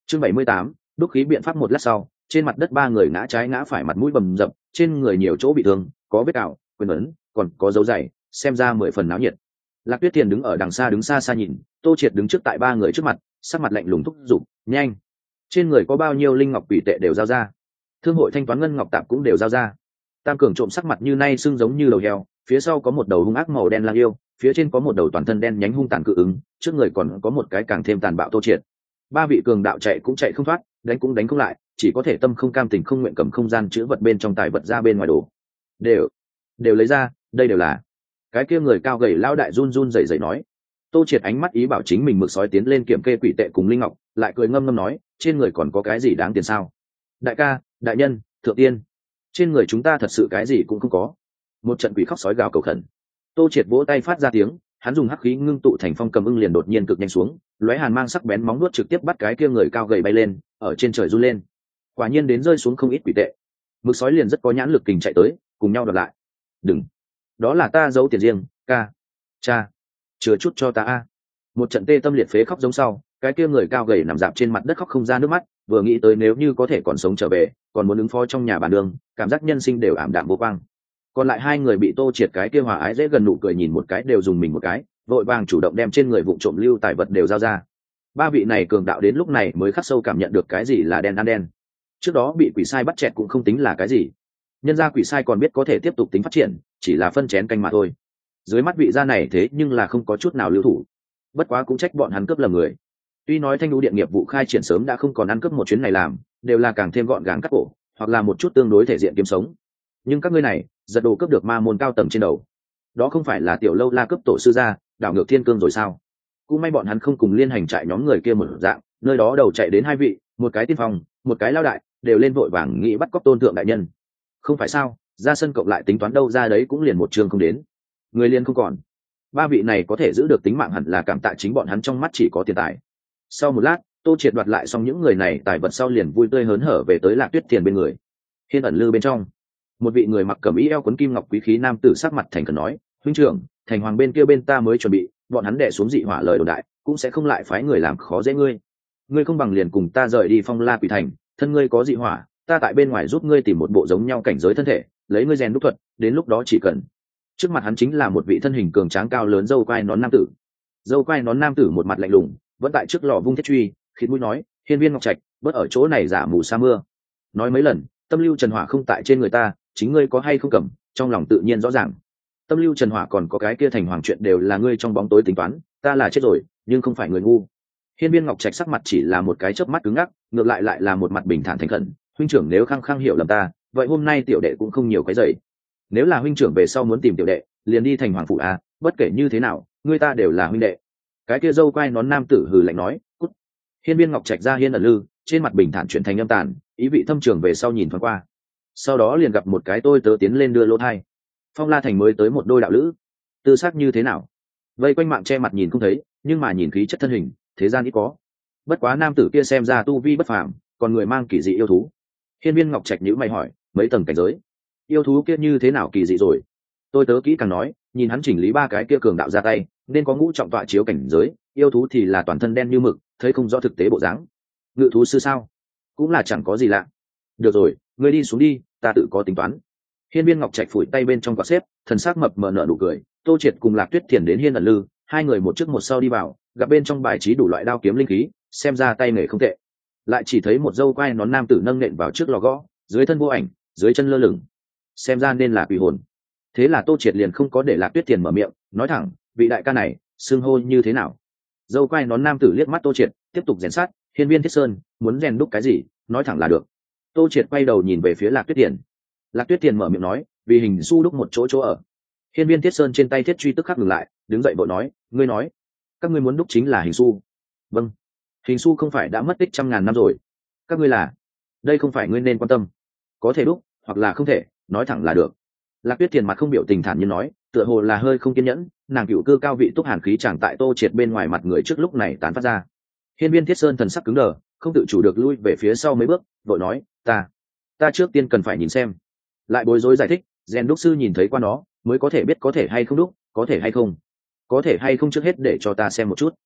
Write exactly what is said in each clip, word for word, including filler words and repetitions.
Chương bảy mươi tám, đúc khí biện pháp. Một lát sau, trên mặt đất ba người ngã trái ngã phải, mặt mũi bầm dập, trên người nhiều chỗ bị thương, có vết cào, quyền ấn, còn có dấu giày, xem ra mười phần náo nhiệt. Lạc Tuyết Tiền đứng ở đằng xa đứng xa xa nhìn, Tô Triệt đứng trước tại ba người trước mặt, sắc mặt lạnh lùng thúc giục, nhanh. Trên người có bao nhiêu linh ngọc quỷ tệ đều giao ra, thương hội thanh toán ngân ngọc tạm cũng đều giao ra. Tam Cường trộm sắc mặt như nay sưng giống như đầu heo, phía sau có một đầu hung ác màu đen lang yêu, phía trên có một đầu toàn thân đen nhánh hung tàn cự ứng, trước người còn có một cái càng thêm tàn bạo Tô Triệt. Ba vị cường đạo chạy cũng chạy không thoát, đánh cũng đánh không lại, chỉ có thể tâm không cam tình không nguyện cầm không gian chứa vật bên trong tài vật ra bên ngoài đổ. Đều, đều lấy ra, đây đều là. Cái kia người cao gầy lão đại run run rẩy rẩy nói. Tô Triệt ánh mắt ý bảo chính mình mực sói tiến lên kiểm kê quỷ tệ cùng linh ngọc, lại cười ngâm ngâm nói, trên người còn có cái gì đáng tiền sao? Đại ca, đại nhân, thượng tiên, trên người chúng ta thật sự cái gì cũng không có. Một trận quỷ khóc sói gào cầu khẩn. Tô Triệt vỗ tay phát ra tiếng, hắn dùng hắc khí ngưng tụ thành phong cầm ưng liền đột nhiên cực nhanh xuống, lóe hàn mang sắc bén móng nuốt trực tiếp bắt cái kia người cao gầy bay lên, ở trên trời run lên. Quả nhiên đến rơi xuống không ít quỷ tệ. Mực sói liền rất có nhãn lực kình chạy tới, cùng nhau đoạt lại. Đừng, đó là ta giấu tiền riêng, ca, cha, chừa chút cho ta a. Một trận tê tâm liệt phế khóc giống sau, cái kia người cao gầy nằm dạp trên mặt đất khóc không ra nước mắt, vừa nghĩ tới nếu như có thể còn sống trở về, còn muốn ứng phó trong nhà bản đường, cảm giác nhân sinh đều ảm đạm vô quang. Còn lại hai người bị Tô Triệt cái kia hòa ái dễ gần nụ cười nhìn một cái đều dùng mình một cái, vội vàng chủ động đem trên người vụ trộm lưu tài vật đều giao ra. Ba vị này cường đạo đến lúc này mới khắc sâu cảm nhận được cái gì là đen ăn đen. Trước đó bị quỷ sai bắt chẹt cũng không tính là cái gì, nhân ra quỷ sai còn biết có thể tiếp tục tính phát triển, chỉ là phân chén canh mà thôi. Dưới mắt vị gia này thế nhưng là không có chút nào lưu thủ, bất quá cũng trách bọn hắn cướp lầm người. Tuy nói Thanh Lũ Điện nghiệp vụ khai triển sớm đã không còn ăn cướp một chuyến này làm, đều là càng thêm gọn gàng cắt cổ, hoặc là một chút tương đối thể diện kiếm sống. Nhưng các ngươi này giật đồ cướp được ma môn cao tầng trên đầu, đó không phải là tiểu lâu la cướp tổ sư gia, đảo ngược thiên cương rồi sao? Cũng may bọn hắn không cùng liên hành trại nhóm người kia một dạng, nơi đó đầu chạy đến hai vị, một cái tiên phong, một cái lao đại, đều lên vội vàng nghĩ bắt cóc tôn thượng đại nhân. Không phải sao, ra sân cộng lại tính toán đâu ra đấy cũng liền một chương không đến, người liên không còn. Ba vị này có thể giữ được tính mạng hẳn là cảm tạ chính bọn hắn trong mắt chỉ có tiền tài. Sau một lát, Tô Triệt đoạt lại xong những người này tài vật sau liền vui tươi hớn hở về tới Lạc Tuyết Tiền bên người. Hiên ẩn lư bên trong, một vị người mặc cẩm y eo quấn kim ngọc quý khí nam tử sắc mặt thành khẩn nói, huynh trưởng, thành hoàng bên kia bên ta mới chuẩn bị, bọn hắn đè xuống dị hỏa lời đồn đại, cũng sẽ không lại phái người làm khó dễ ngươi. Ngươi không bằng liền cùng ta rời đi Phong La Quỷ Thành, thân ngươi có dị hỏa, ta tại bên ngoài giúp ngươi tìm một bộ giống nhau cảnh giới thân thể, lấy ngươi rèn đúc thuật, đến lúc đó chỉ cần. Trước mặt hắn chính là một vị thân hình cường tráng cao lớn dâu quai nón nam tử. Dâu quai nón nam tử một mặt lạnh lùng, vẫn tại trước lò vung thiết truy, khịt mũi nói, hiên viên ngọc trạch, bớt ở chỗ này giả mù sa mưa. Nói mấy lần, tâm lưu trần hỏa không tại trên người ta, chính ngươi có hay không cầm, trong lòng tự nhiên rõ ràng. Tâm lưu trần hỏa còn có cái kia thành hoàng chuyện đều là ngươi trong bóng tối tính toán, ta là chết rồi, nhưng không phải người ngu. Hiên viên ngọc trạch sắc mặt chỉ là một cái chớp mắt cứng ngắc, ngược lại lại là một mặt bình thản thành khẩn, huynh trưởng nếu khăng khăng hiểu lầm ta, vậy hôm nay tiểu đệ cũng không nhiều cái dậy. Nếu là huynh trưởng về sau muốn tìm tiểu đệ, liền đi thành hoàng phủ a, bất kể như thế nào, ngươi ta đều là huynh đệ. Cái kia dâu quai nón nam tử hừ lạnh nói, cút. Hiên viên ngọc trạch ra hiên ẩn lư, trên mặt bình thản chuyển thành âm tàn, ý vị thâm trường về sau nhìn thoáng qua. Sau đó liền gặp một cái tôi tớ tiến lên đưa lỗ thai. Phong La Thành mới tới một đôi đạo lữ, tư sắc như thế nào? Vây quanh mạng che mặt nhìn không thấy, nhưng mà nhìn khí chất thân hình, thế gian ít có. Bất quá nam tử kia xem ra tu vi bất phàm, còn người mang kỳ dị yêu thú. Hiên viên ngọc trạch nhíu mày hỏi, mấy tầng cảnh giới? Yêu thú kia như thế nào kỳ dị rồi? Tôi tớ kỹ càng nói, nhìn hắn chỉnh lý ba cái kia cường đạo ra tay, nên có ngũ trọng tọa chiếu cảnh giới, yêu thú thì là toàn thân đen như mực, thấy không rõ thực tế bộ dáng. Ngự thú sư sao? Cũng là chẳng có gì lạ. Được rồi, ngươi đi xuống đi, ta tự có tính toán. Hiên viên ngọc trạch phủi tay bên trong quạt xếp, thần sắc mập mờ nở nụ cười. Tô Triệt cùng Lạc Tuyết Thiền đến hiên ẩn lư, hai người một trước một sau đi vào, gặp bên trong bài trí đủ loại đao kiếm linh khí, xem ra tay nghề không tệ. Lại chỉ thấy một dâu quai nón nam tử nâng nện vào trước lò gõ, dưới thân vô ảnh, dưới chân lơ lửng, xem ra nên là quỷ hồn. Thế là Tô Triệt liền không có để Lạc Tuyết Thiền mở miệng, nói thẳng, vị đại ca này xưng hô như thế nào? Dâu quai nón nam tử liếc mắt Tô Triệt, tiếp tục rèn sát, hiên viên thiết sơn, muốn rèn đúc cái gì, nói thẳng là được. Tô Triệt quay đầu nhìn về phía Lạc Tuyết Thiền. Lạc Tuyết Thiền mở miệng nói, vì hình su đúc một chỗ chỗ ở. Hiên viên thiết sơn trên tay thiết truy tức khắc ngừng lại, đứng dậy vội nói, ngươi nói các ngươi muốn đúc chính là hình su? Vâng. Hình su không phải đã mất tích trăm ngàn năm rồi? Các ngươi là? Đây không phải ngươi nên quan tâm. Có thể đúc hoặc là không thể, nói thẳng là được. Lạc Tuyết Thiền mặt không biểu tình thản nhiên nói, tựa hồ là hơi không kiên nhẫn, nàng cựu cư cao vị túc hàn khí chẳng tại Tô Triệt bên ngoài mặt người trước lúc này tán phát ra. Hiên viên thiết sơn thần sắc cứng đờ, không tự chủ được lui về phía sau mấy bước, vội nói, ta ta trước tiên cần phải nhìn xem. Lại bối rối giải thích, rèn đúc sư nhìn thấy qua nó mới có thể biết có thể hay không đúc, có thể hay không, có thể hay không trước hết để cho ta xem một chút.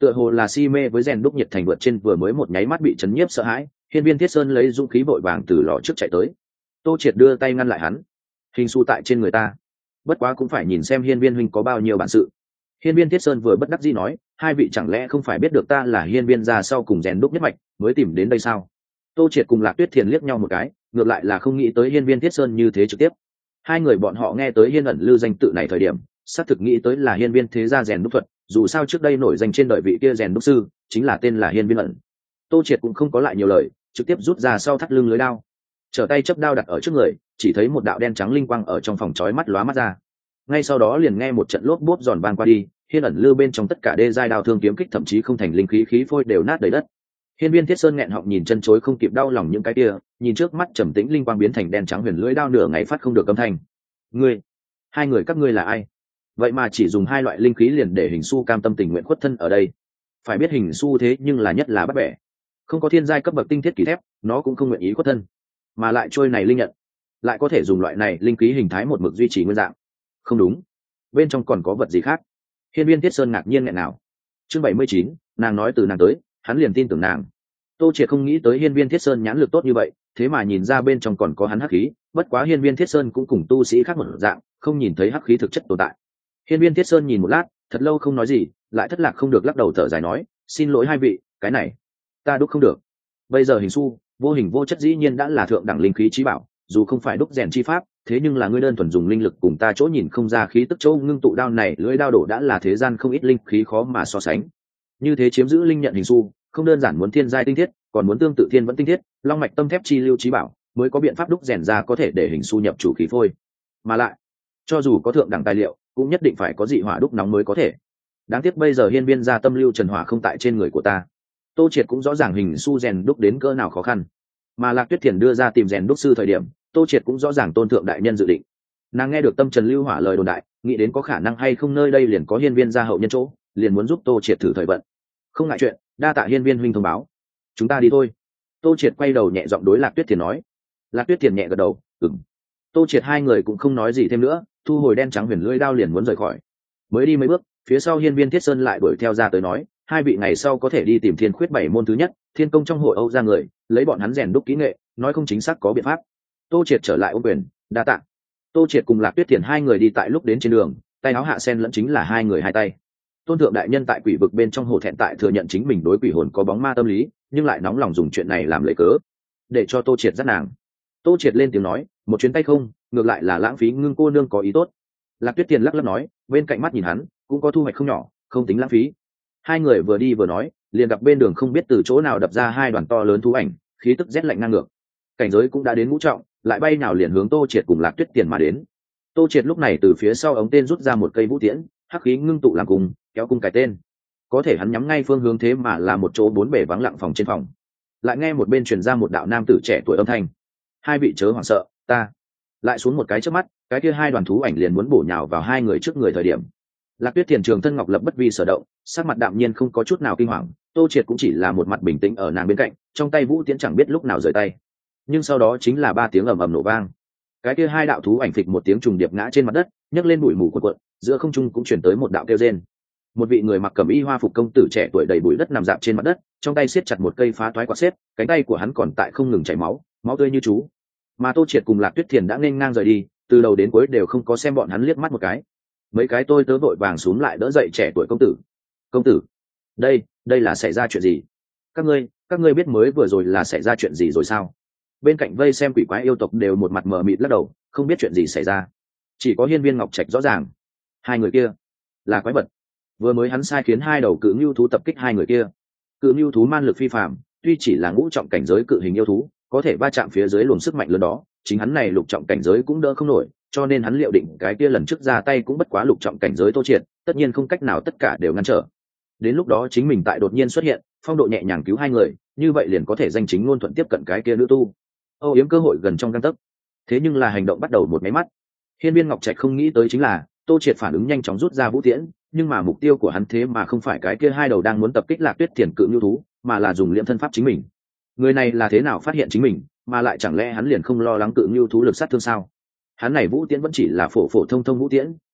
tựa hồ là si mê với rèn đúc nhiệt thành vượt trên vừa mới một nháy mắt bị chấn nhiếp sợ hãi, hiên viên thiết sơn lấy dũng khí vội vàng từ lò trước chạy tới. Tô Triệt đưa tay ngăn lại hắn. Hình su tại trên người ta, bất quá cũng phải nhìn xem hiên viên huynh có bao nhiêu bản sự. Hiên viên thiết sơn vừa bất đắc dĩ nói, hai vị chẳng lẽ không phải biết được ta là hiên viên gia sau cùng rèn đúc nhất mạch mới tìm đến đây sao? Tô Triệt cùng Lạc Tuyết Thiền liếc nhau một cái, ngược lại là không nghĩ tới hiên viên thiết sơn như thế trực tiếp. Hai người bọn họ nghe tới hiên ẩn lư danh tự này thời điểm, xác thực nghĩ tới là hiên viên thế gia rèn đúc thuật, dù sao trước đây nổi danh trên đời vị kia rèn đúc sư chính là tên là hiên viên ẩn. Tô Triệt cũng không có lại nhiều lời, trực tiếp rút ra sau thắt lưng lưới đao, trở tay chấp đao đặt ở trước người, chỉ thấy một đạo đen trắng linh quang ở trong phòng chói mắt lóa mắt ra. Ngay sau đó liền nghe một trận lốp bốp giòn vang qua đi, hiên ẩn lư bên trong tất cả đê giai đao thương kiếm kích thậm chí không thành linh khí khí phôi đều nát đầy đất. Hiên viên thiết sơn nghẹn họng nhìn chân chối không kịp đau lòng những cái kia, nhìn trước mắt trầm tĩnh linh quang biến thành đen trắng huyền lưỡi đao nửa ngày phát không được âm thanh. Ngươi, hai người các ngươi là ai? Vậy mà chỉ dùng hai loại linh khí liền để hình su cam tâm tình nguyện khuất thân ở đây. Phải biết hình su thế nhưng là nhất là bắt bẻ, không có thiên giai cấp bậc tinh thiết kỳ thép, nó cũng không nguyện ý khuất thân, mà lại trôi này linh nhận lại có thể dùng loại này linh khí hình thái một mực duy trì nguyên dạng. Không đúng, bên trong còn có vật gì khác? Hiên viên thiết sơn ngạc nhiên nghẹn nào. Chương bảy mươi chín, nàng nói từ nàng tới, hắn liền tin tưởng nàng. Tô Triệt không nghĩ tới hiên viên thiết sơn nhãn lực tốt như vậy, thế mà nhìn ra bên trong còn có hắn hắc khí, bất quá hiên viên thiết sơn cũng cùng tu sĩ khác một dạng, không nhìn thấy hắc khí thực chất tồn tại. Hiên viên thiết sơn nhìn một lát, thật lâu không nói gì, lại thất lạc không được lắc đầu thở dài nói, xin lỗi hai vị, cái này ta đúc không được. Bây giờ hình su vô hình vô chất dĩ nhiên đã là thượng đẳng linh khí chí bảo, dù không phải đúc rèn chi pháp, thế nhưng là ngươi đơn thuần dùng linh lực cùng ta chỗ nhìn không ra khí tức chỗ ngưng tụ đao này lưỡi đao đổ đã là thế gian không ít linh khí khó mà so sánh. Như thế chiếm giữ linh nhận hình su, không đơn giản muốn thiên giai tinh thiết, còn muốn tương tự thiên vẫn tinh thiết, long mạch tâm thép chi lưu chí bảo, mới có biện pháp đúc rèn ra có thể để hình su nhập chủ khí phôi. Mà lại, cho dù có thượng đẳng tài liệu, cũng nhất định phải có dị hỏa đúc nóng mới có thể. Đáng tiếc bây giờ hiên viên gia tâm lưu trần hỏa không tại trên người của ta. Tô Triệt cũng rõ ràng hình su rèn đúc đến cỡ nào khó khăn, mà Lạc Tuyết Thiền đưa ra tìm rèn đúc sư thời điểm, Tô Triệt cũng rõ ràng tôn thượng đại nhân dự định. Nàng nghe được tâm trần lưu hỏa lời đồn đại, nghĩ đến có khả năng hay không nơi đây liền có hiên viên gia hậu nhân chỗ, liền muốn giúp Tô Triệt thử thời vận. Không ngại chuyện, đa tạ hiên viên huynh thông báo, chúng ta đi thôi. Tô Triệt quay đầu nhẹ giọng đối Lạc Tuyết Thiền nói. Lạc Tuyết Thiền nhẹ gật đầu, ừm. Tô Triệt hai người cũng không nói gì thêm nữa, thu hồi đen trắng huyền lưỡi đao liền muốn rời khỏi. Mới đi mấy bước, phía sau hiên viên thiết sơn lại đuổi theo ra tới nói, hai vị ngày sau có thể đi tìm thiên khuyết bảy môn thứ nhất thiên công trong hội Âu ra người, lấy bọn hắn rèn đúc kỹ nghệ, nói không chính xác có biện pháp. Tô Triệt trở lại ôm quyền, đa tạ. Tô Triệt cùng Lạc Tuyết Thiền hai người đi tại lúc đến trên đường, tay áo hạ sen lẫn chính là hai người hai tay. Tôn thượng đại nhân tại quỷ vực bên trong hồ thẹn tại thừa nhận chính mình đối quỷ hồn có bóng ma tâm lý, nhưng lại nóng lòng dùng chuyện này làm lấy cớ để cho Tô Triệt dắt nàng. Tô Triệt lên tiếng nói, một chuyến tay không, ngược lại là lãng phí, ngưng cô nương có ý tốt. Lạc Tuyết Thiền lắc lắc nói, bên cạnh mắt nhìn hắn, cũng có thu hoạch không nhỏ, không tính lãng phí. Hai người vừa đi vừa nói, liền gặp bên đường không biết từ chỗ nào đập ra hai đoàn to lớn thú ảnh, khí tức rét lạnh ngang ngược. Cảnh giới cũng đã đến ngũ trọng, lại bay nào liền hướng Tô Triệt cùng Lạc Tuyết Tiền mà đến. Tô Triệt lúc này từ phía sau ống tên rút ra một cây vũ tiễn, hắc khí ngưng tụ làm cùng, kéo cung cái tên. Có thể hắn nhắm ngay phương hướng thế mà là một chỗ bốn bể vắng lặng phòng trên phòng. Lại nghe một bên truyền ra một đạo nam tử trẻ tuổi âm thanh, hai vị chớ hoảng sợ, ta. Lại xuống một cái trước mắt, cái kia hai đoàn thú ảnh liền muốn bổ nhào vào hai người trước người thời điểm. Lạc Tuyết Tiền trường thân ngọc lập bất vi sở động, sắc mặt đạm nhiên không có chút nào kinh hoàng. Tô Triệt cũng chỉ là một mặt bình tĩnh ở nàng bên cạnh, trong tay vũ tiễn chẳng biết lúc nào rời tay. Nhưng sau đó chính là ba tiếng ầm ầm nổ vang, cái kia hai đạo thú ảnh phịch một tiếng trùng điệp ngã trên mặt đất, nhấc lên bụi mù cuộn cuộn, giữa không trung cũng chuyển tới một đạo kêu rên. Một vị người mặc cẩm y hoa phục công tử trẻ tuổi đầy bụi đất nằm dạp trên mặt đất, trong tay siết chặt một cây phá toái quạt xếp, cánh tay của hắn còn tại không ngừng chảy máu, máu tươi như chú. Mà Tô Triệt cùng Lạc Tuyết Thiền đã nên ngang rời đi, từ đầu đến cuối đều không có xem bọn hắn liếc mắt một cái. Mấy cái tôi tớ vội vàng xuống lại đỡ dậy trẻ tuổi công tử. Công tử, đây, đây là xảy ra chuyện gì? Các ngươi, các ngươi biết mới vừa rồi là xảy ra chuyện gì rồi sao? Bên cạnh vây xem quỷ quái yêu tộc đều một mặt mờ mịt lắc đầu, không biết chuyện gì xảy ra. Chỉ có Hiên Viên Ngọc Trạch rõ ràng, hai người kia là quái vật. Vừa mới hắn sai khiến hai đầu cự ngưu thú tập kích hai người kia. Cự ngưu thú man lực phi phàm, tuy chỉ là ngũ trọng cảnh giới cự hình yêu thú, có thể va chạm phía dưới luồng sức mạnh lớn đó, chính hắn này lục trọng cảnh giới cũng đỡ không nổi, cho nên hắn liệu định cái kia lần trước ra tay cũng bất quá lục trọng cảnh giới Tô Triệt, tất nhiên không cách nào tất cả đều ngăn trở. Đến lúc đó chính mình tại đột nhiên xuất hiện, phong độ nhẹ nhàng cứu hai người, như vậy liền có thể danh chính ngôn thuận tiếp cận cái kia nữ tu. Âu yếm cơ hội gần trong gang tấc. Thế nhưng là hành động bắt đầu một máy mắt. Hiên Viên Ngọc Trạch không nghĩ tới chính là Tô Triệt phản ứng nhanh chóng rút ra vũ tiễn, nhưng mà mục tiêu của hắn thế mà không phải cái kia hai đầu đang muốn tập kích Lạc Tuyết Thiền cự nhu thú, mà là dùng liễm thân pháp chính mình. Người này là thế nào phát hiện chính mình, mà lại chẳng lẽ hắn liền không lo lắng cự nhu thú lực sát thương sao? Hắn này vũ tiễn vẫn chỉ là phổ phổ thông thông vũ tiễn,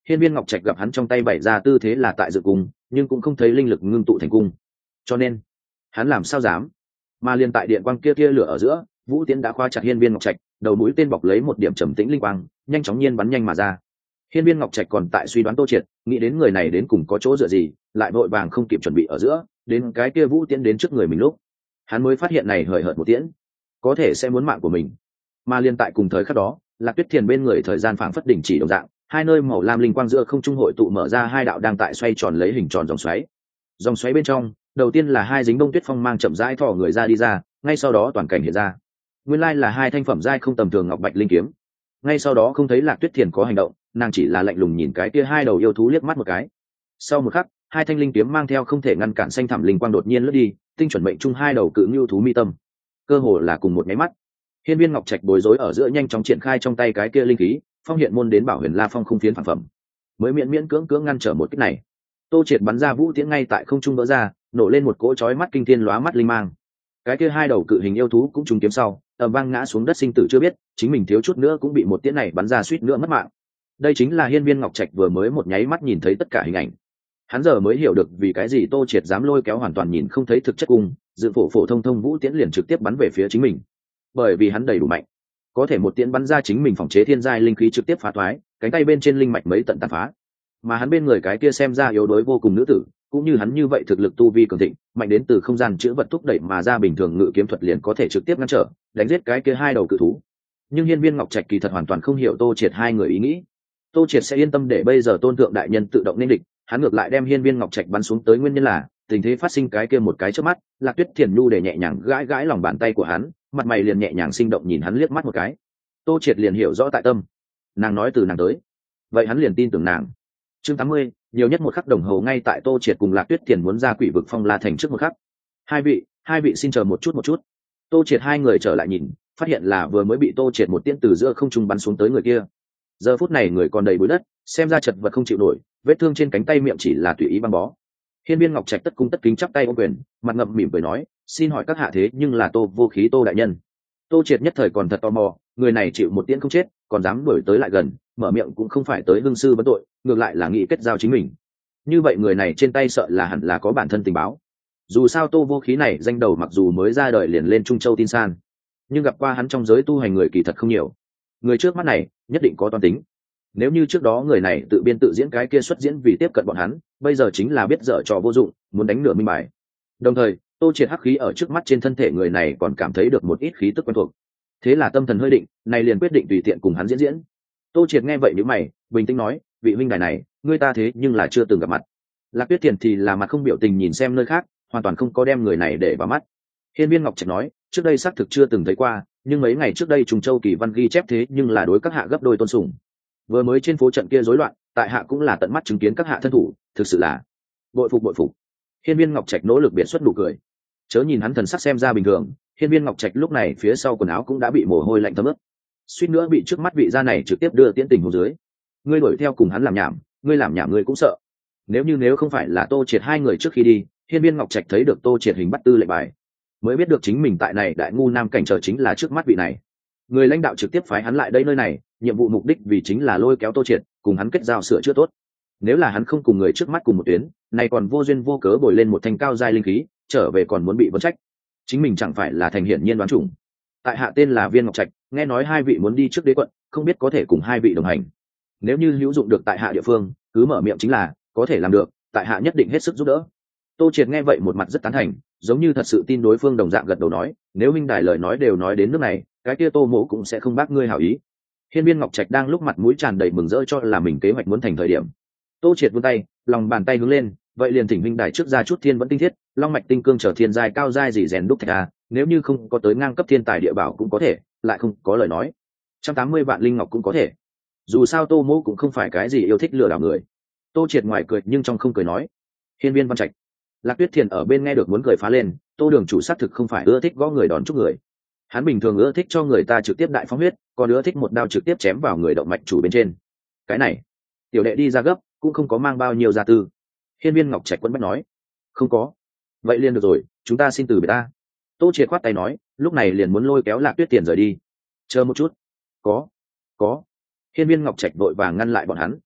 Hiên Viên Ngọc Trạch gặp hắn trong tay bày ra tư thế là tại dự cung, nhưng cũng không thấy linh lực ngưng tụ thành cung, cho nên hắn làm sao dám. Mà liền tại điện quang kia kia lửa ở giữa, Vũ Tiễn đã khóa chặt Hiên Viên Ngọc Trạch, đầu mũi tên bọc lấy một điểm trầm tĩnh linh quang, nhanh chóng nhiên bắn nhanh mà ra. Hiên Viên Ngọc Trạch còn tại suy đoán Tô Triệt, nghĩ đến người này đến cùng có chỗ dựa gì, lại vội vàng không kịp chuẩn bị ở giữa, đến cái kia Vũ Tiễn đến trước người mình lúc, hắn mới phát hiện này hời hợt một tiễn, có thể sẽ muốn mạng của mình. Mà liên tại cùng thời khắc đó, Lạc Tuyết Thiền bên người thời gian phảng phất đỉnh chỉ đồng dạng, hai nơi màu lam linh quang giữa không trung hội tụ mở ra hai đạo đang tại xoay tròn lấy hình tròn dòng xoáy. Dòng xoáy bên trong, đầu tiên là hai dính bông tuyết phong mang chậm rãi thò người ra đi ra, ngay sau đó toàn cảnh hiện ra. Nguyên lai là hai thanh phẩm giai không tầm thường ngọc bạch linh kiếm. Ngay sau đó không thấy Lạc Tuyết Thiền có hành động, nàng chỉ là lạnh lùng nhìn cái kia hai đầu yêu thú liếc mắt một cái. Sau một khắc, hai thanh linh kiếm mang theo không thể ngăn cản xanh thẳm linh quang đột nhiên lướt đi, tinh chuẩn mệnh chung hai đầu cự ngưu thú mi tâm. Cơ hồ là cùng một nháy mắt, Hiên Viên Ngọc Trạch bối rối ở giữa nhanh chóng triển khai trong tay cái kia linh khí, phong hiện môn đến bảo huyền la phong không phiến phản phẩm, mới miễn miễn cưỡng cưỡng ngăn trở một kích này. Tô Triệt bắn ra vũ tiễn ngay tại không trung vỡ ra, nổ lên một cỗ chói mắt kinh thiên lóa mắt linh mang. Cái kia hai đầu cự hình yêu thú cũng trúng kiếm sau, ầm vang ngã xuống đất sinh tử chưa biết, chính mình thiếu chút nữa cũng bị một tiễn này bắn ra suýt nữa mất mạng. Đây chính là Hiên Viên Ngọc Trạch vừa mới một nháy mắt nhìn thấy tất cả hình ảnh. Hắn giờ mới hiểu được vì cái gì Tô Triệt dám lôi kéo hoàn toàn nhìn không thấy thực chất cung, dự phổ phổ thông thông vũ tiễn liền trực tiếp bắn về phía chính mình. Bởi vì hắn đầy đủ mạnh, có thể một tiễn bắn ra chính mình phòng chế thiên giai linh khí trực tiếp phá thoái, cánh tay bên trên linh mạch mấy tận tàn phá. Mà hắn bên người cái kia xem ra yếu đuối vô cùng nữ tử, cũng như hắn như vậy thực lực tu vi cường thịnh, mạnh đến từ không gian chữa vật thúc đẩy mà ra bình thường ngự kiếm thuật liền có thể trực tiếp ngăn trở, đánh giết cái kia hai đầu cự thú. Nhưng Hiên Viên Ngọc Trạch kỳ thật hoàn toàn không hiểu Tô Triệt hai người ý nghĩ. Tô Triệt sẽ yên tâm để bây giờ tôn thượng đại nhân tự động nên địch, hắn ngược lại đem Hiên Viên Ngọc Trạch bắn xuống tới nguyên nhân là tình thế phát sinh cái kia một cái chớp mắt, Lạc Tuyết Thiền nhu để nhẹ nhàng gãi gãi lòng bàn tay của hắn, mặt mày liền nhẹ nhàng sinh động nhìn hắn liếc mắt một cái. Tô Triệt liền hiểu rõ tại tâm, nàng nói từ nàng tới, vậy hắn liền tin tưởng nàng. Chương tám mươi, nhiều nhất một khắc đồng hồ ngay tại Tô Triệt cùng Lạc Tuyết Thiền muốn ra Quỷ vực Phong La thành trước một khắc. Hai vị, hai vị xin chờ một chút một chút. Tô Triệt hai người trở lại nhìn, phát hiện là vừa mới bị Tô Triệt một tiễn từ giữa không trung bắn xuống tới người kia. Giờ phút này người còn đầy bụi đất, xem ra chật vật không chịu nổi, vết thương trên cánh tay miệng chỉ là tùy ý băng bó. Hiên Viên Ngọc Trạch tất cung tất kính chắp tay ôm quyền, mặt ngậm mỉm cười nói, xin hỏi các hạ thế nhưng là Tô vô khí Tô đại nhân. Tô Triệt nhất thời còn thật tò mò, người này chịu một tiễn không chết, còn dám đuổi tới lại gần, mở miệng cũng không phải tới hương sư vấn tội, ngược lại là nghĩ kết giao chính mình. Như vậy người này trên tay sợ là hẳn là có bản thân tình báo. Dù sao Tô vô khí này danh đầu mặc dù mới ra đời liền lên Trung Châu tin san, nhưng gặp qua hắn trong giới tu hành người kỳ thật không nhiều. Người trước mắt này nhất định có toan tính. Nếu như trước đó người này tự biên tự diễn cái kia xuất diễn vì tiếp cận bọn hắn, bây giờ chính là biết dở trò vô dụng, muốn đánh nửa minh bài. Đồng thời, Tô Triệt hắc khí ở trước mắt trên thân thể người này còn cảm thấy được một ít khí tức quen thuộc. Thế là tâm thần hơi định, này liền quyết định tùy tiện cùng hắn diễn diễn. Tô Triệt nghe vậy nhíu mày, bình tĩnh nói, vị huynh đài này, ngươi ta thế nhưng là chưa từng gặp mặt. Lạc Tuyết Thiền thì là mặt không biểu tình nhìn xem nơi khác, hoàn toàn không có đem người này để vào mắt. Hiên Viên Ngọc Trạch nói, trước đây xác thực chưa từng thấy qua, nhưng mấy ngày trước đây Trùng Châu Kỳ Văn ghi chép thế nhưng là đối các hạ gấp đôi tôn sùng. Vừa mới trên phố trận kia rối loạn, tại hạ cũng là tận mắt chứng kiến các hạ thân thủ, thực sự là bội phục bội phục. Hiên Viên Ngọc Trạch nỗ lực biệt xuất đủ cười. Chớ nhìn hắn thần sắc xem ra bình thường, Hiên Viên Ngọc Trạch lúc này phía sau quần áo cũng đã bị mồ hôi lạnh thấm ướt, suýt nữa bị trước mắt vị gia này trực tiếp đưa tiễn tình hồ dưới. Ngươi đuổi theo cùng hắn làm nhảm, ngươi làm nhảm ngươi cũng sợ. Nếu như nếu không phải là Tô Triệt hai người trước khi đi, Hiên Viên Ngọc Trạch thấy được Tô Triệt hình bắt tư lệnh bài, mới biết được chính mình tại này đại ngu nam cảnh trở chính là trước mắt vị này. Người lãnh đạo trực tiếp phái hắn lại đây nơi này, nhiệm vụ mục đích vì chính là lôi kéo Tô Triệt cùng hắn kết giao sửa chữa tốt. Nếu là hắn không cùng người trước mắt cùng một tuyến, này còn vô duyên vô cớ bồi lên một thanh cao giai linh khí, trở về còn muốn bị vấn trách, chính mình chẳng phải là thành hiển nhiên đoán chủng. Tại hạ tên là Viên Ngọc Trạch, nghe nói hai vị muốn đi trước đế quận, không biết có thể cùng hai vị đồng hành. Nếu như hữu dụng được tại hạ địa phương, cứ mở miệng chính là, có thể làm được, tại hạ nhất định hết sức giúp đỡ. Tô Triệt nghe vậy một mặt rất tán thành, giống như thật sự tin đối phương đồng dạng gật đầu nói, nếu huynh đài lời nói đều nói đến nước này, cái kia Tô mỗ cũng sẽ không bác ngươi hảo ý. Hiên Viên Ngọc Trạch đang lúc mặt mũi tràn đầy mừng rỡ cho là mình kế hoạch muốn thành thời điểm. Tô Triệt vươn tay, lòng bàn tay hướng lên, vậy liền thỉnh huynh đài trước ra chút thiên vẫn tinh thiết, long mạch tinh cương trở thiên giai cao giai gì rèn đúc thạch a, nếu như không có tới ngang cấp thiên tài địa bảo cũng có thể, lại không có lời nói, một trăm tám mươi vạn linh ngọc cũng có thể. Dù sao Tô mỗ cũng không phải cái gì yêu thích lừa đảo người. Tô Triệt ngoài cười nhưng trong không cười nói. Hiên Viên Văn Trạch. Lạc Tuyết Thiền ở bên nghe được muốn cười phá lên, Tô đường chủ xác thực không phải ưa thích gõ người đòn chúc người. Hắn bình thường ưa thích cho người ta trực tiếp đại phóng huyết, còn ưa thích một đao trực tiếp chém vào người động mạch chủ bên trên. Cái này, tiểu đệ đi ra gấp, cũng không có mang bao nhiêu gia tư. Hiên Viên Ngọc Trạch quấn bách nói. Không có. Vậy liền được rồi, chúng ta xin từ biệt ta. Tô Triệt khoát tay nói, lúc này liền muốn lôi kéo Lạc Tuyết Tiền rời đi. Chờ một chút. Có. Có. Hiên Viên Ngọc Trạch vội vàng ngăn lại bọn hắn.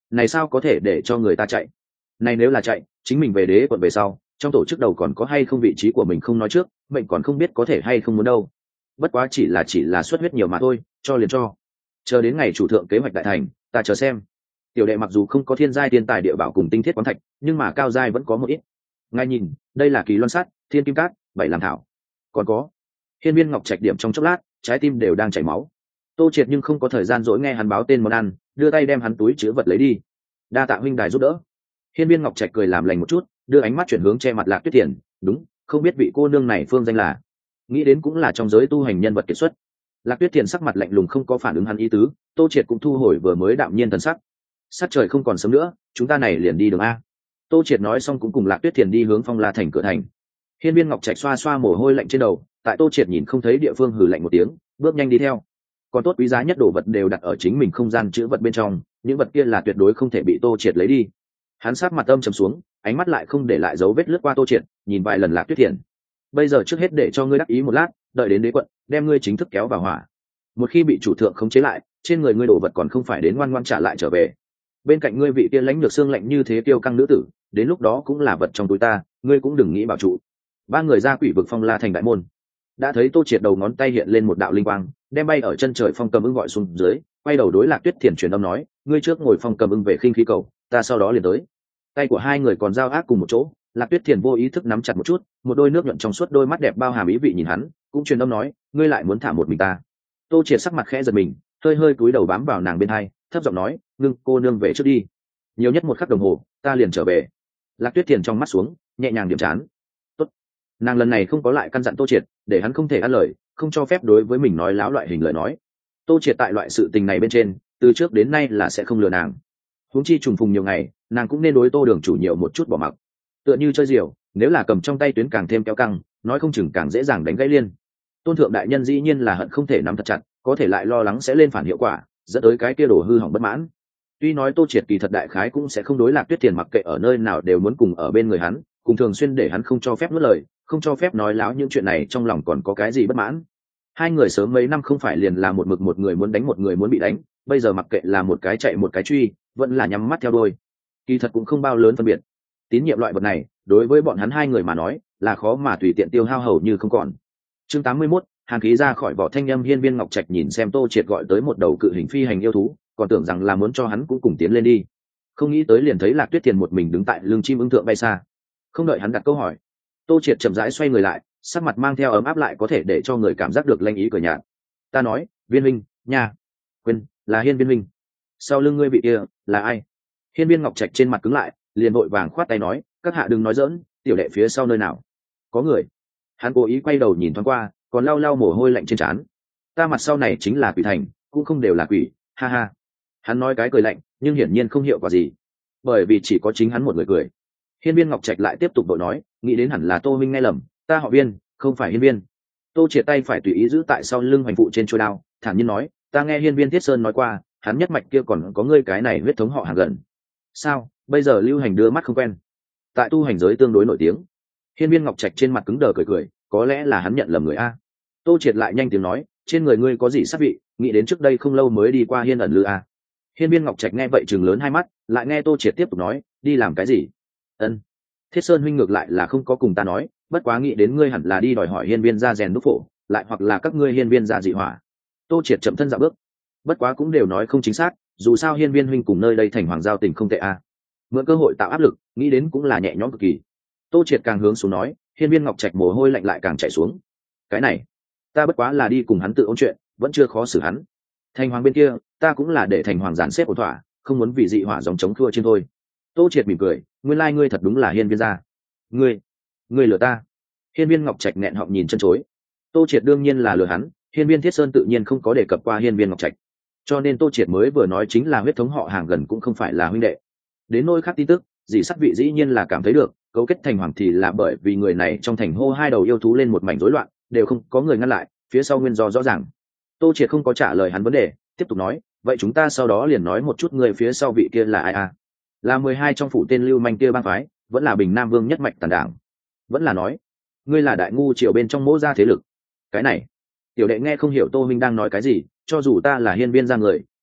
này sao có thể để cho người ta chạy? Này nếu là chạy, chính mình về đế quận về sau, trong tổ chức đầu còn có hay không vị trí của mình không nói trước, mệnh còn không biết có thể hay không muốn đâu. Bất quá chỉ là chỉ là xuất huyết nhiều mà thôi, cho liền cho. Chờ đến ngày chủ thượng kế hoạch đại thành, ta chờ xem. Tiểu đệ mặc dù không có thiên giai tiên tài địa bảo cùng tinh thiết quán thạch, nhưng mà cao giai vẫn có một ít. Ngay nhìn, đây là kỳ loan sắt, thiên kim cát, bảy làm thảo. Còn có hiên viên ngọc trạch điểm trong chốc lát, trái tim đều đang chảy máu. Tô Triệt nhưng không có thời gian dỗi nghe hắn báo tên món ăn, đưa tay đem hắn túi chứa vật lấy đi. Đa tạ huynh đài giúp đỡ. Hiên viên ngọc trạch cười làm lành một chút, đưa ánh mắt chuyển hướng che mặt Lạc Tuyết Thiền. Đúng, không biết vị cô nương này phương danh là? Nghĩ đến cũng là trong giới tu hành nhân vật kiệt xuất. Lạc Tuyết Thiền sắc mặt lạnh lùng không có phản ứng hắn ý tứ. Tô Triệt cũng thu hồi vừa mới đạm nhiên thần sắc. Sát trời không còn sớm nữa, chúng ta này liền đi đường a. Tô Triệt nói xong cũng cùng Lạc Tuyết Thiền đi hướng Phong La thành cửa thành. Hiên viên ngọc trạch xoa xoa mồ hôi lạnh trên đầu, tại Tô Triệt nhìn không thấy địa phương hừ lạnh một tiếng, bước nhanh đi theo. Còn tốt quý giá nhất đồ vật đều đặt ở chính mình không gian chứa vật bên trong, những vật kia là tuyệt đối không thể bị Tô Triệt lấy đi. Hắn sát mặt âm trầm xuống, ánh mắt lại không để lại dấu vết lướt qua Tô Triệt, nhìn vài lần Lạc Tuyết Thiền. Bây giờ trước hết để cho ngươi đắc ý một lát, đợi đến đế quận, đem ngươi chính thức kéo vào hỏa. Một khi bị chủ thượng khống chế lại, trên người ngươi đồ vật còn không phải đến ngoan ngoãn trả lại trở về. Bên cạnh ngươi vị tiên lãnh được xương lạnh như thế tiêu căng nữ tử, đến lúc đó cũng là vật trong túi ta, ngươi cũng đừng nghĩ bảo trụ. Ba người ra quỷ vực Phong La thành đại môn, đã thấy Tô Triệt đầu ngón tay hiện lên một đạo linh quang, đem bay ở chân trời Phong Cầm Ưng gọi xuống dưới, quay đầu đối Lạc Tuyết Thiền truyền âm nói, ngươi trước ngồi Phong Cầm Ưng về khinh khí cầu, ta sau đó liền tới. Tay của hai người còn giao ác cùng một chỗ, Lạc Tuyết Thiền vô ý thức nắm chặt một chút, một đôi nước nhuận trong suốt đôi mắt đẹp bao hàm ý vị nhìn hắn, cũng truyền âm nói, ngươi lại muốn thả một mình ta. Tô Triệt sắc mặt khẽ giật mình, hơi hơi cúi đầu bám vào nàng bên hai, thấp giọng nói, ngưng cô nương về trước đi, nhiều nhất một khắc đồng hồ ta liền trở về. Lạc Tuyết Thiền trong mắt xuống, nhẹ nhàng điểm chán. Tốt. Nàng lần này không có lại căn dặn Tô Triệt, để hắn không thể ăn lời, không cho phép đối với mình nói láo loại hình lời nói. Tô Triệt tại loại sự tình này bên trên, từ trước đến nay là sẽ không lừa nàng. Huống chi trùng phùng nhiều ngày, nàng cũng nên đối Tô Đường chủ nhiều một chút bỏ mặc. Tựa như chơi diều, nếu là cầm trong tay tuyến càng thêm kéo căng, nói không chừng càng dễ dàng đánh gãy liên. Tôn thượng đại nhân dĩ nhiên là hận không thể nắm thật chặt, có thể lại lo lắng sẽ lên phản hiệu quả, dẫn tới cái kia đổ hư hỏng bất mãn. Tuy nói Tô Triệt kỳ thật đại khái cũng sẽ không đối Lạc Tuyết Thiền mặc kệ ở nơi nào đều muốn cùng ở bên người hắn, cùng thường xuyên để hắn không cho phép nuốt lời, không cho phép nói láo những chuyện này trong lòng còn có cái gì bất mãn. Hai người sớm mấy năm không phải liền là một mực một người muốn đánh một người muốn bị đánh, bây giờ mặc kệ là một cái chạy một cái truy, vẫn là nhắm mắt theo đuôi. Kỳ thật cũng không bao lớn phân biệt. Tín nhiệm loại vật này, đối với bọn hắn hai người mà nói, là khó mà tùy tiện tiêu hao hầu như không còn. Chương tám mươi mốt, hàn khí ra khỏi vỏ thanh âm. Hiên viên ngọc trạch nhìn xem Tô Triệt gọi tới một đầu cự hình phi hành yêu thú, còn tưởng rằng là muốn cho hắn cũng cùng tiến lên đi, không nghĩ tới liền thấy Lạc Tuyết Thiền một mình đứng tại lưng chim ưng thượng bay xa. Không đợi hắn đặt câu hỏi, Tô Triệt chậm rãi xoay người lại, sắc mặt mang theo ấm áp lại có thể để cho người cảm giác được lanh ý cười nhạt. Ta nói, viên minh nha, quên, là hiên viên minh. Sau lưng ngươi vị kia là ai? Hiên viên ngọc trạch trên mặt cứng lại, liền vội vàng khoát tay nói, các hạ đừng nói dỡn, tiểu đệ phía sau nơi nào có người. Hắn cố ý quay đầu nhìn thoáng qua, còn lau lau mồ hôi lạnh trên trán. Ta mặt sau này chính là quỷ thành, cũng không đều là quỷ, ha ha. Hắn nói cái cười lạnh, nhưng hiển nhiên không hiệu quả gì, bởi vì chỉ có chính hắn một người cười. Hiên viên ngọc trạch lại tiếp tục đội nói, nghĩ đến hẳn là Tô minh nghe lầm, ta họ Viên, không phải Hiên viên. Tô Triệt tay phải tùy ý giữ tại sau lưng hoành phụ trên trôi đao, thản nhiên nói, ta nghe Hiên viên Thiết Sơn nói qua, hắn nhất mạch kia còn có ngươi cái này huyết thống họ hàng gần. Sao bây giờ lưu hành đưa mắt không quen? Tại tu hành giới tương đối nổi tiếng. Hiên viên ngọc trạch trên mặt cứng đờ cười cười, có lẽ là hắn nhận lầm người a. Tô Triệt lại nhanh tiếng nói, trên người ngươi có gì sát vị, nghĩ đến trước đây không lâu mới đi qua hiên ẩn lư a. Hiên viên ngọc trạch nghe vậy chừng lớn hai mắt, lại nghe Tô Triệt tiếp tục nói, đi làm cái gì? Ân, Thiết Sơn huynh ngược lại là không có cùng ta nói, bất quá nghĩ đến ngươi hẳn là đi đòi hỏi hiên viên ra rèn đúc phổ, lại hoặc là các ngươi hiên viên ra dị hỏa. Tô Triệt chậm thân dạo bước, bất quá cũng đều nói không chính xác, dù sao hiên viên huynh cùng nơi đây thành hoàng giao tình không tệ a. Mượn cơ hội tạo áp lực, nghĩ đến cũng là nhẹ nhõm cực kỳ. Tô Triệt càng hướng xuống nói, hiên viên ngọc trạch mồ hôi lạnh lại càng chảy xuống. Cái này, ta bất quá là đi cùng hắn tự ôn chuyện, vẫn chưa khó xử hắn. Thành hoàng bên kia, ta cũng là để thành hoàng giản xếp ổn thỏa, không muốn vì dị hỏa dòng chống thua trên thôi. Tô Triệt mỉm cười, nguyên lai ngươi thật đúng là hiên viên gia. Ngươi, ngươi lừa ta. Hiên viên ngọc trạch nghẹn họng nhìn chân chối. Tô Triệt đương nhiên là lừa hắn, hiên viên Thiết Sơn tự nhiên không có đề cập qua hiên viên ngọc trạch, cho nên Tô Triệt mới vừa nói chính là huyết thống họ hàng gần cũng không phải là huynh đệ. Đến nôi khác tin tức, dị sắc vị dĩ nhiên là cảm thấy được, cấu kết thành hoàng thì là bởi vì người này trong thành hô hai đầu yêu thú lên một mảnh rối loạn, đều không có người ngăn lại, phía sau nguyên do rõ ràng. Tô Triệt không có trả lời hắn vấn đề, tiếp tục nói, vậy chúng ta sau đó liền nói một chút người phía sau vị kia là ai à? Là mười hai trong phủ tên lưu manh kia bang phái, vẫn là Bình Nam Vương nhất mạch tàn đảng, vẫn là nói ngươi là đại ngu triều bên trong mỗ gia thế lực? Cái này tiểu đệ nghe không hiểu Tô minh đang nói cái gì, cho dù ta là hiên viên gia người,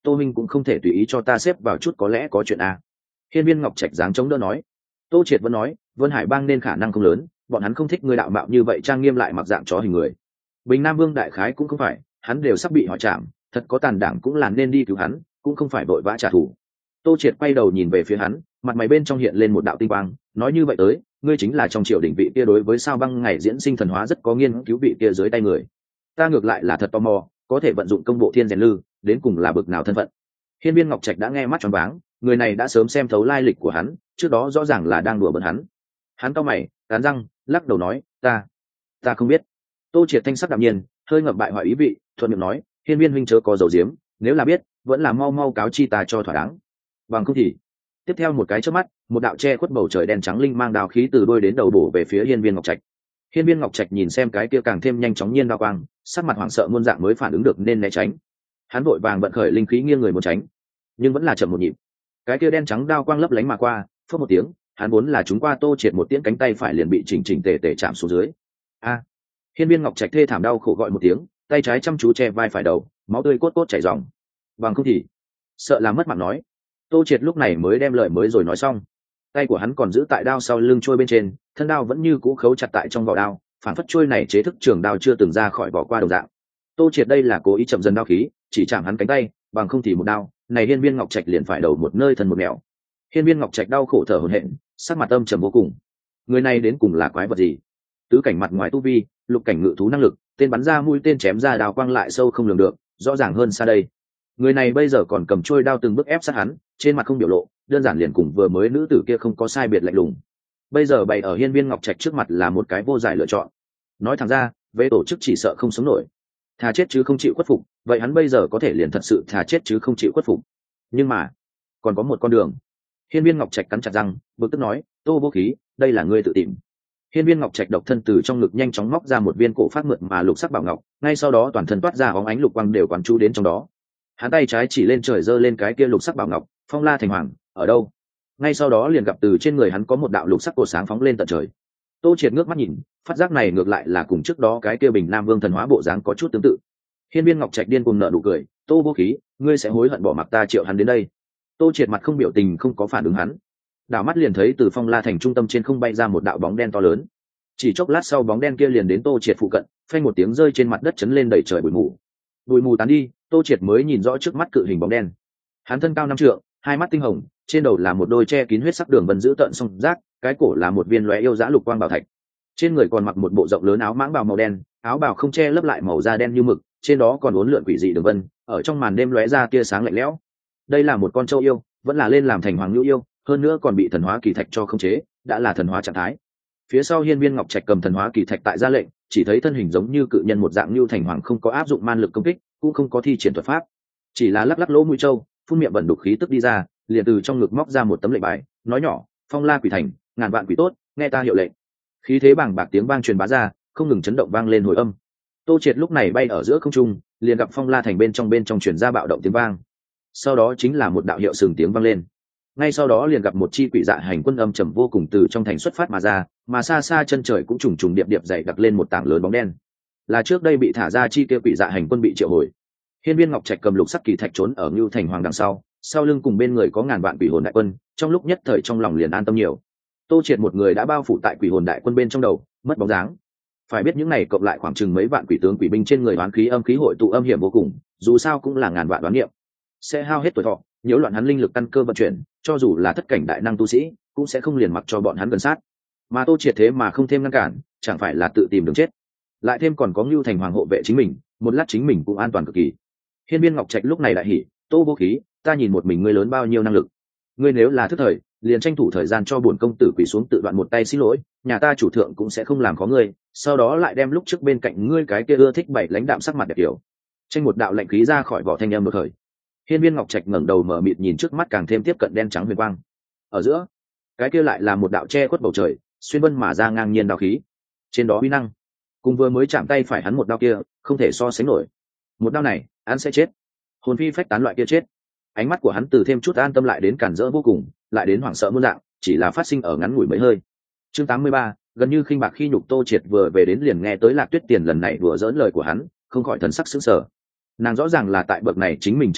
tô minh cũng không thể tùy ý cho ta xếp vào chút có lẽ có chuyện a. Hiên Viên Ngọc Trạch dáng chống đỡ nói. Tô Triệt vẫn nói, Vân Hải Bang nên khả năng không lớn, bọn hắn không thích người đạo mạo như vậy trang nghiêm lại mặc dạng chó hình người. Bình Nam Vương đại khái cũng không phải, hắn đều sắp bị họ chạm, thật có tàn đảng cũng là nên đi cứu hắn, cũng không phải vội vã trả thù. Tô Triệt quay đầu nhìn về phía hắn, mặt mày bên trong hiện lên một đạo tinh quang, nói như vậy tới, ngươi chính là trong triều đình vị kia đối với sao băng ngày diễn sinh thần hóa rất có nghiên cứu vị kia dưới tay người. Ta ngược lại là thật tò mò, có thể vận dụng công bộ thiên rèn lư, đến cùng là bực nào thân phận. Hiên Viên Ngọc Trạch đã nghe mắt tròn váng, người này đã sớm xem thấu lai lịch của hắn, trước đó rõ ràng là đang đùa bỡn hắn. Hắn cau mày, cắn răng, lắc đầu nói, ta, ta không biết. Tô Triệt thanh sắc đạm nhiên, hơi ngậm bại hoại ý vị, thuận miệng nói, Hiên Viên huynh chớ có dầu diếm, nếu là biết, vẫn là mau mau cáo chi ta cho thỏa đáng. Bằng không thì, tiếp theo một cái chớp mắt, một đạo che khuất bầu trời đen trắng linh mang đao khí từ đôi đến đầu bổ về phía Hiên Viên Ngọc Trạch. Hiên Viên Ngọc Trạch nhìn xem cái kia càng thêm nhanh chóng nhiên đao quang, sắc mặt hoảng sợ muôn dạng mới phản ứng được nên né tránh. Hắn vội vàng vận khởi linh khí nghiêng người muốn tránh, nhưng vẫn là chậm một nhịp. Cái kia đen trắng đao quang lấp lánh mà qua, phất một tiếng, hắn vốn là chúng qua Tô Triệt một tiếng cánh tay phải liền bị chỉnh chỉnh tề tề chạm xuống dưới. A! Hiên Viên Ngọc Trạch thê thảm đau khổ gọi một tiếng, tay trái chăm chú che vai phải đầu, máu tươi cốt cốt chảy ròng. Bằng không thì, sợ là mất mạng nói. Tô Triệt lúc này mới đem lời mới rồi nói xong. Tay của hắn còn giữ tại đao sau lưng trôi bên trên, thân đao vẫn như cũ khấu chặt tại trong vỏ đao, phản phất trôi này chế thức trường đao chưa từng ra khỏi vỏ qua đồng dạng. Tô Triệt đây là cố ý chậm dần đao khí, chỉ chạm hắn cánh tay, bằng không thì một đao, này Hiên Viên Ngọc Trạch liền phải đầu một nơi thân một nẻo. Hiên Viên Ngọc Trạch đau khổ thở hổn hển, sắc mặt âm trầm vô cùng. Người này đến cùng là quái vật gì? Tứ cảnh mặt ngoài tu vi, lục cảnh ngự thú năng lực, tên bắn ra mũi tên chém ra đào quang lại sâu không lường được, rõ ràng hơn xa đây. Người này bây giờ còn cầm trôi đao từng bước ép sát hắn, trên mặt không biểu lộ, đơn giản liền cùng vừa mới nữ tử kia không có sai biệt lạnh lùng. Bây giờ bày ở Hiên Viên Ngọc Trạch trước mặt là một cái vô giải lựa chọn. Nói thẳng ra, về tổ chức chỉ sợ không sống nổi, thà chết chứ không chịu khuất phục. Vậy hắn bây giờ có thể liền thật sự thà chết chứ không chịu khuất phục. Nhưng mà còn có một con đường. Hiên Viên Ngọc Trạch cắn chặt răng, bực tức nói, Tô Vô Khí, đây là ngươi tự tìm. Hiên Viên Ngọc Trạch độc thân từ trong ngực nhanh chóng móc ra một viên cổ phát mượt mà lục sắc bảo ngọc, ngay sau đó toàn thân toát ra óng ánh lục quang đều quán chú đến trong đó. Hắn tay trái chỉ lên trời giơ lên cái kia lục sắc bảo ngọc, phong la thành hoàng, ở đâu? Ngay sau đó liền gặp từ trên người hắn có một đạo lục sắc cột sáng phóng lên tận trời. Tô Triệt ngước mắt nhìn, phát giác này ngược lại là cùng trước đó cái kia Bình Nam Vương thần hóa bộ dáng có chút tương tự. Hiên Viên Ngọc Trạch điên cuồng nở nụ cười, Tô Vô Khí, ngươi sẽ hối hận bỏ mặc ta triệu hắn đến đây. Tô Triệt mặt không biểu tình không có phản ứng hắn, đảo mắt liền thấy từ phong la thành trung tâm trên không bay ra một đạo bóng đen to lớn. Chỉ chốc lát sau bóng đen kia liền đến Tô Triệt phụ cận, phanh một tiếng rơi trên mặt đất chấn lên đầy trời bụi mù. Bụi mù tán đi, Tô Triệt mới nhìn rõ trước mắt cự hình bóng đen. Hắn thân cao năm trượng, hai mắt tinh hồng, trên đầu là một đôi che kín huyết sắc đường vân giữ tợn song giác, cái cổ là một viên lóe yêu dã lục quang bảo thạch. Trên người còn mặc một bộ rộng lớn áo mãng bào màu đen, áo bào không che lấp lại màu da đen như mực, trên đó còn uốn lượn quỷ dị đường vân, ở trong màn đêm lóe ra tia sáng lạnh lẽo. Đây là một con trâu yêu, vẫn là lên làm thành hoàng lưu yêu, hơn nữa còn bị thần hóa kỳ thạch cho khống chế, đã là thần hóa trạng thái. Phía sau Hiên Viên Ngọc Trạch cầm thần hóa kỳ thạch tại ra lệnh, chỉ thấy thân hình giống như cự nhân một dạng lưu thành hoàng, không có áp dụng man lực công kích, cũng không có thi triển thuật pháp, chỉ là lắc lắc lỗ mũi trâu, phun miệng bẩn đục khí tức đi ra, liền từ trong ngực móc ra một tấm lệnh bài, nói nhỏ, Phong La Quỷ Thành, ngàn vạn quỷ tốt, nghe ta hiệu lệnh. Khí thế bàng bạc tiếng vang truyền bá ra, không ngừng chấn động vang lên hồi âm. Tô Triệt lúc này bay ở giữa không trung, liền gặp Phong La Thành bên trong bên trong truyền ra bạo động tiếng vang. Sau đó chính là một đạo hiệu sừng tiếng vang lên. Ngay sau đó liền gặp một chi quỷ dạ hành quân âm trầm vô cùng từ trong thành xuất phát mà ra, mà xa xa chân trời cũng trùng trùng điệp điệp dày đặc lên một tảng lớn bóng đen. Là trước đây bị thả ra chi kia quỷ dạ hành quân bị triệu hồi. Hiên Viên Ngọc Trạch cầm lục sắc kỳ thạch trốn ở Ngưu Thành Hoàng đằng sau, sau lưng cùng bên người có ngàn vạn quỷ hồn đại quân, trong lúc nhất thời trong lòng liền an tâm nhiều. Tô Triệt một người đã bao phủ tại quỷ hồn đại quân bên trong đầu, mất bóng dáng. Phải biết những này cộng lại khoảng chừng mấy vạn quỷ tướng quỷ binh trên người đoán khí âm khí hội tụ âm hiểm vô cùng, dù sao cũng là ngàn vạn đoán niệm, sẽ hao hết tuổi thọ, nhiễu loạn hắn linh lực căn cơ vận chuyển, cho dù là thất cảnh đại năng tu sĩ, cũng sẽ không liền mặc cho bọn hắn gần sát. Mà Tô Triệt thế mà không thêm ngăn cản, chẳng phải là tự tìm đường chết. Lại thêm còn có Ngưu Thành Hoàng hộ vệ chính mình, một lát chính mình cũng an toàn cực kỳ. Hiên Viên Ngọc Trạch lúc này đại hỉ, Tô Vô Khí, ta nhìn một mình ngươi lớn bao nhiêu năng lực, ngươi nếu là thức thời, liền tranh thủ thời gian cho bổn công tử quỳ xuống tự đoạn một tay xin lỗi, nhà ta chủ thượng cũng sẽ không làm khó ngươi, sau đó lại đem lúc trước bên cạnh ngươi cái kia ưa thích bảy lãnh đạm sắc mặt đẹp kiểu. Tranh một đạo lạnh khí ra khỏi vỏ thanh âm đột khởi. Hiên Viên Ngọc Trạch ngẩng đầu mở mịt nhìn trước mắt càng thêm tiếp cận đen trắng huyền quang. Ở giữa, cái kia lại là một đạo che khuất bầu trời, xuyên vân mà ra ngang nhiên đao khí. Trên đó uy năng, cùng vừa mới chạm tay phải hắn một đao kia, không thể so sánh nổi. Một đao này, hắn sẽ chết. Hồn phi phách tán loại kia chết. Ánh mắt của hắn từ thêm chút an tâm lại đến cản rỡ vô cùng, lại đến hoảng sợ muôn dạng, chỉ là phát sinh ở ngắn ngủi mấy hơi. Chương tám mươi ba, gần như khinh bạc khi nhục. Tô Triệt vừa về đến liền nghe tới Lạc Tuyết Tiền lần này đùa giỡn lời của hắn, không khỏi thần sắc sững sờ. Nàng rõ ràng là tại bậc này chính mình trở về,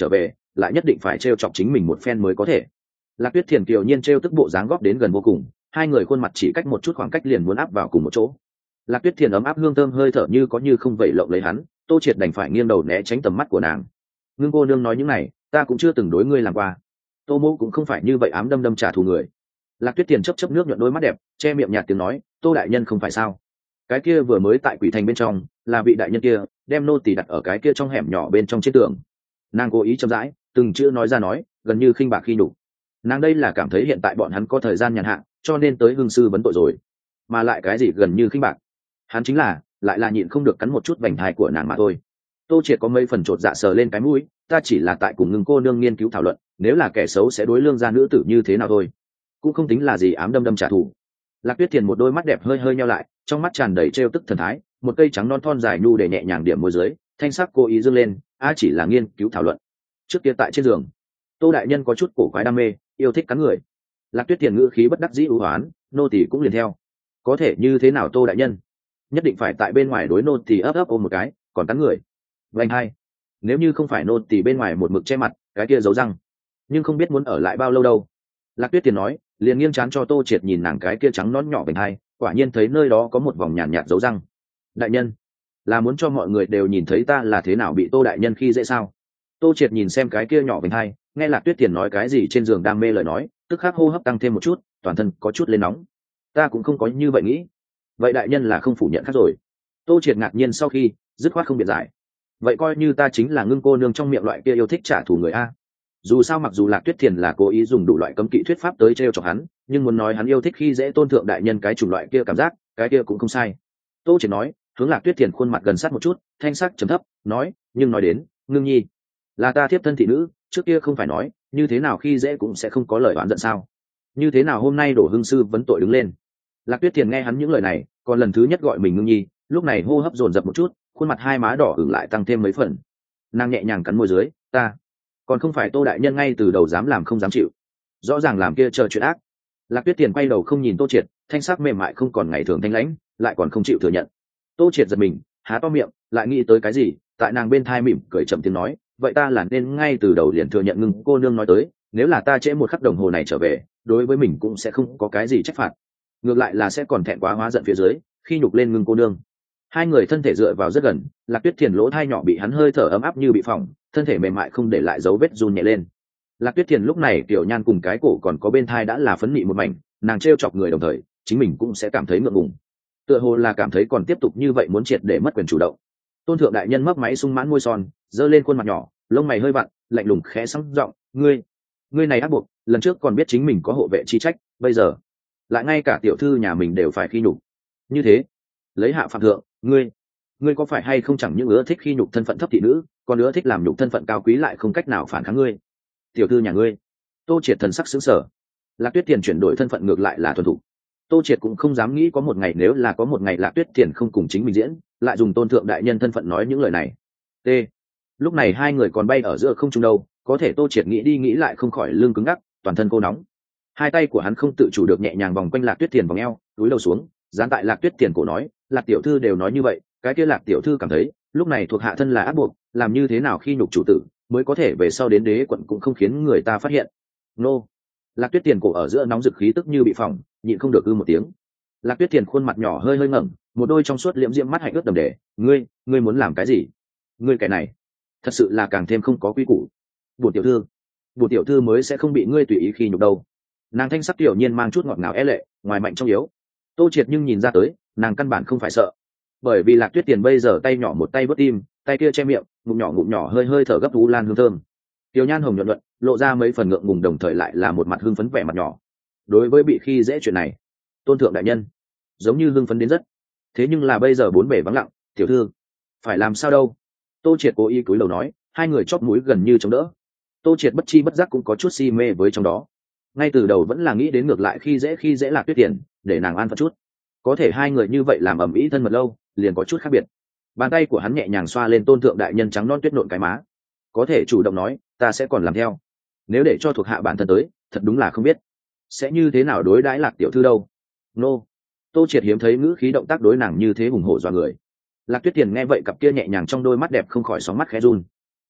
lại nhất định phải t r e o chọc chính mình một phen mới có thể. Lạc Tuyết Thiền kiều nhiên t r e o tức bộ dáng góp đến gần vô cùng, hai người khuôn mặt chỉ cách một chút khoảng cách liền muốn áp vào cùng một chỗ. Lạc Tuyết Thiền ấm áp hương thơm hơi thở như có như không vẩy lộng lấy hắn, Tô Triệt đành phải nghiêng đầu né tránh tầm mắt của nàng. Ngưng cô nương nói những này ta cũng chưa từng đối ngươi làm qua. Tô mô cũng không phải như vậy ám đâm đâm trả thù người. Lạc Tuyết Thiền chấp chấp nước nhuận đôi mắt đẹp, che miệng nhạt tiếng nói, Tô đại nhân không phải sao? Cái kia vừa mới tại quỷ thành bên trong là vị đại nhân kia đem nô tỳ đặt ở cái kia trong hẻm nhỏ bên trong trên tường. Nàng cố ý chậm rãi từng chữ nói ra nói, gần như khinh bạc khi nhục. Nàng đây là cảm thấy hiện tại bọn hắn có thời gian nhàn hạ, cho nên tới hương sư vấn tội rồi. Mà lại cái gì gần như khinh bạc? Hắn chính là lại là nhịn không được cắn một chút vành thai của nàng mà thôi. Tô Triệt có mấy phần chột dạ sờ lên cái mũi, ta chỉ là tại cùng Ngưng cô nương nghiên cứu thảo luận, nếu là kẻ xấu sẽ đối lương gia nữ tử như thế nào thôi, cũng không tính là gì ám đâm đâm trả thù. Lạc Tuyết Thiền một đôi mắt đẹp hơi hơi nheo lại, trong mắt tràn đầy trêu tức thần thái, một cây trắng non thon dài nhu để nhẹ nhàng điểm môi dưới, thanh sắc cố ý dương lên, a chỉ là nghiên cứu thảo luận. Trước kia tại trên giường, Tô đại nhân có chút cổ quái đam mê, yêu thích cắn người. Lạc Tuyết Thiền ngữ khí bất đắc dĩ ưu hoán, nô tỳ cũng liền theo. Có thể như thế nào Tô đại nhân? Nhất định phải tại bên ngoài đối nô tỳ ấp ấp ôm một cái, còn cắn người. Vành hai, nếu như không phải nô tỳ bên ngoài một mực che mặt, cái kia giấu răng, nhưng không biết muốn ở lại bao lâu đâu. Lạc Tuyết Thiền nói, liền nghiêng chán cho Tô Triệt nhìn nàng cái kia trắng nón nhỏ vành hai, quả nhiên thấy nơi đó có một vòng nhàn nhạt, nhạt dấu răng. Đại nhân, là muốn cho mọi người đều nhìn thấy ta là thế nào bị Tô đại nhân khi dễ sao? Tô Triệt nhìn xem cái kia nhỏ vành hai, nghe Lạc Tuyết Thiền nói cái gì trên giường đam mê lời nói, tức khắc hô hấp tăng thêm một chút, toàn thân có chút lên nóng. Ta cũng không có như vậy nghĩ. Vậy đại nhân là không phủ nhận khác rồi. Tô Triệt ngạc nhiên sau khi dứt khoát không biện giải. Vậy coi như ta chính là Ngưng cô nương trong miệng loại kia yêu thích trả thù người a. Dù sao mặc dù Lạc Tuyết Thiền là cố ý dùng đủ loại cấm kỵ thuyết pháp tới trêu chọc hắn, nhưng muốn nói hắn yêu thích khi dễ tôn thượng đại nhân cái chủng loại kia cảm giác, cái kia cũng không sai. Tô Triệt nói, hướng Lạc Tuyết Thiền khuôn mặt gần sát một chút, thanh sắc trầm thấp, nói, nhưng nói đến, Ngưng nhi, là ta thiếp thân thị nữ, trước kia không phải nói, như thế nào khi dễ cũng sẽ không có lời oán giận sao? Như thế nào hôm nay đổ hưng sư vấn tội đứng lên? Lạc Tuyết Thiền nghe hắn những lời này, còn lần thứ nhất gọi mình Ngưng nhi, lúc này hô hấp dồn dập một chút, khuôn mặt hai má đỏ ửng lại tăng thêm mấy phần. Nàng nhẹ nhàng cắn môi dưới, ta còn không phải Tô đại nhân ngay từ đầu dám làm không dám chịu, rõ ràng làm kia chờ chuyện ác. Lạc Tuyết Tiền quay đầu không nhìn Tô Triệt, thanh sắc mềm mại không còn ngày thường thanh lãnh, lại còn không chịu thừa nhận. Tô Triệt giật mình, há to miệng, lại nghĩ tới cái gì, tại nàng bên thai mỉm cười chậm tiếng nói, vậy ta là nên ngay từ đầu liền thừa nhận Ngưng cô nương nói tới, nếu là ta trễ một khắc đồng hồ này trở về, đối với mình cũng sẽ không có cái gì trách phạt, ngược lại là sẽ còn thẹn quá hóa giận phía dưới, khi nhục lên Ngưng cô nương. Hai người thân thể dựa vào rất gần, Lạc Tuyết Thiền lỗ thai nhỏ bị hắn hơi thở ấm áp như bị phỏng, thân thể mềm mại không để lại dấu vết run nhẹ lên. Lạc Tuyết Thiền lúc này tiểu nhan cùng cái cổ còn có bên thai đã là phấn mị một mảnh, nàng trêu chọc người đồng thời, chính mình cũng sẽ cảm thấy ngượng ngùng. Tựa hồ là cảm thấy còn tiếp tục như vậy muốn triệt để mất quyền chủ động. Tôn thượng đại nhân mấp máy sung mãn môi son, giơ lên khuôn mặt nhỏ, lông mày hơi vặn, lạnh lùng khẽ sẵn giọng, ngươi, ngươi này ác buộc, lần trước còn biết chính mình có hộ vệ chi trách, bây giờ lại ngay cả tiểu thư nhà mình đều phải khi nhục. Như thế, lấy hạ phạm thượng, ngươi ngươi có phải hay không chẳng những ưa thích khi nhục thân phận thấp thị nữ, còn ưa thích làm nhục thân phận cao quý lại không cách nào phản kháng ngươi. Tiểu thư nhà ngươi. Tô Triệt thần sắc sững sờ. Lạc Tuyết Tiền chuyển đổi thân phận ngược lại là thuần thủ. Tô Triệt cũng không dám nghĩ có một ngày nếu là có một ngày Lạc Tuyết Tiền không cùng chính mình diễn, lại dùng tôn thượng đại nhân thân phận nói những lời này. T. Lúc này hai người còn bay ở giữa không trung đâu, có thể Tô Triệt nghĩ đi nghĩ lại không khỏi lưng cứng ngắc, toàn thân cô nóng. Hai tay của hắn không tự chủ được nhẹ nhàng vòng quanh Lạc Tuyết Tiền vòng eo, túi đầu xuống, dán tại Lạc Tuyết Tiền cổ nói, Lạc tiểu thư đều nói như vậy, cái kia Lạc tiểu thư cảm thấy lúc này thuộc hạ thân là áp buộc, làm như thế nào khi nhục chủ tử mới có thể về sau đến đế quận cũng không khiến người ta phát hiện. Nô. Lạc Tuyết Tiền cổ ở giữa nóng rực khí tức như bị phỏng, nhịn không được ư một tiếng. Lạc Tuyết Tiền khuôn mặt nhỏ hơi hơi ngẩng, một đôi trong suốt liễm diễm mắt hạnh ướt đầm đề, ngươi ngươi muốn làm cái gì? Ngươi cái này thật sự là càng thêm không có quy củ. Bổn tiểu thư bổn tiểu thư mới sẽ không bị ngươi tùy ý khi nhục đâu. Nàng thanh sắc tiểu nhiên mang chút ngọt ngào é lệ, ngoài mạnh trong yếu. Tô Triệt nhưng nhìn ra tới, nàng căn bản không phải sợ, bởi vì Lạc Tuyết Tiền bây giờ tay nhỏ một tay bớt tim, tay kia che miệng, ngụm nhỏ ngụm nhỏ hơi hơi thở gấp u lan hương thơm. Tiểu nhan hồng nhuận nhuận, lộ ra mấy phần ngượng ngùng đồng thời lại là một mặt hưng phấn vẻ mặt nhỏ. Đối với bị khi dễ chuyện này, tôn thượng đại nhân giống như hưng phấn đến rất. Thế nhưng là bây giờ bốn bể vắng lặng, tiểu thư phải làm sao đâu? Tô Triệt cố ý cúi đầu nói, hai người chóp mũi gần như chống đỡ. Tô Triệt bất chi bất giác cũng có chút si mê với trong đó. Ngay từ đầu vẫn là nghĩ đến ngược lại khi dễ khi dễ Lạc Tuyết Tiền, để nàng an phận chút. Có thể hai người như vậy làm ầm ĩ thân mật lâu, liền có chút khác biệt. Bàn tay của hắn nhẹ nhàng xoa lên tôn thượng đại nhân trắng non tuyết nộn cái má, có thể chủ động nói, ta sẽ còn làm theo. Nếu để cho thuộc hạ bản thân tới, thật đúng là không biết sẽ như thế nào đối đãi Lạc tiểu thư đâu. Nô. Tô Triệt hiếm thấy ngữ khí động tác đối nàng như thế hùng hổ dọa người. Lạc Tuyết Tiền nghe vậy cặp kia nhẹ nhàng trong đôi mắt đẹp không khỏi sóng mắt khẽ run.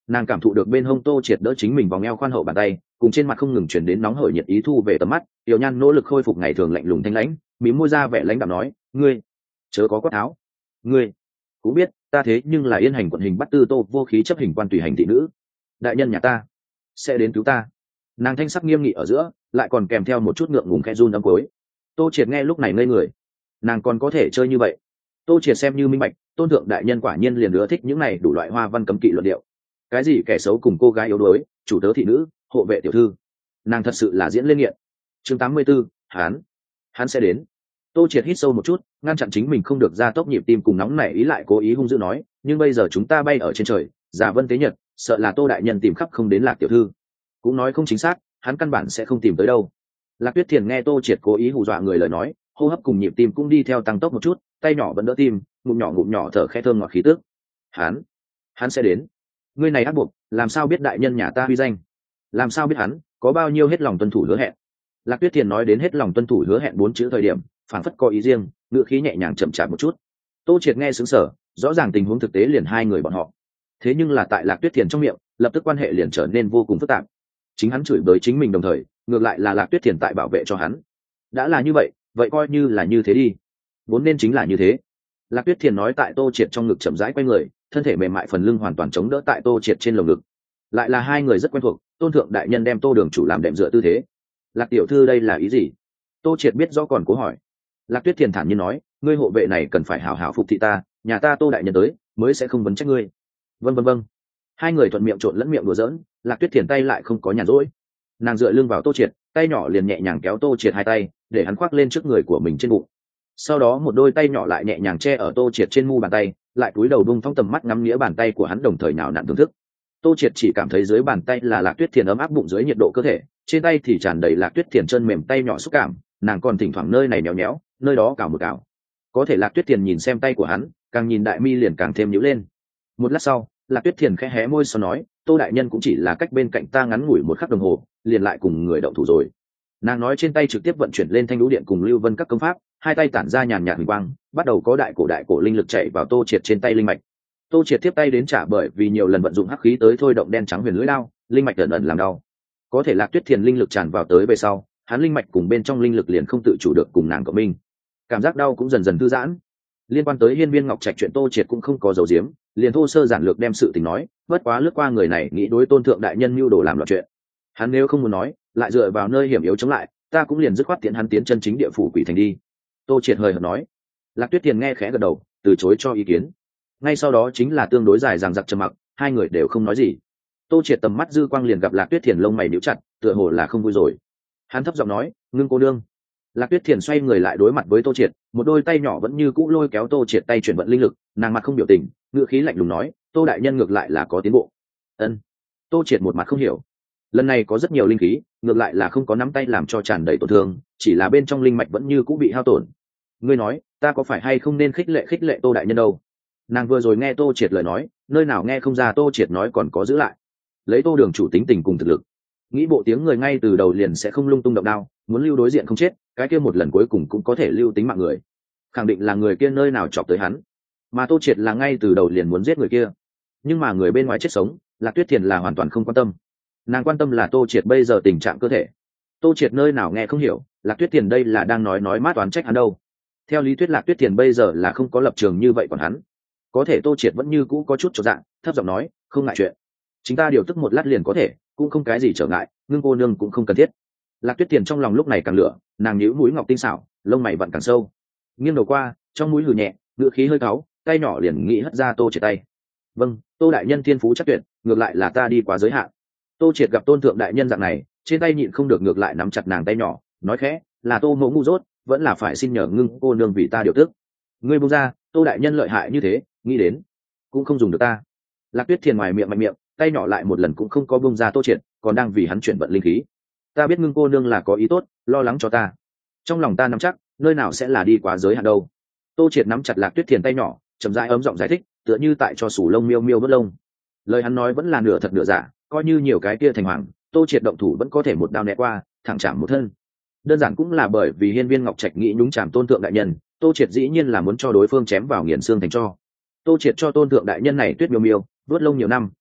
Nàng cảm thụ được bên hông Tô Triệt đỡ chính mình vòng eo khoan hậu bàn tay, cùng trên mặt không ngừng chuyển đến nóng hởi nhiệt ý thu về tầm mắt. Tiểu Nhan nỗ lực khôi phục ngày thường lạnh lùng thanh lãnh, mím môi ra vẻ lãnh đạm nói, ngươi chớ có quát tháo, ngươi cũng biết ta thế nhưng là Yên Hành quận hình bắt tư Tô vô khí chấp hình quan tùy hành thị nữ, đại nhân nhà ta sẽ đến cứu ta. Nàng thanh sắc nghiêm nghị ở giữa, lại còn kèm theo một chút ngượng ngùng khẽ run âm cuối. Tô Triệt nghe lúc này ngây người, nàng còn có thể chơi như vậy. Tô Triệt xem như minh bạch, tôn thượng đại nhân quả nhiên liền ưa thích những này đủ loại hoa văn cấm kỵ luận điệu. Cái gì kẻ xấu cùng cô gái yếu đuối, chủ tớ thị nữ, hộ vệ tiểu thư, nàng thật sự là diễn lên nghiện. Chương tám mươi 84, hắn hắn sẽ đến. Tô Triệt hít sâu một chút, ngăn chặn chính mình không được ra tốc nhịp tim cùng nóng nảy ý, lại cố ý hung dữ nói, nhưng bây giờ chúng ta bay ở trên trời, giả vân tế nhật, sợ là Tô đại nhân tìm khắp không đến Lạc tiểu thư. Cũng nói không chính xác, hắn căn bản sẽ không tìm tới đâu. Lạc Tuyết Thiền nghe Tô Triệt cố ý hù dọa người lời nói, hô hấp cùng nhịp tim cũng đi theo tăng tốc một chút, tay nhỏ vẫn đỡ tim, ngụm nhỏ ngụm nhỏ thở khẽ thơm ngọt khí tức. Hắn, hắn sẽ đến. Ngươi này ác buộc, làm sao biết đại nhân nhà ta uy danh? Làm sao biết hắn có bao nhiêu hết lòng tuân thủ hứa hẹn? Lạc Tuyết Thiền nói đến hết lòng tuân thủ hứa hẹn bốn chữ thời điểm, phảng phất có ý riêng, ngữ khí nhẹ nhàng chậm chạp một chút. Tô Triệt nghe sững sờ, rõ ràng tình huống thực tế liền hai người bọn họ. Thế nhưng là tại Lạc Tuyết Thiền trong miệng, lập tức quan hệ liền trở nên vô cùng phức tạp. Chính hắn chửi bới chính mình đồng thời, ngược lại là Lạc Tuyết Thiền tại bảo vệ cho hắn. Đã là như vậy, vậy coi như là như thế đi. Vốn nên chính là như thế. Lạc Tuyết Thiền nói tại Tô Triệt trong ngực chậm rãi quay người, thân thể mềm mại phần lưng hoàn toàn chống đỡ tại Tô Triệt trên lồng ngực. Lại là hai người rất quen thuộc, tôn thượng đại nhân đem Tô đường chủ làm đệm dựa tư thế. Lạc tiểu thư đây là ý gì? Tô Triệt biết rõ còn cố hỏi. Lạc Tuyết Thiền thản nhiên nói, ngươi hộ vệ này cần phải hảo hảo phục thị ta, nhà ta Tô đại nhân tới mới sẽ không vấn trách ngươi. Vâng vâng vâng. Hai người thuận miệng trộn lẫn miệng đùa giỡn, Lạc Tuyết Thiền tay lại không có nhàn rỗi. Nàng dựa lưng vào Tô Triệt, tay nhỏ liền nhẹ nhàng kéo Tô Triệt hai tay, để hắn khoác lên trước người của mình trên bụng. Sau đó một đôi tay nhỏ lại nhẹ nhàng che ở Tô Triệt trên mu bàn tay, lại cúi đầu bung thong tầm mắt ngắm nghĩa bàn tay của hắn, đồng thời nào nặn thưởng thức. Tô Triệt chỉ cảm thấy dưới bàn tay là Lạc Tuyết Thiền ấm áp bụng dưới nhiệt độ cơ thể, trên tay thì tràn đầy Lạc Tuyết Thiền chân mềm tay nhỏ xúc cảm, nàng còn thỉnh thoảng nơi này nhéo nhéo, nơi đó cào một cào. Có thể Lạc Tuyết Thiền nhìn xem tay của hắn, càng nhìn đại mi liền càng thêm nhíu lên. Một lát sau, Lạc Tuyết Thiền khẽ hé môi sau nói, Tô đại nhân cũng chỉ là cách bên cạnh ta ngắn ngủi một khắc đồng hồ, liền lại cùng người động thủ rồi. Nàng nói trên tay trực tiếp vận chuyển lên thanh lũ điện cùng lưu vân các công pháp, hai tay tản ra nhàn nhạt huỳnh quang, bắt đầu có đại cổ đại cổ linh lực chạy vào Tô Triệt trên tay linh mạch. Tô Triệt tiếp tay đến trả bởi vì nhiều lần vận dụng hắc khí tới thôi động đen trắng huyền lưỡi lao, linh mạch ẩn ẩn làm đau. Có thể Lạc Tuyết Thiền linh lực tràn vào tới về sau, hắn linh mạch cùng bên trong linh lực liền không tự chủ được cùng nàng cộng minh, cảm giác đau cũng dần dần thư giãn. Liên quan tới Hiên Viên Ngọc Trạch chuyện Tô Triệt cũng không có dấu diếm, liền thô sơ giản lược đem sự tình nói, bất quá lướt qua người này nghĩ đối tôn thượng đại nhân mưu đồ làm loạn chuyện. Hắn nếu không muốn nói, lại dựa vào nơi hiểm yếu chống lại, ta cũng liền dứt khoát tiện hắn tiến chân chính địa phủ quỷ thành đi. Tô Triệt hời hợt nói. Lạc Tuyết Thiền nghe khẽ gật đầu, từ chối cho ý kiến. Ngay sau đó chính là tương đối dài dằng dặc trầm mặc, hai người đều không nói gì. Tô Triệt tầm mắt dư quang liền gặp Lạc Tuyết Thiền lông mày nhíu chặt, tựa hồ là không vui rồi. Hắn thấp giọng nói, ngưng cô nương. Lạc Tuyết Thiền xoay người lại đối mặt với Tô Triệt, một đôi tay nhỏ vẫn như cũ lôi kéo Tô Triệt tay chuyển vận linh lực, nàng mặt không biểu tình, ngữ khí lạnh lùng nói, Tô đại nhân ngược lại là có tiến bộ. Ân. Tô Triệt một mặt không hiểu. Lần này có rất nhiều linh khí, ngược lại là không có nắm tay làm cho tràn đầy tổn thương, chỉ là bên trong linh mạch vẫn như cũ bị hao tổn. Ngươi nói, ta có phải hay không nên khích lệ khích lệ Tô đại nhân đâu? Nàng vừa rồi nghe Tô Triệt lời nói, nơi nào nghe không ra Tô Triệt nói còn có giữ lại. Lấy Tô đường chủ tính tình cùng thực lực, nghĩ bộ tiếng người ngay từ đầu liền sẽ không lung tung động đao, muốn lưu đối diện không chết, cái kia một lần cuối cùng cũng có thể lưu tính mạng người. Khẳng định là người kia nơi nào chọc tới hắn, mà Tô Triệt là ngay từ đầu liền muốn giết người kia. Nhưng mà người bên ngoài chết sống, Lạc Tuyết Thiền là hoàn toàn không quan tâm. Nàng quan tâm là Tô Triệt bây giờ tình trạng cơ thể. Tô Triệt nơi nào nghe không hiểu, Lạc Tuyết Thiền đây là đang nói nói mát toán trách hắn đâu. Theo lý thuyết Lạc Tuyết Thiền bây giờ là không có lập trường như vậy còn hắn. Có thể Tô Triệt vẫn như cũ có chút chột dạ, thấp giọng nói, không ngại chuyện, chúng ta điều tức một lát liền có thể, cũng không cái gì trở ngại, ngưng cô nương cũng không cần thiết. Lạc Tuyết Thiền trong lòng lúc này càng lửa, nàng nhíu mũi ngọc tinh xảo, lông mày vặn càng sâu, nghiêng đầu qua, trong mũi hừ nhẹ, ngữ khí hơi cáu, tay nhỏ liền nghĩ hất ra Tô Triệt tay. Vâng, Tô đại nhân thiên phú chắc tuyệt, ngược lại là ta đi quá giới hạn. Tô Triệt gặp tôn thượng đại nhân dạng này, trên tay nhịn không được ngược lại nắm chặt nàng tay nhỏ, nói khẽ, là Tô mẫu ngu dốt, vẫn là phải xin nhờ ngưng cô nương vì ta điều tức. Ngươi buông ra, Tô đại nhân lợi hại như thế, nghĩ đến cũng không dùng được ta. Lạc Tuyết Thiền ngoài miệng mạnh miệng, tay nhỏ lại một lần cũng không có buông ra Tô Triệt, còn đang vì hắn chuyển vận linh khí. Ta biết ngưng cô nương là có ý tốt, lo lắng cho ta. Trong lòng ta nắm chắc, nơi nào sẽ là đi quá giới hạn đâu. Tô Triệt nắm chặt Lạc Tuyết Thiền tay nhỏ, chậm rãi ấm giọng giải thích, tựa như tại cho sủ lông miêu miêu vớt lông. Lời hắn nói vẫn là nửa thật nửa giả, coi như nhiều cái kia thành hoàng, Tô Triệt động thủ vẫn có thể một đao né qua, thẳng chạm một thân. Đơn giản cũng là bởi vì Hiên Viên Ngọc Trạch nghĩ nhúng chàm tôn thượng đại nhân, Tô Triệt dĩ nhiên là muốn cho đối phương chém vào nghiền xương thành cho. Tô Triệt cho tôn thượng đại nhân này tuyết miêu miêu vớt lông nhiều năm,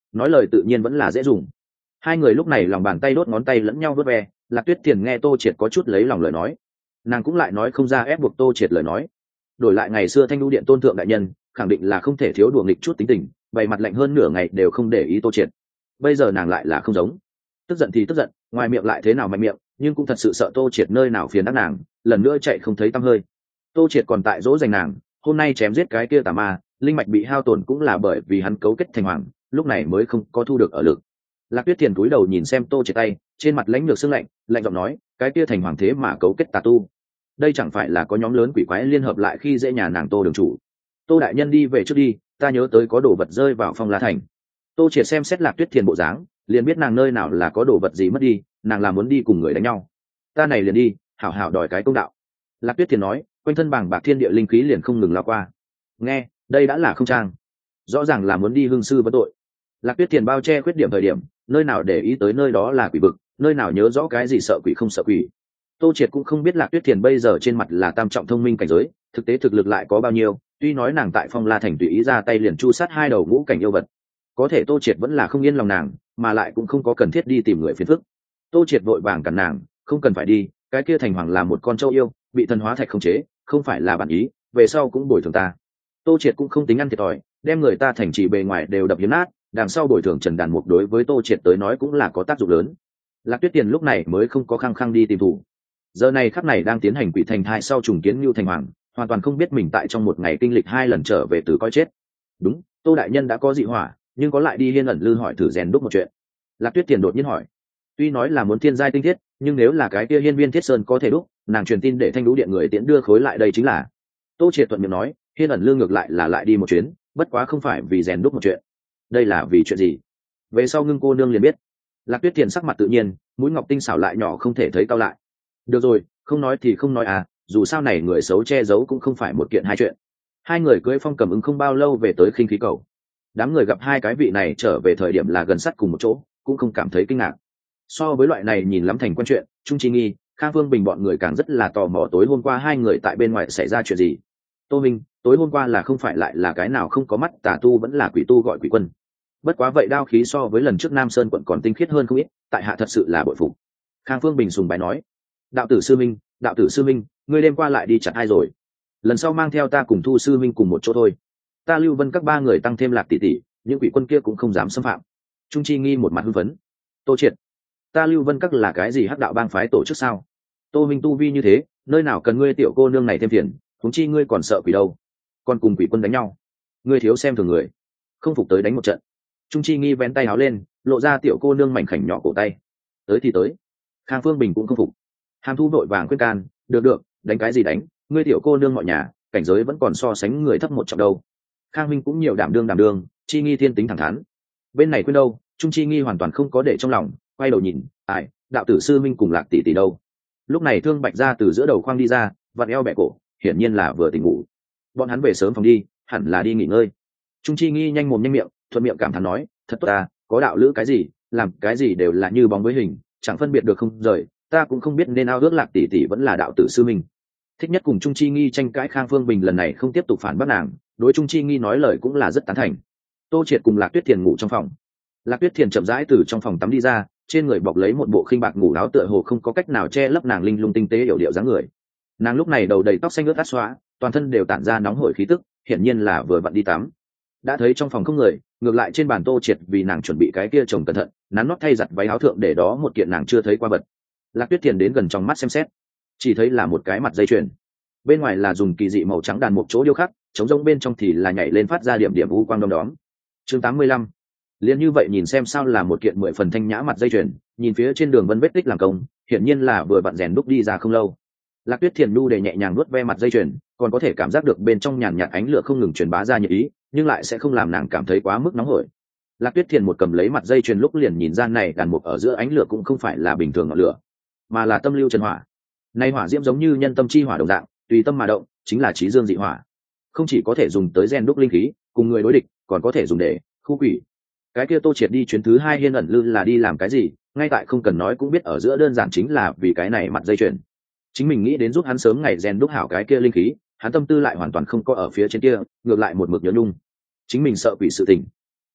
nói lời tự nhiên vẫn là dễ dùng. Hai người lúc này lòng bàn tay đốt ngón tay lẫn nhau vớt ve. Lạc Tuyết Thiền nghe Tô Triệt có chút lấy lòng lời nói, nàng cũng lại nói không ra ép buộc Tô Triệt lời nói. Đổi lại ngày xưa Thanh Đu Điện tôn thượng đại nhân khẳng định là không thể thiếu đùa nghịch chút tính tình, bày mặt lạnh hơn nửa ngày đều không để ý Tô Triệt. Bây giờ nàng lại là không giống, tức giận thì tức giận, ngoài miệng lại thế nào mạnh miệng, nhưng cũng thật sự sợ Tô Triệt nơi nào phiền đắc nàng, lần nữa chạy không thấy tăm hơi. Tô Triệt còn tại dỗ dành nàng, hôm nay chém giết cái kia tà ma, linh mạch bị hao tổn cũng là bởi vì hắn cấu kết thành hoàng, lúc này mới không có thu được ở lực. Lạc Tuyết Thiền cúi đầu nhìn xem Tô Triệt tay, trên mặt lãnh lược sương lạnh, lạnh giọng nói, cái kia thành hoàng thế mà cấu kết tà tu, đây chẳng phải là có nhóm lớn quỷ quái liên hợp lại khi dễ nhà nàng Tô đường chủ. Tô đại nhân đi về trước đi, ta nhớ tới có đồ vật rơi vào Phong La Thành. Tô Triệt xem xét Lạc Tuyết Thiền bộ dáng, liền biết nàng nơi nào là có đồ vật gì mất đi, nàng là muốn đi cùng người đánh nhau. Ta này liền đi, hảo hảo đòi cái công đạo. Lạc Tuyết Thiền nói, quanh thân bàng bạc thiên địa linh khí liền không ngừng lao qua. Nghe, đây đã là không trang, rõ ràng là muốn đi hương sư vấn tội. Lạc Tuyết Thiền bao che khuyết điểm thời điểm, nơi nào để ý tới nơi đó là quỷ vực, nơi nào nhớ rõ cái gì sợ quỷ không sợ quỷ. Tô Triệt cũng không biết Lạc Tuyết Thiền bây giờ trên mặt là tam trọng thông minh cảnh giới, thực tế thực lực lại có bao nhiêu. Tuy nói nàng tại Phong La Thành tùy ý ra tay liền chu sát hai đầu ngũ cảnh yêu vật, có thể Tô Triệt vẫn là không yên lòng nàng, mà lại cũng không có cần thiết đi tìm người phiền phức. Tô Triệt vội vàng cản nàng, không cần phải đi, cái kia thành hoàng là một con trâu yêu, bị thần hóa thạch khống chế, không phải là bản ý, về sau cũng bồi thường ta. Tô Triệt cũng không tính ăn thiệt thòi, đem người ta thành trì bề ngoài đều đập hiến nát, đằng sau bồi thường Trần Đàn Mục đối với Tô Triệt tới nói cũng là có tác dụng lớn. Lạc Tuyết Tiền lúc này mới không có khăng khăng đi tìm thủ. Giờ này khắc này đang tiến hành quỷ thành thai sau trùng kiến Nưu Thành Hoàng, hoàn toàn không biết mình tại trong một ngày kinh lịch hai lần trở về từ coi chết. Đúng, Tô đại nhân đã có dị hỏa, nhưng có lại đi Hiên ẩn lư hỏi thử rèn đúc một chuyện. Lạc Tuyết Tiền đột nhiên hỏi. Tuy nói là muốn thiên giai tinh thiết, nhưng nếu là cái kia Hiên Viên Thiết Sơn có thể đúc, nàng truyền tin để Thanh Đũ Điện người tiễn đưa khối lại đây chính là. Tô Triệt thuận miệng nói, Hiên ẩn lư ngược lại là lại đi một chuyến, bất quá không phải vì rèn đúc một chuyện. Đây là vì chuyện gì? Về sau Ngưng cô nương liền biết. Lạc Tuyết Tiền sắc mặt tự nhiên, mũi ngọc tinh xảo lại nhỏ không thể thấy cao lại. Được rồi, không nói thì không nói à, dù sao này người xấu che giấu cũng không phải một kiện hai chuyện. Hai người cưỡi phong cầm ứng không bao lâu về tới khinh khí cầu. Đám người gặp hai cái vị này trở về thời điểm là gần sát cùng một chỗ, cũng không cảm thấy kinh ngạc. So với loại này nhìn lắm thành quen chuyện, Trung Chi Nghi, Khang Phương Bình bọn người càng rất là tò mò tối hôm qua hai người tại bên ngoài xảy ra chuyện gì. Tô Minh, tối hôm qua là không phải lại là cái nào không có mắt tà tu vẫn là quỷ tu gọi quỷ quân. Bất quá vậy đao khí so với lần trước Nam Sơn quận còn tinh khiết hơn không ít, tại hạ thật sự là bội phục. Khang Phương Bình sùng bái nói, đạo tử sư minh, đạo tử sư minh, ngươi đêm qua lại đi chặt ai rồi? Lần sau mang theo ta cùng Thu sư minh cùng một chỗ thôi. Ta Lưu Vân các ba người tăng thêm Lạc tỷ tỷ, những quỷ quân kia cũng không dám xâm phạm. Trung Chi Nghi một mặt hưng phấn. Tô Triệt, ta Lưu Vân các là cái gì hắc đạo bang phái tổ chức sao? Tô Minh tu vi như thế, nơi nào cần ngươi tiểu cô nương này thêm phiền, huống chi ngươi còn sợ quỷ đâu? Còn cùng quỷ quân đánh nhau, ngươi thiếu xem thường người, không phục tới đánh một trận. Trung Chi Nghi vén tay áo lên, lộ ra tiểu cô nương mảnh khảnh nhỏ cổ tay. Tới thì tới. Khang Phương Bình cũng không phục. Hàm Thu vội vàng khuyên can, được được, đánh cái gì đánh, ngươi tiểu cô nương mọi nhà, cảnh giới vẫn còn so sánh người thấp một trọng đâu. Khang Minh cũng nhiều đảm đương đảm đương, Chi Nghi thiên tính thẳng thắn. Bên này khuyên đâu, Trung Chi Nghi hoàn toàn không có để trong lòng, quay đầu nhìn, ai, đạo tử sư minh cùng Lạc tỷ tỷ đâu? Lúc này Thương Bạch ra từ giữa đầu khoang đi ra, vặn eo bẹ cổ, hiển nhiên là vừa tỉnh ngủ. Bọn hắn về sớm phòng đi, hẳn là đi nghỉ ngơi. Trung Chi Nghi nhanh mồm nhanh miệng, thuận miệng cảm thán nói, thật tốt ta, có đạo lữ cái gì, làm cái gì đều là như bóng với hình, chẳng phân biệt được không rời. Ta cũng không biết nên ao ước Lạc tỷ tỷ vẫn là đạo tử sư minh. Thích nhất cùng Trung Chi Nghi tranh cãi Khang Phương Bình lần này không tiếp tục phản bác nàng, đối Trung Chi Nghi nói lời cũng là rất tán thành. Tô Triệt cùng Lạc Tuyết Thiền ngủ trong phòng. Lạc Tuyết Thiền chậm rãi từ trong phòng tắm đi ra, trên người bọc lấy một bộ khinh bạc ngủ áo tựa hồ không có cách nào che lấp nàng linh lung tinh tế yểu điệu dáng người. Nàng lúc này đầu đầy tóc xanh ướt át xóa, toàn thân đều tản ra nóng hổi khí tức, hiển nhiên là vừa vặn đi tắm. Đã thấy trong phòng không người, ngược lại trên bàn Tô Triệt vì nàng chuẩn bị cái kia chồng cẩn thận, nắn nót thay giặt váy áo thượng để đó một kiện nàng chưa thấy qua vật. Lạc Tuyết Thiền đến gần trong mắt xem xét, chỉ thấy là một cái mặt dây chuyền. Bên ngoài là dùng kỳ dị màu trắng đàn một chỗ điêu khắc, trống rỗng bên trong thì là nhảy lên phát ra điểm điểm u quang đom đóm. Chương tám mươi lăm. Liên như vậy nhìn xem sao là một kiện mười phần thanh nhã mặt dây chuyền, nhìn phía trên đường vân vết tích làm công, hiển nhiên là vừa vặn rèn đúc đi ra không lâu. Lạc Tuyết Thiền nu để nhẹ nhàng nuốt ve mặt dây chuyền, còn có thể cảm giác được bên trong nhàn nhạt ánh lửa không ngừng truyền bá ra nhiệt ý, nhưng lại sẽ không làm nàng cảm thấy quá mức nóng hổi. Lạc Tuyết Thiền một cầm lấy mặt dây chuyền lúc liền nhìn ra này đàn mục ở giữa ánh lửa cũng không phải là bình thường ngọn lửa, mà là tâm lưu chân hỏa. Nay hỏa diễm giống như nhân tâm chi hỏa đồng dạng, tùy tâm mà động, chính là chí dương dị hỏa. Không chỉ có thể dùng tới rèn đúc linh khí, cùng người đối địch, còn có thể dùng để khu quỷ. Cái kia Tô Triệt đi chuyến thứ hai Hiên ẩn lư là đi làm cái gì, ngay tại không cần nói cũng biết ở giữa đơn giản chính là vì cái này mặt dây chuyền. Chính mình nghĩ đến giúp hắn sớm ngày rèn đúc hảo cái kia linh khí, hắn tâm tư lại hoàn toàn không có ở phía trên kia, ngược lại một mực nhớ nhung. Chính mình sợ quỷ sự tình.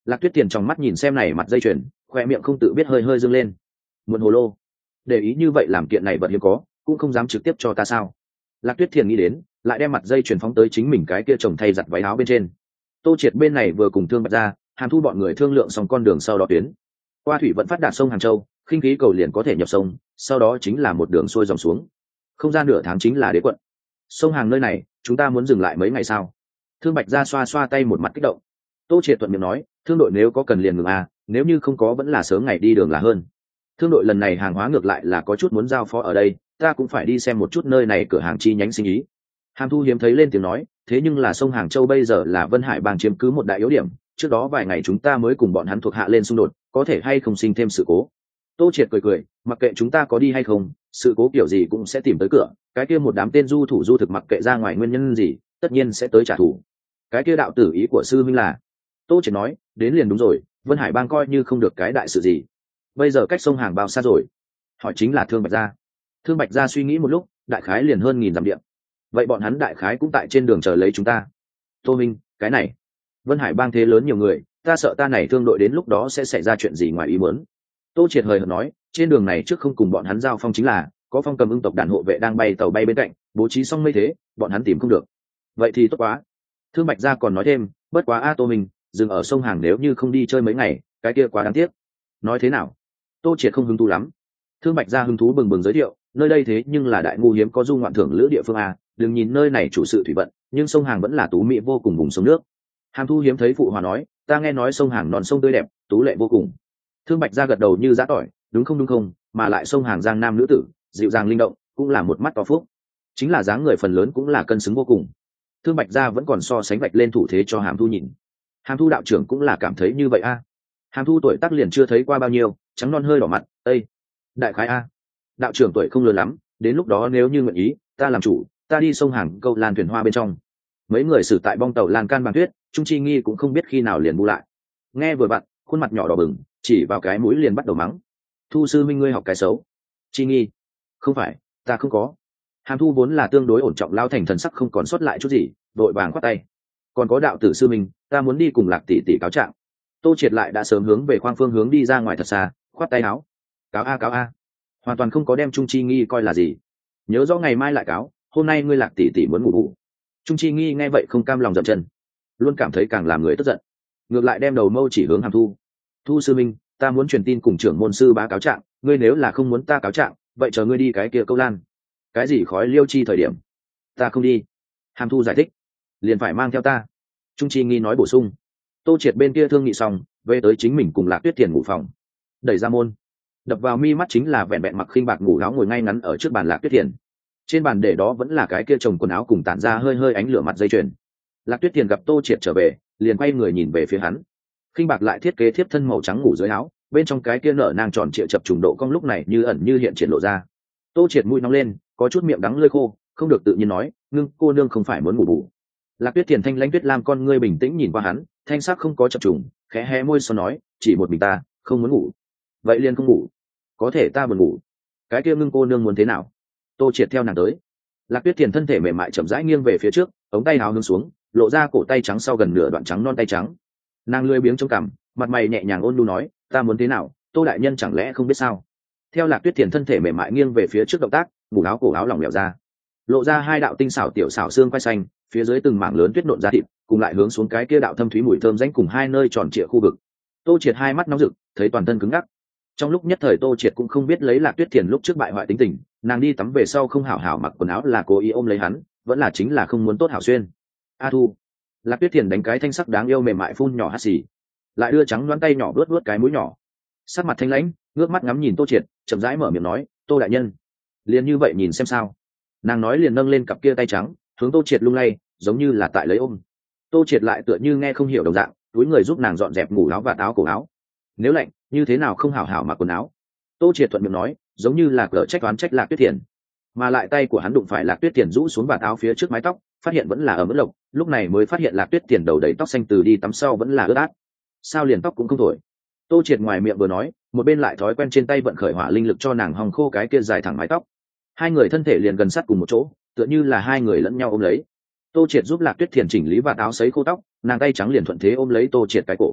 Lạc Tuyết Tiền trong mắt nhìn xem này mặt dây chuyền, khoe miệng không tự biết hơi hơi dương lên. Một hồ lô, để ý như vậy làm kiện này vật hiếm có, cũng không dám trực tiếp cho ta sao? Lạc Tuyết Tiền nghĩ đến, lại đem mặt dây chuyền phóng tới chính mình cái kia chồng thay giặt váy áo bên trên. Tô Triệt bên này vừa cùng Thương Bạch ra, Hàm Thu bọn người thương lượng xong con đường sau đó tuyến. Qua thủy vẫn phát đạt sông Hàng Châu, khinh khí cầu liền có thể nhập sông, sau đó chính là một đường xuôi dòng xuống. Không gian nửa tháng chính là đế quận. Sông Hàng nơi này, chúng ta muốn dừng lại mấy ngày sao? Thương Bạch ra xoa xoa tay một mặt kích động. Tô Triệt thuận miệng nói, thương đội nếu có cần liền ngừng à, nếu như không có vẫn là sớm ngày đi đường là hơn. Thương đội lần này hàng hóa ngược lại là có chút muốn giao phó ở đây, ta cũng phải đi xem một chút nơi này cửa hàng chi nhánh sinh ý. Hàm Thu hiếm thấy lên tiếng nói, thế nhưng là sông Hàng Châu bây giờ là Vân Hải bang chiếm cứ một đại yếu điểm, trước đó vài ngày chúng ta mới cùng bọn hắn thuộc hạ lên xung đột, có thể hay không sinh thêm sự cố. Tô Triệt cười cười, mặc kệ chúng ta có đi hay không, sự cố kiểu gì cũng sẽ tìm tới cửa, cái kia một đám tên du thủ du thực mặc kệ ra ngoài nguyên nhân gì, tất nhiên sẽ tới trả thù. Cái kia đạo tử ý của sư minh là, Tô Triệt nói, đến liền đúng rồi, Vân Hải bang coi như không được cái đại sự gì. Bây giờ cách sông Hàng bao xa rồi? Hỏi chính là Thương Bạch gia. Thương Bạch gia suy nghĩ một lúc, đại khái liền hơn nghìn dặm điện. Vậy bọn hắn đại khái cũng tại trên đường chờ lấy chúng ta. Tô Minh, cái này, Vân Hải bang thế lớn nhiều người, ta sợ ta này thương đội đến lúc đó sẽ xảy ra chuyện gì ngoài ý muốn. Tô Triệt hời hợt nói, trên đường này trước không cùng bọn hắn giao phong chính là, có Phong Cầm ưng tộc đàn hộ vệ đang bay tàu bay bên cạnh, bố trí xong mây thế, bọn hắn tìm không được. Vậy thì tốt quá. Thương Bạch gia còn nói thêm, bất quá a Tô Minh, dừng ở sông Hàng nếu như không đi chơi mấy ngày, cái kia quá đáng tiếc. Nói thế nào? Tô Triệt không hứng thú lắm. Thương Bạch gia hứng thú bừng bừng giới thiệu, nơi đây thế nhưng là đại ngu hiếm có du ngoạn thưởng lữ địa phương a, đừng nhìn nơi này chủ sự thủy vận, nhưng sông Hàng vẫn là tú mỹ vô cùng vùng sông nước. Hàm Thu hiếm thấy phụ hòa nói, ta nghe nói sông Hàng non sông tươi đẹp, tú lệ vô cùng. Thương Bạch gia gật đầu như giã tỏi, đúng không đúng không, mà lại sông Hàng giang nam nữ tử, dịu dàng linh động, cũng là một mắt to phúc. Chính là dáng người phần lớn cũng là cân xứng vô cùng. Thương Bạch gia vẫn còn so sánh vạch lên thủ thế cho Hàm Thu nhìn. Hàm Thu đạo trưởng cũng là cảm thấy như vậy a. Hàm Thu tuổi tác liền chưa thấy qua bao nhiêu, trắng non hơi đỏ mặt, ây, đại khái a. Đạo trưởng tuổi không lớn lắm, đến lúc đó nếu như nguyện ý, ta làm chủ, ta đi sông Hàng câu lan thuyền hoa bên trong. Mấy người xử tại bong tàu lan can bàn tuyết, Trung Chi Nghi cũng không biết khi nào liền bu lại. Nghe vừa vặn, khuôn mặt nhỏ đỏ bừng, chỉ vào cái mũi liền bắt đầu mắng. Thu sư minh ngươi học cái xấu. Chi Nghi, không phải, ta không có. Hàm Thu vốn là tương đối ổn trọng lao thành thần sắc không còn sót lại chút gì, đội vàng khoát tay. Còn có đạo tử sư minh, ta muốn đi cùng Lạc tỷ tỷ cáo trạng. Tô Triệt lại đã sớm hướng về khoang phương hướng đi ra ngoài thật xa, khoát tay áo. Cáo a cáo a. Hoàn toàn không có đem Trung Chi Nghi coi là gì. Nhớ rõ ngày mai lại cáo, hôm nay ngươi Lạc tỷ tỷ muốn ngủ ngủ. Trung Chi Nghi nghe vậy không cam lòng dậm chân, luôn cảm thấy càng làm người tức giận, ngược lại đem đầu mâu chỉ hướng Hàm Thu. Thu sư minh, ta muốn truyền tin cùng trưởng môn sư bá cáo trạng, ngươi nếu là không muốn ta cáo trạng, vậy chờ ngươi đi cái kia câu lan. Cái gì khói liêu chi thời điểm, ta không đi. Hàm Thu giải thích, liền phải mang theo ta. Trung Chi Nghi nói bổ sung. Tô Triệt bên kia thương nghị xong, về tới chính mình cùng Lạc Tuyết Tiền ngủ phòng. Đẩy ra môn, đập vào mi mắt chính là vẹn vẹn mặc khinh bạc ngủ áo ngồi ngay ngắn ở trước bàn Lạc Tuyết Tiền. Trên bàn để đó vẫn là cái kia chồng quần áo cùng tản ra hơi hơi ánh lửa mặt dây chuyền. Lạc Tuyết Tiền gặp Tô Triệt trở về, liền quay người nhìn về phía hắn. Khinh bạc lại thiết kế thiếp thân màu trắng ngủ dưới áo, bên trong cái kia nở nang tròn trịa chập trùng độ cong lúc này như ẩn như hiện triển lộ ra. Tô Triệt mũi nóng lên, có chút miệng đắng lưỡi khô, không được tự nhiên nói, ngưng cô nương không phải muốn ngủ bù. Lạc Tuyết Tiền thanh lãnh tuyết lam con ngươi bình tĩnh nhìn qua hắn, thanh sắc không có chập trùng, khẽ hé môi son nói, chỉ một mình ta, không muốn ngủ. Vậy liền không ngủ. Có thể ta buồn ngủ. Cái kia ngưng cô nương muốn thế nào? Tô Triệt theo nàng tới. Lạc Tuyết Tiền thân thể mềm mại chậm rãi nghiêng về phía trước, ống tay áo hướng xuống, lộ ra cổ tay trắng sau gần nửa đoạn trắng non tay trắng. Nàng lười biếng trong cằm, mặt mày nhẹ nhàng ôn nhu nói, ta muốn thế nào, Tô đại nhân chẳng lẽ không biết sao? Theo Lạc Tuyết Tiền thân thể mềm mại nghiêng về phía trước động tác, ngủ áo cổ áo lỏng lẻo ra, lộ ra hai đạo tinh xảo tiểu xảo xương quai xanh, phía dưới từng mảng lớn tuyết nộn ra thịt, cùng lại hướng xuống cái kia đạo thâm thúy mùi thơm rãnh cùng hai nơi tròn trịa khu vực. Tô Triệt hai mắt nóng rực, thấy toàn thân cứng ngắc. Trong lúc nhất thời Tô Triệt cũng không biết lấy Lạc Tuyết Tiền lúc trước bại hoại tính tình, nàng đi tắm về sau không hảo hảo mặc quần áo là cố ý ôm lấy hắn, vẫn là chính là không muốn tốt hảo xuyên. A Thu. Lạc Tuyết Tiền đánh cái thanh sắc đáng yêu mềm mại phun nhỏ hắt xì, lại đưa trắng đoán tay nhỏ vuốt vuốt cái mũi nhỏ. Sắc mặt thanh lãnh, ngước mắt ngắm nhìn Tô Triệt, chậm rãi mở miệng nói, Tô đại nhân, liền như vậy nhìn xem sao. Nàng nói liền nâng lên cặp kia tay trắng, hướng Tô Triệt lung lay, giống như là tại lấy ôm. Tô Triệt lại tựa như nghe không hiểu đồng dạng, túi người giúp nàng dọn dẹp ngủ áo và áo cổ áo. Nếu lạnh, như thế nào không hảo hảo mặc quần áo? Tô Triệt thuận miệng nói, giống như là cỡ trách toán trách Lạc Tuyết Tiền. Mà lại tay của hắn đụng phải Lạc Tuyết Tiền rũ xuống vạt áo phía trước mái tóc, phát hiện vẫn là ở mức lộc, lúc này mới phát hiện Lạc Tuyết Tiền đầu đầy tóc xanh từ đi tắm sau vẫn là ướt át. Sao liền tóc cũng không thổi? Tô Triệt ngoài miệng vừa nói, một bên lại thói quen trên tay vận khởi hỏa linh lực cho nàng hòng khô cái kia dài thẳng mái tóc. Hai người thân thể liền gần sát cùng một chỗ, tựa như là hai người lẫn nhau ôm lấy. Tô Triệt giúp Lạc Tuyết Tiền chỉnh lý vạt áo sấy khô tóc, nàng tay trắng liền thuận thế ôm lấy Tô Triệt cái cổ.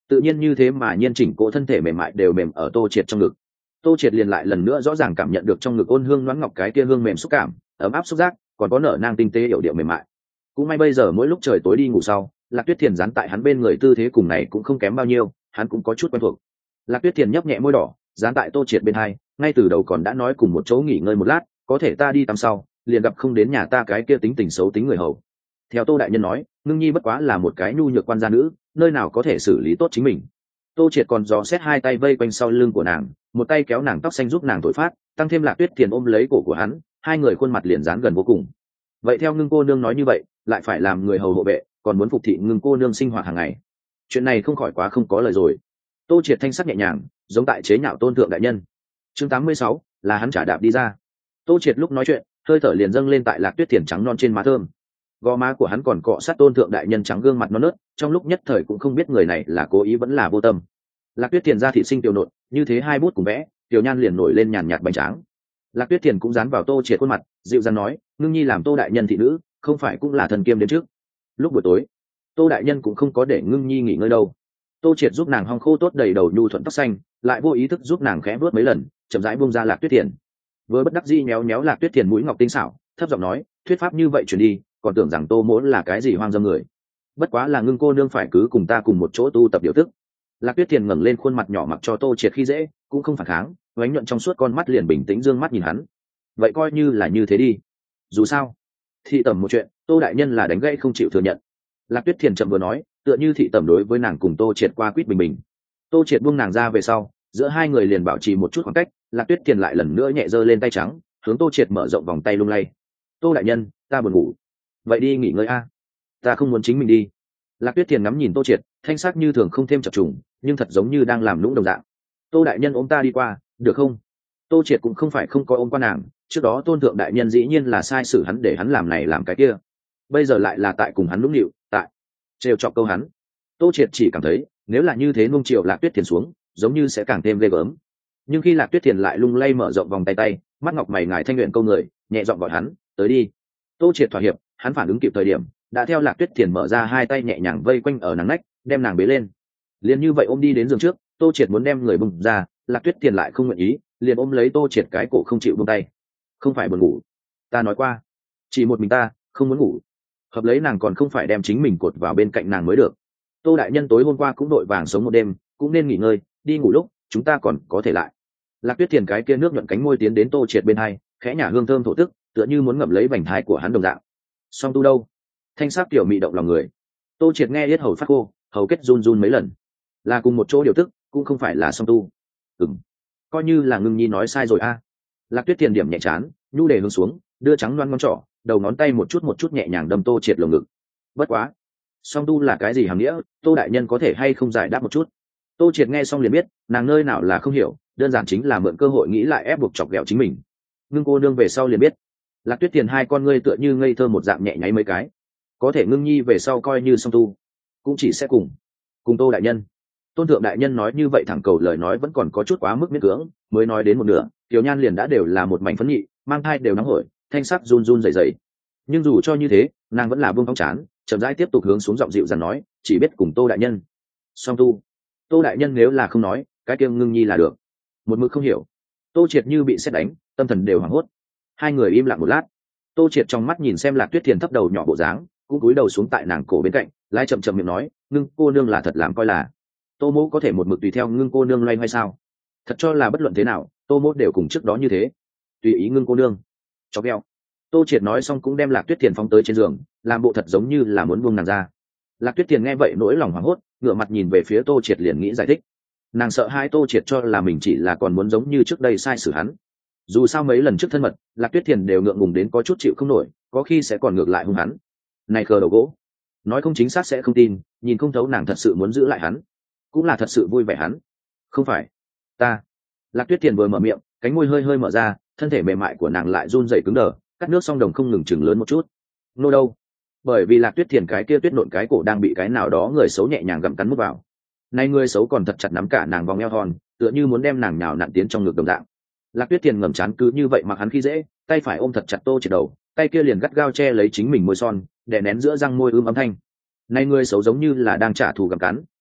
tự nhiên như thế mà nhiên chỉnh cỗ thân thể mềm mại đều mềm ở tô triệt trong ngực. Tô triệt liền lại lần nữa rõ ràng cảm nhận được trong ngực ôn hương loãng ngọc cái kia hương mềm xúc cảm, ấm áp xúc giác, còn có nở nang tinh tế hiểu điệu mềm mại. Cũng may bây giờ mỗi lúc trời tối đi ngủ sau, Lạc Tuyết Thiền dán tại hắn bên người tư thế cùng này cũng không kém bao nhiêu, hắn cũng có chút quen thuộc. Lạc Tuyết Thiền nhấp nhẹ môi đỏ, dán tại Tô Triệt bên hai, ngay từ đầu còn đã nói cùng một chỗ nghỉ ngơi một lát, có thể ta đi tắm sau, liền gặp không đến nhà ta cái kia tính tình xấu tính người hầu. Theo Tô đại nhân nói, Ngưng Nhi bất quá là một cái nhu nhược quan gia nữ, nơi nào có thể xử lý tốt chính mình. Tô Triệt còn dò xét hai tay vây quanh sau lưng của nàng, một tay kéo nàng tóc xanh giúp nàng thổi phát, tăng thêm Lạc Tuyết Thiền ôm lấy cổ của hắn, hai người khuôn mặt liền dán gần vô cùng. Vậy theo Ngưng cô nương nói như vậy, lại phải làm người hầu hộ vệ, còn muốn phục thị Ngưng cô nương sinh hoạt hàng ngày. Chuyện này không khỏi quá không có lời rồi. Tô Triệt thanh sắc nhẹ nhàng, giống tại chế nhạo tôn thượng đại nhân. Chương tám mươi sáu là hắn trả đạp đi ra. Tô Triệt lúc nói chuyện, hơi thở liền dâng lên tại Lạc Tuyết Thiền trắng non trên má thơm. Gò má của hắn còn cọ sát tôn thượng đại nhân trắng gương mặt non nớt, trong lúc nhất thời cũng không biết người này là cố ý vẫn là vô tâm. Lạc Tuyết Thiền ra thị sinh tiểu nộn, như thế hai bút cùng vẽ, tiểu nhan liền nổi lên nhàn nhạt bánh tráng. Lạc Tuyết Thiền cũng dán vào Tô Triệt khuôn mặt, dịu dàng nói, Ngưng Nhi làm Tô đại nhân thị nữ, không phải cũng là thần kiêm đến trước. Lúc buổi tối, Tô đại nhân cũng không có để Ngưng Nhi nghỉ ngơi đâu. Tô Triệt giúp nàng hong khô tốt đầy đầu nhu thuận tóc xanh, lại vô ý thức giúp nàng khẽ vuốt mấy lần, chậm rãi buông ra Lạc Tuyết Thiền. Với bất đắc dĩ méo méo Lạc Tuyết Thiền mũi ngọc tinh xảo, thấp giọng nói, thuyết pháp như vậy chuyển đi, còn tưởng rằng Tô mỗ là cái gì hoang dâm người. Bất quá là Ngưng cô nương phải cứ cùng ta cùng một chỗ tu tập điều tức. Lạc Tuyết Thiền ngẩng lên khuôn mặt nhỏ mặc cho Tô Triệt khi dễ, cũng không phản kháng, ánh nhuận trong suốt con mắt liền bình tĩnh dương mắt nhìn hắn. Vậy coi như là như thế đi. Dù sao, thị tẩm một chuyện, Tô đại nhân là đánh gãy không chịu thừa nhận. Lạc Tuyết Thiền chậm vừa nói, tựa như thị tẩm đối với nàng cùng Tô Triệt qua quýt bình bình. Tô Triệt buông nàng ra về sau, giữa hai người liền bảo trì một chút khoảng cách. Lạc Tuyết Thiền lại lần nữa nhẹ giơ lên tay trắng, hướng Tô Triệt mở rộng vòng tay lung lay. Tô đại nhân, ta buồn ngủ. Vậy đi nghỉ ngơi a. Ta không muốn chính mình đi. Lạc Tuyết Thiền ngắm nhìn Tô Triệt, thanh sắc như thường không thêm chập trùng, nhưng thật giống như đang làm lũng đồng dạng. Tô đại nhân ôm ta đi qua, được không? Tô Triệt cũng không phải không có ôm qua nàng, trước đó tôn thượng đại nhân dĩ nhiên là sai sử hắn để hắn làm này làm cái kia, bây giờ lại là tại cùng hắn nũng nịu, tại trêu chọc câu hắn. Tô Triệt chỉ cảm thấy nếu là như thế nung chiều Lạc Tuyết Thiền xuống, giống như sẽ càng thêm ghê gớm. Nhưng khi Lạc Tuyết Thiền lại lung lay mở rộng vòng tay tay, mắt ngọc mày ngài thanh luyện câu người, nhẹ giọng gọi hắn tới đi. Tô Triệt thỏa hiệp, hắn phản ứng kịp thời điểm, đã theo Lạc Tuyết Thiền mở ra hai tay nhẹ nhàng vây quanh ở nàng nách, đem nàng bế lên. Liền như vậy ôm đi đến giường trước, Tô Triệt muốn đem người bùng ra, Lạc Tuyết Thiền lại không nguyện ý, liền ôm lấy Tô Triệt cái cổ không chịu buông tay. Không phải buồn ngủ, ta nói qua, chỉ một mình ta, không muốn ngủ. Hợp lấy nàng còn không phải đem chính mình cột vào bên cạnh nàng mới được. Tô đại nhân tối hôm qua cũng đội vàng sống một đêm, cũng nên nghỉ ngơi, đi ngủ lúc chúng ta còn có thể lại. Lạc Tuyết Thiền cái kia nước nhuận cánh môi tiến đến Tô Triệt bên hai, khẽ nhả hương thơm thổ tức, tựa như muốn ngậm lấy vành thai của hắn đồng dạng. Song tu đâu? Thanh sắc tiểu mị động lòng người. Tô Triệt nghe yết hầu phát khô, hầu kết run run mấy lần. Là cùng một chỗ điều tức, cũng không phải là song tu. Ừm, coi như là Ngưng Nhi nói sai rồi a. Lạc Tuyết Thiền điểm nhẹ chán, nhu đề hướng xuống, đưa trắng loan ngón trỏ, đầu ngón tay một chút một chút nhẹ nhàng đâm Tô Triệt lồng ngực. Bất quá, song tu là cái gì hàm nghĩa, Tô đại nhân có thể hay không giải đáp một chút? Tô Triệt nghe xong liền biết, nàng nơi nào là không hiểu, đơn giản chính là mượn cơ hội nghĩ lại ép buộc chọc ghẹo chính mình. Ngưng cô nương về sau liền biết. Lạc Tuyết Thiền hai con ngươi tựa như ngây thơ một dạng nhẹ nháy mấy cái. Có thể Ngưng Nhi về sau coi như song tu, cũng chỉ sẽ cùng cùng Tô đại nhân. Tôn thượng đại nhân nói như vậy thẳng cầu lời nói vẫn còn có chút quá mức miễn cưỡng, mới nói đến một nửa, Tiểu Nhan liền đã đều là một mảnh phấn nhị, mang thai đều nóng hổi, thanh sắc run run rẩy rẩy. Nhưng dù cho như thế, nàng vẫn là buông phóng chán, chậm rãi tiếp tục hướng xuống giọng dịu dàng nói, chỉ biết cùng Tô đại nhân song tu. Tô đại nhân nếu là không nói, cái kia Ngưng Nhi là được. Một mực không hiểu. Tô Triệt như bị sét đánh, tâm thần đều hoảng hốt. Hai người im lặng một lát. Tô Triệt trong mắt nhìn xem Lạc Tuyết Thiền thấp đầu nhỏ bộ dáng, cũng cúi đầu xuống tại nàng cổ bên cạnh, lại chậm chậm miệng nói, Ngưng cô nương là thật làm coi là Tô mỗ có thể một mực tùy theo Ngưng cô nương loay hoay sao? Thật cho là bất luận thế nào, Tô mỗ đều cùng trước đó như thế, tùy ý Ngưng cô nương. Chó gheo. Tô Triệt nói xong cũng đem Lạc Tuyết Thiền phóng tới trên giường, làm bộ thật giống như là muốn buông nàng ra. Lạc Tuyết Thiền nghe vậy nỗi lòng hoảng hốt, ngửa mặt nhìn về phía Tô Triệt liền nghĩ giải thích. Nàng sợ hai Tô Triệt cho là mình chỉ là còn muốn giống như trước đây sai xử hắn. Dù sao mấy lần trước thân mật, Lạc Tuyết Thiền đều ngượng ngùng đến có chút chịu không nổi, có khi sẽ còn ngược lại hung hắn. Này khờ đầu gỗ, nói không chính xác sẽ không tin, nhìn không thấu nàng thật sự muốn giữ lại hắn, cũng là thật sự vui vẻ hắn. Không phải ta. Lạc Tuyết Thiền vừa mở miệng, cánh môi hơi hơi mở ra, thân thể mềm mại của nàng lại run rẩy cứng đờ, cắt nước song đồng không ngừng chừng lớn một chút. Nô đâu? Bởi vì Lạc Tuyết Thiền cái kia tuyết nộn cái cổ đang bị cái nào đó người xấu nhẹ nhàng gặm cắn mút vào. Nay người xấu còn thật chặt nắm cả nàng vòng eo thon, tựa như muốn đem nàng nhào nặn tiến trong ngực đồng dạng. Lạc Tuyết Thiền ngầm chán cứ như vậy mặc hắn khi dễ, tay phải ôm thật chặt Tô Triệt đầu, tay kia liền gắt gao che lấy chính mình môi son, đè nén giữa răng môi ưm âm thanh. Nay người xấu giống như là đang trả thù gặm cắn,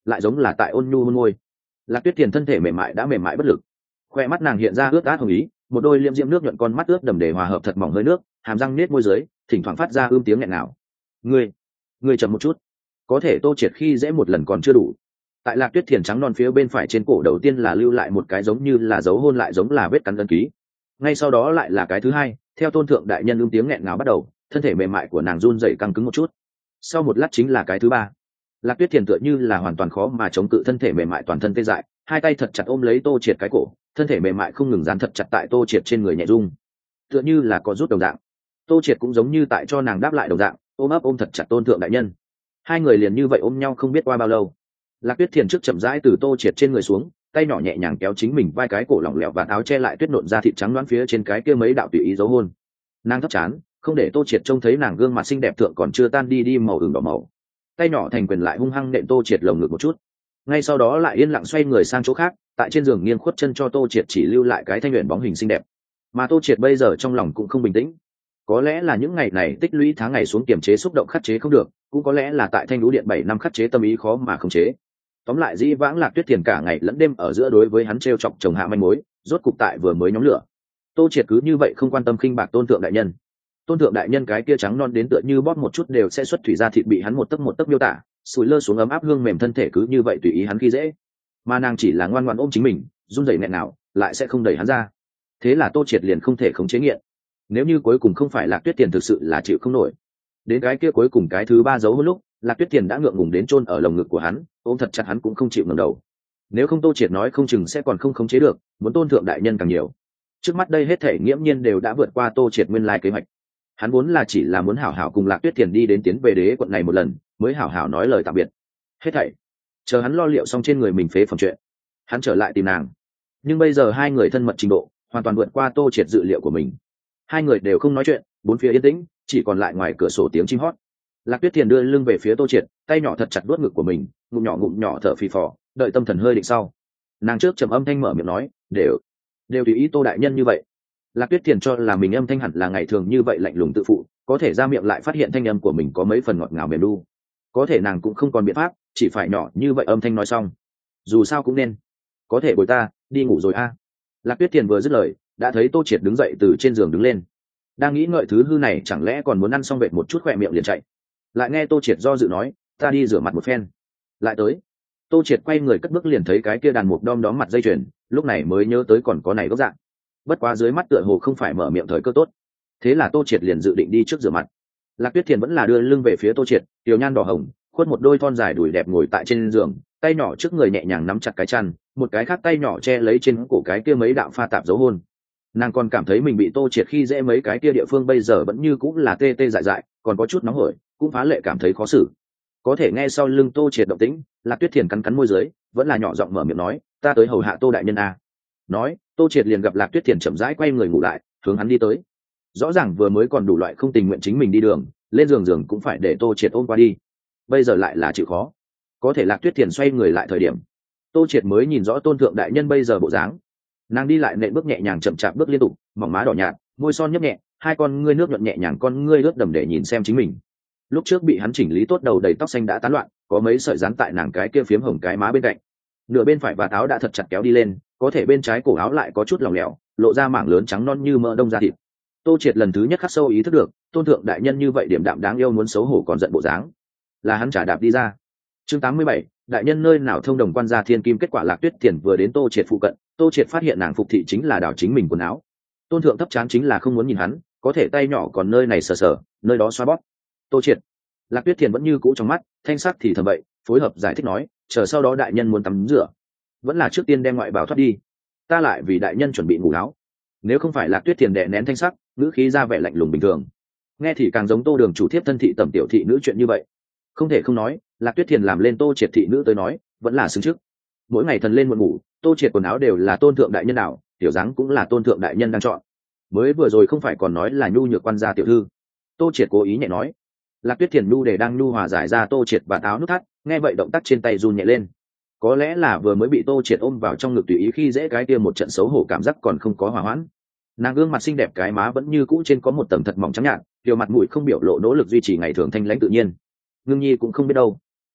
lại giống là tại ôn nhu hôn môi. Lạc Tuyết Thiền thân thể mềm mại đã mềm mại bất lực, khoe mắt nàng hiện ra ướt át hồng ý, một đôi liêm diễm nước nhuận con mắt ướt đầm để hòa hợp thật mỏng hơi nước, hàm răng nết môi dưới thỉnh thoảng phát ra ưm tiếng nghẹn nào. Ngươi, ngươi chậm một chút, có thể Tô Triệt khi dễ một lần còn chưa đủ. Tại Lạc Tuyết Thiền trắng non phía bên phải trên cổ đầu tiên là lưu lại một cái giống như là dấu hôn, lại giống là vết cắn ấn ký. Ngay sau đó lại là cái thứ hai, theo tôn thượng đại nhân ưm tiếng nghẹn ngào bắt đầu, thân thể mềm mại của nàng run rẩy căng cứng một chút. Sau một lát chính là cái thứ ba. Lạc Tuyết Thiền tựa như là hoàn toàn khó mà chống cự, thân thể mềm mại toàn thân tê dại, hai tay thật chặt ôm lấy Tô Triệt cái cổ, thân thể mềm mại không ngừng dán thật chặt tại Tô Triệt trên người nhẹ rung, tựa như là có rút đồng dạng. Tô Triệt cũng giống như tại cho nàng đáp lại đồng dạng, ôm ấp ôm thật chặt tôn thượng đại nhân. Hai người liền như vậy ôm nhau không biết qua bao lâu. Lạc Tuyết Thiền trước chậm rãi từ Tô Triệt trên người xuống, tay nhỏ nhẹ nhàng kéo chính mình vai cái cổ lỏng lẻo và áo che lại tuyết nộn ra thịt trắng đoán phía trên cái kia mấy đạo tùy ý dấu hôn. Nàng thấp chán, không để Tô Triệt trông thấy nàng gương mặt xinh đẹp thượng còn chưa tan đi đi màu ửng đỏ màu. Tay nhỏ thành quyền lại hung hăng nện Tô Triệt lồng ngực một chút. Ngay sau đó lại yên lặng xoay người sang chỗ khác, tại trên giường nghiêng khuất chân cho Tô Triệt chỉ lưu lại cái thanh luyện bóng hình xinh đẹp. Mà Tô Triệt bây giờ trong lòng cũng không bình tĩnh. Có lẽ là những ngày này tích lũy tháng ngày xuống kiềm chế xúc động khắc chế không được, cũng có lẽ là tại thanh lũ điện bảy năm khắc chế tâm ý khó mà khống chế. Tóm lại dĩ vãng Lạc Tuyết Thiền cả ngày lẫn đêm ở giữa đối với hắn trêu chọc chồng hạ manh mối, rốt cục tại vừa mới nhóm lửa. Tô Triệt cứ như vậy không quan tâm khinh bạc tôn thượng đại nhân. Tôn thượng đại nhân cái kia trắng non đến tựa như bóp một chút đều sẽ xuất thủy ra thịt bị hắn một tấc một tấc miêu tả, sủi lơ xuống ấm áp hương mềm thân thể cứ như vậy tùy ý hắn khi dễ. Mà nàng chỉ là ngoan ngoãn ôm chính mình, run rẩy nghẹn nào, lại sẽ không đẩy hắn ra. Thế là Tô Triệt liền không thể khống chế nghiện. Nếu như cuối cùng không phải Lạc Tuyết Tiền thực sự là chịu không nổi. Đến cái kia cuối cùng cái thứ ba dấu hôn lúc, Lạc Tuyết Tiền đã ngượng ngùng đến chôn ở lồng ngực của hắn, ôm thật chặt hắn cũng không chịu ngẩng đầu. Nếu không Tô Triệt nói không chừng sẽ còn không khống chế được, muốn tôn thượng đại nhân càng nhiều. Trước mắt đây hết thể nghiễm nhiên đều đã vượt qua Tô Triệt nguyên lai kế hoạch. Hắn vốn là chỉ là muốn hảo hảo cùng Lạc Tuyết Tiền đi đến tiến về đế quận này một lần, mới hảo hảo nói lời tạm biệt. Hết thảy, chờ hắn lo liệu xong trên người mình phế phẩm chuyện, hắn trở lại tìm nàng. Nhưng bây giờ hai người thân mật trình độ hoàn toàn vượt qua Tô Triệt dự liệu của mình. Hai người đều không nói chuyện, bốn phía yên tĩnh, chỉ còn lại ngoài cửa sổ tiếng chim hót. Lạc Tuyết Thiền đưa lưng về phía Tô Triệt, tay nhỏ thật chặt vuốt ngực của mình, ngụm nhỏ ngụm nhỏ thở phì phò, đợi tâm thần hơi định sau, nàng trước trầm âm thanh mở miệng nói, đều đều tùy ý Tô đại nhân như vậy. Lạc Tuyết Thiền cho là mình âm thanh hẳn là ngày thường như vậy lạnh lùng tự phụ, có thể ra miệng lại phát hiện thanh âm của mình có mấy phần ngọt ngào mềm lu. Có thể nàng cũng không còn biện pháp, chỉ phải nhỏ như vậy âm thanh nói xong, dù sao cũng nên có thể bồi ta đi ngủ rồi a. Lạc Tuyết Thiền vừa dứt lời, đã thấy Tô Triệt đứng dậy từ trên giường đứng lên, đang nghĩ ngợi thứ hư này chẳng lẽ còn muốn ăn xong vệt một chút khỏe miệng liền chạy, lại nghe Tô Triệt do dự nói, ta đi rửa mặt một phen lại tới. Tô Triệt quay người cất bước liền thấy cái kia đàn mục đom đóm mặt dây chuyền, lúc này mới nhớ tới còn có này gốc dạng, bất quá dưới mắt tựa hồ không phải mở miệng thời cơ tốt, thế là Tô Triệt liền dự định đi trước rửa mặt. Lạc Tuyết Thiền vẫn là đưa lưng về phía Tô Triệt, tiểu nhan đỏ hồng, khuất một đôi thon dài đùi đẹp ngồi tại trên giường, tay nhỏ trước người nhẹ nhàng nắm chặt cái chăn, một cái khác tay nhỏ che lấy trên cổ cái kia mấy đạo pha tạp dấu hôn. Nàng còn cảm thấy mình bị Tô Triệt khi dễ mấy cái kia địa phương bây giờ vẫn như cũng là tê tê dại dại, còn có chút nóng hổi, cũng phá lệ cảm thấy khó xử. Có thể nghe sau lưng Tô Triệt động tĩnh, Lạc Tuyết Thiền cắn cắn môi dưới, vẫn là nhỏ giọng mở miệng nói, ta tới hầu hạ Tô đại nhân a. Nói, Tô Triệt liền gặp Lạc Tuyết Thiền chậm rãi quay người ngủ lại, hướng hắn đi tới. Rõ ràng vừa mới còn đủ loại không tình nguyện chính mình đi đường, lên giường giường cũng phải để Tô Triệt ôm qua đi, bây giờ lại là chịu khó. Có thể Lạc Tuyết Thiền xoay người lại thời điểm, Tô Triệt mới nhìn rõ tôn thượng đại nhân bây giờ bộ dáng. Nàng đi lại nện bước nhẹ nhàng chậm chạp bước liên tục, mỏng má đỏ nhạt, môi son nhấp nhẹ, hai con ngươi nước nhuận nhẹ nhàng con ngươi ướt đầm để nhìn xem chính mình. Lúc trước bị hắn chỉnh lý tốt đầu đầy tóc xanh đã tán loạn, có mấy sợi dán tại nàng cái kia phiếm hồng cái má bên cạnh. Nửa bên phải và áo đã thật chặt kéo đi lên, có thể bên trái cổ áo lại có chút lỏng lẻo, lộ ra mảng lớn trắng non như mỡ đông da thịt. Tô Triệt lần thứ nhất khắc sâu ý thức được, tôn thượng đại nhân như vậy điểm đạm đáng yêu muốn xấu hổ còn giận bộ dáng, là hắn trả đạp đi ra. Chương tám mươi bảy, đại nhân nơi nào thông đồng quan gia thiên kim. Kết quả Lạc Tuyết Thiền vừa đến Tô Triệt phụ cận, Tô Triệt phát hiện nàng phục thị chính là đảo chính mình quần áo. Tôn thượng thấp chán chính là không muốn nhìn hắn, có thể tay nhỏ còn nơi này sờ sờ, nơi đó xoa bóp. Tô Triệt, Lạc Tuyết Thiền vẫn như cũ trong mắt thanh sắc thì thầm vậy, phối hợp giải thích nói, chờ sau đó đại nhân muốn tắm rửa, vẫn là trước tiên đem ngoại bào thoát đi, ta lại vì đại nhân chuẩn bị ngủ áo. Nếu không phải Lạc Tuyết Thiền đè nén thanh sắc, ngữ khí ra vẻ lạnh lùng bình thường, nghe thì càng giống Tô Đường chủ thiếp thân thị tẩm tiểu thị nữ chuyện như vậy. Không thể không nói, Lạc Tuyết Thiền làm lên Tô Triệt thị nữ tới nói vẫn là xứng trước. Mỗi ngày thần lên một ngủ, Tô Triệt quần áo đều là tôn thượng đại nhân nào, tiểu dáng cũng là tôn thượng đại nhân đang chọn. Mới vừa rồi không phải còn nói là nhu nhược quan gia tiểu thư. Tô Triệt cố ý nhẹ nói. Lạc Tuyết Thiền nhu để đang nhu hòa giải ra Tô Triệt và áo nút thắt, nghe vậy động tác trên tay run nhẹ lên. Có lẽ là vừa mới bị Tô Triệt ôm vào trong ngực tùy ý khi dễ cái kia một trận xấu hổ cảm giác còn không có hòa hoãn. Nàng gương mặt xinh đẹp cái má vẫn như cũ trên có một tầng thật mỏng trắng nhạt, kiểu mặt mũi không biểu lộ nỗ lực duy trì ngày thường thanh lãnh tự nhiên. Ngưng Nhi cũng không biết đâu,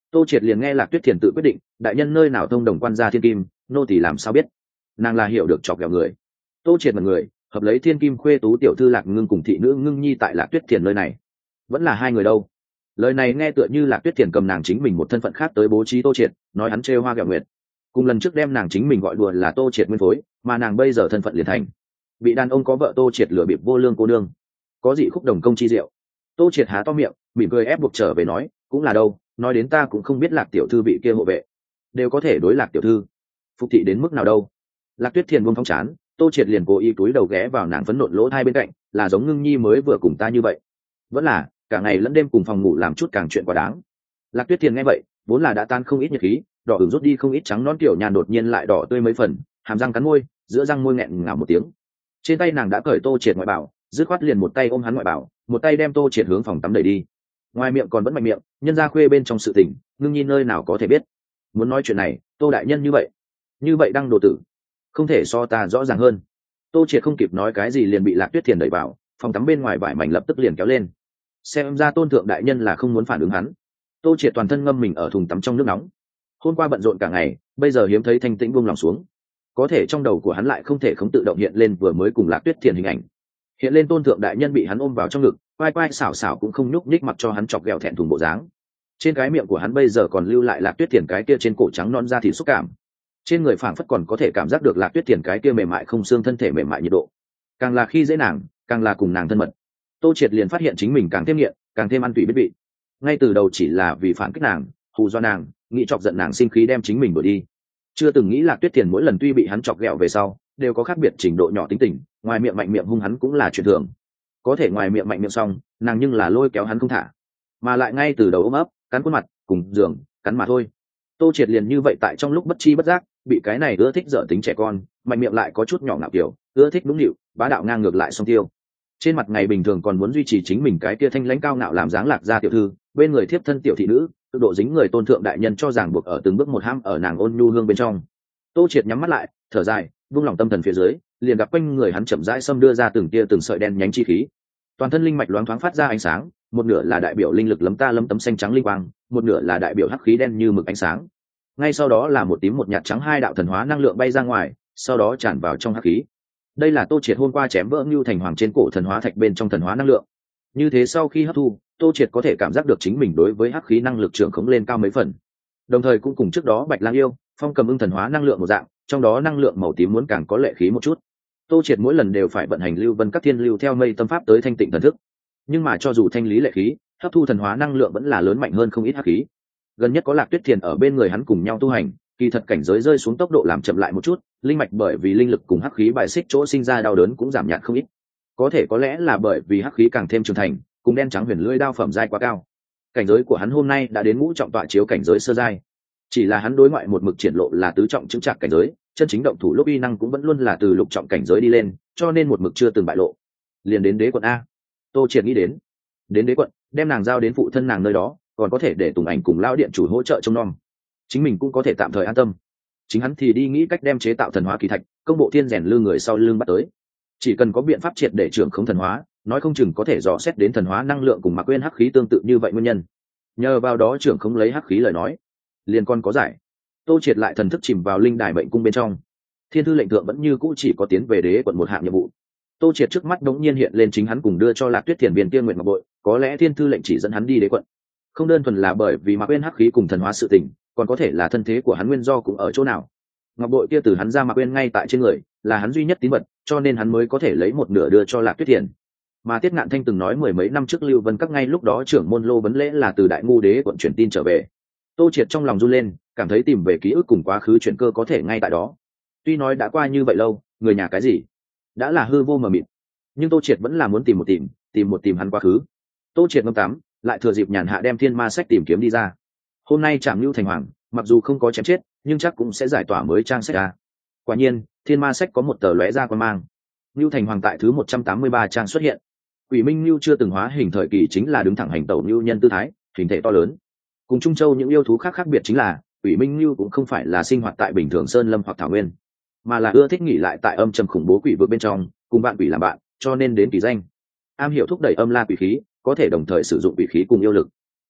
Tô Triệt liền nghe Lạc Tuyết Thiền tự quyết định, đại nhân nơi nào thông đồng quan gia thiên kim, nô tỳ làm sao biết. Nàng là hiểu được chọc ghẹo người. Tô Triệt mật người, hợp lấy thiên kim khuê tú tiểu thư Lạc Ngưng cùng thị nữ Ngưng Nhi tại Lạc Tuyết Thiền nơi này, vẫn là hai người đâu. Lời này nghe tựa như Lạc Tuyết Thiền cầm nàng chính mình một thân phận khác tới bố trí Tô Triệt, nói hắn trêu hoa ghẹo nguyệt. Cùng lần trước đem nàng chính mình gọi đùa là Tô Triệt nguyên phối, mà nàng bây giờ thân phận liền thành bị đàn ông có vợ Tô Triệt lừa bịp vô lương cô nương, có gì khúc đồng công chi diệu. Tô Triệt há to miệng, mỉm cười ép buộc trở về nói, cũng là đâu, nói đến ta cũng không biết Lạc tiểu thư bị kia hộ vệ đều có thể đối Lạc tiểu thư phục thị đến mức nào đâu. Lạc Tuyết Thiền buông thong chán, Tô Triệt liền cố ý túi đầu ghé vào nàng phấn nộn lỗ hai bên cạnh, là giống Ngưng Nhi mới vừa cùng ta như vậy, vẫn là cả ngày lẫn đêm cùng phòng ngủ làm chút càng chuyện quá đáng. Lạc Tuyết Thiền nghe vậy, vốn là đã tan không ít nhiệt khí, đỏ ửng rút đi không ít trắng nón kiểu nhàn đột nhiên lại đỏ tươi mấy phần, hàm răng cắn môi, giữa răng môi nghẹn ngào một tiếng. Trên tay nàng đã cởi Tô Triệt ngoại bảo, dứt khoát liền một tay ôm hắn ngoại bảo, một tay đem Tô Triệt hướng phòng tắm đẩy đi. Ngoài miệng còn vẫn mạnh miệng, nhân gia khuê bên trong sự tình, Ngưng Nhi nơi nào có thể biết. Muốn nói chuyện này, Tô đại nhân như vậy, như vậy đang đồ tử, không thể so ta rõ ràng hơn. Tô Triệt không kịp nói cái gì liền bị Lạc Tuyết Thiền đẩy vào phòng tắm, bên ngoài vải mảnh lập tức liền kéo lên. Xem ra Tôn thượng đại nhân là không muốn phản ứng hắn. Tô Triệt toàn thân ngâm mình ở thùng tắm trong nước nóng. Hôm qua bận rộn cả ngày, bây giờ hiếm thấy thanh tĩnh buông lòng xuống. Có thể trong đầu của hắn lại không thể không tự động hiện lên vừa mới cùng Lạc Tuyết Thiền hình ảnh. Hiện lên Tôn thượng đại nhân bị hắn ôm vào trong ngực, quay quay xảo xảo cũng không nhúc nhích, mặc cho hắn chọc ghẹo thẹn thùng bộ dáng. Trên cái miệng của hắn bây giờ còn lưu lại Lạc Tuyết Thiền cái kia trên cổ trắng non da thịt xúc cảm. Trên người phảng phất còn có thể cảm giác được Lạc Tuyết Thiền cái kia mềm mại không xương thân thể mềm mại nhiệt độ. Càng là khi dễ nàng, càng là cùng nàng thân mật. Tô Triệt liền phát hiện chính mình càng thêm nghiện, càng thêm ăn tùy biết vị. Ngay từ đầu chỉ là vì phản kích nàng, hù do nàng, nghĩ chọc giận nàng sinh khí đem chính mình đuổi đi. Chưa từng nghĩ Lạc Tuyết Thiền mỗi lần tuy bị hắn chọc ghẹo về sau, đều có khác biệt trình độ nhỏ tính tình, ngoài miệng mạnh miệng hung hắn cũng là chuyện thường. Có thể ngoài miệng mạnh miệng xong, nàng nhưng là lôi kéo hắn không thả, mà lại ngay từ đầu ôm ấp, cắn khuôn mặt, cùng giường, cắn mà thôi. Tô Triệt liền như vậy tại trong lúc bất chi bất giác, bị cái này ưa thích dở tính trẻ con, mạnh miệng lại có chút nhỏ ngạo kiểu, ưa thích đúng nịu, bá đạo ngang ngược lại song tiêu. Trên mặt ngày bình thường còn muốn duy trì chính mình cái kia thanh lãnh cao ngạo làm dáng Lạc gia tiểu thư, bên người thiếp thân tiểu thị nữ, tự độ dính người Tôn thượng đại nhân cho ràng buộc ở từng bước một ham ở nàng ôn nhu hương bên trong. Tô Triệt nhắm mắt lại, thở dài, vung lòng tâm thần phía dưới, liền gặp quanh người hắn chậm rãi xâm đưa ra từng tia từng sợi đen nhánh chi khí. Toàn thân linh mạch loáng thoáng phát ra ánh sáng, một nửa là đại biểu linh lực lấm ta lấm tấm xanh trắng linh quang, một nửa là đại biểu hắc khí đen như mực ánh sáng. Ngay sau đó là một tím một nhạt trắng hai đạo thần hóa năng lượng bay ra ngoài, sau đó tràn vào trong hắc khí. Đây là Tô Triệt hôm qua chém vỡ Ngưu Thành Hoàng trên cổ thần hóa thạch bên trong thần hóa năng lượng. Như thế sau khi hấp thu, Tô Triệt có thể cảm giác được chính mình đối với hắc khí năng lực trưởng khống lên cao mấy phần. Đồng thời cũng cùng trước đó Bạch Lang yêu, Phong Cầm Ưng thần hóa năng lượng một dạng, trong đó năng lượng màu tím muốn càng có lệ khí một chút. Tô Triệt mỗi lần đều phải vận hành lưu vân các thiên lưu theo mây tâm pháp tới thanh tịnh thần thức. Nhưng mà cho dù thanh lý lệ khí, hấp thu thần hóa năng lượng vẫn là lớn mạnh hơn không ít hắc khí. Gần nhất có Lạc Tuyết Thiền ở bên người hắn cùng nhau tu hành, kỳ thật cảnh giới rơi xuống tốc độ làm chậm lại một chút, linh mạch bởi vì linh lực cùng hắc khí bài xích chỗ sinh ra đau đớn cũng giảm nhạt không ít. Có thể có lẽ là bởi vì hắc khí càng thêm trưởng thành, cùng đen trắng huyền lưỡi đao phẩm giai quá cao. Cảnh giới của hắn hôm nay đã đến ngũ trọng tọa chiếu cảnh giới sơ giai. Chỉ là hắn đối ngoại một mực triển lộ là tứ trọng chứng trạc cảnh giới, chân chính động thủ lúc uy năng cũng vẫn luôn là từ lục trọng cảnh giới đi lên, cho nên một mực chưa từng bại lộ. Liền đến đế quận a. Tô Triệt nghĩ đến, đến đế quận, đem nàng giao đến phụ thân nàng nơi đó, còn có thể để Tùng Ảnh cùng lão điện chủ hỗ trợ trông nom, chính mình cũng có thể tạm thời an tâm. Chính hắn thì đi nghĩ cách đem chế tạo thần hóa kỳ thạch, công bộ thiên rèn lư người sau lưng bắt tới. Chỉ cần có biện pháp triệt để trưởng khống thần hóa, nói không chừng có thể dò xét đến thần hóa năng lượng cùng Mạc Quyên hắc khí tương tự như vậy nguyên nhân. Nhờ vào đó trưởng khống lấy hắc khí lời nói, liền con có giải. Tô Triệt lại thần thức chìm vào linh đài mệnh cung bên trong. Thiên thư lệnh thượng vẫn như cũ chỉ có tiến về đế quận một hạng nhiệm vụ. Tô Triệt trước mắt đống nhiên hiện lên chính hắn cùng đưa cho Lạc Tuyết Thiền viên tiên nguyện ngọc bội, có lẽ thiên thư lệnh chỉ dẫn hắn đi đế quận, không đơn thuần là bởi vì Mạc Quyên hắc khí cùng thần hóa sự tình, còn có thể là thân thế của hắn nguyên do cũng ở chỗ nào. Ngọc bội kia từ hắn ra Mạc Quyên ngay tại trên người, là hắn duy nhất tín vật, cho nên hắn mới có thể lấy một nửa đưa cho Lạc Tuyết Thiền. Mà Tiết Ngạn Thanh từng nói mười mấy năm trước Lưu Vân Các ngay lúc đó trưởng môn Lô Vấn Lễ là từ Đại Ngu đế quận truyền tin trở về. Tô Triệt trong lòng run lên, cảm thấy tìm về ký ức cùng quá khứ chuyển cơ có thể ngay tại đó. Tuy nói đã qua như vậy lâu, người nhà cái gì đã là hư vô mờ mịt, nhưng Tô Triệt vẫn là muốn tìm một tìm, tìm một tìm hắn quá khứ. Tô Triệt ngâm tắm, lại thừa dịp nhàn hạ đem thiên ma sách tìm kiếm đi ra. Hôm nay Trảm Nưu Thành Hoàng, mặc dù không có chém chết, nhưng chắc cũng sẽ giải tỏa mới trang sách ra. Quả nhiên, thiên ma sách có một tờ lóe ra quan mang. Nưu Thành Hoàng tại thứ một trăm tám mươi ba trang xuất hiện. Quỷ Minh Nưu chưa từng hóa hình thời kỳ chính là đứng thẳng hành tẩu nưu nhân tư thái, hình thể to lớn. Cùng Trung Châu những yêu thú khác khác biệt chính là, Quỷ Minh Nưu cũng không phải là sinh hoạt tại bình thường sơn lâm hoặc thảo nguyên, mà là ưa thích nghỉ lại tại âm trầm khủng bố quỷ vực bên trong, cùng bạn quỷ làm bạn, cho nên đến kỳ danh. Am hiểu thúc đẩy âm la quỷ khí, có thể đồng thời sử dụng quỷ khí cùng yêu lực.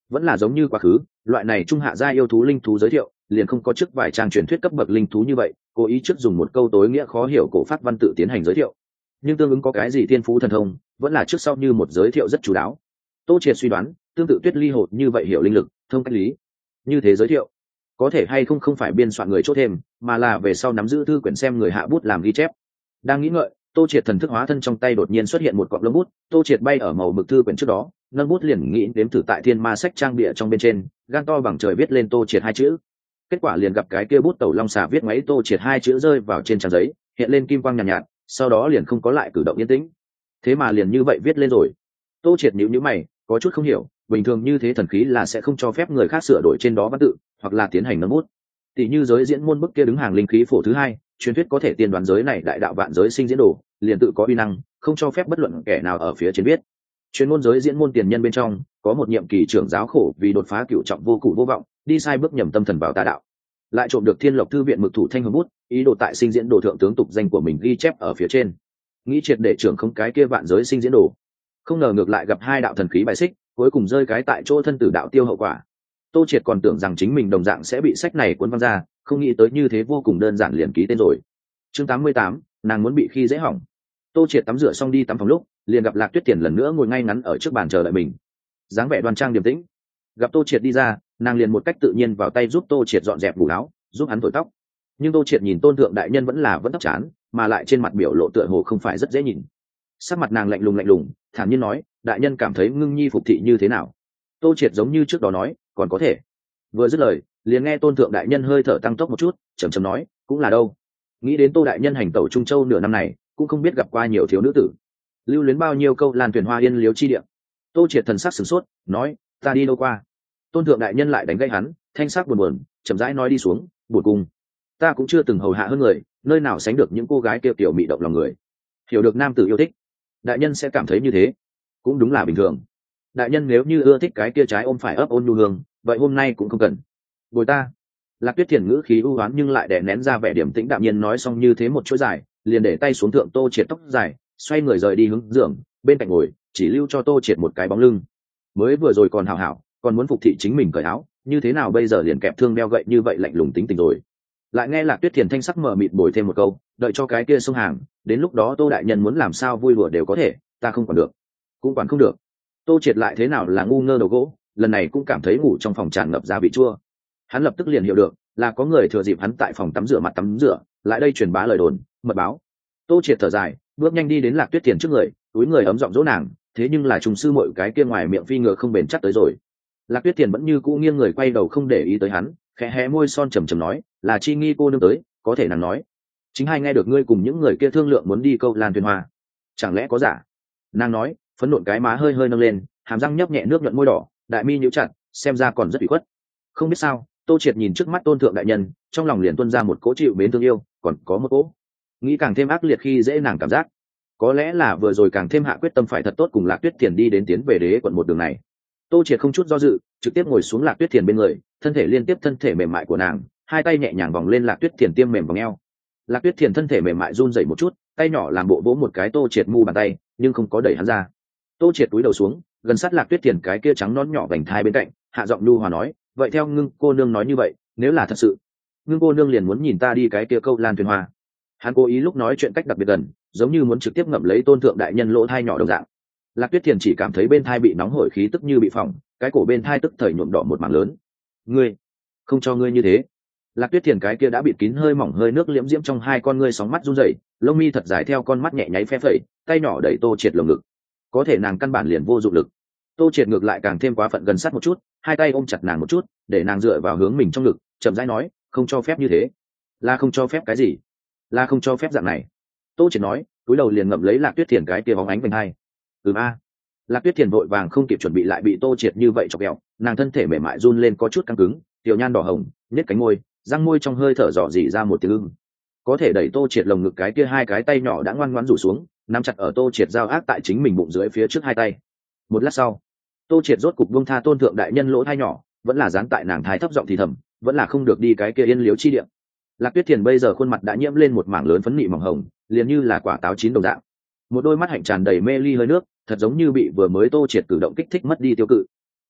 vẫn là giống như quá khứ, loại này trung hạ gia yêu thú linh thú giới thiệu liền không có trước vài trang truyền thuyết cấp bậc linh thú như vậy cố ý trước dùng một câu tối nghĩa khó hiểu cổ phát văn tự tiến hành giới thiệu, nhưng tương ứng có cái gì thiên phú thần thông vẫn là trước sau như một giới thiệu rất chú đáo. Tô Triệt suy đoán tương tự Tuyết Ly Hột như vậy hiểu linh lực thông cách lý như thế giới thiệu có thể hay không không phải biên soạn người chốt thêm, mà là về sau nắm giữ thư quyển xem người hạ bút làm ghi chép. Đang nghĩ ngợi, Tô Triệt thần thức hóa thân trong tay đột nhiên xuất hiện một cọng lông bút. Tô Triệt bay ở màu mực thư quyển trước đó, nâng bút liền nghĩ đếm thử tại thiên ma sách trang bìa trong bên trên gan to bằng trời viết lên Tô Triệt hai chữ. Kết quả liền gặp cái kia bút tẩu long xà viết máy Tô Triệt hai chữ rơi vào trên trang giấy, hiện lên kim quang nhàn nhạt, nhạt, sau đó liền không có lại cử động yên tĩnh. Thế mà liền như vậy viết lên rồi. Tô Triệt nhíu nhíu mày, có chút không hiểu, bình thường như thế thần khí là sẽ không cho phép người khác sửa đổi trên đó văn tự, hoặc là tiến hành nâng bút. Tỷ như giới diễn môn bức kia đứng hàng linh khí phổ thứ hai, truyền thuyết có thể tiên đoán giới này đại đạo vạn giới sinh diễn đồ, liền tự có uy năng, không cho phép bất luận kẻ nào ở phía trên biết. Chuyên môn giới diễn môn tiền nhân bên trong, có một nhiệm kỳ trưởng giáo khổ vì đột phá cửu trọng vô cụ vô vọng, đi sai bước nhầm tâm thần vào tà đạo, lại trộm được Thiên Lộc thư viện mực thủ thanh hồng bút, ý đồ tại sinh diễn đồ thượng tướng tục danh của mình ghi chép ở phía trên, nghĩ triệt để trưởng không cái kia vạn giới sinh diễn đồ. Không ngờ ngược lại gặp hai đạo thần khí bài xích, cuối cùng rơi cái tại chỗ thân tử đạo tiêu hậu quả. Tô Triệt còn tưởng rằng chính mình đồng dạng sẽ bị sách này cuốn văng ra, không nghĩ tới như thế vô cùng đơn giản liền ký tên rồi. Chương tám mươi tám, nàng muốn bị khi dễ hỏng. Tô Triệt tắm rửa xong đi tắm phòng lúc, liền gặp Lạc Tuyết Tiền lần nữa ngồi ngay ngắn ở trước bàn chờ đợi mình, dáng vẻ đoan trang điềm tĩnh. Gặp Tô Triệt đi ra, nàng liền một cách tự nhiên vào tay giúp Tô Triệt dọn dẹp bù áo, giúp hắn thổi tóc. Nhưng Tô Triệt nhìn Tôn thượng đại nhân vẫn là vẫn tóc chán, mà lại trên mặt biểu lộ tựa hồ không phải rất dễ nhìn. Sắc mặt nàng lạnh lùng lạnh lùng, thản nhiên nói, đại nhân cảm thấy Ngưng Nhi phục thị như thế nào? Tô Triệt giống như trước đó nói, còn có thể. Vừa dứt lời, liền nghe Tôn thượng đại nhân hơi thở tăng tốc một chút, chậm chậm nói, cũng là đâu. Nghĩ đến Tô đại nhân hành tẩu Trung Châu nửa năm này, cũng không biết gặp qua nhiều thiếu nữ tử, lưu luyến bao nhiêu câu lan tuyển hoa yên liếu chi địa. Tô Triệt thần sắc sửng sốt, nói, ta đi đâu qua? Tôn thượng đại nhân lại đánh gây hắn, thanh sắc buồn buồn, chậm rãi nói đi xuống, buồn cung, ta cũng chưa từng hầu hạ hơn người, nơi nào sánh được những cô gái kêu tiểu mị động lòng người, hiểu được nam tử yêu thích. Đại nhân sẽ cảm thấy như thế, cũng đúng là bình thường. Đại nhân nếu như ưa thích cái kia trái ôm phải ấp ôn nhu hương, vậy hôm nay cũng không cần bồi ta. Lạc Tuyết Thiền ngữ khí u oán nhưng lại đè nén ra vẻ điềm tĩnh đạm nhiên nói xong như thế một chuỗi dài, liền để tay xuống thượng Tô Triệt tóc dài, xoay người rời đi hướng giường, bên cạnh ngồi chỉ lưu cho Tô Triệt một cái bóng lưng. Mới vừa rồi còn hảo hảo, còn muốn phục thị chính mình cởi áo, như thế nào bây giờ liền kẹp thương đeo gậy như vậy lạnh lùng tính tình rồi. Lại nghe Lạc Tuyết Thiền thanh sắc mờ mịt bồi thêm một câu, đợi cho cái kia xông hàng, đến lúc đó Tô đại nhân muốn làm sao vui đùa đều có thể, ta không quản được, cũng quản không được. Tô Triệt lại thế nào là ngu ngơ đầu gỗ, lần này cũng cảm thấy ngủ trong phòng tràn ngập ra vị chua. Hắn lập tức liền hiểu được là có người thừa dịp hắn tại phòng tắm rửa mặt tắm rửa, lại đây truyền bá lời đồn mật báo. Tô Triệt thở dài, bước nhanh đi đến Lạc Tuyết Thiền trước người, túi người ấm giọng dỗ nàng, thế nhưng là trùng sư muội cái kia ngoài miệng phi ngựa không bền chắc tới rồi. Lạc Tuyết Thiền vẫn như cũ nghiêng người quay đầu không để ý tới hắn, khẽ hé môi son trầm trầm nói, là Chi Nghi cô nương tới, có thể nàng nói chính hai nghe được ngươi cùng những người kia thương lượng muốn đi câu lan tuyền hoa, chẳng lẽ có giả? Nàng nói, phấn nộn cái má hơi hơi nâng lên, hàm răng nhấp nhẹ nước nhuận môi đỏ, đại mi nhíu chặt, xem ra còn rất ủy khuất. Không biết sao, Tô Triệt nhìn trước mắt Tôn thượng đại nhân, trong lòng liền tuôn ra một cỗ chịu mến thương yêu, còn có một cỗ nghĩ càng thêm ác liệt khi dễ nàng cảm giác. Có lẽ là vừa rồi càng thêm hạ quyết tâm phải thật tốt cùng Lạc Tuyết Thiền đi đến tiến về đế quận một đường này. Tô Triệt không chút do dự, trực tiếp ngồi xuống Lạc Tuyết Thiền bên người, thân thể liên tiếp thân thể mềm mại của nàng, hai tay nhẹ nhàng vòng lên Lạc Tuyết Thiền tiêm mềm vòng eo. Lạc Tuyết Thiền thân thể mềm mại run rẩy một chút, tay nhỏ làm bộ vỗ một cái Tô Triệt mu bàn tay, nhưng không có đẩy hắn ra. Tô Triệt cúi đầu xuống, gần sát Lạc Tuyết Thiền cái kia trắng nõn nhỏ vành thai bên cạnh, hạ giọng nhu hòa nói, vậy theo Ngưng cô nương nói như vậy, nếu là thật sự, Ngưng cô nương liền muốn nhìn ta đi cái kia câu lan tuyền hoa. Hắn cố ý lúc nói chuyện cách đặc biệt gần, giống như muốn trực tiếp ngậm lấy Tôn thượng đại nhân lỗ thai nhỏ đồng dạng. Lạc Tuyết Thiền chỉ cảm thấy bên thai bị nóng hổi khí tức như bị phỏng, cái cổ bên thai tức thời nhuộm đỏ một mảng lớn. Ngươi, không cho ngươi như thế. Lạc Tuyết Thiền cái kia đã bịt kín hơi mỏng hơi nước liễm diễm trong hai con ngươi sóng mắt run rẩy, lông mi thật dài theo con mắt nhẹ nháy phe phẩy, tay nhỏ đẩy Tô Triệt lồng ngực. Có thể nàng căn bản liền vô dụng lực. Tô Triệt ngược lại càng thêm quá phận gần sát một chút, hai tay ôm chặt nàng một chút, để nàng dựa vào hướng mình trong ngực, chậm rãi nói, không cho phép như thế. Là không cho phép cái gì? Là không cho phép dạng này. Tô Triệt nói, cúi đầu liền ngậm lấy Lạc Tuyết Thiền cái kia bóng ánh vành hai. Ừm a. Lạc Tuyết Thiền vội vàng không kịp chuẩn bị lại bị Tô Triệt như vậy chọc ghẹo, nàng thân thể mềm mại run lên có chút căng cứng, tiểu nhan đỏ hồng, nhếch cánh môi, răng môi trong hơi thở dò dỉ ra một tiếng ưng. Có thể đẩy Tô Triệt lồng ngực cái kia hai cái tay nhỏ đã ngoan ngoãn rủ xuống, nắm chặt ở Tô Triệt giao ác tại chính mình bụng dưới phía trước hai tay. Một lát sau, Tô Triệt rốt cục buông tha Tôn thượng đại nhân lỗ thai nhỏ, vẫn là dán tại nàng thai thấp giọng thì thầm, vẫn là không được đi cái kia yên liếu chi địa. Lạc Tuyết Thiền bây giờ khuôn mặt đã nhiễm lên một mảng lớn phấn nị mỏng hồng, liền như là quả táo chín đồng dạng. Một đôi mắt hạnh tràn đầy mê ly hơi nước, thật giống như bị vừa mới Tô Triệt cử động kích thích mất đi tiêu cự.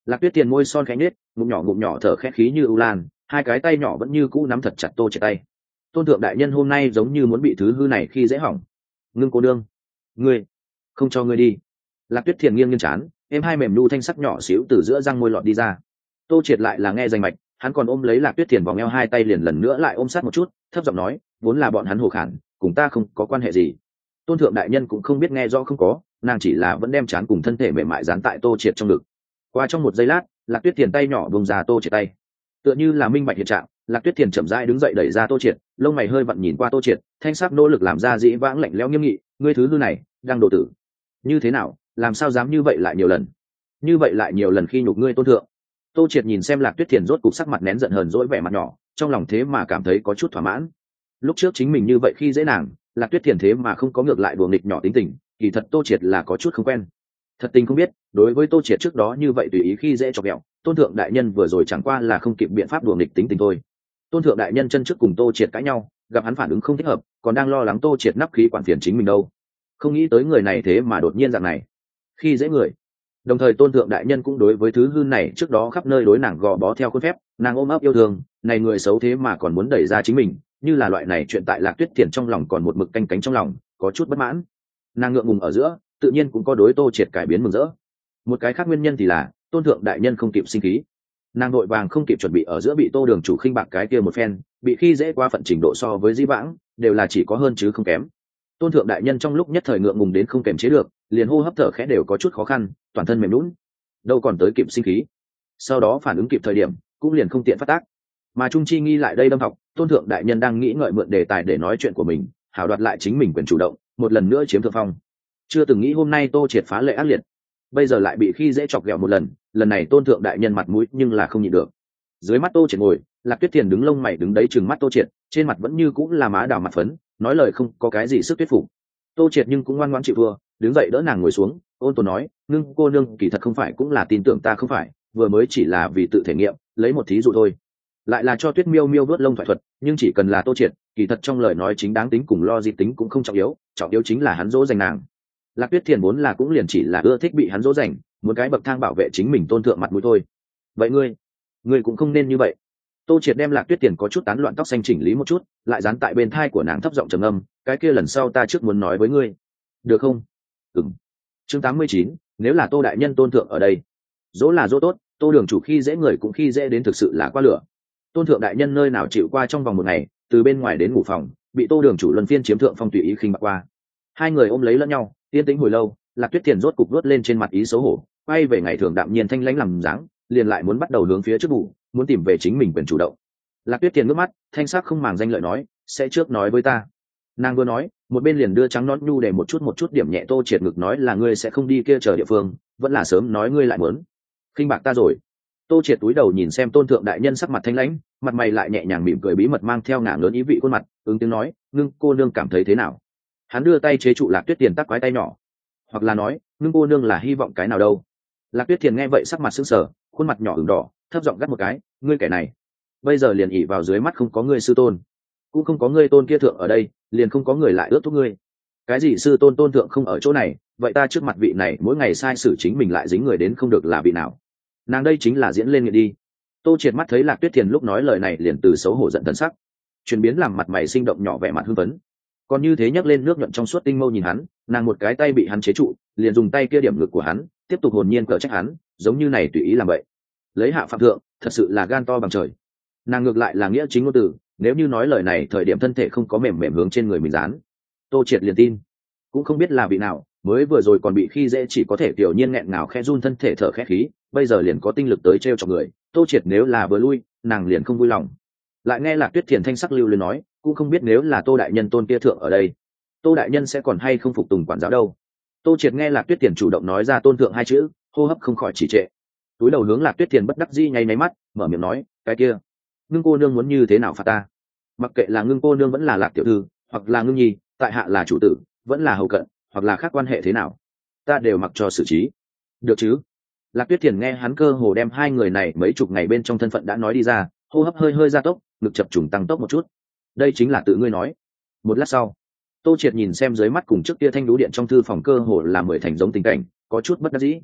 Lạc Tuyết Tiền môi son khẽ nhếch, ngụm nhỏ ngụm nhỏ thở khẽ khí như ưu lan, hai cái tay nhỏ vẫn như cũ nắm thật chặt Tô Triệt tay. Tôn thượng đại nhân hôm nay giống như muốn bị thứ hư này khi dễ hỏng. Ngưng cô đương, ngươi, không cho ngươi đi. Lạc Tuyết Thiền nghiêng nghiêng chán, em hai mềm nu thanh sắc nhỏ xíu từ giữa răng môi lọt đi ra. Tô Triệt lại là nghe danh mạch, hắn còn ôm lấy Lạc Tuyết Thiền vòng eo hai tay liền lần nữa lại ôm sát một chút, thấp giọng nói, vốn là bọn hắn hồ khản, cùng ta không có quan hệ gì. Tôn thượng đại nhân cũng không biết nghe rõ không có, nàng chỉ là vẫn đem chán cùng thân thể mềm mại dán tại Tô Triệt trong ngực. Qua trong một giây lát, Lạc Tuyết Thiền tay nhỏ buông ra Tô Triệt tay, tựa như là minh bạch hiện trạng. Lạc Tuyết Thiền chậm rãi đứng dậy đẩy ra Tô Triệt, lông mày hơi vặn nhìn qua Tô Triệt, thanh sắc nỗ lực làm ra dĩ vãng lạnh lẽo nghiêm nghị, ngươi thứ hư này đang độ tử. Như thế nào, làm sao dám như vậy lại nhiều lần? Như vậy lại nhiều lần khi nhục ngươi Tôn thượng. Tô Triệt nhìn xem Lạc Tuyết Thiền rốt cục sắc mặt nén giận hờn dỗi vẻ mặt nhỏ, trong lòng thế mà cảm thấy có chút thỏa mãn. Lúc trước chính mình như vậy khi dễ nàng, Lạc Tuyết Thiền thế mà không có ngược lại đùa nghịch nhỏ tính tình, kỳ thật Tô Triệt là có chút không quen. Thật tình không biết, đối với Tô Triệt trước đó như vậy tùy ý khi dễ chọc ghẹo, Tôn thượng đại nhân vừa rồi chẳng qua là không kịp biện pháp đùa nghịch tính tình thôi. Tôn thượng đại nhân chân trước cùng Tô Triệt cãi nhau, gặp hắn phản ứng không thích hợp, còn đang lo lắng Tô Triệt nắp khí quản phiền chính mình đâu. Không nghĩ tới người này thế mà đột nhiên dạng này khi dễ người. Đồng thời Tôn thượng đại nhân cũng đối với thứ hư này trước đó khắp nơi đối nàng gò bó theo khuôn phép, nàng ôm ấp yêu thương, này người xấu thế mà còn muốn đẩy ra chính mình, như là loại này chuyện tại Lạc Tuyết Thiền trong lòng còn một mực canh cánh trong lòng, có chút bất mãn. Nàng ngượng ngùng ở giữa, tự nhiên cũng có đối Tô Triệt cải biến mừng rỡ. Một cái khác nguyên nhân thì là Tôn thượng đại nhân không kịp sinh khí, nàng đội vàng không kịp chuẩn bị ở giữa bị Tô đường chủ khinh bạc cái kia một phen, bị khi dễ qua phận trình độ so với dĩ vãng đều là chỉ có hơn chứ không kém. Tôn thượng đại nhân trong lúc nhất thời ngượng ngùng đến không kềm chế được, liền hô hấp thở khẽ đều có chút khó khăn, toàn thân mềm lún, đâu còn tới kịp sinh khí. Sau đó phản ứng kịp thời điểm, cũng liền không tiện phát tác. Mà Trung Chi nghi lại đây đâm học, Tôn thượng đại nhân đang nghĩ ngợi mượn đề tài để nói chuyện của mình, hảo đoạt lại chính mình quyền chủ động, một lần nữa chiếm thượng phong. Chưa từng nghĩ hôm nay Tô Triệt phá lệ ác liệt, bây giờ lại bị khi dễ chọc ghẹo một lần, lần này Tôn thượng đại nhân mặt mũi nhưng là không nhịn được. Dưới mắt Tô Triệt ngồi, Lạc Tuyết Thiền đứng lông mày đứng đấy chừng mắt Tô Triệt, trên mặt vẫn như cũng là má đào mặt phấn, nói lời không có cái gì sức thuyết phục. Tô Triệt nhưng cũng ngoan ngoãn chịu thua, đứng dậy đỡ nàng ngồi xuống, ôn tồn nói, ngưng cô nương kỳ thật không phải cũng là tin tưởng ta không phải, vừa mới chỉ là vì tự thể nghiệm, lấy một thí dụ thôi. Lại là cho Tuyết Miêu Miêu vớt lông thoại thuật, nhưng chỉ cần là Tô Triệt, kỳ thật trong lời nói chính đáng tính cùng lo di tính cũng không trọng yếu, trọng yếu chính là hắn dỗ dành nàng. Lạc Tuyết Thiền vốn là cũng liền chỉ là ưa thích bị hắn dỗ dành, một cái bậc thang bảo vệ chính mình tôn thượng mặt mũi thôi. Vậy ngươi, ngươi cũng không nên như vậy. Tô Triệt đem Lạc Tuyết Tiền có chút tán loạn tóc xanh chỉnh lý một chút, lại dán tại bên thai của nàng thấp giọng trầm âm, cái kia lần sau ta trước muốn nói với ngươi, được không? Ừm. Chương tám mươi chín, nếu là Tô đại nhân tôn thượng ở đây, dỗ là dỗ tốt, Tô đường chủ khi dễ người cũng khi dễ đến thực sự là quá lửa. Tôn thượng đại nhân nơi nào chịu qua trong vòng một ngày, từ bên ngoài đến ngủ phòng, bị Tô đường chủ luân phiên chiếm thượng phong tùy ý khinh bạc qua. Hai người ôm lấy lẫn nhau, yên tĩnh hồi lâu, Lạc Tuyết Tiền rốt cục vớt lên trên mặt ý xấu hổ, quay về ngày thường đạm nhiên thanh lãnh làm dáng, liền lại muốn bắt đầu hướng phía trước bù, muốn tìm về chính mình quyền chủ động. Lạc Tuyết Tiền ngước mắt, thanh sắc không màng danh lợi nói, sẽ trước nói với ta. Nàng vừa nói, một bên liền đưa trắng nón nhu để một chút một chút điểm nhẹ Tô Triệt ngực, nói là ngươi sẽ không đi kia chờ địa phương, vẫn là sớm nói ngươi lại muốn khinh bạc ta rồi. Tô Triệt túi đầu nhìn xem tôn thượng đại nhân sắc mặt thanh lãnh, mặt mày lại nhẹ nhàng mỉm cười bí mật mang theo ngả lớn ý vị khuôn mặt, ứng tiếng nói, ngưng cô nương cảm thấy thế nào? Hắn đưa tay chế trụ Lạc Tuyết Tiền tắc quái tay nhỏ, hoặc là nói, ngưng cô nương là hy vọng cái nào đâu? Lạc Tuyết Tiền nghe vậy sắc mặt sững sờ, khuôn mặt nhỏ ửng đỏ, thấp giọng gắt một cái, ngươi kẻ này, bây giờ liền ỉ vào dưới mắt không có ngươi sư tôn, cũng không có ngươi tôn kia thượng ở đây, liền không có người lại ước thúc ngươi. Cái gì sư tôn tôn thượng không ở chỗ này, vậy ta trước mặt vị này mỗi ngày sai sử chính mình lại dính người đến không được là vị nào? Nàng đây chính là diễn lên nghiện đi. Tô Triệt mắt thấy Lạc Tuyết Tiền lúc nói lời này liền từ xấu hổ giận thần sắc chuyển biến làm mặt mày sinh động nhỏ vẻ mặt hưng phấn, còn như thế nhấc lên nước nhuận trong suốt tinh mâu nhìn hắn, nàng một cái tay bị hắn chế trụ, liền dùng tay kia điểm ngực của hắn, tiếp tục hồn nhiên cở trách hắn, giống như này tùy ý làm vậy, lấy hạ phạm thượng, thật sự là gan to bằng trời. Nàng ngược lại là nghĩa chính ngôn từ, nếu như nói lời này thời điểm thân thể không có mềm mềm hướng trên người mình dán, Tô Triệt liền tin. Cũng không biết là vị nào, mới vừa rồi còn bị khi dễ chỉ có thể tiểu nhiên nghẹn ngào khẽ run thân thể thở khẽ khí, bây giờ liền có tinh lực tới trêu chọc người. Tô Triệt nếu là vừa lui, nàng liền không vui lòng. Lại nghe Lạc Tuyết Thiền thanh sắc lưu luyến nói, cũng không biết nếu là Tô đại nhân tôn kia thượng ở đây, Tô đại nhân sẽ còn hay không phục tùng quản giáo đâu. Tô Triệt nghe Lạc Tuyết Thiền chủ động nói ra tôn thượng hai chữ, hô hấp không khỏi trì trệ, túi đầu hướng Lạc Tuyết Thiền bất đắc dĩ nháy máy mắt, mở miệng nói, cái kia, ngưng cô nương muốn như thế nào phạt ta? Mặc kệ là ngưng cô nương vẫn là Lạc tiểu thư, hoặc là ngưng nhi, tại hạ là chủ tử, vẫn là hầu cận, hoặc là khác quan hệ thế nào, ta đều mặc cho xử trí, được chứ? Lạc Tuyết Thiền nghe hắn cơ hồ đem hai người này mấy chục ngày bên trong thân phận đã nói đi ra, hô hấp hơi hơi gia tốc, ngực chập trùng tăng tốc một chút. Đây chính là tự ngươi nói. Một lát sau, Tô Triệt nhìn xem dưới mắt cùng trước kia thanh đú điện trong thư phòng cơ hồ là mười thành giống tình cảnh, có chút bất đắc dĩ.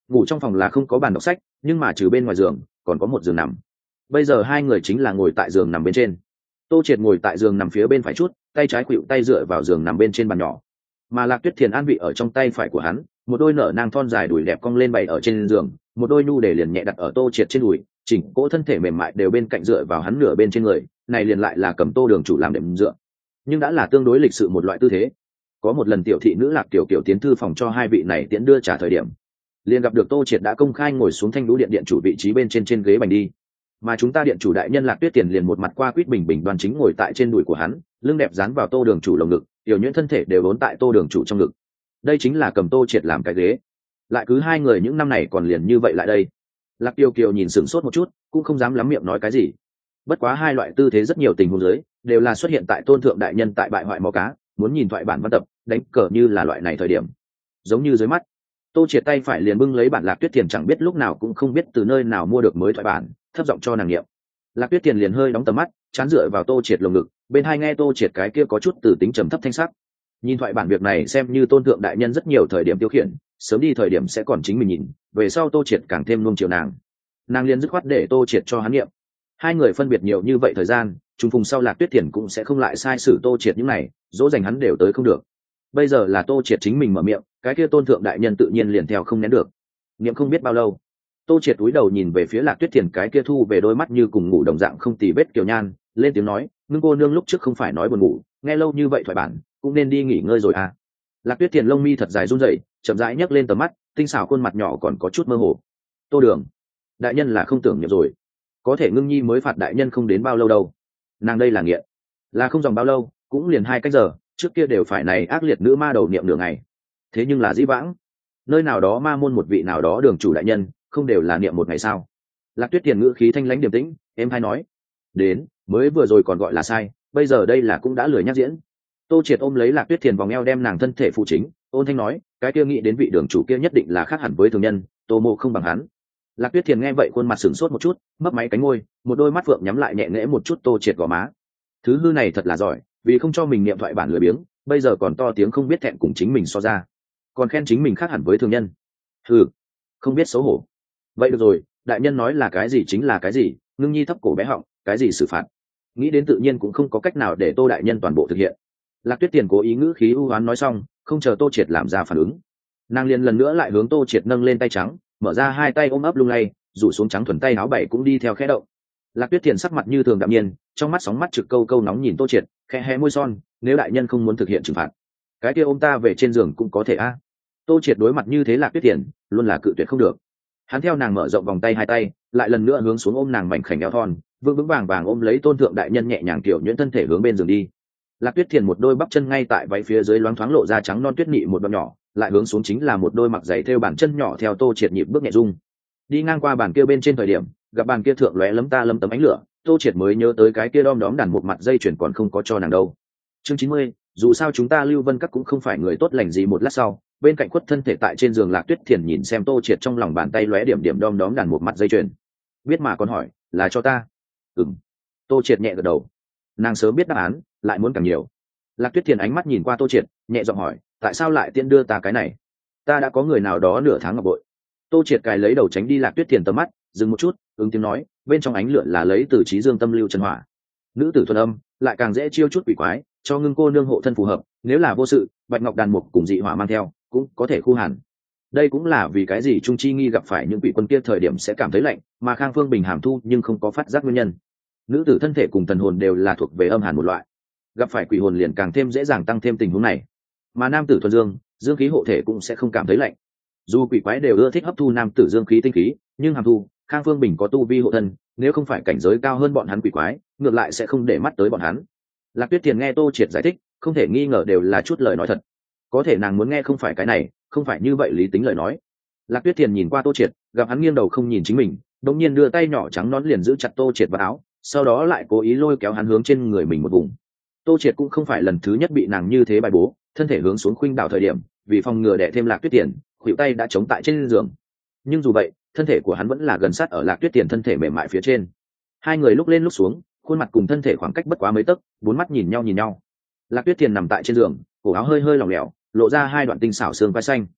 Ngủ trong phòng là không có bàn đọc sách, nhưng mà trừ bên ngoài giường còn có một giường nằm. Bây giờ hai người chính là ngồi tại giường nằm bên trên. Tô Triệt ngồi tại giường nằm phía bên phải chút, tay trái khuỵu tay dựa vào giường nằm bên trên bàn nhỏ, mà Lạc Tuyết Thiền an vị ở trong tay phải của hắn, một đôi nở nang thon dài đùi đẹp cong lên bày ở trên giường, một đôi nhu để liền nhẹ đặt ở Tô Triệt trên đùi, chỉnh cỗ thân thể mềm mại đều bên cạnh dựa vào hắn nửa bên trên người, này liền lại là cầm Tô Đường chủ làm đệm dựa, nhưng đã là tương đối lịch sự một loại tư thế. Có một lần tiểu thị nữ Lạc Tiểu Kiều tiến thư phòng cho hai vị này tiễn đưa trả thời điểm, liền gặp được Tô Triệt đã công khai ngồi xuống thanh lũ điện điện chủ vị trí bên trên trên ghế bành đi, mà chúng ta điện chủ đại nhân Lạc Tuyết Tiền liền một mặt qua quýt bình bình đoan chính ngồi tại trên đùi của hắn, lưng đẹp dán vào Tô Đường chủ lồng ngực, tiểu nhuyễn thân thể đều vốn tại Tô Đường chủ trong ngực. Đây chính là cầm Tô Triệt làm cái ghế. Lại cứ hai người những năm này còn liền như vậy lại đây. Lạc Tiêu Kiều nhìn sửng sốt một chút, cũng không dám lắm miệng nói cái gì. Bất quá hai loại tư thế rất nhiều tình huống dưới, đều là xuất hiện tại tôn thượng đại nhân tại bại hoại mò cá, muốn nhìn thoại bản văn tập, đánh cờ như là loại này thời điểm. Giống như dưới mắt, Tô Triệt tay phải liền bưng lấy bản Lạc Tuyết Tiền chẳng biết lúc nào cũng không biết từ nơi nào mua được mới thoại bản, thấp giọng cho nàng niệm. Lạc Tuyết Tiền liền hơi đóng tầm mắt, chán dựa vào Tô Triệt lồng ngực, bên hai nghe Tô Triệt cái kia có chút từ tính trầm thấp thanh sắc. Nhìn thoại bản việc này xem như tôn thượng đại nhân rất nhiều thời điểm tiêu khiển, sớm đi thời điểm sẽ còn chính mình nhìn, về sau Tô Triệt càng thêm nuông chiều nàng. Nàng liền dứt khoát để Tô Triệt cho hắn niệm. Hai người phân biệt nhiều như vậy thời gian, trùng phùng sau Lạc Tuyết Tiền cũng sẽ không lại sai sử Tô Triệt những này, dỗ dành hắn đều tới không được. Bây giờ là Tô Triệt chính mình mở miệng, cái kia tôn thượng đại nhân tự nhiên liền theo không nén được. Niệm không biết bao lâu, Tô Triệt cúi đầu nhìn về phía Lạc Tuyết Tiền cái kia thu về đôi mắt như cùng ngủ đồng dạng không tì vết kiều nhan, lên tiếng nói, ngưng cô nương lúc trước không phải nói buồn ngủ, nghe lâu như vậy thoại bản, cũng nên đi nghỉ ngơi rồi à. Lạc Tuyết Tiền lông mi thật dài run rẩy, chậm rãi nhấc lên tầm mắt, tinh xảo khuôn mặt nhỏ còn có chút mơ hồ. Tô Đường, đại nhân là không tưởng niệm rồi, có thể ngưng nhi mới phạt đại nhân không đến bao lâu đâu. Nàng đây là nghiện, là không dòng bao lâu, cũng liền hai cách giờ, trước kia đều phải này ác liệt nữ ma đầu niệm nửa ngày. Thế nhưng là dĩ vãng, nơi nào đó ma môn một vị nào đó đường chủ đại nhân, không đều là niệm một ngày sao? Lạc Tuyết Tiền ngữ khí thanh lãnh điềm tĩnh, em hay nói, đến, mới vừa rồi còn gọi là sai, bây giờ đây là cũng đã lười nhắc diễn. Tô Triệt ôm lấy Lạc Tuyết Tiền vòng eo đem nàng thân thể phụ chính, ôn thanh nói, cái kia nghĩ đến vị đường chủ kia nhất định là khác hẳn với thường nhân, Tô Mộ không bằng hắn. Lạc Tuyết Tiền nghe vậy khuôn mặt sửng sốt một chút, mấp máy cánh môi, một đôi mắt phượng nhắm lại nhẹ nghễ một chút Tô Triệt gò má. Thứ hư này thật là giỏi, vì không cho mình niệm thoại bản lười biếng, bây giờ còn to tiếng không biết thẹn cùng chính mình so ra, còn khen chính mình khác hẳn với thường nhân. Hừ, không biết xấu hổ. Vậy được rồi, đại nhân nói là cái gì chính là cái gì, ngưng nhi thấp cổ bé họng, cái gì xử phạt, nghĩ đến tự nhiên cũng không có cách nào để Tô đại nhân toàn bộ thực hiện. Lạc Tuyết Tiền cố ý ngữ khí ưu oán nói xong, không chờ Tô Triệt làm ra phản ứng, nàng liền lần nữa lại hướng Tô Triệt nâng lên tay trắng, mở ra hai tay ôm ấp lung lay, rủ xuống trắng thuần tay áo bảy cũng đi theo khẽ động. Lạc Tuyết Tiền sắc mặt như thường đạm nhiên, trong mắt sóng mắt trực câu câu nóng nhìn Tô Triệt, khẽ hé môi son, nếu đại nhân không muốn thực hiện trừng phạt, cái kia ôm ta về trên giường cũng có thể a. À. Tô Triệt đối mặt như thế Lạc Tuyết Tiền, luôn là cự tuyệt không được. Hắn theo nàng mở rộng vòng tay hai tay, lại lần nữa hướng xuống ôm nàng mảnh khảnh eo thon, vững vững vàng vàng ôm lấy tôn thượng đại nhân nhẹ nhàng kiểu nhuyễn thân thể hướng bên giường đi. Lạc Tuyết Thiền một đôi bắp chân ngay tại váy phía dưới loáng thoáng lộ ra trắng non tuyết nị một đoạn nhỏ, lại hướng xuống chính là một đôi mặc giày thêu bàn chân nhỏ theo Tô Triệt nhịp bước nhẹ rung. Đi ngang qua bàn kia bên trên thời điểm, gặp bàn kia thượng lóe lấm ta lấm tấm ánh lửa, Tô Triệt mới nhớ tới cái kia đom đóm đàn một mặt dây chuyền còn không có cho nàng đâu. Chương chín mươi, dù sao chúng ta Lưu Vân Các cũng không phải người tốt lành gì. Một lát sau, bên cạnh khuất thân thể tại trên giường Lạc Tuyết Thiền nhìn xem Tô Triệt trong lòng bàn tay lóe điểm điểm đom đóm đàn một mặt dây chuyền. Biết mà còn hỏi, là cho ta? Ừm. Tô Triệt nhẹ gật đầu. Nàng sớm biết đáp án, lại muốn càng nhiều. Lạc Tuyết Thiền ánh mắt nhìn qua Tô Triệt, nhẹ giọng hỏi, tại sao lại tiện đưa ta cái này? Ta đã có người nào đó nửa tháng ngọc bội. Tô Triệt cài lấy đầu tránh đi Lạc Tuyết Thiền tầm mắt, dừng một chút, ứng tiếng nói, bên trong ánh lửa là lấy từ trí dương tâm lưu chân hỏa. Nữ tử thuần âm, lại càng dễ chiêu chút quỷ quái, cho ngưng cô nương hộ thân phù hợp, nếu là vô sự, bạch ngọc đàn mục cùng dị hỏa mang theo, cũng có thể khu hàn. Đây cũng là vì cái gì Trung Chi Nghi gặp phải những quỷ quân kia thời điểm sẽ cảm thấy lạnh, mà Khang Phương Bình hàm thu nhưng không có phát giác nguyên nhân. Nữ tử thân thể cùng thần hồn đều là thuộc về âm hàn một loại, gặp phải quỷ hồn liền càng thêm dễ dàng tăng thêm tình huống này. Mà nam tử thuần dương, dương khí hộ thể cũng sẽ không cảm thấy lạnh. Dù quỷ quái đều ưa thích hấp thu nam tử dương khí tinh khí, nhưng hàm thu, Khang Phương Bình có tu vi hộ thân, nếu không phải cảnh giới cao hơn bọn hắn quỷ quái, ngược lại sẽ không để mắt tới bọn hắn. Lạc Tuyết Thiền nghe Tô Triệt giải thích, không thể nghi ngờ đều là chút lời nói thật. Có thể nàng muốn nghe không phải cái này, không phải như vậy lý tính lời nói. Lạc Tuyết Thiền nhìn qua Tô Triệt, gặp hắn nghiêng đầu không nhìn chính mình, đột nhiên đưa tay nhỏ trắng nón liền giữ chặt Tô Triệt vào áo, sau đó lại cố ý lôi kéo hắn hướng trên người mình một vùng. Tô Triệt cũng không phải lần thứ nhất bị nàng như thế bài bố, thân thể hướng xuống khuynh đảo thời điểm, vì phòng ngừa đè thêm Lạc Tuyết Thiền, khuỷu tay đã chống tại trên giường. Nhưng dù vậy, thân thể của hắn vẫn là gần sát ở Lạc Tuyết Thiền thân thể mềm mại phía trên. Hai người lúc lên lúc xuống, khuôn mặt cùng thân thể khoảng cách bất quá mấy tấc, bốn mắt nhìn nhau nhìn nhau. Lạc Tuyết Thiền nằm tại trên giường, cổ áo hơi hơi lỏng lẻo, lộ ra hai đoạn tinh xảo xương vai xanh.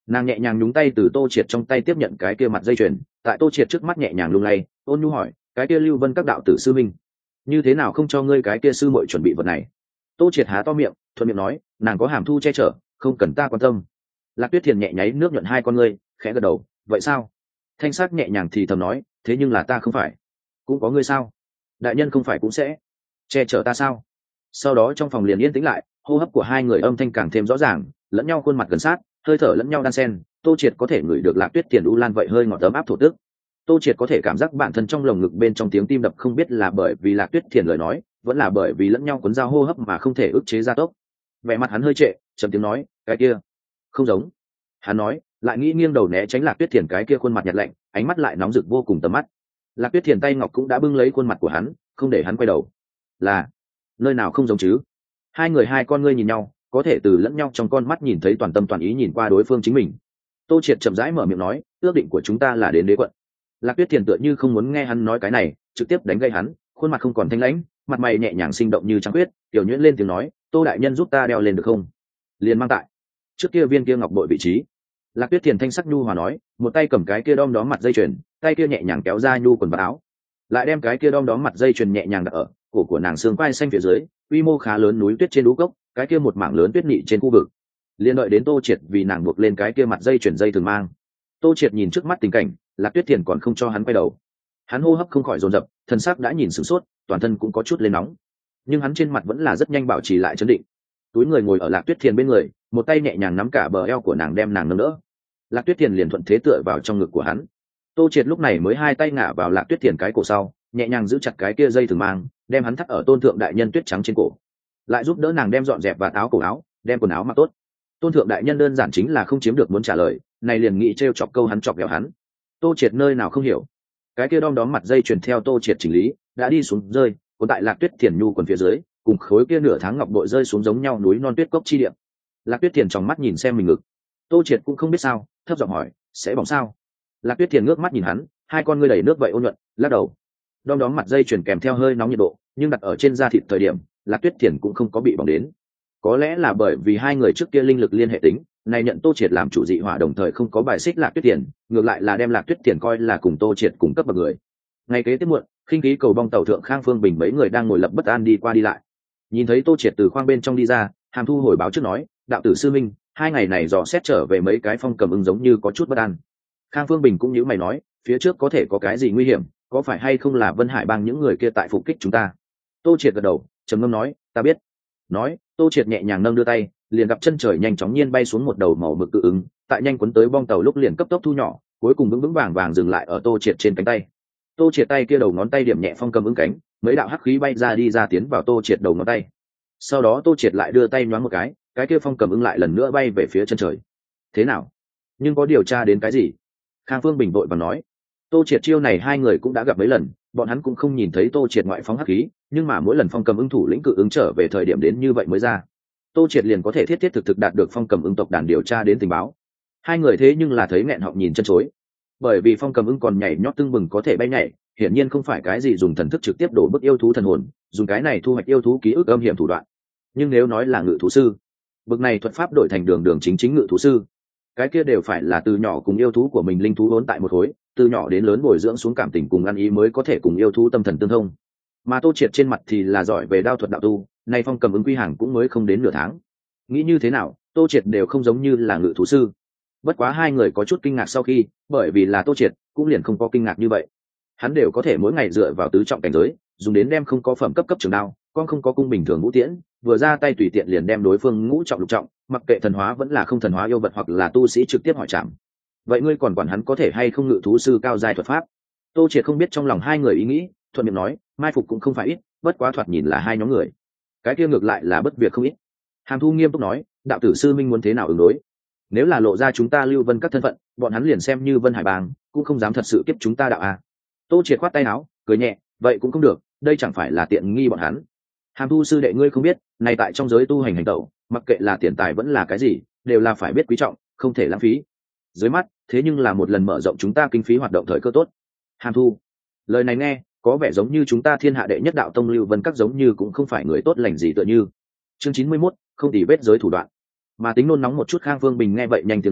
Nàng nhẹ nhàng nhúng tay từ Tô Triệt trong tay tiếp nhận cái kia mặt dây chuyền, tại Tô Triệt trước mắt nhẹ nhàng lung lay, ôn nhu hỏi, cái kia Lưu Vân các đạo tử sư minh, như thế nào không cho ngươi cái kia sư muội chuẩn bị vật này? Tô Triệt há to miệng, thuận miệng nói, nàng có Hàm Thu che chở, không cần ta quan tâm. Lạc Tuyết Thiền nhẹ nháy nước nhuận hai con ngươi, khẽ gật đầu, vậy sao? Thanh sắc nhẹ nhàng thì thầm nói, thế nhưng là ta không phải, cũng có ngươi sao? Đại nhân không phải cũng sẽ che chở ta sao? Sau đó trong phòng liền yên tĩnh lại, hô hấp của hai người âm thanh càng thêm rõ ràng, lẫn nhau khuôn mặt gần sát, hơi thở lẫn nhau đan xen. Tô Triệt có thể ngửi được Lạc Tuyết Thiền u lan vậy hơi ngọt ấm áp thổ tức. Tô Triệt có thể cảm giác bản thân trong lồng ngực bên trong tiếng tim đập không biết là bởi vì Lạc Tuyết Thiền lời nói, vẫn là bởi vì lẫn nhau cuốn dao hô hấp mà không thể ức chế gia tốc. Vẻ mặt hắn hơi trệ, trầm tiếng nói, cái kia không giống. Hắn nói, lại nghĩ nghiêng đầu né tránh Lạc Tuyết Thiền cái kia khuôn mặt nhạt lạnh, ánh mắt lại nóng rực vô cùng tầm mắt. Lạc Tuyết Thiền tay ngọc cũng đã bưng lấy khuôn mặt của hắn, không để hắn quay đầu. Là nơi nào không giống chứ? Hai người hai con ngươi nhìn nhau, có thể từ lẫn nhau trong con mắt nhìn thấy toàn tâm toàn ý nhìn qua đối phương chính mình. Tô Triệt chậm rãi mở miệng nói, ước định của chúng ta là đến đế quận. Lạc Tuyết Thiền tựa như không muốn nghe hắn nói cái này, trực tiếp đánh gây hắn, khuôn mặt không còn thanh lãnh, mặt mày nhẹ nhàng sinh động như trăng huyết, tiểu nhuyễn lên tiếng nói, Tô đại nhân giúp ta đeo lên được không? Liền mang tại trước kia viên kia ngọc bội vị trí. Lạc Tuyết Thiền thanh sắc nhu hòa nói, một tay cầm cái kia đom đóm mặt dây chuyền, tay kia nhẹ nhàng kéo ra nhu quần và áo, lại đem cái kia đom đóm mặt dây chuyền nhẹ nhàng đặt ở cổ của nàng xương quai xanh phía dưới, quy mô khá lớn núi tuyết trên đũ cốc, cái kia một mảng lớn tuyết nị trên khu vực. Liên đợi đến Tô Triệt vì nàng buộc lên cái kia mặt dây chuyền dây thường mang. Tô Triệt nhìn trước mắt tình cảnh, Lạc Tuyết Thiền còn không cho hắn quay đầu. Hắn hô hấp không khỏi dồn dập, thần sắc đã nhìn sửng sốt, toàn thân cũng có chút lên nóng, nhưng hắn trên mặt vẫn là rất nhanh bảo trì lại trấn định. Túi người ngồi ở Lạc Tuyết Thiền bên người, một tay nhẹ nhàng nắm cả bờ eo của nàng đem nàng nâng đỡ. Lạc Tuyết Thiền liền thuận thế tựa vào trong ngực của hắn. Tô Triệt lúc này mới hai tay ngả vào Lạc Tuyết Thiền cái cổ sau, nhẹ nhàng giữ chặt cái kia dây thường mang, đem hắn thắt ở Tôn thượng đại nhân tuyết trắng trên cổ, lại giúp đỡ nàng đem dọn dẹp và áo cổ áo, đem quần áo mặc tốt. Tôn thượng đại nhân đơn giản chính là không chiếm được muốn trả lời, này liền nghĩ trêu chọc câu hắn chọc ghẹo hắn. Tô Triệt nơi nào không hiểu, cái kia đom đóm mặt dây truyền theo Tô Triệt chỉnh lý đã đi xuống rơi, còn tại Lạc Tuyết Thiền nhu quần phía dưới, cùng khối kia nửa tháng ngọc bội rơi xuống giống nhau núi non tuyết cốc chi địa. Lạc Tuyết Thiền trong mắt nhìn xem mình ngực, Tô Triệt cũng không biết sao, thấp giọng hỏi, sẽ bỏng sao? Lạc Tuyết Thiền ngước mắt nhìn hắn, hai con ngươi đầy nước vậy ôn nhuận, lắc đầu. Đom đóm mặt dây truyền kèm theo hơi nóng nhiệt độ, nhưng đặt ở trên da thịt thời điểm, Lạc Tuyết Thiền cũng không có bị bỏng đến. Có lẽ là bởi vì hai người trước kia linh lực liên hệ tính, này nhận Tô Triệt làm chủ dị hỏa đồng thời không có bài xích Lạc Tuyết Thiền, ngược lại là đem Lạc Tuyết Thiền coi là cùng Tô Triệt cùng cấp bậc người. Ngày kế tiếp muộn, khinh khí cầu bong tàu thượng Khang Phương Bình mấy người đang ngồi lập bất an đi qua đi lại. Nhìn thấy Tô Triệt từ khoang bên trong đi ra, Hàm Thu hồi báo trước nói, đạo tử sư minh, hai ngày này dò xét trở về mấy cái phong cầm ưng giống như có chút bất an. Khang Phương Bình cũng nhíu mày nói, phía trước có thể có cái gì nguy hiểm, có phải hay không là Vân Hải bang những người kia tại phục kích chúng ta? Tô Triệt gật đầu, trầm ngâm nói, ta biết. Nói, Tô Triệt nhẹ nhàng nâng đưa tay, liền gặp chân trời nhanh chóng nhiên bay xuống một đầu màu mực cự ứng, tại nhanh cuốn tới bong tàu lúc liền cấp tốc thu nhỏ, cuối cùng vững vững vàng vàng dừng lại ở Tô Triệt trên cánh tay. Tô Triệt tay kia đầu ngón tay điểm nhẹ phong cầm ứng cánh, mấy đạo hắc khí bay ra đi ra tiến vào Tô Triệt đầu ngón tay. Sau đó Tô Triệt lại đưa tay nhoáng một cái, cái kia phong cầm ứng lại lần nữa bay về phía chân trời. Thế nào? Nhưng có điều tra đến cái gì? Khang Phương Bình vội và nói. Tô Triệt chiêu này hai người cũng đã gặp mấy lần, bọn hắn cũng không nhìn thấy Tô Triệt ngoại phóng hắc khí, nhưng mà mỗi lần phong cầm ứng thủ lĩnh cự ứng trở về thời điểm đến như vậy mới ra, Tô Triệt liền có thể thiết thiết thực thực đạt được phong cầm ứng tộc đàn điều tra đến tình báo. Hai người thế nhưng là thấy nghẹn họng nhìn chân chối, bởi vì phong cầm ứng còn nhảy nhót tưng bừng có thể bay nhảy, hiển nhiên không phải cái gì dùng thần thức trực tiếp đổ bức yêu thú thần hồn, dùng cái này thu hoạch yêu thú ký ức âm hiểm thủ đoạn. Nhưng nếu nói là ngự thú sư, bực này thuật pháp đổi thành đường đường chính chính ngự thú sư, cái kia đều phải là từ nhỏ cùng yêu thú của mình linh thú vốn tại một khối, từ nhỏ đến lớn bồi dưỡng xuống cảm tình cùng ăn ý mới có thể cùng yêu thú tâm thần tương thông. Mà Tô Triệt trên mặt thì là giỏi về đao thuật đạo tu, nay phong cầm ứng quy hàng cũng mới không đến nửa tháng. Nghĩ như thế nào, Tô Triệt đều không giống như là ngự thú sư. Bất quá hai người có chút kinh ngạc sau khi, bởi vì là Tô Triệt, cũng liền không có kinh ngạc như vậy. Hắn đều có thể mỗi ngày dựa vào tứ trọng cảnh giới, dùng đến đem không có phẩm cấp cấp trường đao, con không có cung bình thường ngũ tiễn, vừa ra tay tùy tiện liền đem đối phương ngũ trọng lục trọng, mặc kệ thần hóa vẫn là không thần hóa yêu vật hoặc là tu sĩ trực tiếp hỏi chạm. Vậy ngươi còn quản hắn có thể hay không ngự thú sư cao giai thuật pháp? Tô Triệt không biết trong lòng hai người ý nghĩ, thuận miệng nói, mai phục cũng không phải ít, bất quá thoạt nhìn là hai nhóm người, cái kia ngược lại là bất việc không ít. Hàm Thu nghiêm túc nói, đạo tử sư minh muốn thế nào ứng đối? Nếu là lộ ra chúng ta Lưu Vân các thân phận, bọn hắn liền xem như Vân Hải bang cũng không dám thật sự kiếp chúng ta đạo à? Tô Triệt khoát tay áo, cười nhẹ, vậy cũng không được, đây chẳng phải là tiện nghi bọn hắn. Hàm Thu sư đệ ngươi không biết, này tại trong giới tu hành hành tẩu, mặc kệ là tiền tài vẫn là cái gì, đều là phải biết quý trọng, không thể lãng phí. Dưới mắt, thế nhưng là một lần mở rộng chúng ta kinh phí hoạt động thời cơ tốt. Hàm Thu, lời này nghe có vẻ giống như chúng ta thiên hạ đệ nhất đạo tông Lưu Vân các giống như cũng không phải người tốt lành gì tựa như. Chương chín mươi mốt, không tỉ vết giới thủ đoạn. Mà tính nôn nóng một chút Khang Vương Bình nghe vậy nhanh tiếng nói,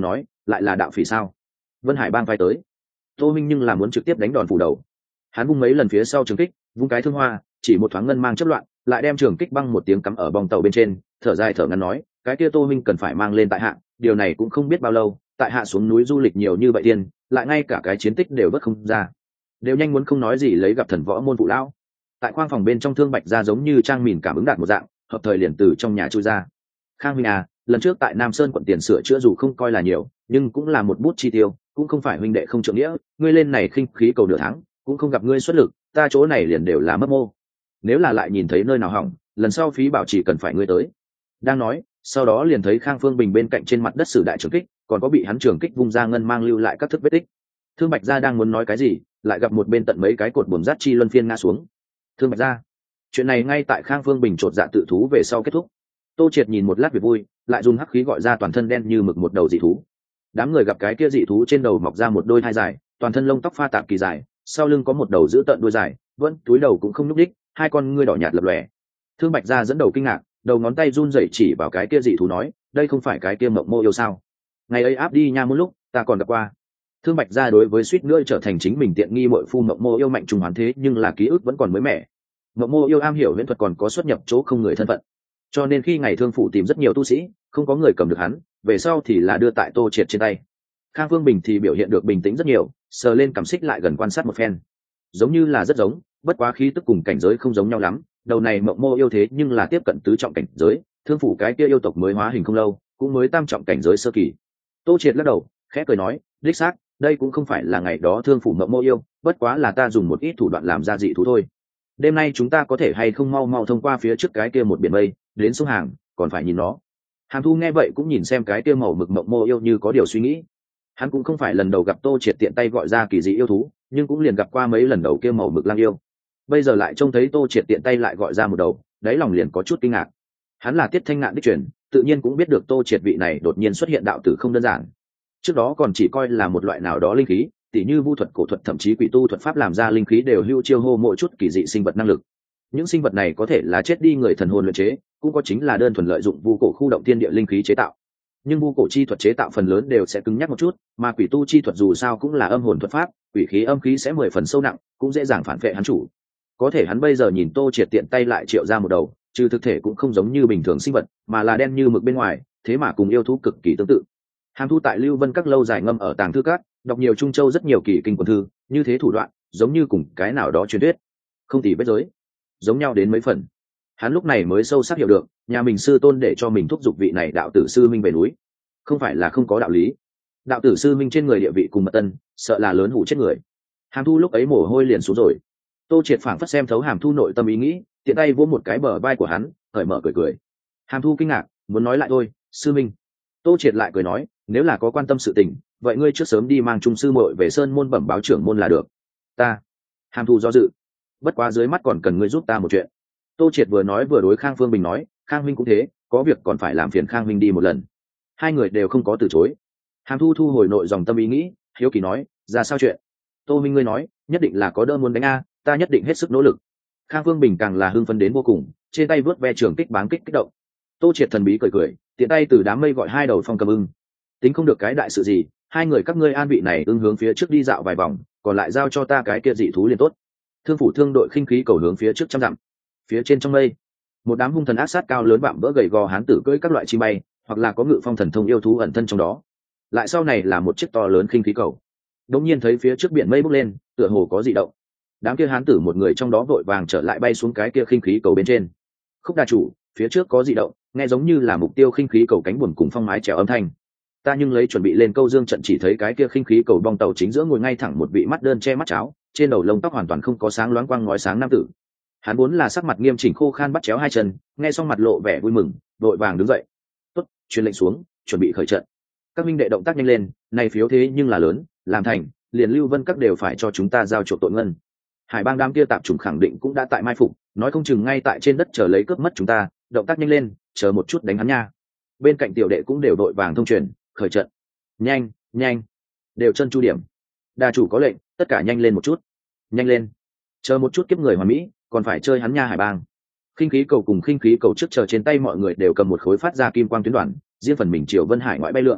lại là đạo phỉ sao? Vân Hải bang vai tới. Tô Minh nhưng là muốn trực tiếp đánh đòn phủ đầu. Hắn vung mấy lần phía sau trường kích, vung cái thương hoa, chỉ một thoáng ngân mang chớp loạn, lại đem trường kích băng một tiếng cắm ở bong tàu bên trên, thở dài thở ngắn nói, cái kia Tô Minh cần phải mang lên tại hạ, điều này cũng không biết bao lâu, tại hạ xuống núi du lịch nhiều như vậy tiền, lại ngay cả cái chiến tích đều vất không ra. Đều nhanh muốn không nói gì lấy gặp thần võ môn phụ lão. Tại khoang phòng bên trong Thương Bạch ra giống như trang mìn cảm ứng đạt một dạng, hợp thời liền từ trong nhà chui ra. Khang huynh à, lần trước tại Nam Sơn quận tiền sửa chữa dù không coi là nhiều, nhưng cũng là một bút chi tiêu, cũng không phải huynh đệ không trượng nghĩa, ngươi lên này khinh khí cầu nửa tháng, cũng không gặp ngươi xuất lực, ta chỗ này liền đều là mất mô. Nếu là lại nhìn thấy nơi nào hỏng, lần sau phí bảo chỉ cần phải ngươi tới. Đang nói, sau đó liền thấy Khang Phương Bình bên cạnh trên mặt đất sử đại trường kích, còn có bị hắn trường kích vung ra ngân mang lưu lại các thức vết tích. Thương Bạch gia đang muốn nói cái gì, lại gặp một bên tận mấy cái cột buồm rát chi luân phiên ngã xuống. Thương Bạch gia, chuyện này ngay tại Khang Phương Bình trột dạ tự thú về sau kết thúc. Tô Triệt nhìn một lát việc vui, lại dùng hắc khí gọi ra toàn thân đen như mực một đầu dị thú. Đám người gặp cái kia dị thú trên đầu mọc ra một đôi hai dài, toàn thân lông tóc pha tạp kỳ dài, sau lưng có một đầu giữ tận đuôi dài, vẫn túi đầu cũng không nhúc đích, hai con ngươi đỏ nhạt lập lòe. Thương Bạch gia dẫn đầu kinh ngạc, đầu ngón tay run rẩy chỉ vào cái kia dị thú nói, đây không phải cái kia Mộng Mô yêu sao? Ngày ấy áp đi nha một lúc, ta còn gặp qua. Thương Bạch gia đối với suýt nữa trở thành chính mình tiện nghi muội phu Mộng Mô yêu mạnh trùng hoán thế, nhưng là ký ức vẫn còn mới mẻ. Mộng Mô yêu am hiểu huyễn thuật còn có xuất nhập chỗ không người thân phận, cho nên khi ngày thương phủ tìm rất nhiều tu sĩ, không có người cầm được hắn, về sau thì là đưa tại Tô Triệt trên tay. Khang Phương Bình thì biểu hiện được bình tĩnh rất nhiều, sờ lên cảm xích lại gần quan sát một phen, giống như là rất giống, bất quá khí tức cùng cảnh giới không giống nhau lắm. Đầu này Mộng Mô yêu thế nhưng là tiếp cận tứ trọng cảnh giới, thương phủ cái kia yêu tộc mới hóa hình không lâu, cũng mới tam trọng cảnh giới sơ kỳ. Tô Triệt lắc đầu, khẽ cười nói, đích xác, đây cũng không phải là ngày đó thương phủ Mộng Mô yêu, bất quá là ta dùng một ít thủ đoạn làm ra dị thú thôi. Đêm nay chúng ta có thể hay không mau mau thông qua phía trước cái kia một biển mây đến sông Hàng, còn phải nhìn nó. Hàm Thu nghe vậy cũng nhìn xem cái kia màu mực Mộng Mô yêu như có điều suy nghĩ. Hắn cũng không phải lần đầu gặp Tô Triệt tiện tay gọi ra kỳ dị yêu thú, nhưng cũng liền gặp qua mấy lần đầu kia màu mực lang yêu. Bây giờ lại trông thấy Tô Triệt tiện tay lại gọi ra một đầu, đáy lòng liền có chút kinh ngạc. Hắn là Tiết Thanh Ngạn đích truyền, tự nhiên cũng biết được Tô Triệt vị này đột nhiên xuất hiện đạo tử không đơn giản. Trước đó còn chỉ coi là một loại nào đó linh khí, tỉ như vu thuật, cổ thuật, thậm chí quỷ tu thuật pháp làm ra linh khí đều hưu chiêu hô mỗi chút kỳ dị sinh vật năng lực. Những sinh vật này có thể là chết đi người thần hồn luyện chế, cũng có chính là đơn thuần lợi dụng vu cổ khu động thiên địa linh khí chế tạo. Nhưng vu cổ chi thuật chế tạo phần lớn đều sẽ cứng nhắc một chút, mà quỷ tu chi thuật dù sao cũng là âm hồn thuật pháp, quỷ khí âm khí sẽ mười phần sâu nặng, cũng dễ dàng phản vệ hắn chủ. Có thể hắn bây giờ nhìn Tô Triệt tiện tay lại triệu ra một đầu, trừ thực thể cũng không giống như bình thường sinh vật, mà là đen như mực bên ngoài, thế mà cùng yêu thú cực kỳ tương tự. Hàm Thu tại Lưu Vân các lâu dài ngâm ở tàng thư các, đọc nhiều Trung Châu rất nhiều kỳ kinh quần thư, như thế thủ đoạn, giống như cùng cái nào đó truyền thuyết, không tì vết giới, giống nhau đến mấy phần. Hắn lúc này mới sâu sắc hiểu được, nhà mình sư tôn để cho mình thúc giục vị này đạo tử sư minh về núi, không phải là không có đạo lý. Đạo tử sư minh trên người địa vị cùng mật tân, sợ là lớn hủ chết người. Hàm Thu lúc ấy mồ hôi liền xuống rồi. Tô Triệt phảng phất xem thấu Hàm Thu nội tâm ý nghĩ, tiện tay vỗ một cái bờ vai của hắn, cởi mở cười cười. Hàm Thu kinh ngạc, muốn nói lại thôi, sư minh. Tô Triệt lại cười nói, nếu là có quan tâm sự tình, vậy ngươi trước sớm đi mang trung sư muội về sơn môn bẩm báo trưởng môn là được. Ta. Hàm Thu do dự, bất quá dưới mắt còn cần ngươi giúp ta một chuyện. Tô Triệt vừa nói vừa đối Khang Phương Bình nói, Khang huynh cũng thế, có việc còn phải làm phiền Khang huynh đi một lần. Hai người đều không có từ chối. Hàm Thu thu hồi nội dòng tâm ý nghĩ, hiếu kỳ nói, ra sao chuyện? Tô huynh ngươi nói, nhất định là có đỡ muốn đánh a, ta nhất định hết sức nỗ lực. Khang Phương Bình càng là hưng phấn đến vô cùng, trên tay vớt ve trường kích báng kích kích động. Tô Triệt thần bí cười cười, tiện tay từ đám mây gọi hai đầu phong cầm ưng. Tính không được cái đại sự gì, hai người các ngươi an vị này ưng hướng phía trước đi dạo vài vòng, còn lại giao cho ta cái kia dị thú liền tốt. Thương phủ thương đội khinh khí cầu hướng phía trước trăm dặm. Phía trên trong mây, một đám hung thần ác sát cao lớn vạm vỡ gầy gò hán tử cưỡi các loại chim bay, hoặc là có ngự phong thần thông yêu thú ẩn thân trong đó. Lại sau này là một chiếc to lớn khinh khí cầu. Đột nhiên thấy phía trước biển mây bốc lên, tựa hồ có dị động. Đám kia hán tử một người trong đó vội vàng trở lại bay xuống cái kia khinh khí cầu bên trên. Khúc đa chủ, phía trước có dị động, nghe giống như là mục tiêu khinh khí cầu cánh buồm cùng phong mái trèo âm thanh. Ta nhưng lấy chuẩn bị lên câu dương trận chỉ thấy cái kia khinh khí cầu bong tàu chính giữa ngồi ngay thẳng một vị mắt đơn che mắt cháo, trên đầu lông tóc hoàn toàn không có sáng loáng quang ngói sáng nam tử. Hắn vốn là sắc mặt nghiêm chỉnh khô khan bắt chéo hai chân, nghe xong mặt lộ vẻ vui mừng, vội vàng đứng dậy. Tốt, truyền lệnh xuống, chuẩn bị khởi trận. Các minh đệ động tác nhanh lên, này phiếu thế nhưng là lớn, làm thành, liền Lưu Vân các đều phải cho chúng ta giao chuộc tội ngân. Hải bang đám kia tạp chủng khẳng định cũng đã tại mai phục, nói không chừng ngay tại trên đất chờ lấy cướp mất chúng ta, động tác nhanh lên, chờ một chút đánh hắn nha. Bên cạnh tiểu đệ cũng đều đội vàng thông truyền, khởi trận. Nhanh, nhanh, đều chân chu điểm. Đa chủ có lệnh, tất cả nhanh lên một chút. Nhanh lên. Chờ một chút kiếp người hoàn mỹ, còn phải chơi hắn nha hải bang. Khinh khí cầu cùng khinh khí cầu trước chờ trên tay mọi người đều cầm một khối phát ra kim quang tuyến đoạn, riêng phần mình chiều Vân Hải ngoại bay lượn.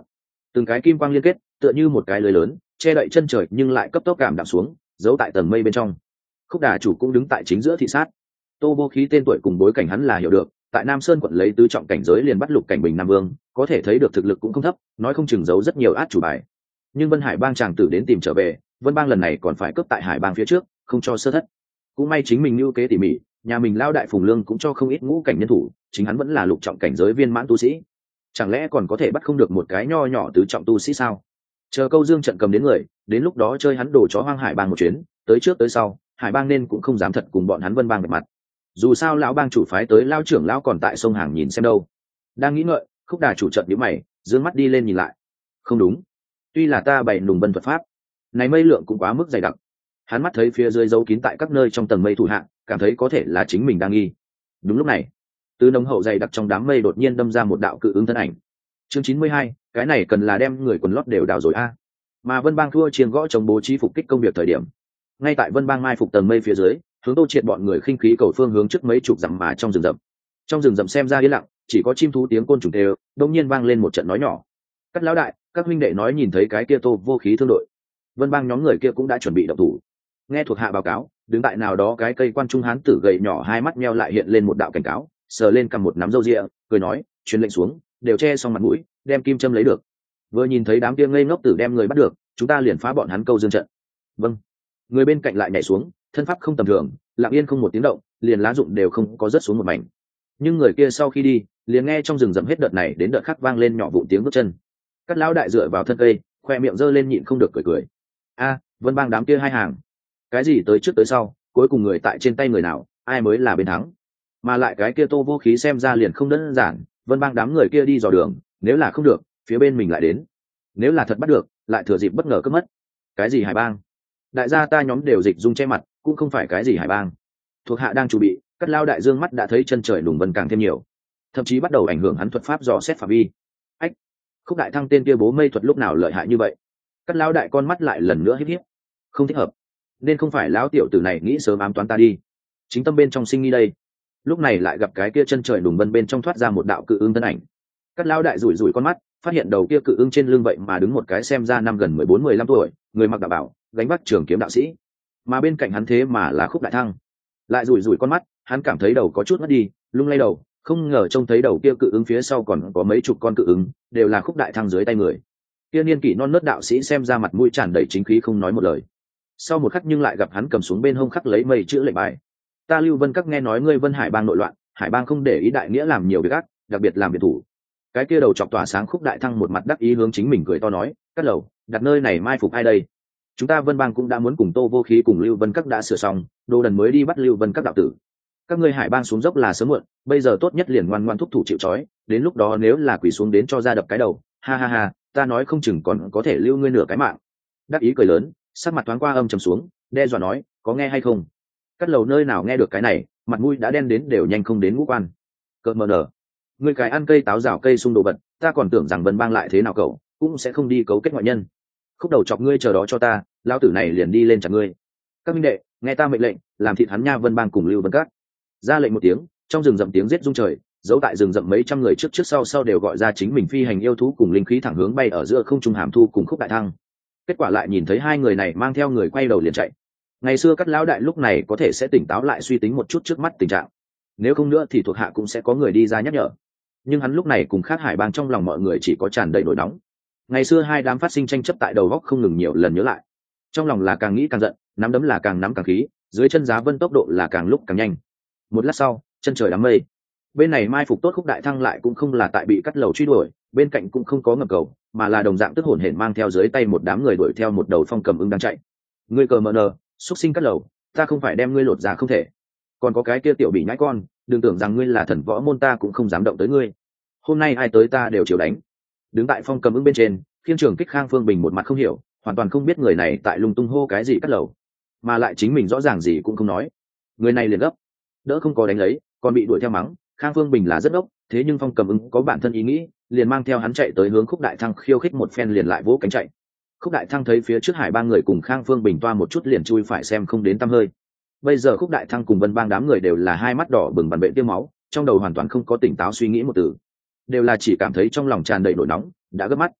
từng cái kim quang liên kết tựa như một cái lưới lớn che đậy chân trời nhưng lại cấp tốc cảm đạm xuống giấu tại tầng mây bên trong. Khúc đà chủ cũng đứng tại chính giữa thị sát. Tô Vô Khí tên tuổi cùng bối cảnh hắn là hiểu được, tại Nam Sơn quận lấy tứ trọng cảnh giới liền bắt lục cảnh bình nam vương, có thể thấy được thực lực cũng không thấp, nói không chừng giấu rất nhiều át chủ bài. Nhưng Vân Hải Bang chàng tử đến tìm trở về, Vân Bang lần này còn phải cướp tại Hải Bang phía trước, không cho sơ thất. Cũng may chính mình lưu kế tỉ mỉ, nhà mình lao đại Phùng Lương cũng cho không ít ngũ cảnh nhân thủ, chính hắn vẫn là lục trọng cảnh giới viên mãn tu sĩ. Chẳng lẽ còn có thể bắt không được một cái nho nhỏ tứ trọng tu sĩ sao? Chờ Câu Dương trận cầm đến người, đến lúc đó chơi hắn đồ chó hoang Hải Bang một chuyến, tới trước tới sau, Hải Bang nên cũng không dám thật cùng bọn hắn Vân Bang gặp mặt. Dù sao lão bang chủ phái tới lao trưởng lão còn tại sông hàng nhìn xem đâu. Đang nghĩ ngợi, Khúc đà chủ trận nhíu mày, dương mắt đi lên nhìn lại. Không đúng, tuy là ta bày nùng bân thuật pháp, này mây lượng cũng quá mức dày đặc. Hắn mắt thấy phía dưới giấu kín tại các nơi trong tầng mây thủ hạng, cảm thấy có thể là chính mình đang nghi. Đúng lúc này, từ nồng hậu dày đặc trong đám mây đột nhiên đâm ra một đạo cự ứng thân ảnh. Chương chín mươi hai, cái này cần là đem người quần lót đều đào rồi a. Mà Vân Bang thua chiên gõ chống bố trí phục kích công việc thời điểm, ngay tại Vân Bang mai phục tầng mây phía dưới, hướng Tô Triệt bọn người khinh khí cầu phương hướng trước mấy chục dặm mà trong rừng rậm. Trong rừng rậm xem ra yên lặng, chỉ có chim thú tiếng côn trùng kêu, đột nhiên vang lên một trận nói nhỏ. Các lão đại, các huynh đệ nói nhìn thấy cái kia Tô Vô Khí thương đội. Vân Bang nhóm người kia cũng đã chuẩn bị động thủ. Nghe thuộc hạ báo cáo, đứng tại nào đó cái cây quan trung hán tử gầy nhỏ hai mắt meo lại hiện lên một đạo cảnh cáo, sờ lên cầm một nắm râu ria, cười nói, truyền lệnh xuống, đều che xong mặt mũi, đem kim châm lấy được. Vừa nhìn thấy đám kia ngây ngốc tử đem người bắt được, chúng ta liền phá bọn hắn Câu Dương trận. Vâng. Người bên cạnh lại nhảy xuống, thân pháp không tầm thường, lặng yên không một tiếng động, liền lá rụng đều không có rớt xuống một mảnh. Nhưng người kia sau khi đi, liền nghe trong rừng rậm hết đợt này đến đợt khác vang lên nhỏ vụn tiếng bước chân. Các lão đại dựa vào thân cây, khoe miệng giơ lên nhịn không được cười cười. A, Vân Bang đám kia hai hàng, cái gì tới trước tới sau, cuối cùng người tại trên tay người nào, ai mới là bên thắng. Mà lại cái kia Tô Vô Khí xem ra liền không đơn giản, Vân Bang đám người kia đi dò đường, nếu là không được, phía bên mình lại đến. Nếu là thật bắt được, lại thừa dịp bất ngờ cướp mất. Cái gì Hải Bang? Đại gia ta nhóm đều dịch dung che mặt, cũng không phải cái gì Hải Bang. Thuộc hạ đang chuẩn bị, Cắt Lao đại dương mắt đã thấy chân trời đùng vân càng thêm nhiều, thậm chí bắt đầu ảnh hưởng hắn thuật pháp dò xét phạm vi. Ách, Khúc đại thăng tên kia bố mây thuật lúc nào lợi hại như vậy? Cắt Lao đại con mắt lại lần nữa híp híp. Không thích hợp, nên không phải lão tiểu tử này nghĩ sớm ám toán ta đi. Chính tâm bên trong sinh nghi đây. Lúc này lại gặp cái kia chân trời đùng vân bên trong thoát ra một đạo cự ưng thân ảnh. Cắt Lao đại rủi rủi con mắt, phát hiện đầu kia cự ưng trên lưng vậy mà đứng một cái xem ra năm gần mười bốn mười lăm tuổi, người mặc đạo bảo, gánh vác trường kiếm đạo sĩ, mà bên cạnh hắn thế mà là Khúc đại thăng. Lại rủi rủi con mắt, hắn cảm thấy đầu có chút mất đi, lung lay đầu, không ngờ trông thấy đầu kia cự ứng phía sau còn có mấy chục con cự ứng, đều là Khúc đại thăng dưới tay người. Kia niên kỷ non nớt đạo sĩ xem ra mặt mũi tràn đầy chính khí không nói một lời. Sau một khắc nhưng lại gặp hắn cầm xuống bên hông khắc lấy mây chữ lệnh bài. Ta Lưu Vân Các nghe nói ngươi Vân Hải Bang nội loạn, Hải Bang không để ý đại nghĩa làm nhiều việc ác, đặc biệt làm biệt thủ. Cái kia đầu chọc tỏa sáng Khúc đại thăng một mặt đắc ý hướng chính mình cười to nói, Cắt lầu, đặt nơi này mai phục ai đây? Chúng ta Vân Bang cũng đã muốn cùng Tô Vô Khí cùng Lưu Vân Các đã sửa xong, đồ đần mới đi bắt Lưu Vân Các đạo tử. Các ngươi Hải Bang xuống dốc là sớm muộn, bây giờ tốt nhất liền ngoan ngoan thúc thủ chịu trói, đến lúc đó nếu là quỳ xuống đến cho ra đập cái đầu, ha ha ha, ta nói không chừng còn có thể lưu ngươi nửa cái mạng. Đắc ý cười lớn, sắc mặt thoáng qua âm trầm xuống, đe dọa nói, có nghe hay không? Cắt lầu nơi nào nghe được cái này, mặt mũi đã đen đến đều nhanh không đến ngũ quan. Cợt mờ nở, ngươi cái ăn cây táo rào cây sung đồ vật, ta còn tưởng rằng Vân Bang lại thế nào cậu, cũng sẽ không đi cấu kết ngoại nhân. Khúc đầu chọc ngươi chờ đó cho ta, lão tử này liền đi lên chặt ngươi. Các minh đệ, nghe ta mệnh lệnh, làm thịt hắn nha Vân Bang cùng Lưu Vân Các. Ra lệnh một tiếng, trong rừng rậm tiếng giết rung trời, giấu tại rừng rậm mấy trăm người trước trước sau sau đều gọi ra chính mình phi hành yêu thú cùng linh khí thẳng hướng bay ở giữa không trung hàm thu cùng Khúc đại thăng. Kết quả lại nhìn thấy hai người này mang theo người quay đầu liền chạy. Ngày xưa Cắt lão đại lúc này có thể sẽ tỉnh táo lại suy tính một chút trước mắt tình trạng, nếu không nữa thì thuộc hạ cũng sẽ có người đi ra nhắc nhở. Nhưng hắn lúc này cùng khác Hải Bang trong lòng mọi người chỉ có tràn đầy nổi nóng. Ngày xưa hai đám phát sinh tranh chấp tại đầu góc không ngừng nhiều lần nhớ lại, trong lòng là càng nghĩ càng giận, nắm đấm là càng nắm càng khí, dưới chân Giá Vân tốc độ là càng lúc càng nhanh. Một lát sau, chân trời đám mây, bên này mai phục tốt Khúc đại thăng lại cũng không là tại bị Cắt lầu truy đuổi, bên cạnh cũng không có ngập cầu, mà là đồng dạng tức hổn hển mang theo dưới tay một đám người đuổi theo một đầu phong cầm ưng đang chạy. Ngươi cờ mờ nờ, xuất sinh Cắt lầu, ta không phải đem ngươi lột ra không thể. Còn có cái kia tiểu bị nhãi con, đừng tưởng rằng ngươi là thần võ môn, ta cũng không dám động tới ngươi. Hôm nay ai tới ta đều chiều đánh. Đứng tại phong cầm ưng bên trên, Khiên Trường Kích Khang Phương Bình một mặt không hiểu, hoàn toàn không biết người này tại lung tung hô cái gì Cắt lầu, mà lại chính mình rõ ràng gì cũng không nói. Người này liền gấp, đỡ không có đánh lấy, còn bị đuổi theo mắng. Khang Phương Bình là rất ốc, thế nhưng phong cầm ưng có bản thân ý nghĩ, liền mang theo hắn chạy tới hướng Khúc đại thăng khiêu khích một phen liền lại vỗ cánh chạy. Khúc đại thăng thấy phía trước Hải ba người cùng Khang Phương Bình toa một chút liền chui phải xem không đến tăm hơi. Bây giờ Khúc đại thăng cùng Vân Bang đám người đều là hai mắt đỏ bừng bằn bện tiêm máu, trong đầu hoàn toàn không có tỉnh táo suy nghĩ một từ, đều là chỉ cảm thấy trong lòng tràn đầy nổi nóng, đã gấp mắt.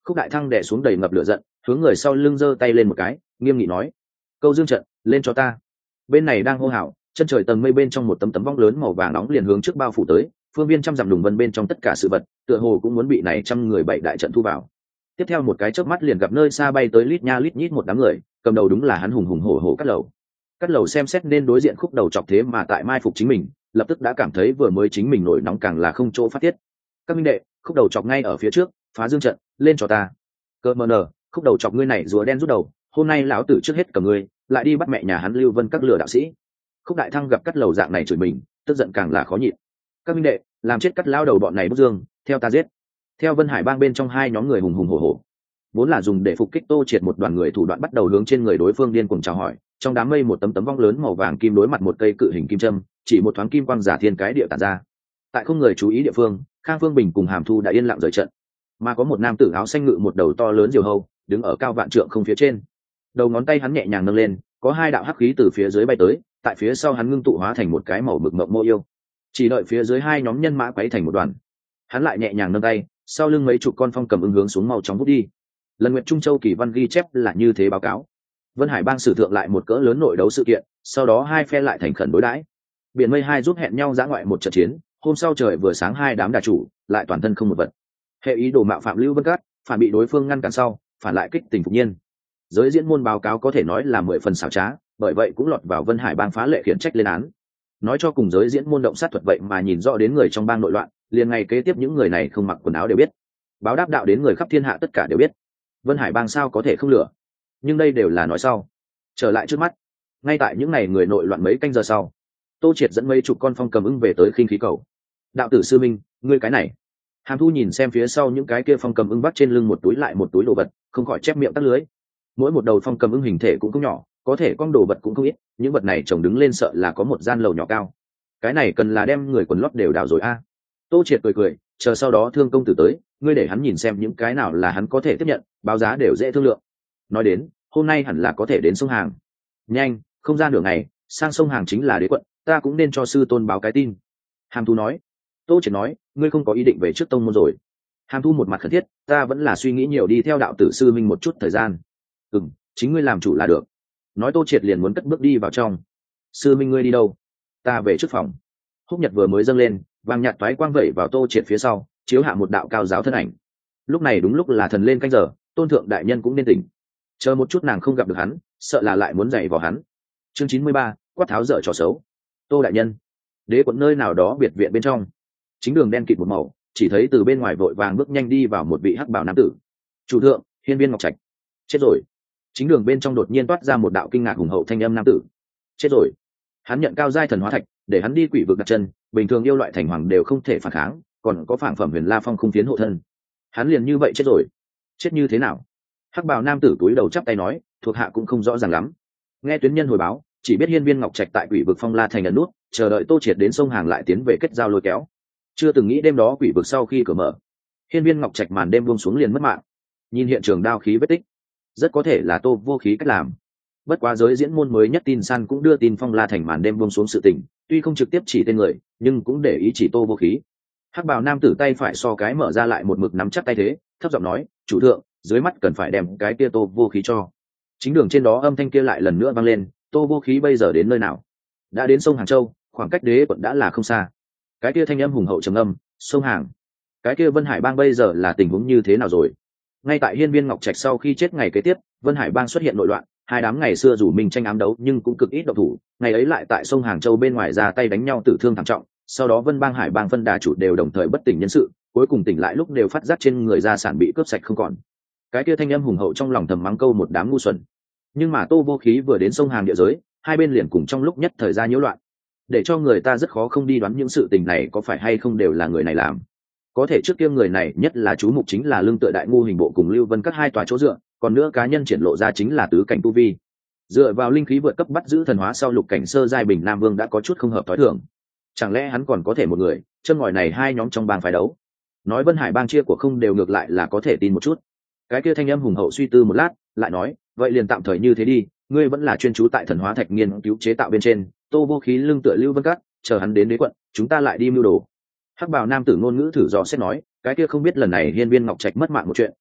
Khúc Đại Thăng đè xuống đầy ngập lửa giận, hướng người sau lưng giơ tay lên một cái, nghiêm nghị nói: câu dương trận, lên cho ta. Bên này đang hô hào, chân trời tầng mây bên trong một tấm tấm vong lớn màu vàng nóng liền hướng trước bao phủ tới, phương viên trăm dặm lùng vân bên trong tất cả sự vật tựa hồ cũng muốn bị này trăm người bảy đại trận thu vào. Tiếp theo một cái chớp mắt liền gặp nơi xa bay tới lít nha lít nhít một đám người, cầm đầu đúng là hắn hùng hùng hổ hổ Cát Lầu. Cát Lầu xem xét nên đối diện Khúc Đầu Chọc thế mà tại mai phục chính mình, lập tức đã cảm thấy vừa mới chính mình nổi nóng càng là không chỗ phát tiết. Các minh đệ, Khúc Đầu Chọc ngay ở phía trước, phá dương trận, lên cho ta. Cơ mờ nở, Khúc Đầu Chọc ngươi này rùa đen rút đầu, hôm nay lão tử trước hết cầm ngươi, lại đi bắt mẹ nhà hắn Lưu Vân các lừa đạo sĩ. Khúc Đại Thăng gặp Cát Lầu dạng này chửi mình, tức giận càng là khó nhịn. Các minh đệ, làm chết Cát lao đầu bọn này bức dương, theo ta giết. Theo Vân Hải bang bên trong hai nhóm người hùng hùng hổ hổ, vốn là dùng để phục kích Tô Triệt một đoàn người thủ đoạn bắt đầu hướng trên người đối phương điên cuồng chào hỏi. Trong đám mây một tấm tấm vong lớn màu vàng kim đối mặt một cây cự hình kim châm, chỉ một thoáng kim quang giả thiên cái địa tản ra. Tại không người chú ý địa phương, Khang Phương Bình cùng Hàm Thu đã yên lặng rời trận, mà có một nam tử áo xanh ngự một đầu to lớn diều hâu, đứng ở cao vạn trượng không phía trên. Đầu ngón tay hắn nhẹ nhàng nâng lên, có hai đạo hắc khí từ phía dưới bay tới, tại phía sau hắn ngưng tụ hóa thành một cái màu bực mộng mô yêu. Chỉ đợi phía dưới hai nhóm nhân mã quấy thành một đoàn, hắn lại nhẹ nhàng nâng tay, sau lưng mấy chục con phong cầm ứng hướng xuống mau chóng vút đi. Lần Nguyệt Trung Châu kỳ văn ghi chép là như thế báo cáo. Vân Hải bang sử thượng lại một cỡ lớn nội đấu sự kiện, sau đó hai phe lại thành khẩn đối đãi. Biển mây hai giúp hẹn nhau giã ngoại một trận chiến, hôm sau trời vừa sáng hai đám đà chủ lại toàn thân không một vật. Hệ ý đồ mạo phạm Lưu Vân Cát, phản bị đối phương ngăn cản sau, phản lại kích tình phục nhiên. Giới diễn môn báo cáo có thể nói là mười phần xảo trá, bởi vậy cũng lọt vào Vân Hải bang phá lệ khiển trách lên án. Nói cho cùng giới diễn môn động sát thuật vậy mà nhìn rõ đến người trong bang nội loạn, liền ngày kế tiếp những người này không mặc quần áo đều biết. Báo đáp đạo đến người khắp thiên hạ tất cả đều biết. Vân Hải bang sao có thể không lửa? Nhưng đây đều là nói sau. Trở lại trước mắt, ngay tại những ngày người nội loạn mấy canh giờ sau, Tô Triệt dẫn mấy chục con phong cầm ưng về tới khinh khí cầu. Đạo tử sư minh, ngươi cái này. Hàm Thu nhìn xem phía sau những cái kia phong cầm ưng vắt trên lưng một túi lại một túi đồ vật, không khỏi chép miệng tắt lưới. Mỗi một đầu phong cầm ưng hình thể cũng không nhỏ, có thể con đồ vật cũng không ít, những vật này chồng đứng lên sợ là có một gian lầu nhỏ cao. Cái này cần là đem người quần lót đều đào rồi a. À. Tô Triệt cười cười, chờ sau đó Thương công tử tới, ngươi để hắn nhìn xem những cái nào là hắn có thể tiếp nhận, báo giá đều dễ thương lượng. Nói đến, hôm nay hẳn là có thể đến sông Hàng. Nhanh, không ra nửa ngày, sang sông Hàng chính là đế quận, ta cũng nên cho sư tôn báo cái tin. Hàm Thu nói. Tô Triệt nói, ngươi không có ý định về trước tông môn rồi. Hàm Thu một mặt khẩn thiết, ta vẫn là suy nghĩ nhiều đi theo đạo tử sư minh một chút thời gian. Ừm, chính ngươi làm chủ là được. Nói Tô Triệt liền muốn cất bước đi vào trong. Sư minh ngươi đi đâu? Ta về trước phòng. Húc Nhật vừa mới dâng lên, vàng nhạt toái quang vẩy vào Tô Triệt phía sau, chiếu hạ một đạo cao giáo thân ảnh. Lúc này đúng lúc là thần lên canh giờ, tôn thượng đại nhân cũng nên tỉnh. Chờ một chút nàng không gặp được hắn, sợ là lại muốn dạy vào hắn. Chương chín mươi ba, quát tháo dở trò xấu. Tô đại nhân. Đế quận nơi nào đó biệt viện bên trong, chính đường đen kịt một màu, chỉ thấy từ bên ngoài vội vàng bước nhanh đi vào một vị hắc bảo nam tử. Chủ thượng, Hiên Viên Ngọc Trạch. Chết rồi. Chính đường bên trong đột nhiên toát ra một đạo kinh ngạc hùng hậu thanh âm nam tử. Chết rồi. Hắn nhận cao giai thần hóa thạch, để hắn đi quỷ vực đặt chân, bình thường yêu loại thành hoàng đều không thể phản kháng, còn có phản phẩm Huyền La Phong khung phiến hộ thân. Hắn liền như vậy chết rồi. Chết như thế nào? Hắc bào nam tử túi đầu chắp tay nói, thuộc hạ cũng không rõ ràng lắm. Nghe tuyến nhân hồi báo, chỉ biết Hiên Viên Ngọc Trạch tại quỷ vực Phong La thành ẩn nút, chờ đợi Tô Triệt đến sông Hàng lại tiến về kết giao lôi kéo. Chưa từng nghĩ đêm đó quỷ vực sau khi cửa mở, Hiên Viên Ngọc Trạch màn đêm buông xuống liền mất mạng. Nhìn hiện trường đao khí vết tích, rất có thể là Tô vô khí cách làm. Bất quá giới diễn môn mới nhất tin săn cũng đưa tin Phong La thành màn đêm buông xuống sự tình, tuy không trực tiếp chỉ tên người, nhưng cũng để ý chỉ Tô vô khí. Hắc bào nam tử tay phải so cái mở ra lại một mực nắm chắc tay thế, thấp giọng nói, chủ thượng, dưới mắt cần phải đem cái kia Tô vô khí cho. Chính đường trên đó âm thanh kia lại lần nữa vang lên, Tô vô khí bây giờ đến nơi nào? Đã đến sông Hàng Châu, khoảng cách đế quận đã là không xa. Cái kia thanh âm hùng hậu trầm âm, sông Hàng. Cái kia Vân Hải bang bây giờ là tình huống như thế nào rồi? Ngay tại Hiên Viên Ngọc Trạch sau khi chết ngày kế tiếp, Vân Hải bang xuất hiện nội loạn, hai đám ngày xưa dù mình tranh ám đấu nhưng cũng cực ít động thủ, ngày ấy lại tại sông Hàng Châu bên ngoài ra tay đánh nhau tử thương thảm trọng, sau đó Vân bang Hải bang phân đà chủ đều đồng thời bất tỉnh nhân sự, cuối cùng tỉnh lại lúc đều phát giác trên người gia sản bị cướp sạch không còn. Cái kia thanh âm hùng hậu trong lòng thầm mắng câu một đám ngu xuẩn. Nhưng mà Tô vô khí vừa đến sông Hàng địa giới, hai bên liền cùng trong lúc nhất thời gian nhiễu loạn, để cho người ta rất khó không đi đoán những sự tình này có phải hay không đều là người này làm. Có thể trước kia người này nhất là chú mục chính là lương tựa đại ngu hình bộ cùng Lưu Vân các hai tòa chỗ dựa, còn nữa cá nhân triển lộ ra chính là tứ cảnh tu vi. Dựa vào linh khí vượt cấp bắt giữ thần hóa sau lục cảnh sơ giai Bình Nam Vương đã có chút không hợp thói thường. Chẳng lẽ hắn còn có thể một người chân ngòi này hai nhóm trong bang phái đấu? Nói Vân Hải bang chia của không đều ngược lại là có thể tin một chút. Cái kia thanh âm hùng hậu suy tư một lát, lại nói, vậy liền tạm thời như thế đi, ngươi vẫn là chuyên chú tại thần hóa thạch nghiên cứu chế tạo bên trên, Tô vô khí lưng tựa Lưu Vân các, chờ hắn đến đế quận, chúng ta lại đi mưu đồ. Hắc bào nam tử ngôn ngữ thử dò xét nói, cái kia không biết lần này Hiên Viên Ngọc Trạch mất mạng một chuyện,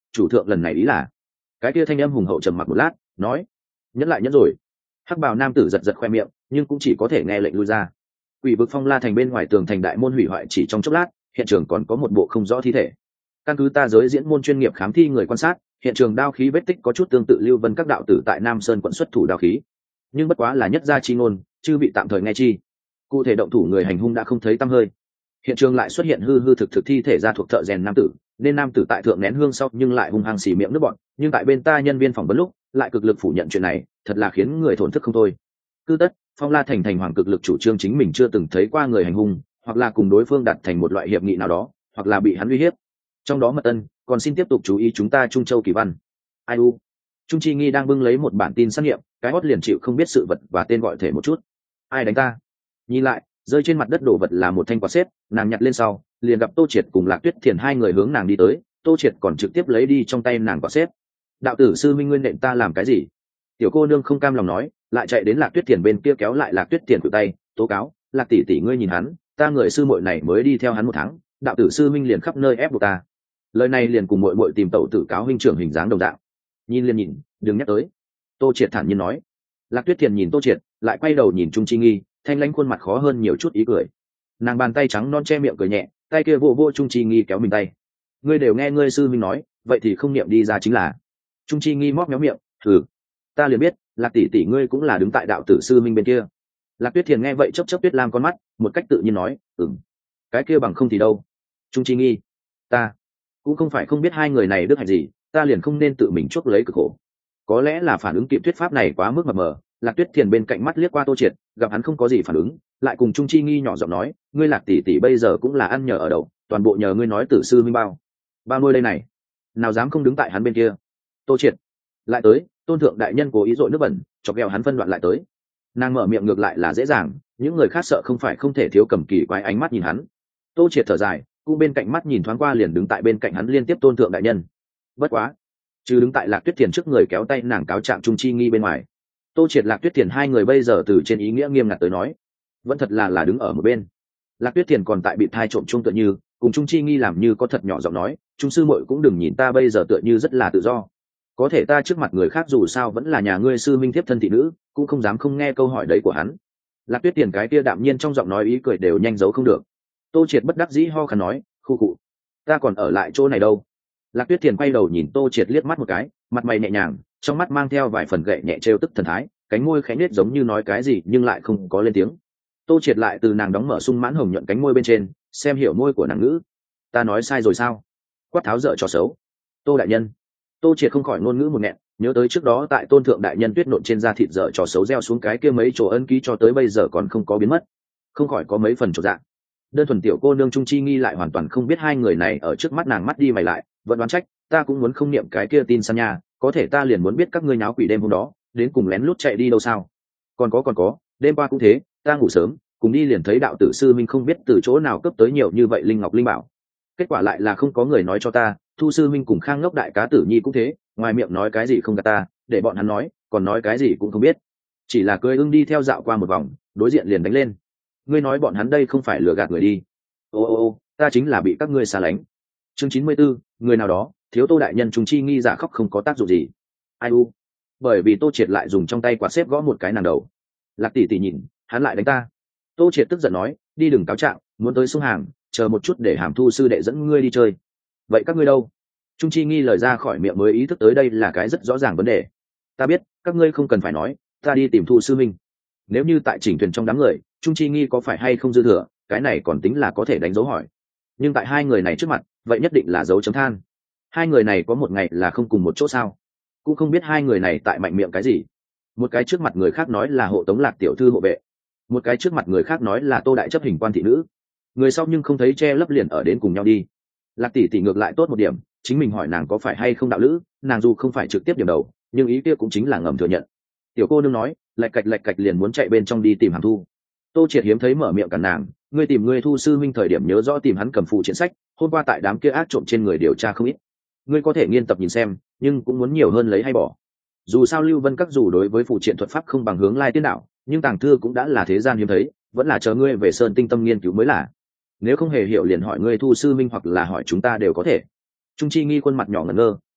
chủ thượng lần này ý là. Cái kia thanh âm hùng hậu trầm mặc một lát, nói: nhẫn lại nhẫn rồi. Hắc bào nam tử giật giật khoe miệng, nhưng cũng chỉ có thể nghe lệnh lui ra. Quỷ vực Phong La thành bên ngoài tường thành đại môn hủy hoại chỉ trong chốc lát, hiện trường còn có một bộ không rõ thi thể. Căn cứ ta giới diễn môn chuyên nghiệp khám thi người quan sát, hiện trường đao khí vết tích có chút tương tự Lưu Vân các đạo tử tại Nam Sơn quận xuất thủ đao khí, nhưng bất quá là nhất gia chi ngôn, chưa bị tạm thời nghe chi. Cụ thể động thủ người hành hung đã không thấy tăm hơi. Hiện trường lại xuất hiện hư hư thực thực thi thể ra thuộc thợ rèn nam tử, nên nam tử tại thượng nén hương sau nhưng lại hung hăng xì miệng nước bọn, nhưng tại bên ta nhân viên phỏng vấn lúc lại cực lực phủ nhận chuyện này, thật là khiến người thổn thức không thôi. Cứ tất Phong La thành thành hoàng cực lực chủ trương chính mình chưa từng thấy qua người hành hung, hoặc là cùng đối phương đặt thành một loại hiệp nghị nào đó, hoặc là bị hắn uy hiếp. Trong đó mật ân, còn xin tiếp tục chú ý chúng ta Trung Châu Kỳ Văn. Ai u. Trung Chi Nghi đang bưng lấy một bản tin xác nghiệm, cái hót liền chịu không biết sự vật và tên gọi thể một chút. Ai đánh ta? Nhìn lại, rơi trên mặt đất đổ vật là một thanh quạt xếp, nàng nhặt lên sau, liền gặp Tô Triệt cùng Lạc Tuyết Thiền hai người hướng nàng đi tới, Tô Triệt còn trực tiếp lấy đi trong tay nàng quạt xếp. Đạo tử sư minh nguyên nện ta làm cái gì? Tiểu cô nương không cam lòng nói, lại chạy đến Lạc Tuyết Thiền bên kia kéo lại Lạc Tuyết Thiền cự tay, tố cáo: Lạc tỷ tỷ ngươi nhìn hắn, ta người sư muội này mới đi theo hắn một tháng, đạo tử sư minh liền khắp nơi ép buộc ta. Lời này liền cùng muội muội tìm tẩu tử cáo huynh trưởng hình dáng đồng dạng. Nhìn liền nhìn, đừng nhắc tới. Tô Triệt thản nhiên nói. Lạc Tuyết Thiền nhìn Tô Triệt, lại quay đầu nhìn Trung Chi Nghi, thanh lãnh khuôn mặt khó hơn nhiều chút ý cười. Nàng bàn tay trắng non che miệng cười nhẹ, tay kia vô vô Trung Chi Nghi kéo mình tay. Ngươi đều nghe ngươi sư minh nói, vậy thì không niệm đi ra chính là. Trung Chi Nghi móc méo miệng, thử. Ta liền biết, Lạc tỷ tỷ ngươi cũng là đứng tại đạo tử sư minh bên kia. Lạc Tuyết Thiền nghe vậy chớp chớp Tuyết Lam con mắt, một cách tự nhiên nói, ừm. Cái kia bằng không thì đâu. Trung Chi Nghi, ta cũng không phải không biết hai người này đức hạnh gì, ta liền không nên tự mình chuốc lấy cực khổ. Có lẽ là phản ứng kịp thuyết pháp này quá mức mập mờ, Lạc Tuyết Thiền bên cạnh mắt liếc qua Tô Triệt, gặp hắn không có gì phản ứng, lại cùng Trung Chi Nghi nhỏ giọng nói, ngươi Lạc tỷ tỷ bây giờ cũng là ăn nhờ ở đậu, toàn bộ nhờ ngươi nói tử sư minh bao bao nuôi đây này, nào dám không đứng tại hắn bên kia. Tô Triệt lại tới, tôn thượng đại nhân cố ý dội nước bẩn, chọc ghẹo hắn phân đoạn lại tới. Nàng mở miệng ngược lại là dễ dàng, những người khác sợ không phải không thể thiếu cầm kỳ quái ánh mắt nhìn hắn. Tô Triệt thở dài, cũng bên cạnh mắt nhìn thoáng qua liền đứng tại bên cạnh hắn liên tiếp tôn thượng đại nhân. Bất quá, chứ đứng tại Lạc Tuyết Thiền trước người kéo tay nàng cáo trạng Trung Chi Nghi bên ngoài, Tô Triệt Lạc Tuyết Thiền hai người bây giờ từ trên ý nghĩa nghiêm ngặt tới nói, vẫn thật là là đứng ở một bên. Lạc Tuyết Thiền còn tại bị thai trộm chung tựa như, cùng Trung Chi Nghi làm như có thật nhỏ giọng nói, Trung sư muội cũng đừng nhìn ta bây giờ tựa như rất là tự do. Có thể ta trước mặt người khác dù sao vẫn là nhà ngươi sư minh thiếp thân thị nữ, cũng không dám không nghe câu hỏi đấy của hắn. Lạc Tuyết Thiền cái kia đạm nhiên trong giọng nói ý cười đều nhanh giấu không được. Tô Triệt bất đắc dĩ ho khăn nói, khu cụ, ta còn ở lại chỗ này đâu. Lạc Tuyết Thiền quay đầu nhìn Tô Triệt liếc mắt một cái, mặt mày nhẹ nhàng, trong mắt mang theo vài phần gậy nhẹ trêu tức thần thái, cánh môi khẽ nết giống như nói cái gì nhưng lại không có lên tiếng. Tô Triệt lại từ nàng đóng mở sung mãn hồng nhuận cánh môi bên trên, xem hiểu môi của nàng ngữ. Ta nói sai rồi sao? Quát tháo dở trò xấu. Tô đại nhân. Tô Triệt không khỏi ngôn ngữ một nghẹn, nhớ tới trước đó tại tôn thượng đại nhân tuyết nộn trên da thịt dở trò xấu gieo xuống cái kia mấy chỗ ân ký cho tới bây giờ còn không có biến mất, không khỏi có mấy phần trột dạ. Đơn thuần tiểu cô nương Trung Chi Nghi lại hoàn toàn không biết hai người này ở trước mắt nàng mắt đi mày lại, vẫn đoán trách, ta cũng muốn không niệm cái kia tin san nha, có thể ta liền muốn biết các ngươi nháo quỷ đêm hôm đó đến cùng lén lút chạy đi đâu sao? Còn có còn có, đêm qua cũng thế, ta ngủ sớm, cùng đi liền thấy đạo tử sư minh không biết từ chỗ nào cấp tới nhiều như vậy linh ngọc linh bảo. Kết quả lại là không có người nói cho ta, Thu sư minh cùng Khang ngốc đại cá tử nhi cũng thế, ngoài miệng nói cái gì không gạt ta, để bọn hắn nói, còn nói cái gì cũng không biết. Chỉ là cười ưng đi theo dạo qua một vòng, đối diện liền đánh lên. Ngươi nói bọn hắn đây không phải lừa gạt người đi. Ô ô ô, ta chính là bị các ngươi xa lánh. Chương chín mươi 94, người nào đó, thiếu Tô đại nhân Trung Chi Nghi giả khóc không có tác dụng gì. Ai u? Bởi vì Tô Triệt lại dùng trong tay quạt xếp gõ một cái nàng đầu. Lạc tỷ tỷ nhìn, hắn lại đánh ta. Tô Triệt tức giận nói, đi đừng cáo trạng, muốn tới sung hàng, chờ một chút để Hàm Thu sư đệ dẫn ngươi đi chơi. Vậy các ngươi đâu? Trung Chi Nghi lời ra khỏi miệng mới ý thức tới đây là cái rất rõ ràng vấn đề. Ta biết, các ngươi không cần phải nói, ta đi tìm Thu sư minh. Nếu như tại chỉnh thuyền trong đám người, Trung Chi Nghi có phải hay không dư thừa, cái này còn tính là có thể đánh dấu hỏi. Nhưng tại hai người này trước mặt, vậy nhất định là dấu chấm than. Hai người này có một ngày là không cùng một chỗ sao? Cũng không biết hai người này tại mạnh miệng cái gì. Một cái trước mặt người khác nói là hộ tống Lạc tiểu thư hộ vệ, một cái trước mặt người khác nói là Tô đại chấp hình quan thị nữ. Người sau nhưng không thấy che lấp liền ở đến cùng nhau đi. Lạc tỷ tỷ ngược lại tốt một điểm, chính mình hỏi nàng có phải hay không đạo lữ, nàng dù không phải trực tiếp điểm đầu, nhưng ý kia cũng chính là ngầm thừa nhận. Tiểu cô nương nói, lạch cạch lạch cạch liền muốn chạy bên trong đi tìm Hàm Thu. Tô Triệt hiếm thấy mở miệng cản nàng, ngươi tìm ngươi Thu sư minh thời điểm nhớ rõ tìm hắn cầm phụ triển sách, hôm qua tại đám kia ác trộm trên người điều tra không ít. Ngươi có thể nghiên tập nhìn xem, nhưng cũng muốn nhiều hơn lấy hay bỏ. Dù sao Lưu Vân các dù đối với phụ triện thuật pháp không bằng Hướng Lai tiên đạo, nhưng tàng thư cũng đã là thế gian hiếm thấy, vẫn là chờ ngươi về sơn tinh tâm nghiên cứu mới là. Nếu không hề hiểu liền hỏi ngươi Thu sư minh hoặc là hỏi chúng ta đều có thể. Trung Chi Nghi khuôn mặt nhỏ ngẩn ngơ,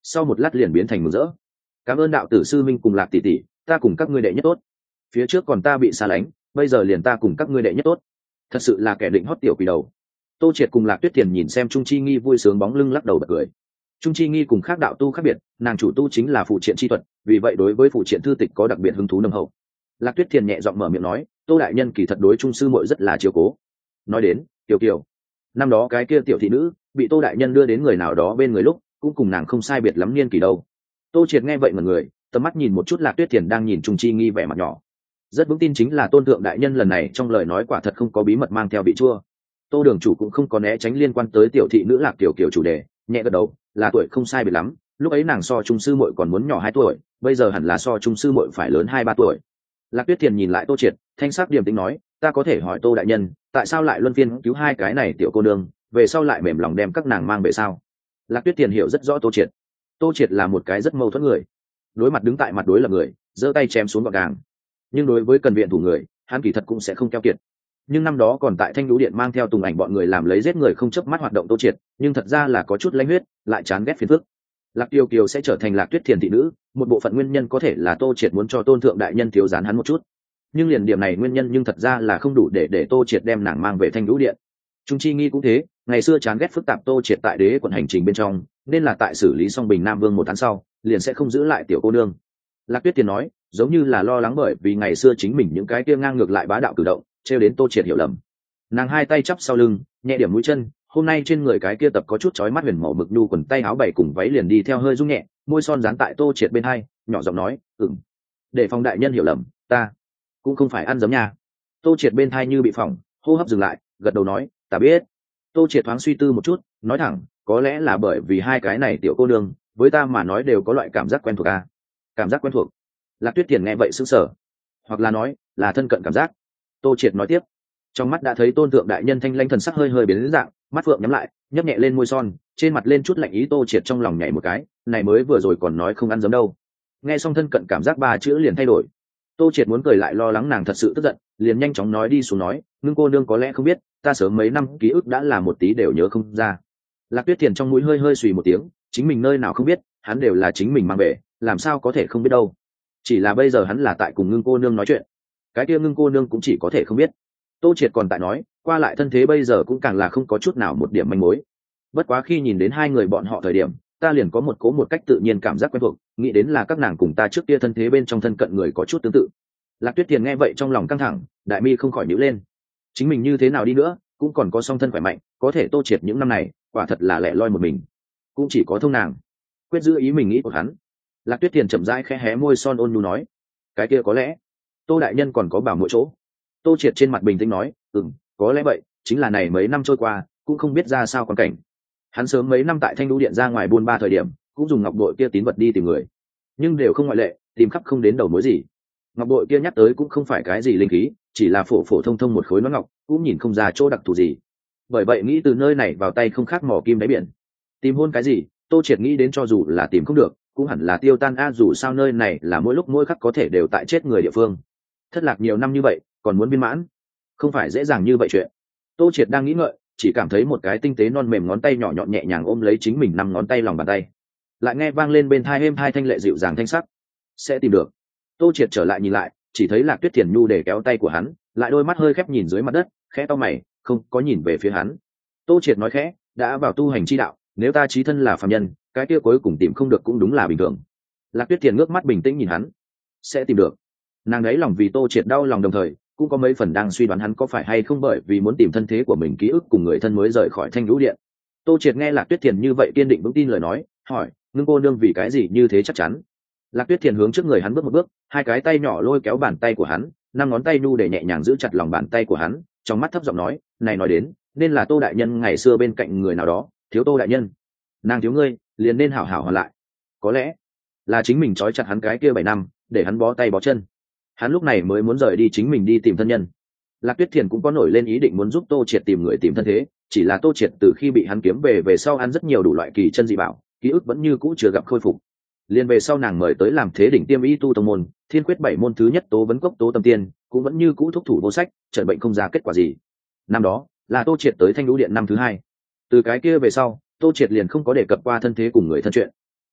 sau một lát liền biến thành mừng rỡ. Cảm ơn đạo tử sư minh cùng Lạc tỷ tỷ, ta cùng các ngươi đệ nhất tốt. Phía trước còn ta bị xa lánh, bây giờ liền ta cùng các ngươi đệ nhất tốt. Thật sự là kẻ định hót tiểu quỷ đầu. Tô Triệt cùng Lạc Tuyết Tiền nhìn xem Trung Chi Nghi vui sướng bóng lưng lắc đầu bật cười. Trung Chi Nghi cùng khác đạo tu khác biệt, nàng chủ tu chính là phụ triện chi thuật, vì vậy đối với phụ triện thư tịch có đặc biệt hứng thú nồng hậu. Lạc Tuyết Tiền nhẹ giọng mở miệng nói, Tô đại nhân kỳ thật đối Trung sư muội rất là chiếu cố. Nói đến, Tiểu Kiều, năm đó cái kia tiểu thị nữ bị Tô đại nhân đưa đến người nào đó bên người lúc, cũng cùng nàng không sai biệt lắm niên kỳ đâu. Tô Triệt nghe vậy mà người, tầm mắt nhìn một chút Lạc Tuyết Tiền đang nhìn Trung Chi Nghi vẻ mặt nhỏ. Rất vững tin chính là Tôn thượng đại nhân lần này trong lời nói quả thật không có bí mật mang theo vị chua. Tô đường chủ cũng không có né tránh liên quan tới tiểu thị nữ Lạc Tiểu Kiều chủ đề, nhẹ gật đầu, là tuổi không sai biệt lắm, lúc ấy nàng so Trung sư muội còn muốn nhỏ hai tuổi, bây giờ hẳn là so Trung sư muội phải lớn hai ba tuổi. Lạc Tuyết Tiền nhìn lại Tô Triệt, thanh sắc điềm tĩnh nói, ta có thể hỏi Tô đại nhân, tại sao lại luân phiên cứu hai cái này tiểu cô nương, về sau lại mềm lòng đem các nàng mang về sao? Lạc Tuyết Tiền hiểu rất rõ Tô Triệt. Tô Triệt là một cái rất mâu thuẫn người, đối mặt đứng tại mặt đối lập người, giơ tay chém xuống gọn gàng, nhưng đối với cần viện thủ người, hắn kỳ thật cũng sẽ không keo kiệt. Nhưng năm đó còn tại Thanh Lũ Điện mang theo Tùng Ảnh bọn người làm lấy giết người không chớp mắt hoạt động Tô Triệt, nhưng thật ra là có chút lãnh huyết, lại chán ghét phiền phức. Lạc Tiêu Kiều sẽ trở thành Lạc Tuyết Thiền thị nữ, một bộ phận nguyên nhân có thể là Tô Triệt muốn cho Tôn thượng đại nhân thiếu gián hắn một chút, nhưng liền điểm này nguyên nhân nhưng thật ra là không đủ để để Tô Triệt đem nàng mang về Thanh Lũ Điện. Trung Chi Nghi cũng thế, ngày xưa chán ghét phức tạp Tô Triệt tại đế quận hành trình bên trong, nên là tại xử lý xong Bình Nam Vương một tháng sau, liền sẽ không giữ lại tiểu cô nương. Lạc Tuyết Tiền nói, giống như là lo lắng bởi vì ngày xưa chính mình những cái kia ngang ngược lại bá đạo cử động, trêu đến Tô Triệt hiểu lầm. Nàng hai tay chắp sau lưng, nhẹ điểm mũi chân, hôm nay trên người cái kia tập có chút chói mắt huyền màu mực nhu quần tay áo bảy cùng váy liền đi theo hơi rung nhẹ, môi son dán tại Tô Triệt bên hai, nhỏ giọng nói, "Ừm." Để phòng đại nhân hiểu lầm, ta cũng không phải ăn giấm nha. Tô Triệt bên thai như bị phỏng, hô hấp dừng lại, gật đầu nói, "Ta biết." Tô Triệt thoáng suy tư một chút, nói thẳng, có lẽ là bởi vì hai cái này tiểu cô nương, với ta mà nói đều có loại cảm giác quen thuộc a. Cảm giác quen thuộc? Lạc Tuyết Tiền nghe vậy sững sờ, hoặc là nói, là thân cận cảm giác. Tô Triệt nói tiếp, trong mắt đã thấy Tôn thượng đại nhân thanh lãnh thần sắc hơi hơi biến đến dạng, mắt phượng nhắm lại, nhấp nhẹ lên môi son, trên mặt lên chút lạnh ý. Tô Triệt trong lòng nhảy một cái, này mới vừa rồi còn nói không ăn giấm đâu. Nghe xong thân cận cảm giác ba chữ liền thay đổi. Tô Triệt muốn cười lại lo lắng nàng thật sự tức giận, liền nhanh chóng nói đi xuống nói, "Ngưng cô nương có lẽ không biết, ta sớm mấy năm ký ức đã là một tí đều nhớ không ra." Lạc Tuyết Tiền trong mũi hơi hơi xùy một tiếng, chính mình nơi nào không biết, hắn đều là chính mình mang về, làm sao có thể không biết đâu. Chỉ là bây giờ hắn là tại cùng Ngưng cô nương nói chuyện, cái kia Ngưng cô nương cũng chỉ có thể không biết. Tô Triệt còn tại nói, qua lại thân thế bây giờ cũng càng là không có chút nào một điểm manh mối. Bất quá khi nhìn đến hai người bọn họ thời điểm, ta liền có một cố một cách tự nhiên cảm giác quen thuộc, nghĩ đến là các nàng cùng ta trước kia thân thế bên trong thân cận người có chút tương tự. Lạc Tuyết Tiền nghe vậy trong lòng căng thẳng, đại mi không khỏi nhíu lên. Chính mình như thế nào đi nữa, cũng còn có song thân khỏe mạnh, có thể Tô Triệt những năm này, quả thật là lẻ loi một mình, cũng chỉ có thông nàng quyết giữ ý mình nghĩ của hắn. Lạc Tuyết Tiền chậm rãi khẽ hé môi son ôn nhu nói, cái kia có lẽ Tô đại nhân còn có bảo mỗi chỗ. Tô Triệt trên mặt bình tĩnh nói, ừm, có lẽ vậy, chính là này mấy năm trôi qua, cũng không biết ra sao quan cảnh. Hắn sớm mấy năm tại Thanh Lũ Điện ra ngoài buôn ba thời điểm, cũng dùng ngọc bội kia tín vật đi tìm người, nhưng đều không ngoại lệ, tìm khắp không đến đầu mối gì. Ngọc bội kia nhắc tới cũng không phải cái gì linh khí, chỉ là phổ phổ thông thông một khối nón ngọc, cũng nhìn không ra chỗ đặc thù gì. Bởi vậy nghĩ từ nơi này vào tay không khác mò kim đáy biển. Tìm hôn cái gì, Tô Triệt nghĩ đến cho dù là tìm không được, cũng hẳn là tiêu tan a, dù sao nơi này là mỗi lúc mỗi khắc có thể đều tại chết người địa phương. Thất lạc nhiều năm như vậy, còn muốn viên mãn, không phải dễ dàng như vậy chuyện. Tô Triệt đang nghĩ ngợi, chỉ cảm thấy một cái tinh tế non mềm ngón tay nhỏ nhọn nhẹ nhàng ôm lấy chính mình năm ngón tay lòng bàn tay, lại nghe vang lên bên thai êm hai thanh lệ dịu dàng thanh sắc. Sẽ tìm được. Tô Triệt trở lại nhìn lại, chỉ thấy Lạc Tuyết Thiền nhu để kéo tay của hắn, lại đôi mắt hơi khép nhìn dưới mặt đất, khẽ to mày, không có nhìn về phía hắn. Tô Triệt nói khẽ, đã vào tu hành chi đạo, nếu ta chí thân là phàm nhân, cái kia cuối cùng tìm không được cũng đúng là bình thường. Lạc Tuyết Thiền ngước mắt bình tĩnh nhìn hắn, sẽ tìm được. Nàng ấy lòng vì Tô Triệt đau lòng, đồng thời cũng có mấy phần đang suy đoán hắn có phải hay không bởi vì muốn tìm thân thế của mình ký ức cùng người thân mới rời khỏi Thanh Lũ Điện. Tô Triệt nghe Lạc Tuyết Thiền như vậy kiên định vững tin lời nói, hỏi, Ngưng cô nương vì cái gì như thế chắc chắn? Lạc Tuyết Thiền hướng trước người hắn bước một bước, hai cái tay nhỏ lôi kéo bàn tay của hắn, năm ngón tay nhu để nhẹ nhàng giữ chặt lòng bàn tay của hắn, trong mắt thấp giọng nói, này nói đến, nên là Tô đại nhân ngày xưa bên cạnh người nào đó, thiếu Tô đại nhân. Nàng thiếu ngươi, liền nên hảo hảo hoàn lại. Có lẽ là chính mình trói chặt hắn cái kia bảy năm, để hắn bó tay bó chân. Hắn lúc này mới muốn rời đi chính mình đi tìm thân nhân. Lạc Tuyết Thiền cũng có nổi lên ý định muốn giúp Tô Triệt tìm người tìm thân thế, chỉ là Tô Triệt từ khi bị hắn kiếm về về sau ăn rất nhiều đủ loại kỳ chân dị bảo, ký ức vẫn như cũ chưa gặp khôi phục. Liên về sau nàng mời tới làm thế đỉnh tiêm y tu tông môn, thiên quyết bảy môn thứ nhất tố vấn cốc tố tâm tiên, cũng vẫn như cũ thúc thủ vô sách, trận bệnh không ra kết quả gì. Năm đó là Tô Triệt tới Thanh Lũ Điện năm thứ hai. Từ cái kia về sau, Tô Triệt liền không có đề cập qua thân thế cùng người thân chuyện.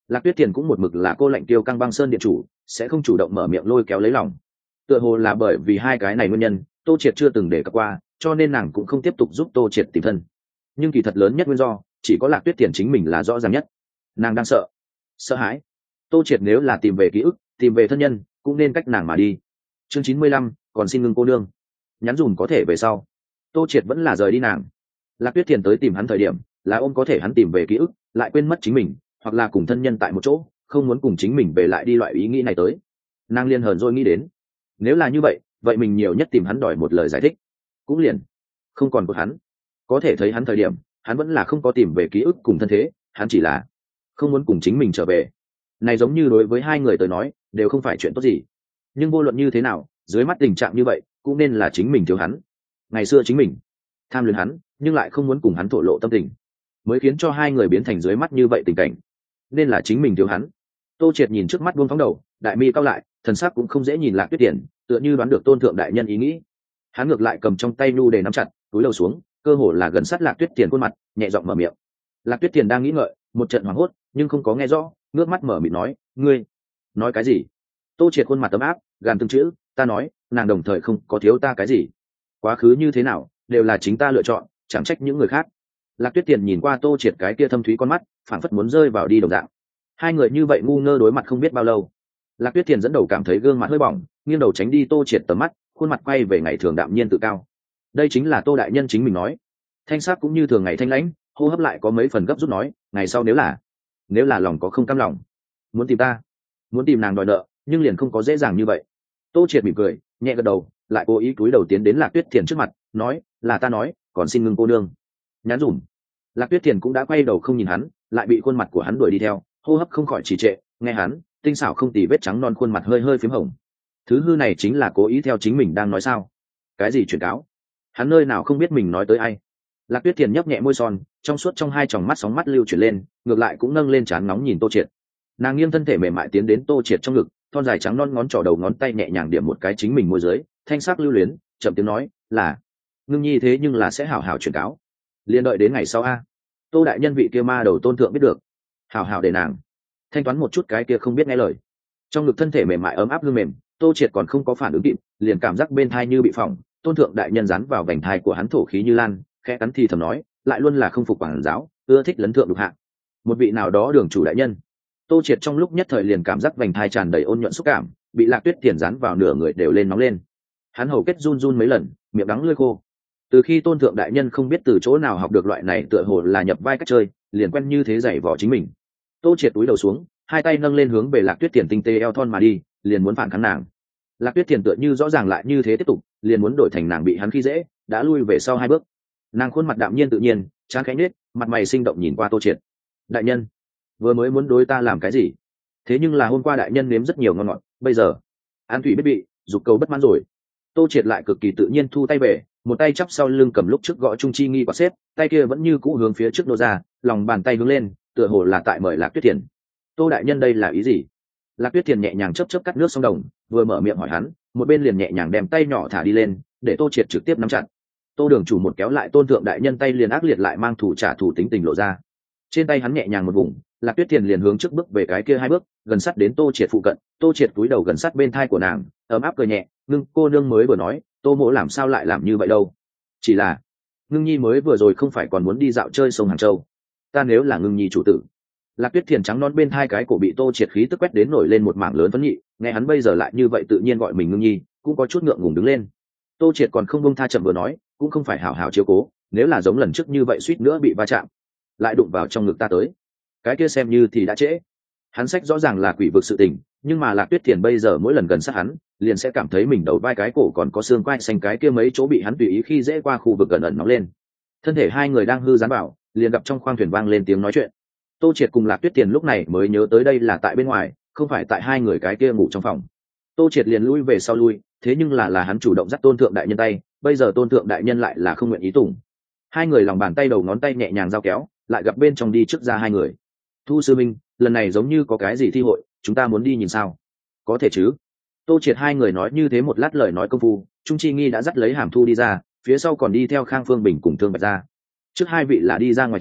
Lạc Tuyết Tiền cũng một mực là cô lạnh tiêu căng băng sơn điện chủ, sẽ không chủ động mở miệng lôi kéo lấy lòng. Tựa hồ là bởi vì hai cái này nguyên nhân, Tô Triệt chưa từng để cập qua, cho nên nàng cũng không tiếp tục giúp Tô Triệt tìm thân. Nhưng kỳ thật lớn nhất nguyên do, chỉ có Lạc Tuyết Tiền chính mình là rõ ràng nhất. Nàng đang sợ, sợ hãi. Tô Triệt nếu là tìm về ký ức, tìm về thân nhân, cũng nên cách nàng mà đi. Chương chín mươi lăm, còn xin ngưng cô nương. Nhắn dùm có thể về sau. Tô Triệt vẫn là rời đi nàng. Lạc Tuyết Tiền tới tìm hắn thời điểm, là ôm có thể hắn tìm về ký ức, lại quên mất chính mình, hoặc là cùng thân nhân tại một chỗ, không muốn cùng chính mình về lại đi loại ý nghĩ này tới. Nàng liên hờn rồi nghĩ đến, nếu là như vậy, vậy mình nhiều nhất tìm hắn đòi một lời giải thích, cũng liền không còn của hắn. Có thể thấy hắn thời điểm, hắn vẫn là không có tìm về ký ức cùng thân thế, hắn chỉ là không muốn cùng chính mình trở về. Này giống như đối với hai người tới nói, đều không phải chuyện tốt gì. Nhưng vô luận như thế nào, dưới mắt tình trạng như vậy, cũng nên là chính mình thiếu hắn. Ngày xưa chính mình tham luyến hắn, nhưng lại không muốn cùng hắn thổ lộ tâm tình, mới khiến cho hai người biến thành dưới mắt như vậy tình cảnh. Nên là chính mình thiếu hắn. Tô Triệt nhìn trước mắt buông phóng đầu, đại mi cao lại, thần sắc cũng không dễ nhìn Lạc Tuyết Tiền, tựa như đoán được tôn thượng đại nhân ý nghĩ. Hắn ngược lại cầm trong tay nhu để nắm chặt, túi đầu xuống, cơ hồ là gần sát Lạc Tuyết Tiền khuôn mặt, nhẹ giọng mở miệng. Lạc Tuyết Tiền đang nghĩ ngợi, một trận hoảng hốt, nhưng không có nghe rõ, ngước mắt mở miệng nói, ngươi nói cái gì? Tô Triệt khuôn mặt tấm áp, gàn từng chữ, ta nói, nàng đồng thời không có thiếu ta cái gì. Quá khứ như thế nào, đều là chính ta lựa chọn, chẳng trách những người khác. Lạc Tuyết Tiền nhìn qua Tô Triệt cái kia thâm thúy con mắt, phảng phất muốn rơi vào đi đồng dạng. Hai người như vậy ngu ngơ đối mặt không biết bao lâu. Lạc Tuyết Tiền dẫn đầu cảm thấy gương mặt hơi bỏng, nghiêng đầu tránh đi Tô Triệt tầm mắt, khuôn mặt quay về ngày thường đạm nhiên tự cao. Đây chính là Tô đại nhân chính mình nói. Thanh sắc cũng như thường ngày thanh lãnh, hô hấp lại có mấy phần gấp rút nói, ngày sau nếu là nếu là lòng có không cam lòng, muốn tìm ta, muốn tìm nàng đòi nợ, nhưng liền không có dễ dàng như vậy. Tô Triệt mỉm cười, nhẹ gật đầu, lại cố ý cúi đầu tiến đến Lạc Tuyết Tiền trước mặt, nói, là ta nói, còn xin ngưng cô nương. Nhắn dùm. Lạc Tuyết Tiền cũng đã quay đầu không nhìn hắn, lại bị khuôn mặt của hắn đuổi đi theo, hô hấp không khỏi trì trệ, nghe hắn, tinh xảo không tì vết trắng non khuôn mặt hơi hơi phím hồng. Thứ hư này chính là cố ý theo chính mình đang nói sao? Cái gì truyền cáo? Hắn nơi nào không biết mình nói tới ai? Lạc Tuyết Tiền nhấp nhẹ môi son, trong suốt trong hai tròng mắt sóng mắt lưu chuyển lên, ngược lại cũng nâng lên trán nóng nhìn Tô Triệt. Nàng nghiêng thân thể mềm mại tiến đến Tô Triệt trong ngực, thon dài trắng non ngón trỏ đầu ngón tay nhẹ nhàng điểm một cái chính mình môi dưới, thanh sắc lưu luyến, chậm tiếng nói, là ngưng nhi thế nhưng là sẽ hảo hảo truyền cáo. Liên đợi đến ngày sau a. Tô đại nhân vị kia ma đầu tôn thượng biết được, hảo hảo để nàng thanh toán một chút cái kia không biết nghe lời. Trong ngực thân thể mềm mại ấm áp lưng mềm, Tô Triệt còn không có phản ứng kịp, liền cảm giác bên thai như bị phỏng, tôn thượng đại nhân dán vào vành thai của hắn thổ khí như lan, khẽ cắn thì thầm nói, lại luôn là không phục quản giáo, ưa thích lấn thượng đục hạ. Một vị nào đó đường chủ đại nhân. Tô Triệt trong lúc nhất thời liền cảm giác vành thai tràn đầy ôn nhuận xúc cảm, bị Lạc Tuyết Tiền dán vào nửa người đều lên nóng lên. Hắn hầu kết run run mấy lần, miệng đắng lưỡi khô. Từ khi tôn thượng đại nhân không biết từ chỗ nào học được loại này tựa hồ là nhập vai cách chơi, liền quen như thế giày vò chính mình. Tô Triệt túi đầu xuống, hai tay nâng lên hướng về Lạc Tuyết Tiền tinh tế eo thon mà đi, liền muốn phản kháng nàng. Lạc Tuyết Tiền tựa như rõ ràng lại như thế tiếp tục, liền muốn đổi thành nàng bị hắn khi dễ, đã lui về sau hai bước. Nàng khuôn mặt đạm nhiên tự nhiên, trán khẽ nhếch, mặt mày sinh động nhìn qua Tô Triệt. Đại nhân, vừa mới muốn đối ta làm cái gì? Thế nhưng là hôm qua đại nhân nếm rất nhiều ngon ngọt, bây giờ an thủy biết bị dục cầu bất mãn rồi. Tô Triệt lại cực kỳ tự nhiên thu tay về, một tay chắp sau lưng cầm lúc trước gõ trung chi nghi quả xếp, tay kia vẫn như cũ hướng phía trước nô ra, lòng bàn tay hướng lên, tựa hồ là tại mời Lạc Tuyết Tiền. Tô đại nhân đây là ý gì? Lạc Tuyết Tiền nhẹ nhàng chớp chớp cắt nước sông đồng, vừa mở miệng hỏi hắn, một bên liền nhẹ nhàng đem tay nhỏ thả đi lên, để Tô Triệt trực tiếp nắm chặt. Tô đường chủ một kéo lại tôn thượng đại nhân tay liền ác liệt lại mang thủ trả thủ tính tình lộ ra. Trên tay hắn nhẹ nhàng một vùng, Lạc Tuyết Tiền liền hướng trước bước về cái kia hai bước, gần sát đến Tô Triệt phụ cận. Tô Triệt cúi đầu gần sát bên thai của nàng, ấm áp cười nhẹ, ngưng cô nương mới vừa nói, Tô mỗ làm sao lại làm như vậy đâu? Chỉ là ngưng nhi mới vừa rồi không phải còn muốn đi dạo chơi sông Hàng Châu? Ta nếu là ngưng nhi chủ tử. Lạc Tuyết Tiền trắng non bên thai cái cổ bị Tô Triệt khí tức quét đến nổi lên một mảng lớn phấn nhị, nghe hắn bây giờ lại như vậy tự nhiên gọi mình ngưng nhi, cũng có chút ngượng ngùng đứng lên. Tô Triệt còn không buông tha chậm vừa nói, cũng không phải hảo hảo chiếu cố, nếu là giống lần trước như vậy suýt nữa bị va chạm, lại đụng vào trong ngực ta tới, cái kia xem như thì đã trễ. Hắn sách rõ ràng là quỷ vực sự tình, nhưng mà Lạc Tuyết Tiền bây giờ mỗi lần gần sát hắn, liền sẽ cảm thấy mình đầu vai cái cổ còn có xương quai xanh cái kia mấy chỗ bị hắn tùy ý khi dễ qua khu vực gần ẩn nóng lên. Thân thể hai người đang hư dán bảo, liền gặp trong khoang thuyền vang lên tiếng nói chuyện. Tô Triệt cùng Lạc Tuyết Tiền lúc này mới nhớ tới đây là tại bên ngoài, không phải tại hai người cái kia ngủ trong phòng. Tô Triệt liền lui về sau lui, thế nhưng là là hắn chủ động dắt tôn thượng đại nhân tay, bây giờ tôn thượng đại nhân lại là không nguyện ý tùng. Hai người lòng bàn tay đầu ngón tay nhẹ nhàng giao kéo, lại gặp bên trong đi trước ra hai người. Thu sư minh, lần này giống như có cái gì thi hội, chúng ta muốn đi nhìn sao? Có thể chứ? Tô Triệt hai người nói như thế một lát lời nói công phu, Trung Chi Nghi đã dắt lấy Hàm Thu đi ra, phía sau còn đi theo Khang Phương Bình cùng Thương Bạch ra. Trước hai vị là đi ra ngoài chơi,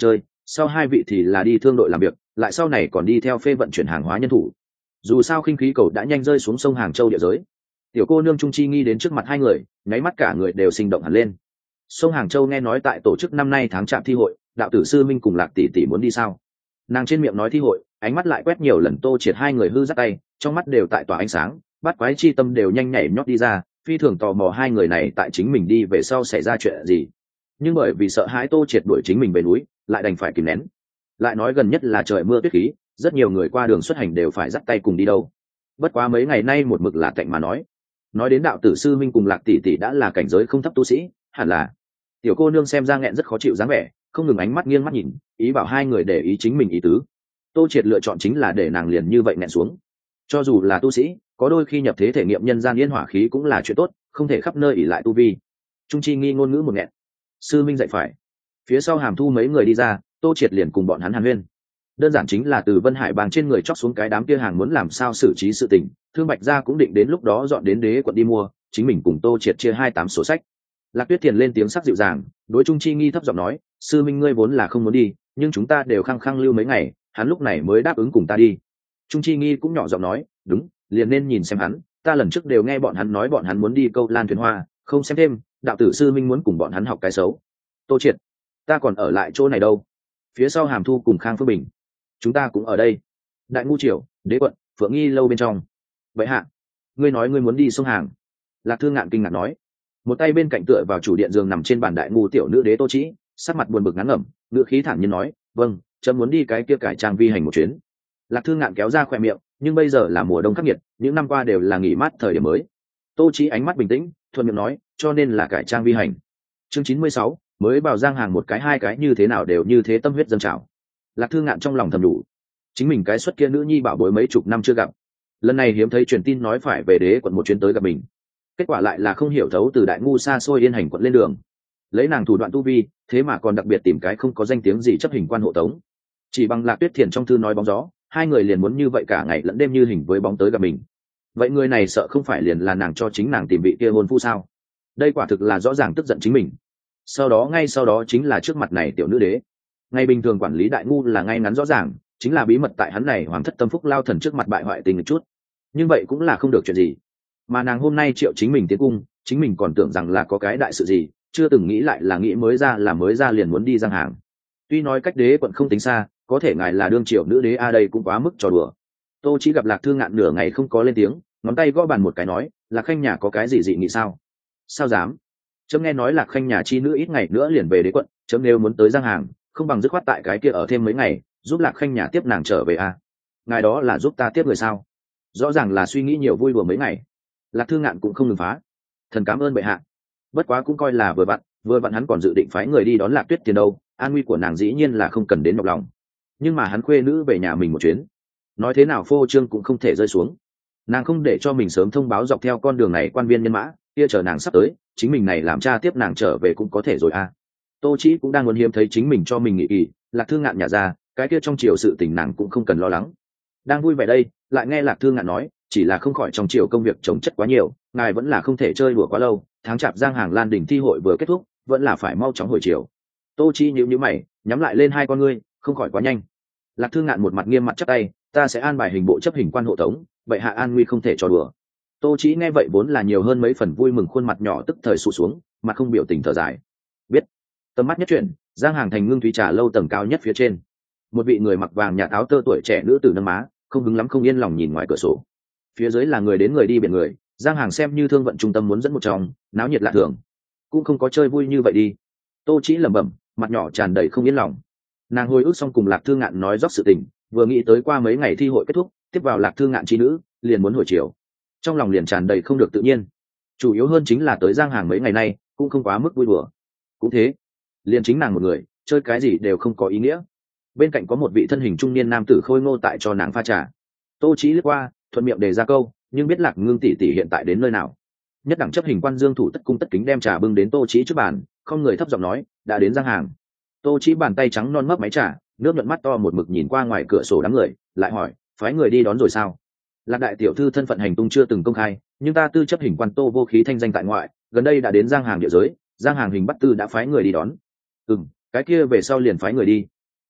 sau hai vị thì là đi thương đội làm việc, lại sau này còn đi theo phê vận chuyển hàng hóa nhân thủ. Dù sao khinh khí cầu đã nhanh rơi xuống sông Hàng Châu địa giới. Tiểu cô nương Trung Chi Nghi đến trước mặt hai người, nháy mắt cả người đều sinh động hẳn lên. Sông Hàng Châu nghe nói tại tổ chức năm nay tháng trạm thi hội, đạo tử sư minh cùng Lạc tỷ tỷ muốn đi sao? Nàng trên miệng nói thi hội, ánh mắt lại quét nhiều lần Tô Triệt hai người hư dắt tay, trong mắt đều tại tỏa ánh sáng, bắt quái chi tâm đều nhanh nhảy nhót đi ra, phi thường tò mò hai người này tại chính mình đi về sau xảy ra chuyện gì. Nhưng bởi vì sợ hãi Tô Triệt đuổi chính mình về núi, lại đành phải kìm nén. Lại nói gần nhất là trời mưa tuyết khí, rất nhiều người qua đường xuất hành đều phải dắt tay cùng đi đâu. Bất quá mấy ngày nay một mực là cạnh mà nói. Nói đến đạo tử sư minh cùng Lạc tỷ tỷ đã là cảnh giới không thấp tu sĩ, hẳn là. Tiểu cô nương xem ra nghẹn rất khó chịu dáng vẻ, không ngừng ánh mắt nghiêng mắt nhìn, ý bảo hai người để ý chính mình ý tứ. Tô Triệt lựa chọn chính là để nàng liền như vậy nghẹn xuống. Cho dù là tu sĩ, có đôi khi nhập thế thể nghiệm nhân gian yên hỏa khí cũng là chuyện tốt, không thể khắp nơi ỷ lại tu vi. Trung Chi Nghi ngôn ngữ một nghẹn. Sư minh dạy phải. Phía sau Hàm Thu mấy người đi ra, Tô Triệt liền cùng bọn hắn hàn huyên. Đơn giản chính là từ Vân Hải bang trên người chót xuống cái đám kia hàng muốn làm sao xử trí sự tình, Thương Bạch gia cũng định đến lúc đó dọn đến Đế quận đi mua, chính mình cùng Tô Triệt chia hai tám sổ sách. Lạc Tuyết Thiền lên tiếng sắc dịu dàng, đối Trung Chi Nghi thấp giọng nói, sư minh ngươi vốn là không muốn đi, nhưng chúng ta đều khăng khăng lưu mấy ngày, hắn lúc này mới đáp ứng cùng ta đi. Trung Chi Nghi cũng nhỏ giọng nói, đúng, liền nên nhìn xem hắn, ta lần trước đều nghe bọn hắn nói bọn hắn muốn đi câu Lan thuyền hoa, không xem thêm, đạo tử sư minh muốn cùng bọn hắn học cái xấu. Tô Triệt, ta còn ở lại chỗ này đâu? Phía sau Hàm Thu cùng Khang Phương Bình, chúng ta cũng ở đây. Đại Ngu Triều, Đế quận, Phượng Nghi lâu bên trong. Vậy hạ, ngươi nói ngươi muốn đi sông Hàng? Lạc Thương Ngạn kinh ngạc nói. Một tay bên cạnh tựa vào chủ điện giường nằm trên bàn Đại Ngu tiểu nữ đế Tô Trĩ, sắc mặt buồn bực ngán ngẩm, ngữ khí thản nhiên nói, vâng, chấm muốn đi cái kia cải trang vi hành một chuyến. Lạc Thương Ngạn kéo ra khóe miệng, nhưng bây giờ là mùa đông khắc nghiệt, những năm qua đều là nghỉ mát thời điểm mới. Tô Trĩ ánh mắt bình tĩnh, thuận miệng nói, cho nên là cải trang vi hành. Chương chín mươi sáu, mới vào Giang Hàng một cái hai cái như thế nào đều như thế tâm huyết dâng trào. Lạc Thương Ngạn trong lòng thầm đủ, chính mình cái xuất kia nữ nhi bảo bối mấy chục năm chưa gặp, lần này hiếm thấy truyền tin nói phải về Đế quận một chuyến tới gặp mình, kết quả lại là không hiểu thấu từ Đại Ngu xa xôi Yên Hành quận lên đường, lấy nàng thủ đoạn tu vi, thế mà còn đặc biệt tìm cái không có danh tiếng gì chấp hình quan hộ tống. Chỉ bằng Lạc Tuyết Thiền trong thư nói bóng gió, hai người liền muốn như vậy cả ngày lẫn đêm như hình với bóng tới gặp mình. Vậy người này sợ không phải liền là nàng cho chính nàng tìm vị kia hôn phu sao? Đây quả thực là rõ ràng tức giận chính mình. Sau đó ngay sau đó chính là trước mặt này tiểu nữ đế. Ngày bình thường quản lý Đại Ngu là ngay ngắn rõ ràng, chính là bí mật tại hắn này hoàng thất tâm phúc lao thần trước mặt bại hoại tình một chút. Nhưng vậy cũng là không được chuyện gì. Mà nàng hôm nay triệu chính mình tiến cung, chính mình còn tưởng rằng là có cái đại sự gì, chưa từng nghĩ lại là nghĩ mới ra là mới ra liền muốn đi Giang Hàng. Tuy nói cách Đế quận không tính xa, có thể ngài là đương triệu nữ đế a đây cũng quá mức trò đùa. Tô Chỉ gặp Lạc Thương Ngạn nửa ngày không có lên tiếng, ngón tay gõ bàn một cái nói, Lạc Khanh nhà có cái gì dị nghị sao? Sao dám? Chấm nghe nói Lạc Khanh nhà chi nữ ít ngày nữa liền về Đế quận, chấm nếu muốn tới Giang Hàng, không bằng dứt khoát tại cái kia ở thêm mấy ngày, giúp Lạc Khanh nhà tiếp nàng trở về a. Ngài đó là giúp ta tiếp người sao? Rõ ràng là suy nghĩ nhiều vui đùa mấy ngày. Lạc Thương Ngạn cũng không ngừng phá. Thần cảm ơn bệ hạ. Bất quá cũng coi là vừa vặn, vừa vặn hắn còn dự định phái người đi đón Lạc Tuyết Tiền đâu, an nguy của nàng dĩ nhiên là không cần đến nhọc lòng. Nhưng mà hắn khuê nữ về nhà mình một chuyến, nói thế nào phô trương cũng không thể rơi xuống. Nàng không để cho mình sớm thông báo dọc theo con đường này quan viên nhân mã, kia chờ nàng sắp tới, chính mình này làm cha tiếp nàng trở về cũng có thể rồi a. Tô Chỉ cũng đang muốn hiếm thấy chính mình cho mình nghỉ kỳ, Lạc Thương Ngạn nhà ra, cái kia trong triều sự tình nàng cũng không cần lo lắng. Đang vui vẻ đây, lại nghe Lạc Thương Ngạn nói, chỉ là không khỏi trong triều công việc chồng chất quá nhiều, ngài vẫn là không thể chơi đùa quá lâu, tháng chạp Giang Hàng Lan đỉnh thi hội vừa kết thúc, vẫn là phải mau chóng hồi triều. Tô Chỉ nhíu nhíu mày, nhắm lại lên hai con ngươi, không khỏi quá nhanh. Lạc Thương Ngạn một mặt nghiêm mặt chắp tay, ta sẽ an bài hình bộ chấp hình quan hộ tống, vậy hạ an nguy không thể cho đùa. Tô Chỉ nghe vậy vốn là nhiều hơn mấy phần vui mừng, khuôn mặt nhỏ tức thời sụ xuống, mặt không biểu tình thở dài. Biết. Tầm mắt nhất chuyển, Giang Hàng thành Ngưng Thúy trà lâu tầng cao nhất phía trên, một vị người mặc vàng nhạt áo tơ tuổi trẻ nữ tử nâng má, không hứng lắm không yên lòng nhìn ngoài cửa sổ. Phía dưới là người đến người đi biển người, Giang Hàng xem như thương vận trung tâm muốn dẫn một trong, náo nhiệt lạ thường, cũng không có chơi vui như vậy đi. Tô Chỉ lẩm bẩm, mặt nhỏ tràn đầy không yên lòng. Nàng hồi ức xong cùng Lạc Thương Ngạn nói rót sự tình, vừa nghĩ tới qua mấy ngày thi hội kết thúc, tiếp vào Lạc Thương Ngạn chi nữ, liền muốn hồi chiều, trong lòng liền tràn đầy không được tự nhiên. Chủ yếu hơn chính là tới Giang Hàng mấy ngày nay cũng không quá mức vui đùa. Cũng thế, liền chính nàng một người, chơi cái gì đều không có ý nghĩa. Bên cạnh có một vị thân hình trung niên nam tử khôi ngô tại cho nàng pha trà. Tô Chỉ lướt qua, thuận miệng đề ra câu, nhưng biết Lạc Ngưng tỷ tỷ hiện tại đến nơi nào. Nhất đẳng chấp hình quan Dương Thủ tất cung tất kính đem trà bưng đến Tô Chỉ trước bàn, không người thấp giọng nói, đã đến Giang Hàng. Tô Chỉ bàn tay trắng non mấp máy trà, nước nhuận mắt to một mực nhìn qua ngoài cửa sổ đám người, lại hỏi, phái người đi đón rồi sao? Lạc đại tiểu thư thân phận hành tung chưa từng công khai, nhưng ta tư chấp hình quan Tô Vô Khí thanh danh tại ngoại, gần đây đã đến Giang Hàng địa giới, Giang Hàng hình bắt tư đã phái người đi đón. Ừm, cái kia về sau liền phái người đi.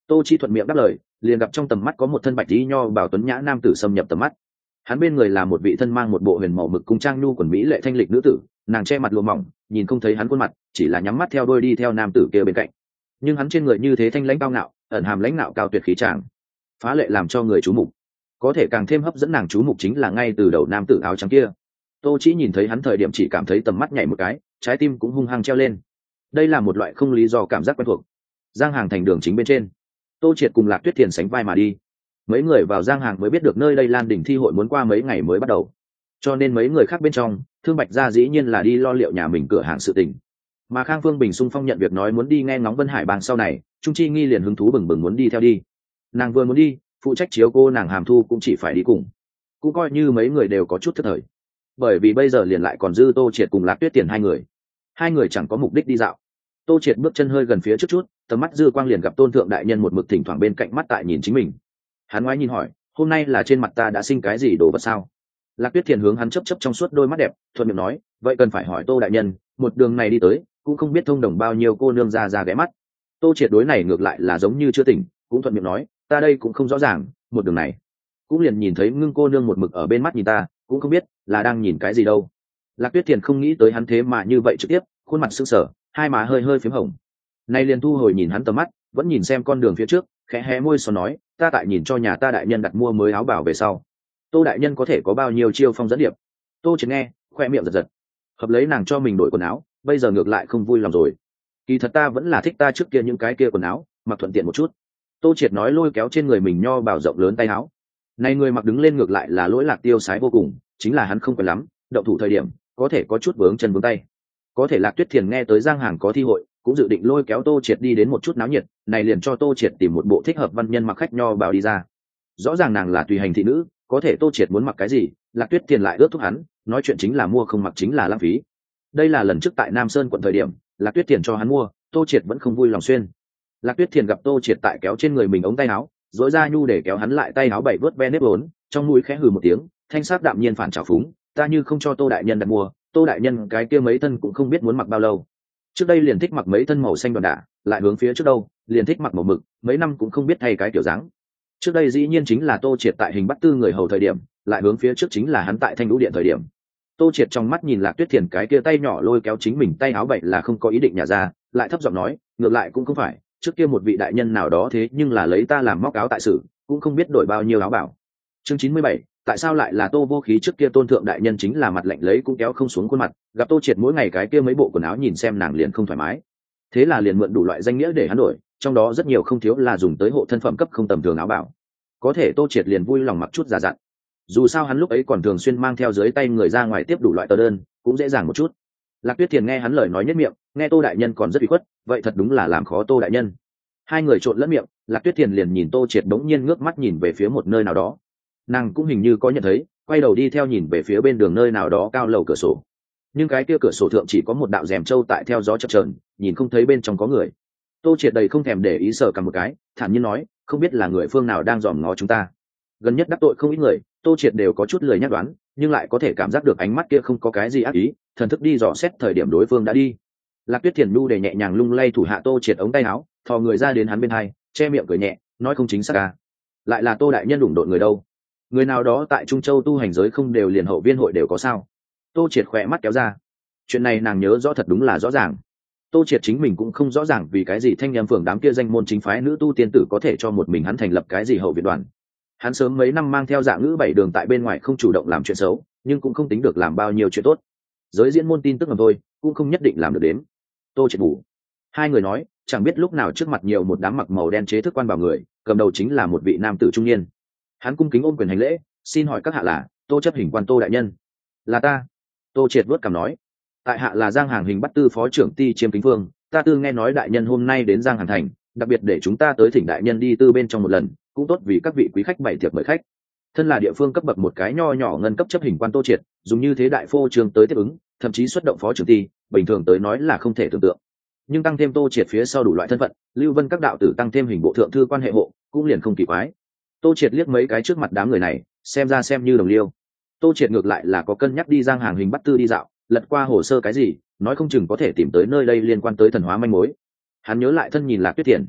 Tô Chi thuận miệng đáp lời, liền gặp trong tầm mắt có một thân bạch y nho bảo tuấn nhã nam tử xâm nhập tầm mắt. Hắn bên người là một vị thân mang một bộ huyền màu mực cung trang nhu quần mỹ lệ thanh lịch nữ tử, nàng che mặt lụa mỏng, nhìn không thấy hắn khuôn mặt, chỉ là nhắm mắt theo đôi đi theo nam tử kia bên cạnh. Nhưng hắn trên người như thế thanh lãnh cao ngạo, ẩn hàm lãnh ngạo cao tuyệt khí tràng, phá lệ làm cho người chú mục. Có thể càng thêm hấp dẫn nàng chú mục chính là ngay từ đầu nam tử áo trắng kia. Tô Chỉ nhìn thấy hắn thời điểm chỉ cảm thấy tầm mắt nhảy một cái, trái tim cũng hung hăng treo lên. Đây là một loại không lý do cảm giác quen thuộc. Giang Hàng thành đường chính bên trên, Tô Triệt cùng Lạc Tuyết Thiền sánh vai mà đi. Mấy người vào Giang Hàng mới biết được nơi đây Lan đỉnh thi hội muốn qua mấy ngày mới bắt đầu, cho nên mấy người khác bên trong, Thương Bạch gia dĩ nhiên là đi lo liệu nhà mình cửa hàng sự tình. Mà Khang Phương Bình xung phong nhận việc nói muốn đi nghe ngóng Vân Hải bang sau này, Trung Chi Nghi liền hứng thú bừng bừng muốn đi theo đi. Nàng vừa muốn đi, phụ trách chiếu cô nàng Hàm Thu cũng chỉ phải đi cùng, cũng coi như mấy người đều có chút thất thời, bởi vì bây giờ liền lại còn dư Tô Triệt cùng Lạc Tuyết Tiền hai người, hai người chẳng có mục đích đi dạo. Tô Triệt bước chân hơi gần phía trước chút, tầm mắt dư quang liền gặp Tôn thượng đại nhân một mực thỉnh thoảng bên cạnh mắt tại nhìn chính mình. Hắn ngoái nhìn hỏi, hôm nay là trên mặt ta đã sinh cái gì đồ vật sao? Lạc Tuyết Thiền hướng hắn chấp chấp trong suốt đôi mắt đẹp, thuận miệng nói, vậy cần phải hỏi Tô đại nhân, một đường này đi tới, cũng không biết thông đồng bao nhiêu cô nương ra ra ghé mắt. Tô Triệt đối này ngược lại là giống như chưa tỉnh, cũng thuận miệng nói, ta đây cũng không rõ ràng, một đường này cũng liền nhìn thấy ngưng cô nương một mực ở bên mắt nhìn ta, cũng không biết là đang nhìn cái gì đâu. Lạc Tuyết Thiền không nghĩ tới hắn thế mà như vậy trực tiếp, khuôn mặt sưng sờ, hai má hơi hơi phím hồng. Nay liền thu hồi nhìn hắn tầm mắt, vẫn nhìn xem con đường phía trước, khẽ hé môi xò nói, ta tại nhìn cho nhà ta đại nhân đặt mua mới áo bảo về sau, Tô đại nhân có thể có bao nhiêu chiêu phong dẫn điệp. Tô Triệt nghe, khoe miệng giật giật, hợp lấy nàng cho mình đổi quần áo, bây giờ ngược lại không vui lòng rồi. Kỳ thật ta vẫn là thích ta trước kia những cái kia quần áo, mặc thuận tiện một chút. Tô Triệt nói, lôi kéo trên người mình nho bảo rộng lớn tay áo. Này người mặc đứng lên ngược lại là lỗi lạc tiêu sái vô cùng, chính là hắn không quen lắm, động thủ thời điểm có thể có chút vướng chân vướng tay. Có thể Lạc Tuyết Thiền nghe tới Giang Hàng có thi hội, cũng dự định lôi kéo Tô Triệt đi đến một chút náo nhiệt, này liền cho Tô Triệt tìm một bộ thích hợp văn nhân mặc khách nho bảo đi ra. Rõ ràng nàng là tùy hành thị nữ, có thể Tô Triệt muốn mặc cái gì, Lạc Tuyết Thiền lại ước thúc hắn, nói chuyện chính là mua không mặc chính là lãng phí. Đây là lần trước tại Nam Sơn quận thời điểm, Lạc Tuyết Thiền cho hắn mua, Tô Triệt vẫn không vui lòng xuyên. Lạc Tuyết Thiền gặp Tô Triệt tại kéo trên người mình ống tay áo, dối ra nhu để kéo hắn lại tay áo bảy vớt ve nếp vốn, trong mũi khẽ hừ một tiếng, thanh sắc đạm nhiên phản trào phúng, ta như không cho Tô đại nhân đặt mua, Tô đại nhân cái kia mấy thân cũng không biết muốn mặc bao lâu. Trước đây liền thích mặc mấy thân màu xanh đòn đả, lại hướng phía trước đâu, liền thích mặc màu mực, mấy năm cũng không biết thay cái kiểu dáng. Trước đây dĩ nhiên chính là Tô Triệt tại hình bắt tư người hầu thời điểm, lại hướng phía trước chính là hắn tại thanh lũ điện thời điểm. Tô Triệt trong mắt nhìn Lạc Tuyết Thiền cái kia tay nhỏ lôi kéo chính mình tay áo bảy là không có ý định nhả ra, lại thấp giọng nói, ngược lại cũng không phải, trước kia một vị đại nhân nào đó thế nhưng là lấy ta làm móc áo tại sự, cũng không biết đổi bao nhiêu áo bảo. Chương chín mươi bảy, tại sao lại là Tô Vô Khí? Trước kia Tôn thượng đại nhân chính là mặt lạnh lấy cũng kéo không xuống khuôn mặt, gặp Tô Triệt mỗi ngày cái kia mấy bộ quần áo nhìn xem nàng liền không thoải mái, thế là liền mượn đủ loại danh nghĩa để hắn đổi, trong đó rất nhiều không thiếu là dùng tới hộ thân phẩm cấp không tầm thường áo bảo. Có thể Tô Triệt liền vui lòng mặc chút giả dặn, dù sao hắn lúc ấy còn thường xuyên mang theo dưới tay người ra ngoài tiếp đủ loại tờ đơn, cũng dễ dàng một chút. Lạc Tuyết Thiền nghe hắn lời nói nhất miệng, nghe Tô đại nhân còn rất bị khuất, vậy thật đúng là làm khó Tô đại nhân. Hai người trộn lẫn miệng, Lạc Tuyết Thiền liền nhìn Tô Triệt bỗng nhiên ngước mắt nhìn về phía một nơi nào đó, nàng cũng hình như có nhận thấy, quay đầu đi theo nhìn về phía bên đường nơi nào đó cao lầu cửa sổ, nhưng cái kia cửa sổ thượng chỉ có một đạo rèm trâu tại theo gió chập chờn, nhìn không thấy bên trong có người. Tô Triệt đầy không thèm để ý sờ cầm một cái, thản nhiên nói, không biết là người phương nào đang dòm ngó chúng ta. Gần nhất đắc tội không ít người, Tô Triệt đều có chút lười nhắc đoán, nhưng lại có thể cảm giác được ánh mắt kia không có cái gì ác ý, thần thức đi dò xét thời điểm đối phương đã đi. Lạc Tuyết Thiền nu để nhẹ nhàng lung lay thủ hạ Tô Triệt ống tay áo, thò người ra đến hắn bên hai, che miệng cười nhẹ, nói không chính xác à, lại là Tô đại nhân đủng độn người đâu, người nào đó tại Trung Châu tu hành giới không đều liền hậu viên hội đều có sao? Tô Triệt khỏe mắt kéo ra, chuyện này nàng nhớ rõ thật đúng là rõ ràng. Tô Triệt chính mình cũng không rõ ràng vì cái gì Thanh Nham phường đám kia danh môn chính phái nữ tu tiên tử có thể cho một mình hắn thành lập cái gì hậu viện đoàn. Hắn sớm mấy năm mang theo Dạ Ngữ bảy đường tại bên ngoài không chủ động làm chuyện xấu, nhưng cũng không tính được làm bao nhiêu chuyện tốt. Giới diễn môn tin tức mà thôi, cũng không nhất định làm được đến. Tô Triệt ngủ. Hai người nói, chẳng biết lúc nào trước mặt nhiều một đám mặc màu đen chế thức quan bảo người, cầm đầu chính là một vị nam tử trung niên. Hắn cung kính ôm quyền hành lễ, xin hỏi các hạ là Tô chấp hình quan Tô đại nhân? Là ta. Tô Triệt vuốt cằm nói, tại hạ là Giang Hàng hình bắt tư phó trưởng ty Chiêm Kính Phương, ta tư nghe nói đại nhân hôm nay đến Giang Hàng thành, đặc biệt để chúng ta tới thỉnh đại nhân đi tư bên trong một lần, cũng tốt vì các vị quý khách bày tiệc mời khách. Thân là địa phương cấp bậc một cái nho nhỏ ngân cấp chấp hình quan Tô Triệt, dùng như thế đại phô trường tới tiếp ứng, thậm chí xuất động phó trưởng ty, bình thường tới nói là không thể tưởng tượng. Nhưng tăng thêm Tô Triệt phía sau đủ loại thân phận, Lưu Vân các đạo tử tăng thêm hình bộ thượng thư quan hệ hộ, cũng liền không kỳ quái. Tô Triệt liếc mấy cái trước mặt đám người này, xem ra xem như đồng liêu. Tô Triệt ngược lại là có cân nhắc đi Giang Hàng hình bắt tư đi dạo, lật qua hồ sơ cái gì, nói không chừng có thể tìm tới nơi đây liên quan tới thần hóa manh mối. Hắn nhớ lại thân nhìn Lạc Tuyết Thiền,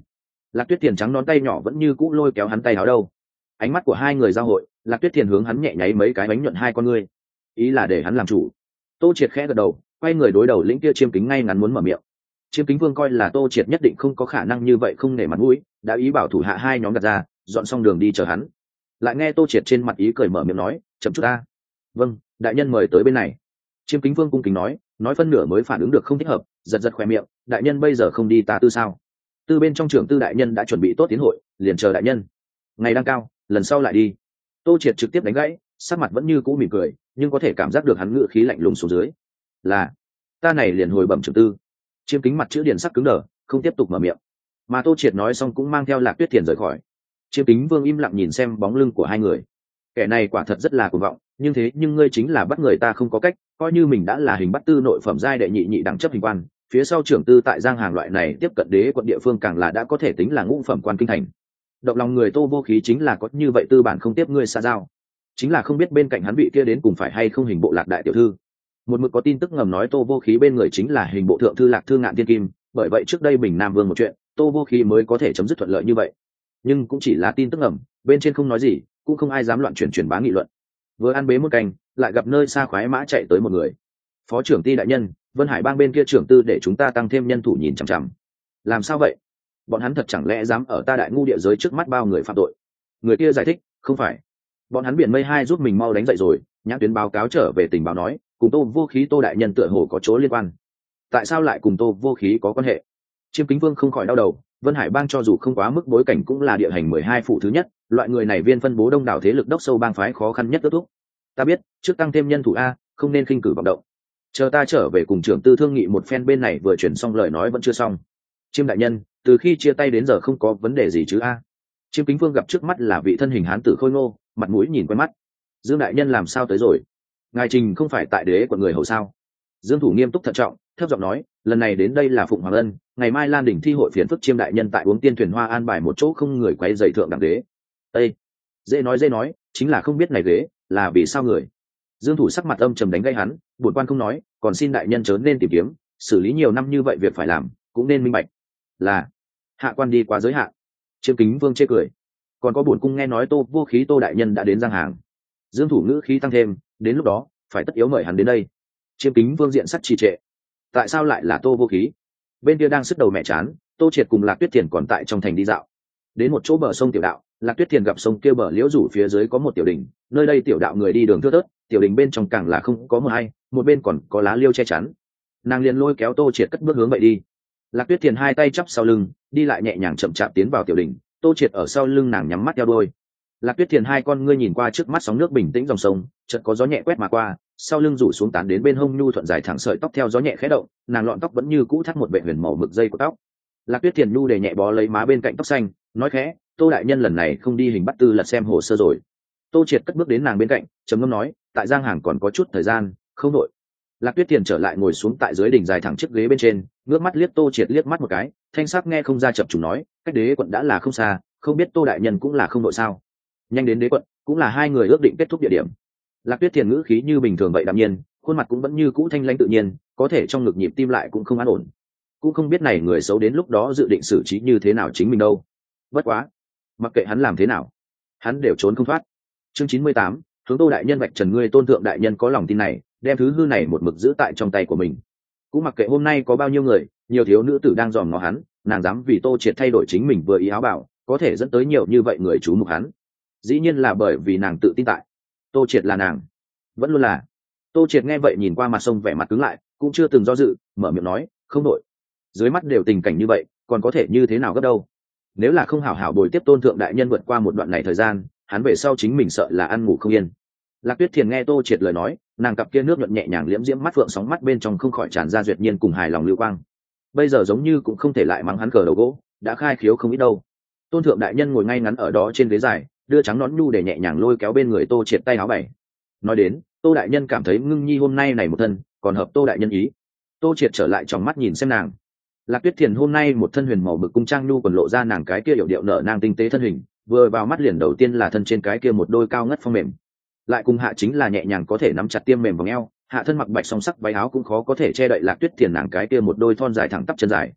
Lạc Tuyết Thiền trắng nón tay nhỏ vẫn như cũ lôi kéo hắn tay áo đâu. Ánh mắt của hai người giao hội, Lạc Tuyết Thiền hướng hắn nhẹ nháy mấy cái bánh nhuận hai con ngươi, ý là để hắn làm chủ. Tô Triệt khẽ gật đầu, quay người đối đầu lĩnh kia chiêm kính ngay ngắn muốn mở miệng. Chiêm kính vương coi là Tô Triệt nhất định không có khả năng như vậy không nể mặt mũi, đã ý bảo thủ hạ hai nhóm gạt ra, dọn xong đường đi chờ hắn. Lại nghe Tô Triệt trên mặt ý cười mở miệng nói, chậm chút ta. Vâng, đại nhân mời tới bên này. Chiêm kính vương cung kính nói, nói phân nửa mới phản ứng được không thích hợp, giật giật khóe miệng, đại nhân bây giờ không đi ta tư sao? Tư bên trong trưởng tư đại nhân đã chuẩn bị tốt tiến hội, liền chờ đại nhân. Ngày đang cao, lần sau lại đi. Tô Triệt trực tiếp đánh gãy, sắc mặt vẫn như cũ mỉm cười, nhưng có thể cảm giác được hắn ngựa khí lạnh lùng xuống dưới. Là, ta này liền hồi bẩm trưởng tư. Chiêm kính mặt chữ điển sắc cứng đờ, không tiếp tục mở miệng. Mà Tô Triệt nói xong cũng mang theo Lạc Tuyết Thiền rời khỏi. Chiêm kính vương im lặng nhìn xem bóng lưng của hai người. Kẻ này quả thật rất là cuồng vọng, nhưng thế nhưng ngươi chính là bắt người ta không có cách, coi như mình đã là hình bắt tư nội phẩm giai đệ nhị nhị đẳng chấp hình quan, phía sau trưởng tư tại Giang Hàng loại này tiếp cận đế quận địa phương càng là đã có thể tính là ngũ phẩm quan kinh thành. Động lòng người Tô Vô Khí chính là có như vậy tư bản không tiếp ngươi xa giao, chính là không biết bên cạnh hắn vị kia đến cùng phải hay không hình bộ Lạc đại tiểu thư. Một mực có tin tức ngầm nói Tô Vô Khí bên người chính là hình bộ thượng thư Lạc Thư Ngạn Thiên Kim, bởi vậy trước đây Bình Nam Vương một chuyện, Tô Vô Khí mới có thể chấm dứt thuận lợi như vậy. Nhưng cũng chỉ là tin tức ngầm, bên trên không nói gì, cũng không ai dám loạn chuyển truyền bá nghị luận. Vừa ăn bế một canh, lại gặp nơi xa khoái mã chạy tới một người. Phó trưởng ty đại nhân, Vân Hải bang bên kia trưởng tư để chúng ta tăng thêm nhân thủ nhìn chằm chằm. Làm sao vậy? Bọn hắn thật chẳng lẽ dám ở ta đại ngu địa giới trước mắt bao người phạm tội? Người kia giải thích, không phải. Bọn hắn biển mây hai giúp mình mau đánh dậy rồi, nhãn tuyến báo cáo trở về tình báo nói, cùng Tô Vô Khí Tô đại nhân tựa hồ có chỗ liên quan. Tại sao lại cùng Tô Vô Khí có quan hệ? Chiêm Kính Vương không khỏi đau đầu. Vân Hải bang cho dù không quá mức bối cảnh cũng là địa hành mười hai phủ thứ nhất, loại người này viên phân bố đông đảo thế lực đốc sâu bang phái khó khăn nhất kết thúc. Ta biết, trước tăng thêm nhân thủ a, không nên khinh cử vọng động. Chờ ta trở về cùng trưởng tư thương nghị một phen, bên này vừa chuyển xong lời nói vẫn chưa xong. Chiêm đại nhân, từ khi chia tay đến giờ không có vấn đề gì chứ a? Chiêm Kính Vương gặp trước mắt là vị thân hình hán tử khôi ngô, mặt mũi nhìn quen mắt. Dương đại nhân làm sao tới rồi? Ngài Trình không phải tại đế quận người hầu sao? Dương thủ nghiêm túc thận trọng, thấp giọng nói, lần này đến đây là Phụng Hoàng Ân, ngày mai Lan đỉnh thi hội phiền phức Chiêm đại nhân tại uống tiên thuyền hoa an bài một chỗ không người quấy rầy thượng đẳng đế. Ê, dễ nói dễ nói, chính là không biết này ghế là vì sao người. Dương thủ sắc mặt âm trầm đánh gây hắn, bổn quan không nói, còn xin đại nhân chớ nên tìm kiếm, xử lý nhiều năm như vậy việc phải làm, cũng nên minh bạch. Là hạ quan đi quá giới hạn. Chiêm Kính Vương chê cười, còn có bổn cung nghe nói Tô Vô Khí Tô đại nhân đã đến Giang Hàng. Dương thủ ngữ khí tăng thêm, đến lúc đó phải tất yếu mời hắn đến đây. Chiêm Kính Vương diện sắc trì trệ, tại sao lại là Tô Vô Khí? Bên kia đang sức đầu mẹ chán, Tô Triệt cùng Lạc Tuyết Thiền còn tại trong thành đi dạo. Đến một chỗ bờ sông tiểu đạo, Lạc Tuyết Thiền gặp sông kia bờ liễu rủ phía dưới có một tiểu đình, nơi đây tiểu đạo người đi đường thưa thớt, tiểu đình bên trong càng là không có một ai, một bên còn có lá liêu che chắn. Nàng liền lôi kéo Tô Triệt cất bước hướng vậy đi. Lạc Tuyết Thiền hai tay chắp sau lưng, đi lại nhẹ nhàng chậm chạp tiến vào tiểu đình, Tô Triệt ở sau lưng nàng nhắm mắt theo đuôi. Lạc Tuyết Thiền hai con ngươi nhìn qua trước mắt sóng nước bình tĩnh dòng sông, chợt có gió nhẹ quét mà qua, sau lưng rủ xuống tán đến bên hông nhu thuận dài thẳng sợi tóc theo gió nhẹ khẽ động, nàng lọn tóc vẫn như cũ thắt một bệ huyền màu mực dây của tóc. Lạc Tuyết Thiền nhu để nhẹ bó lấy má bên cạnh tóc xanh, nói khẽ, Tô đại nhân lần này không đi hình bắt tư lật xem hồ sơ rồi. Tô Triệt cất bước đến nàng bên cạnh, trầm ngâm nói, tại Giang Hàng còn có chút thời gian, không nội. Lạc Tuyết Thiền trở lại ngồi xuống tại dưới đỉnh dài thẳng chiếc ghế bên trên, ngước mắt liếc Tô Triệt liếc mắt một cái, thanh sắc nghe không ra chập trùng nói, cách đế quận đã là không xa, không biết Tô đại nhân cũng là không nội sao? Nhanh đến đế quận, cũng là hai người ước định kết thúc địa điểm. Lạc Tuyết Thiền ngữ khí như bình thường vậy đạm nhiên, khuôn mặt cũng vẫn như cũ thanh lãnh tự nhiên, có thể trong ngực nhịp tim lại cũng không an ổn. Cũng không biết này người xấu đến lúc đó dự định xử trí như thế nào chính mình đâu. Bất quá, mặc kệ hắn làm thế nào, hắn đều trốn không thoát. Chương chín mươi tám, hướng Tô đại nhân vạch trần, ngươi tôn thượng đại nhân có lòng tin này, đem thứ hư này một mực giữ tại trong tay của mình. Cũng mặc kệ hôm nay có bao nhiêu người, nhiều thiếu nữ tử đang dòm ngó hắn, nàng dám vì Tô Triệt thay đổi chính mình vừa ý áo bảo, có thể dẫn tới nhiều như vậy người chú mục hắn. Dĩ nhiên là bởi vì nàng tự tin tại Tô Triệt là nàng, vẫn luôn là. Tô Triệt nghe vậy nhìn qua mặt sông vẻ mặt cứng lại, cũng chưa từng do dự, mở miệng nói, không đội. Dưới mắt đều tình cảnh như vậy, còn có thể như thế nào gấp đâu. Nếu là không hảo hảo bồi tiếp tôn thượng đại nhân vượt qua một đoạn này thời gian, hắn về sau chính mình sợ là ăn ngủ không yên. Lạc Tuyết Thiền nghe Tô Triệt lời nói, nàng cặp kia nước nhuận nhẹ nhàng liễm diễm mắt phượng sóng mắt bên trong không khỏi tràn ra duyệt nhiên cùng hài lòng lưu quang. Bây giờ giống như cũng không thể lại mắng hắn cờ đầu gỗ, đã khai khiếu không ít đâu. Tôn thượng đại nhân ngồi ngay ngắn ở đó trên ghế dài, đưa trắng nón nhu để nhẹ nhàng lôi kéo bên người Tô Triệt tay áo bày. Nói đến, Tô đại nhân cảm thấy ngưng nhi hôm nay này một thân còn hợp Tô đại nhân ý. Tô Triệt trở lại trong mắt nhìn xem nàng. Lạc Tuyết Thiền hôm nay một thân huyền màu bực cung trang nhu còn lộ ra nàng cái kia yểu điệu nở nang tinh tế thân hình, vừa vào mắt liền đầu tiên là thân trên cái kia một đôi cao ngất phong mềm, lại cùng hạ chính là nhẹ nhàng có thể nắm chặt tiêm mềm vòng eo, hạ thân mặc bạch song sắc váy áo cũng khó có thể che đậy Lạc Tuyết Thiền nàng cái kia một đôi thon dài thẳng tắp chân dài.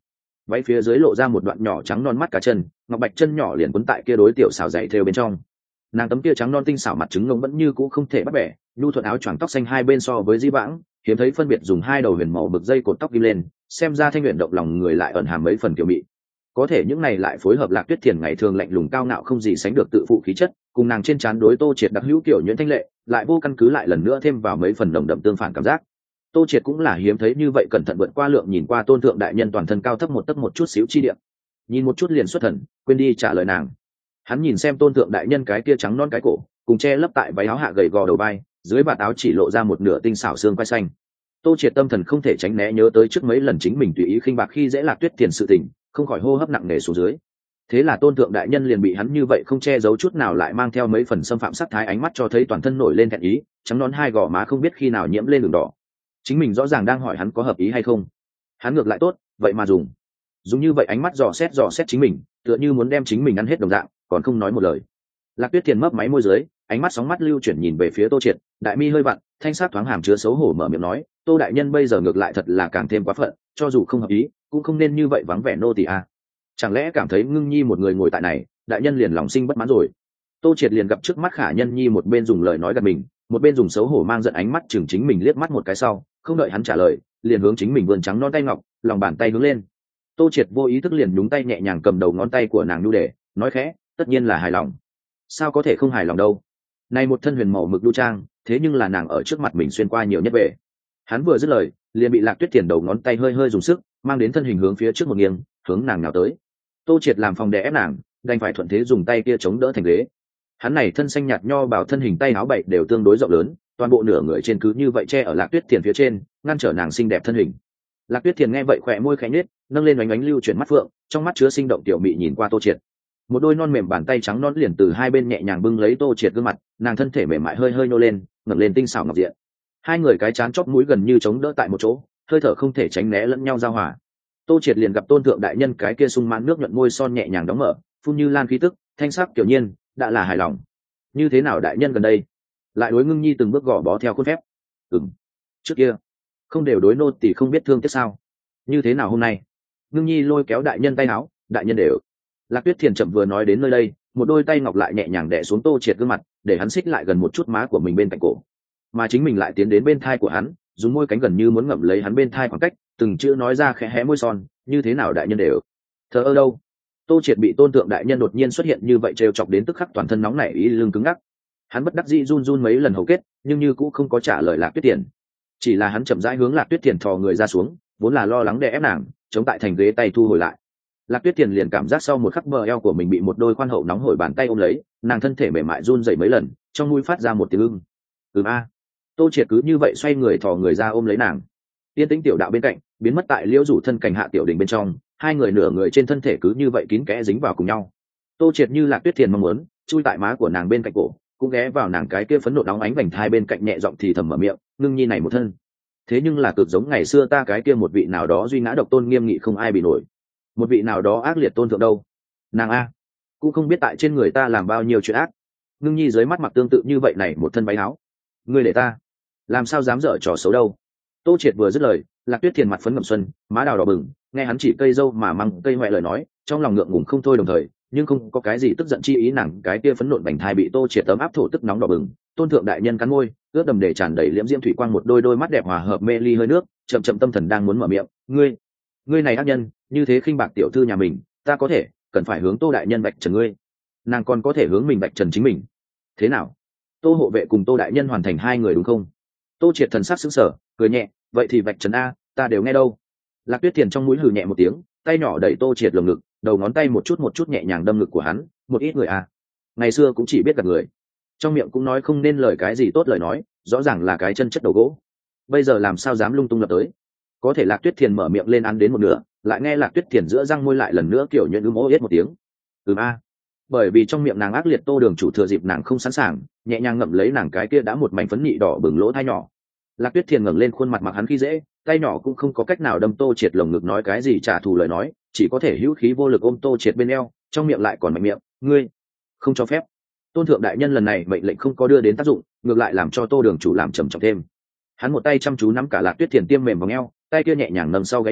váy phía dưới lộ ra một đoạn nhỏ trắng non mắt cá chân, ngọc bạch chân nhỏ liền quấn tại kia đối tiểu xảo dày thêu bên trong. Nàng tấm kia trắng non tinh xảo mặt trứng ngông vẫn như cũ không thể bắt bẻ, nhu thuận áo choàng tóc xanh hai bên so với di vãng hiếm thấy phân biệt dùng hai đầu huyền màu bực dây cột tóc ghim lên, xem ra thanh luyện động lòng người lại ẩn hàm mấy phần kiểu mị. Có thể những này lại phối hợp Lạc Tuyết Thiền ngày thường lạnh lùng cao ngạo không gì sánh được tự phụ khí chất, cùng nàng trên trán đối Tô Triệt đặc hữu kiểu nhuyễn thanh lệ, lại vô căn cứ lại lần nữa thêm vào mấy phần nồng đậm tương phản cảm giác. Tô Triệt cũng là hiếm thấy như vậy cẩn thận vượt qua lượng nhìn qua tôn thượng đại nhân toàn thân cao thấp một tấc một chút xíu chi điểm, nhìn một chút liền xuất thần, quên đi trả lời nàng. Hắn nhìn xem tôn thượng đại nhân cái kia trắng non cái cổ, cùng che lấp tại váy áo hạ gầy gò đầu vai, dưới vạt áo chỉ lộ ra một nửa tinh xảo xương quai xanh. Tô Triệt tâm thần không thể tránh né nhớ tới trước mấy lần chính mình tùy ý khinh bạc khi dễ Lạc Tuyết Thiền sự tình, không khỏi hô hấp nặng nề xuống dưới. Thế là tôn thượng đại nhân liền bị hắn như vậy không che giấu chút nào lại mang theo mấy phần xâm phạm sắc thái ánh mắt cho thấy toàn thân nổi lên thẹn ý, trắng nón hai gò má không biết khi nào nhiễm lên đường đỏ. Chính mình rõ ràng đang hỏi hắn có hợp ý hay không, hắn ngược lại tốt vậy mà dùng dùng như vậy ánh mắt dò xét dò xét chính mình, tựa như muốn đem chính mình ăn hết đồng dạng, còn không nói một lời. Lạc Tuyết Thiền mấp máy môi dưới, ánh mắt sóng mắt lưu chuyển nhìn về phía Tô Triệt, đại mi hơi vặn, thanh sắc thoáng hàm chứa xấu hổ mở miệng nói, Tô đại nhân bây giờ ngược lại thật là càng thêm quá phận, cho dù không hợp ý cũng không nên như vậy vắng vẻ nô tỳ à. Chẳng lẽ cảm thấy Ngưng Nhi một người ngồi tại này, đại nhân liền lòng sinh bất mãn rồi? Tô Triệt liền gặp trước mắt Khả Nhân Nhi một bên dùng lời nói gạt mình, một bên dùng xấu hổ mang giận ánh mắt chừng chính mình liếc mắt một cái sau, không đợi hắn trả lời, liền hướng chính mình vươn trắng non tay ngọc, lòng bàn tay hướng lên. Tô Triệt vô ý thức liền nhúng tay nhẹ nhàng cầm đầu ngón tay của nàng nhu để, nói khẽ, tất nhiên là hài lòng. Sao có thể không hài lòng đâu? Này một thân huyền màu mực đu trang, thế nhưng là nàng ở trước mặt mình xuyên qua nhiều nhất về. Hắn vừa dứt lời, liền bị Lạc Tuyết Thiền đầu ngón tay hơi hơi dùng sức, mang đến thân hình hướng phía trước một nghiêng, hướng nàng nào tới. Tô Triệt làm phòng đè ép nàng, đành phải thuận thế dùng tay kia chống đỡ thành ghế. Hắn này thân xanh nhạt nho bảo thân hình tay áo bảy đều tương đối rộng lớn, toàn bộ nửa người trên cứ như vậy che ở Lạc Tuyết Thiền phía trên, ngăn trở nàng xinh đẹp thân hình. Lạc Tuyết Thiền nghe vậy khỏe môi khẽ nhếch, nâng lên ánh ánh lưu chuyển mắt phượng, trong mắt chứa sinh động tiểu mị nhìn qua Tô Triệt. Một đôi non mềm bàn tay trắng non liền từ hai bên nhẹ nhàng bưng lấy Tô Triệt gương mặt, nàng thân thể mềm mại hơi hơi nô lên, ngẩng lên tinh xảo ngọc diện. Hai người cái chán chóp mũi gần như chống đỡ tại một chỗ, hơi thở không thể tránh né lẫn nhau giao hòa. Tô Triệt liền gặp tôn thượng đại nhân cái kia sung mãn nước nhuận môi son nhẹ nhàng đóng mở, phun như lan khí tức, thanh sắc kiểu nhiên, đã là hài lòng. Như thế nào đại nhân gần đây lại đối Ngưng Nhi từng bước gò bó theo khuôn phép? Ừm, trước kia không đều đối nô tỳ không biết thương tiếc sao? Như thế nào hôm nay? Ngưng Nhi lôi kéo đại nhân tay áo, đại nhân đều. Lạc Tuyết Thiền chậm vừa nói đến nơi đây, một đôi tay ngọc lại nhẹ nhàng đè xuống Tô Triệt gương mặt, để hắn xích lại gần một chút má của mình bên cạnh cổ, mà chính mình lại tiến đến bên thai của hắn, dùng môi cánh gần như muốn ngậm lấy hắn bên thai khoảng cách, từng chữ nói ra khẽ hé môi son, như thế nào đại nhân đều. Thờ ơ đâu? Tô Triệt bị tôn thượng đại nhân đột nhiên xuất hiện như vậy trêu chọc đến tức khắc toàn thân nóng nảy ý lưng cứng ngắc. Hắn bất đắc dĩ run run mấy lần hầu kết, nhưng như cũng không có trả lời Lạc Tuyết Thiền. Chỉ là hắn chậm rãi hướng Lạc Tuyết Thiền thò người ra xuống, vốn là lo lắng đè ép nàng, chống tại thành ghế tay thu hồi lại. Lạc Tuyết Thiền liền cảm giác sau một khắc bờ eo của mình bị một đôi khoan hậu nóng hổi bàn tay ôm lấy, nàng thân thể mềm mại run rẩy mấy lần, trong mũi phát ra một tiếng ưng. Ừm a. Tô Triệt cứ như vậy xoay người thò người ra ôm lấy nàng. Tiên tĩnh tiểu đạo bên cạnh, biến mất tại liễu rủ thân cảnh hạ tiểu đỉnh bên trong, hai người nửa người trên thân thể cứ như vậy kín kẽ dính vào cùng nhau. Tô Triệt như Lạc Tuyết Thiền mong muốn, chui tại má của nàng bên cạnh cổ, cũng ghé vào nàng cái kia phấn nộ nóng ánh vành thai bên cạnh nhẹ giọng thì thầm mở miệng, Ngưng Nhi này một thân, thế nhưng là cực giống ngày xưa ta cái kia một vị nào đó duy ngã độc tôn nghiêm nghị không ai bị nổi, một vị nào đó ác liệt tôn thượng đâu. Nàng a, cũng không biết tại trên người ta làm bao nhiêu chuyện ác. Ngưng Nhi dưới mắt mặc tương tự như vậy này một thân váy áo, ngươi để ta làm sao dám dở trò xấu đâu. Tô Triệt vừa dứt lời, Lạc Tuyết Thiền mặt phấn ngậm xuân, má đào đỏ bừng, nghe hắn chỉ cây dâu mà măng cây ngoại lời nói, trong lòng ngượng ngùng không thôi, đồng thời nhưng không có cái gì tức giận chi ý. Nàng cái kia phấn nộn bành thai bị Tô Triệt tấm áp thổ tức nóng đỏ bừng, tôn thượng đại nhân cắn môi, ướt đầm để tràn đầy liễm diễm thủy quang, một đôi đôi mắt đẹp hòa hợp mê ly hơi nước, chậm chậm tâm thần đang muốn mở miệng, ngươi ngươi này ác nhân, như thế khinh bạc tiểu thư nhà mình, ta có thể cần phải hướng Tô đại nhân vạch trần ngươi, nàng còn có thể hướng mình vạch trần chính mình. Thế nào, Tô hộ vệ cùng Tô đại nhân hoàn thành hai người đúng không? Tô Triệt thần sắc sững sờ, cười nhẹ, vậy thì vạch trần a, ta đều nghe đâu. Lạc Tuyết Thiền trong mũi hừ nhẹ một tiếng, tay nhỏ đẩy Tô Triệt lồng ngực, đầu ngón tay một chút một chút nhẹ nhàng đâm ngực của hắn, một ít người a, ngày xưa cũng chỉ biết gạt người, trong miệng cũng nói không nên lời cái gì tốt lời nói, rõ ràng là cái chân chất đầu gỗ, bây giờ làm sao dám lung tung lập tới. Có thể Lạc Tuyết Thiền mở miệng lên ăn đến một nửa, lại nghe Lạc Tuyết Thiền giữa răng môi lại lần nữa kiểu nhuyễn ưm ố yết một tiếng. Ừm a. Bởi vì trong miệng nàng ác liệt Tô đường chủ thừa dịp nàng không sẵn sàng, nhẹ nhàng ngậm lấy nàng cái kia đã một mảnh phấn nhị đỏ bừng lỗ thai nhỏ. Lạc Tuyết Thiền ngẩng lên khuôn mặt mặc hắn khi dễ, tay nhỏ cũng không có cách nào đâm Tô Triệt lồng ngực nói cái gì trả thù lời nói, chỉ có thể hữu khí vô lực ôm Tô Triệt bên eo, trong miệng lại còn mạnh miệng, ngươi không cho phép. Tôn thượng đại nhân lần này mệnh lệnh không có đưa đến tác dụng, ngược lại làm cho Tô đường chủ làm trầm trọng thêm. Hắn một tay chăm chú nắm cả Lạc Tuyết Thiền tiêm mềm vào eo, tay kia nhẹ nhàng nâng sau gáy nàng,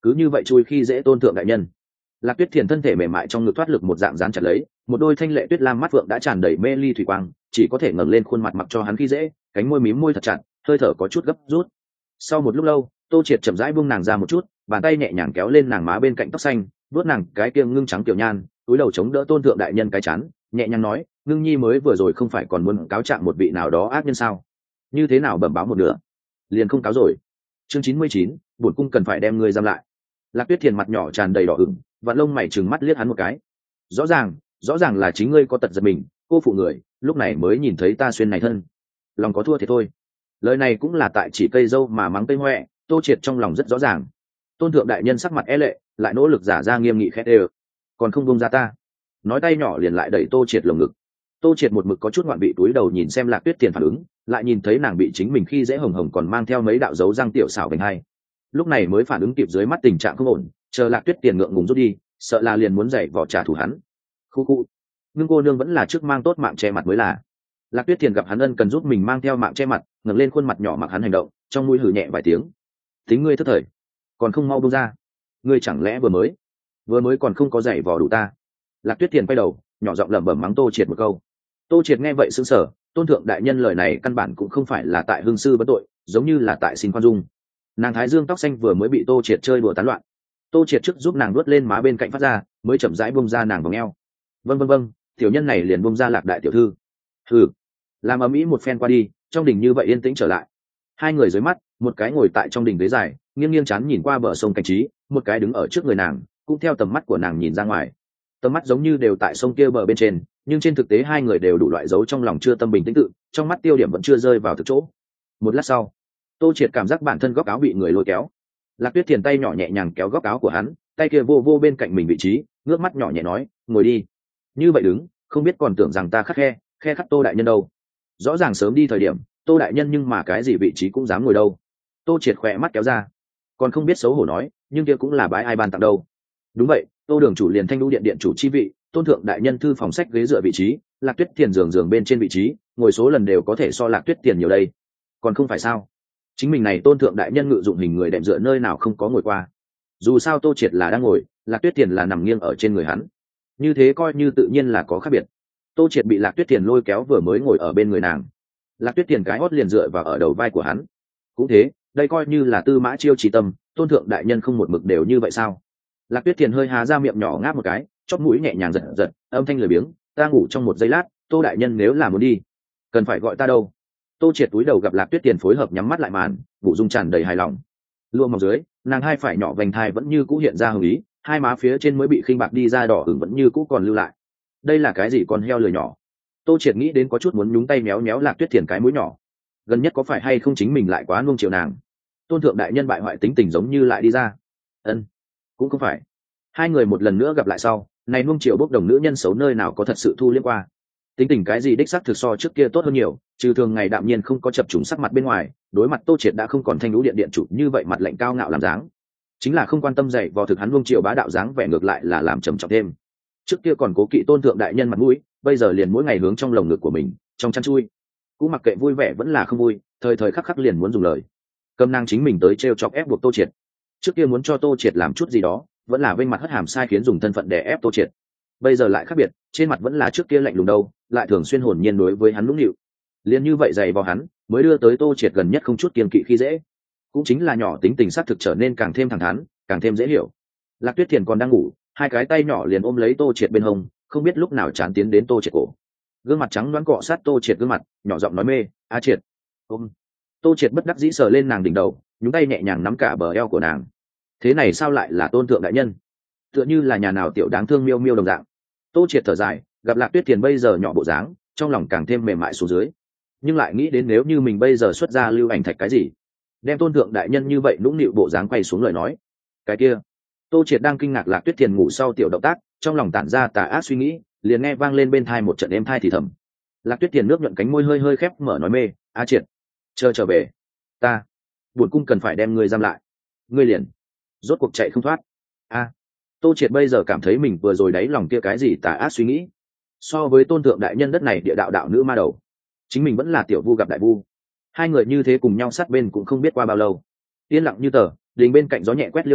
cứ như vậy chui khi dễ tôn thượng đại nhân. Lạc Tuyết Thiền thân thể mềm mại trong ngực thoát lực một dạng dán chặt lấy, một đôi thanh lệ tuyết lam mắt phượng đã tràn đầy mê ly thủy quang, chỉ có thể ngẩng lên khuôn mặt mặc cho hắn khi dễ, cánh môi mím môi thật chặt, hơi thở có chút gấp rút. Sau một lúc lâu, Tô Triệt chậm rãi buông nàng ra một chút, bàn tay nhẹ nhàng kéo lên nàng má bên cạnh tóc xanh, vuốt nàng cái kia ngưng trắng tiểu nhan, túi đầu chống đỡ tôn thượng đại nhân cái chán, nhẹ nhàng nói, ngưng nhi mới vừa rồi không phải còn muốn cáo trạng một vị nào đó ác nhân sao? Như thế nào bẩm báo một nửa, liền không cáo rồi? Chương chín mươi chín, bổn cung cần phải đem ngươi giam lại. Lạc Tuyết Thiền mặt nhỏ tràn đầy đỏ ửng, vạn lông mày trừng mắt liếc hắn một cái. Rõ ràng, rõ ràng là chính ngươi có tật giật mình, cô phụ người, lúc này mới nhìn thấy ta xuyên này thân, lòng có thua thì thôi. Lời này cũng là tại chỉ cây dâu mà mắng cây hoẹ. Tô Triệt trong lòng rất rõ ràng. Tôn thượng đại nhân sắc mặt e lệ, lại nỗ lực giả ra nghiêm nghị khét ê, còn không buông ra ta. Nói tay nhỏ liền lại đẩy Tô Triệt lồng ngực. Tô Triệt một mực có chút ngoạn bị túi đầu nhìn xem Lạc Tuyết Tiền phản ứng, lại nhìn thấy nàng bị chính mình khi dễ hồng hồng còn mang theo mấy đạo dấu răng tiểu xảo vành hai, lúc này mới phản ứng kịp dưới mắt tình trạng không ổn, chờ Lạc Tuyết Tiền ngượng ngùng rút đi, sợ là liền muốn dậy vỏ trả thù hắn. Khu khu, nhưng cô nương vẫn là trước mang tốt mạng che mặt mới là. Lạc Tuyết Tiền gặp hắn ân cần giúp mình mang theo mạng che mặt, ngẩng lên khuôn mặt nhỏ mặc hắn hành động, trong mũi hừ nhẹ vài tiếng. Tính ngươi thất thời, còn không mau buông ra. Ngươi chẳng lẽ vừa mới, vừa mới còn không có dậy vò đủ ta? Lạc Tuyết Tiền quay đầu, nhỏ giọng lẩm bẩm mắng Tô Triệt một câu. Tô Triệt nghe vậy sững sờ, tôn thượng đại nhân lời này căn bản cũng không phải là tại hương sư bất tội, giống như là tại xin khoan dung. Nàng thái dương tóc xanh vừa mới bị Tô Triệt chơi đùa tán loạn, Tô Triệt trước giúp nàng nuốt lên má bên cạnh phát ra, mới chậm rãi bông ra nàng vòng eo. Vâng vâng vâng, tiểu nhân này liền bông ra Lạc đại tiểu thư. Hừ, làm ầm ĩ một phen qua đi, trong đình như vậy yên tĩnh trở lại. Hai người dưới mắt, một cái ngồi tại trong đình ghế dài, nghiêng nghiêng chán nhìn qua bờ sông Cảnh Trí, một cái đứng ở trước người nàng, cũng theo tầm mắt của nàng nhìn ra ngoài. Tầm mắt giống như đều tại sông kia bờ bên trên, nhưng trên thực tế hai người đều đủ loại dấu trong lòng chưa tâm bình tĩnh tự, trong mắt tiêu điểm vẫn chưa rơi vào thực chỗ. Một lát sau, Tô Triệt cảm giác bản thân góc áo bị người lôi kéo. Lạc Tuyết Thiền tay nhỏ nhẹ nhàng kéo góc áo của hắn, tay kia vô vô bên cạnh mình vị trí, ngước mắt nhỏ nhẹ nói, ngồi đi. Như vậy đứng, không biết còn tưởng rằng ta khắc khe, khe khắc Tô đại nhân đâu. Rõ ràng sớm đi thời điểm, Tô đại nhân nhưng mà cái gì vị trí cũng dám ngồi đâu. Tô Triệt khỏe mắt kéo ra, còn không biết xấu hổ nói, nhưng kia cũng là bái ai ban tặng đâu. Đúng vậy, Tô đường chủ liền Thanh Lũ điện điện chủ chi vị, tôn thượng đại nhân thư phòng sách ghế dựa vị trí, Lạc Tuyết Thiền giường giường bên trên vị trí, ngồi số lần đều có thể so Lạc Tuyết Thiền nhiều đây. Còn không phải sao? Chính mình này tôn thượng đại nhân ngự dụng hình người đệm dựa nơi nào không có ngồi qua. Dù sao Tô Triệt là đang ngồi, Lạc Tuyết Thiền là nằm nghiêng ở trên người hắn, như thế coi như tự nhiên là có khác biệt. Tô Triệt bị Lạc Tuyết Thiền lôi kéo vừa mới ngồi ở bên người nàng, Lạc Tuyết Thiền cái hót liền dựa vào ở đầu vai của hắn. Cũng thế, đây coi như là tư mã chiêu trí tâm, tôn thượng đại nhân không một mực đều như vậy sao? Lạc Tuyết Thiền hơi há ra miệng nhỏ ngáp một cái, chóp mũi nhẹ nhàng giật giật, âm thanh lười biếng, ta ngủ trong một giây lát, Tô đại nhân nếu là muốn đi, cần phải gọi ta đâu. Tô Triệt túi đầu gặp Lạc Tuyết Tiền phối hợp nhắm mắt lại màn, vụ dung tràn đầy hài lòng. Lụa mỏng dưới, nàng hai phải nhỏ vành thai vẫn như cũ hiện ra hồng ý, hai má phía trên mới bị khinh bạc đi ra đỏ ửng vẫn như cũ còn lưu lại. Đây là cái gì, con heo lười nhỏ? Tô Triệt nghĩ đến có chút muốn nhúng tay méo méo Lạc Tuyết Tiền cái mũi nhỏ. Gần nhất có phải hay không chính mình lại quá nuông chiều nàng? Tôn thượng đại nhân bại hoại tính tình giống như lại đi ra. Ân, cũng không phải. Hai người một lần nữa gặp lại sau, này nuông chiều bốc đồng nữ nhân xấu nơi nào có thật sự thu liếc qua. Tính tình cái gì đích xác thực so trước kia tốt hơn nhiều, trừ thường ngày đạm nhiên không có chập trùng sắc mặt bên ngoài, đối mặt Tô Triệt đã không còn Thanh Lũ điện điện chủ như vậy mặt lạnh cao ngạo làm dáng, chính là không quan tâm dạy vò thực hắn nuông chiều bá đạo dáng vẻ ngược lại là làm trầm trọng thêm. Trước kia còn cố kỵ tôn thượng đại nhân mặt mũi, bây giờ liền mỗi ngày hướng trong lồng ngực của mình, trong chăn chui, cũng mặc kệ vui vẻ vẫn là không vui, thời thời khắc khắc liền muốn dùng lời cầm nàng chính mình tới trêu chọc ép buộc Tô Triệt. Trước kia muốn cho Tô Triệt làm chút gì đó, vẫn là vênh mặt hất hàm sai khiến dùng thân phận để ép Tô Triệt, bây giờ lại khác biệt, trên mặt vẫn là trước kia lạnh lùng đâu, lại thường xuyên hồn nhiên đối với hắn nũng nịu. Liền như vậy dày vào hắn, mới đưa tới Tô Triệt gần nhất không chút kiêng kỵ khi dễ, cũng chính là nhỏ tính tình xác thực trở nên càng thêm thẳng thắn, càng thêm dễ hiểu. Lạc Tuyết Thiền còn đang ngủ, hai cái tay nhỏ liền ôm lấy Tô Triệt bên hông, không biết lúc nào chán tiến đến Tô Triệt cổ, gương mặt trắng đoán cọ sát Tô Triệt gương mặt, nhỏ giọng nói mê, a Triệt ôm. Tô Triệt bất đắc dĩ sờ lên nàng đỉnh đầu, nhúng tay nhẹ nhàng nắm cả bờ eo của nàng. Thế này sao lại là tôn thượng đại nhân? Tựa như là nhà nào tiểu đáng thương miêu miêu đồng dạng. Tô Triệt thở dài, gặp Lạc Tuyết Thiền bây giờ nhỏ bộ dáng, trong lòng càng thêm mềm mại xuống dưới, nhưng lại nghĩ đến nếu như mình bây giờ xuất ra lưu ảnh thạch cái gì, đem tôn thượng đại nhân như vậy nũng nịu bộ dáng quay xuống lời nói, cái kia. Tô Triệt đang kinh ngạc Lạc Tuyết Thiền ngủ sau tiểu động tác, trong lòng tản ra tà ác suy nghĩ, liền nghe vang lên bên thai một trận êm thai thì thầm. Lạc Tuyết Thiền nước nhuận cánh môi hơi hơi khép mở nói mê, a Triệt, chờ trở về, ta buồn cung cần phải đem ngươi giam lại. Ngươi liền rốt cuộc chạy không thoát. A. Tô Triệt bây giờ cảm thấy mình vừa rồi đáy lòng kia cái gì tà ác suy nghĩ, so với tôn thượng đại nhân đất này địa đạo đạo nữ ma đầu, chính mình vẫn là tiểu vu gặp đại vu. Hai người như thế cùng nhau sát bên cũng không biết qua bao lâu. Yên lặng như tờ, đình bên cạnh gió nhẹ quét liễu rủ,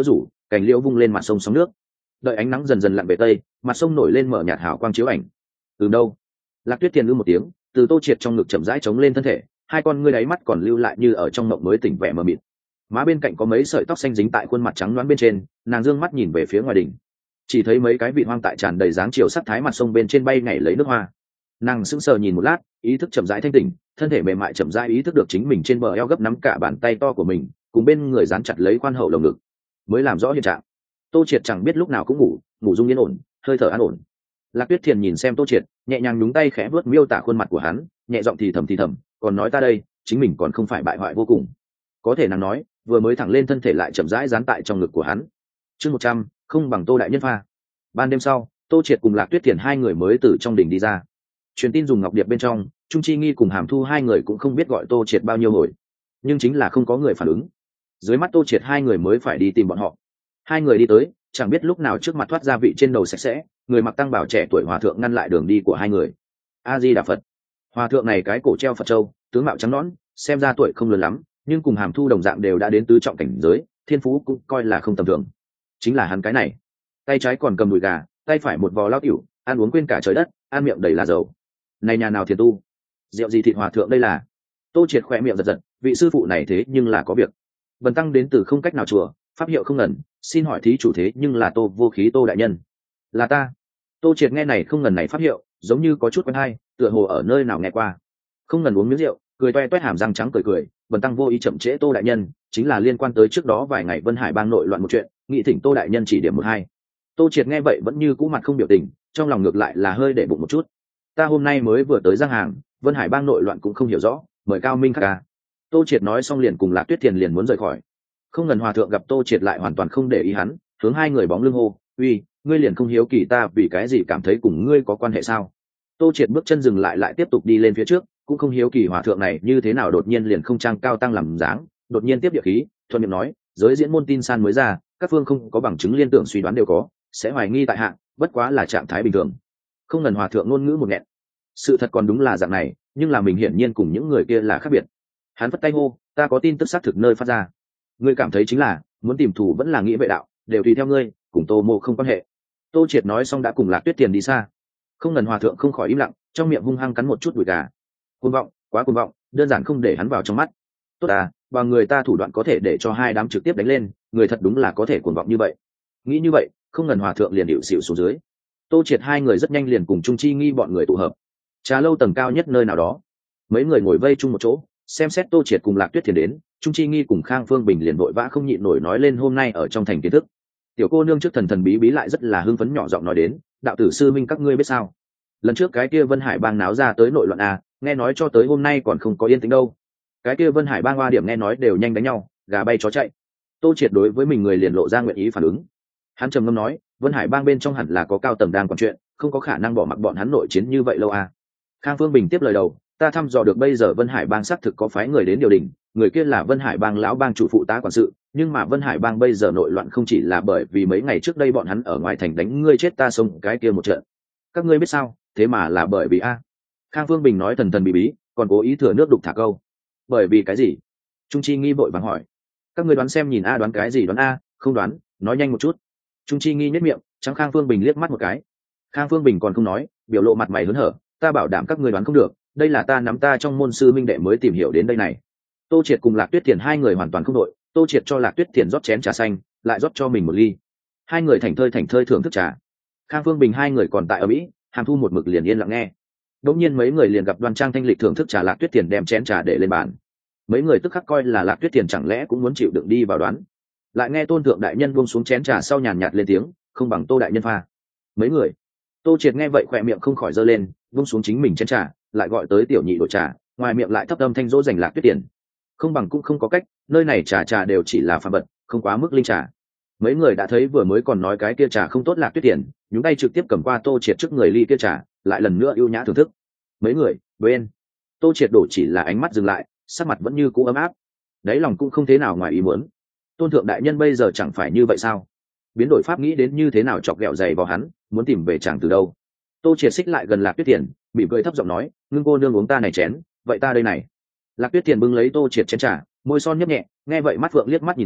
cành liễu vung lên mặt sông sóng nước. Đợi ánh nắng dần dần lặn về tây, mặt sông nổi lên mở nhạt hào quang chiếu ảnh. Từ đâu? Lạc Tuyết Tiền ư một tiếng, từ Tô Triệt trong ngực chậm rãi chống lên thân thể, hai con ngươi đáy mắt còn lưu lại như ở trong mộng mới tỉnh vẻ mờ mịt. Má bên cạnh có mấy sợi tóc xanh dính tại khuôn mặt trắng loáng bên trên, nàng dương mắt nhìn về phía ngoài đỉnh, chỉ thấy mấy cái vị hoang tại tràn đầy dáng chiều sắc thái mặt sông bên trên bay nhảy lấy nước hoa. Nàng sững sờ nhìn một lát, ý thức chậm rãi thanh tỉnh, thân thể mềm mại chậm rãi ý thức được chính mình trên bờ eo gấp nắm cả bàn tay to của mình, cùng bên người dán chặt lấy khoan hậu lồng ngực, mới làm rõ hiện trạng. Tô Triệt chẳng biết lúc nào cũng ngủ, ngủ dung yên ổn, hơi thở an ổn. Lạc Tuyết Thiền nhìn xem Tô Triệt, nhẹ nhàng nhúng tay khẽ vuốt miêu tả khuôn mặt của hắn, nhẹ giọng thì thầm thì thầm, còn nói ta đây, chính mình còn không phải bại hoại vô cùng. Có thể nàng nói, vừa mới thẳng lên thân thể lại chậm rãi dán tại trong ngực của hắn. Chương một trăm, không bằng Tô đại nhân pha. Ban đêm sau, Tô Triệt cùng Lạc Tuyết Thiền hai người mới từ trong đình đi ra. Truyền tin dùng ngọc điệp bên trong, Trung Chi Nghi cùng Hàm Thu hai người cũng không biết gọi Tô Triệt bao nhiêu hồi, nhưng chính là không có người phản ứng. Dưới mắt Tô Triệt hai người mới phải đi tìm bọn họ. Hai người đi tới, chẳng biết lúc nào trước mặt thoát ra vị trên đầu sạch sẽ, người mặc tăng bảo trẻ tuổi hòa thượng ngăn lại đường đi của hai người. A Di Đà Phật. Hòa thượng này cái cổ treo Phật châu, tướng mạo trắng nõn, xem ra tuổi không lớn lắm, nhưng cùng Hàm Thu đồng dạng đều đã đến tứ trọng cảnh giới, thiên phú cũng coi là không tầm thường. Chính là hắn cái này, tay trái còn cầm đùi gà, tay phải một vò lao tiểu, ăn uống quên cả trời đất, ăn miệng đầy là dầu. Này nhà nào thiền tu, rượu gì thịt hòa thượng đây là? Tô Triệt khỏe miệng giật giật, vị sư phụ này thế nhưng là có việc. Bần tăng đến từ không cách nào chùa, pháp hiệu không ngần, xin hỏi thí chủ thế nhưng là Tô vô khí Tô đại nhân. Là ta. Tô Triệt nghe này không ngần này pháp hiệu, giống như có chút quen hay, tựa hồ ở nơi nào nghe qua. Không ngần uống miếng rượu, cười toe toét hàm răng trắng cười cười, bần tăng vô ý chậm trễ Tô đại nhân, chính là liên quan tới trước đó vài ngày Vân Hải bang nội loạn một chuyện, nghị thỉnh Tô đại nhân chỉ điểm một hai. Tô Triệt nghe vậy vẫn như cũ mặt không biểu tình, trong lòng ngược lại là hơi để bụng một chút. Ta hôm nay mới vừa tới Giang Hàng, Vân Hải bang nội loạn cũng không hiểu rõ, mời cao minh khắc ca. Tô Triệt nói xong liền cùng Lạc Tuyết Thiền liền muốn rời khỏi. Không ngần hòa thượng gặp Tô Triệt lại hoàn toàn không để ý hắn, hướng hai người bóng lưng hô, uy, ngươi liền không hiếu kỳ ta vì cái gì cảm thấy cùng ngươi có quan hệ sao? Tô Triệt bước chân dừng lại lại tiếp tục đi lên phía trước, cũng không hiếu kỳ hòa thượng này như thế nào đột nhiên liền không trang cao tăng làm dáng, đột nhiên tiếp địa khí, thuận miệng nói, giới diễn môn tin san mới ra, các phương không có bằng chứng liên tưởng suy đoán đều có, sẽ hoài nghi tại hạng, bất quá là trạng thái bình thường. Không ngần hòa thượng ngôn ngữ một nghẹn. Sự thật còn đúng là dạng này, nhưng là mình hiển nhiên cùng những người kia là khác biệt. Hắn vất tay hô, ta có tin tức xác thực nơi phát ra. Ngươi cảm thấy chính là, muốn tìm thù vẫn là nghĩa vệ đạo, đều tùy theo ngươi, cùng Tô Mộ không quan hệ. Tô Triệt nói xong đã cùng Lạc Tuyết Tiền đi xa. Không ngần hòa thượng không khỏi im lặng, trong miệng hung hăng cắn một chút đùi gà. Cuồng vọng, quá cuồng vọng, đơn giản không để hắn vào trong mắt. Tốt à, và người ta thủ đoạn có thể để cho hai đám trực tiếp đánh lên, người thật đúng là có thể cuồng vọng như vậy. Nghĩ như vậy, không ngần hòa thượng liền điệu xỉu xuống dưới. Tô Triệt hai người rất nhanh liền cùng Trung Chi Nghi bọn người tụ hợp. Trà lâu tầng cao nhất nơi nào đó, mấy người ngồi vây chung một chỗ, xem xét Tô Triệt cùng Lạc Tuyết Thiền đến, Trung Chi Nghi cùng Khang Phương Bình liền vội vã không nhịn nổi nói lên hôm nay ở trong thành kiến thức. Tiểu cô nương trước thần thần bí bí lại rất là hưng phấn nhỏ giọng nói đến, đạo tử sư minh các ngươi biết sao? Lần trước cái kia Vân Hải bang náo ra tới nội loạn à, nghe nói cho tới hôm nay còn không có yên tĩnh đâu. Cái kia Vân Hải bang hoa điểm nghe nói đều nhanh đánh nhau, gà bay chó chạy. Tô Triệt đối với mình người liền lộ ra nguyện ý phản ứng. Hắn trầm ngâm nói, Vân Hải bang bên trong hẳn là có cao tầng đang quản chuyện, không có khả năng bỏ mặc bọn hắn nội chiến như vậy lâu à. Khang Phương Bình tiếp lời đầu, ta thăm dò được bây giờ Vân Hải bang xác thực có phái người đến điều đình, người kia là Vân Hải bang lão bang chủ phụ tá quản sự, nhưng mà Vân Hải bang bây giờ nội loạn không chỉ là bởi vì mấy ngày trước đây bọn hắn ở ngoài thành đánh ngươi chết ta sống cái kia một trận. Các ngươi biết sao, thế mà là bởi vì a. Khang Phương Bình nói thần thần bí bí, còn cố ý thừa nước đục thả câu. Bởi vì cái gì? Trung Chi Nghi vội vàng hỏi. Các ngươi đoán xem, nhìn a đoán cái gì đoán a, không đoán, nói nhanh một chút. Trung Chi Nghi nhếch miệng, trắng Khang Phương Bình liếc mắt một cái. Khang Phương Bình còn không nói, biểu lộ mặt mày hớn hở, ta bảo đảm các ngươi đoán không được, đây là ta nắm ta trong môn sư minh đệ mới tìm hiểu đến đây này. Tô Triệt cùng Lạc Tuyết Thiền hai người hoàn toàn không đội, Tô Triệt cho Lạc Tuyết Thiền rót chén trà xanh, lại rót cho mình một ly. Hai người thành thơi thành thơi thưởng thức trà. Khang Phương Bình hai người còn tại ở mỹ, Hàm Thu một mực liền yên lặng nghe. Đống nhiên mấy người liền gặp Đoan Trang thanh lịch thưởng thức trà Lạc Tuyết Thiền đem chén trà để lên bàn. Mấy người tức khắc coi là Lạc Tuyết Thiền chẳng lẽ cũng muốn chịu đựng đi vào đoán. Lại nghe Tôn thượng đại nhân buông xuống chén trà sau nhàn nhạt lên tiếng, không bằng Tô đại nhân pha. Mấy người. Tô Triệt nghe vậy khỏe miệng không khỏi giơ lên, buông xuống chính mình chén trà, lại gọi tới tiểu nhị đổ trà, ngoài miệng lại thấp âm thanh dỗ dành Lạc Tuyết Thiền. Không bằng cũng không có cách, nơi này trà trà đều chỉ là phàm vật, không quá mức linh trà. Mấy người đã thấy vừa mới còn nói cái kia trà không tốt Lạc Tuyết Thiền, nhúng tay trực tiếp cầm qua Tô Triệt trước người ly kia trà, lại lần nữa ưu nhã thưởng thức. Mấy người bên Tô Triệt đổ chỉ là ánh mắt dừng lại, sắc mặt vẫn như cũ ấm áp, đáy lòng cũng không thế nào ngoài ý muốn. Tôn thượng đại nhân bây giờ chẳng phải như vậy sao? Biến đổi pháp nghĩ đến như thế nào chọc ghẹo dày vào hắn, muốn tìm về chàng từ đâu? Tô Triệt xích lại gần Lạc Tuyết Thiền, mỉm cười thấp giọng nói, ngưng cô nương uống ta này chén, vậy ta đây này. Lạc Tuyết Thiền bưng lấy Tô Triệt chén trà, môi son nhấp nhẹ, nghe vậy mắt phượng liếc mắt nhìn hắn,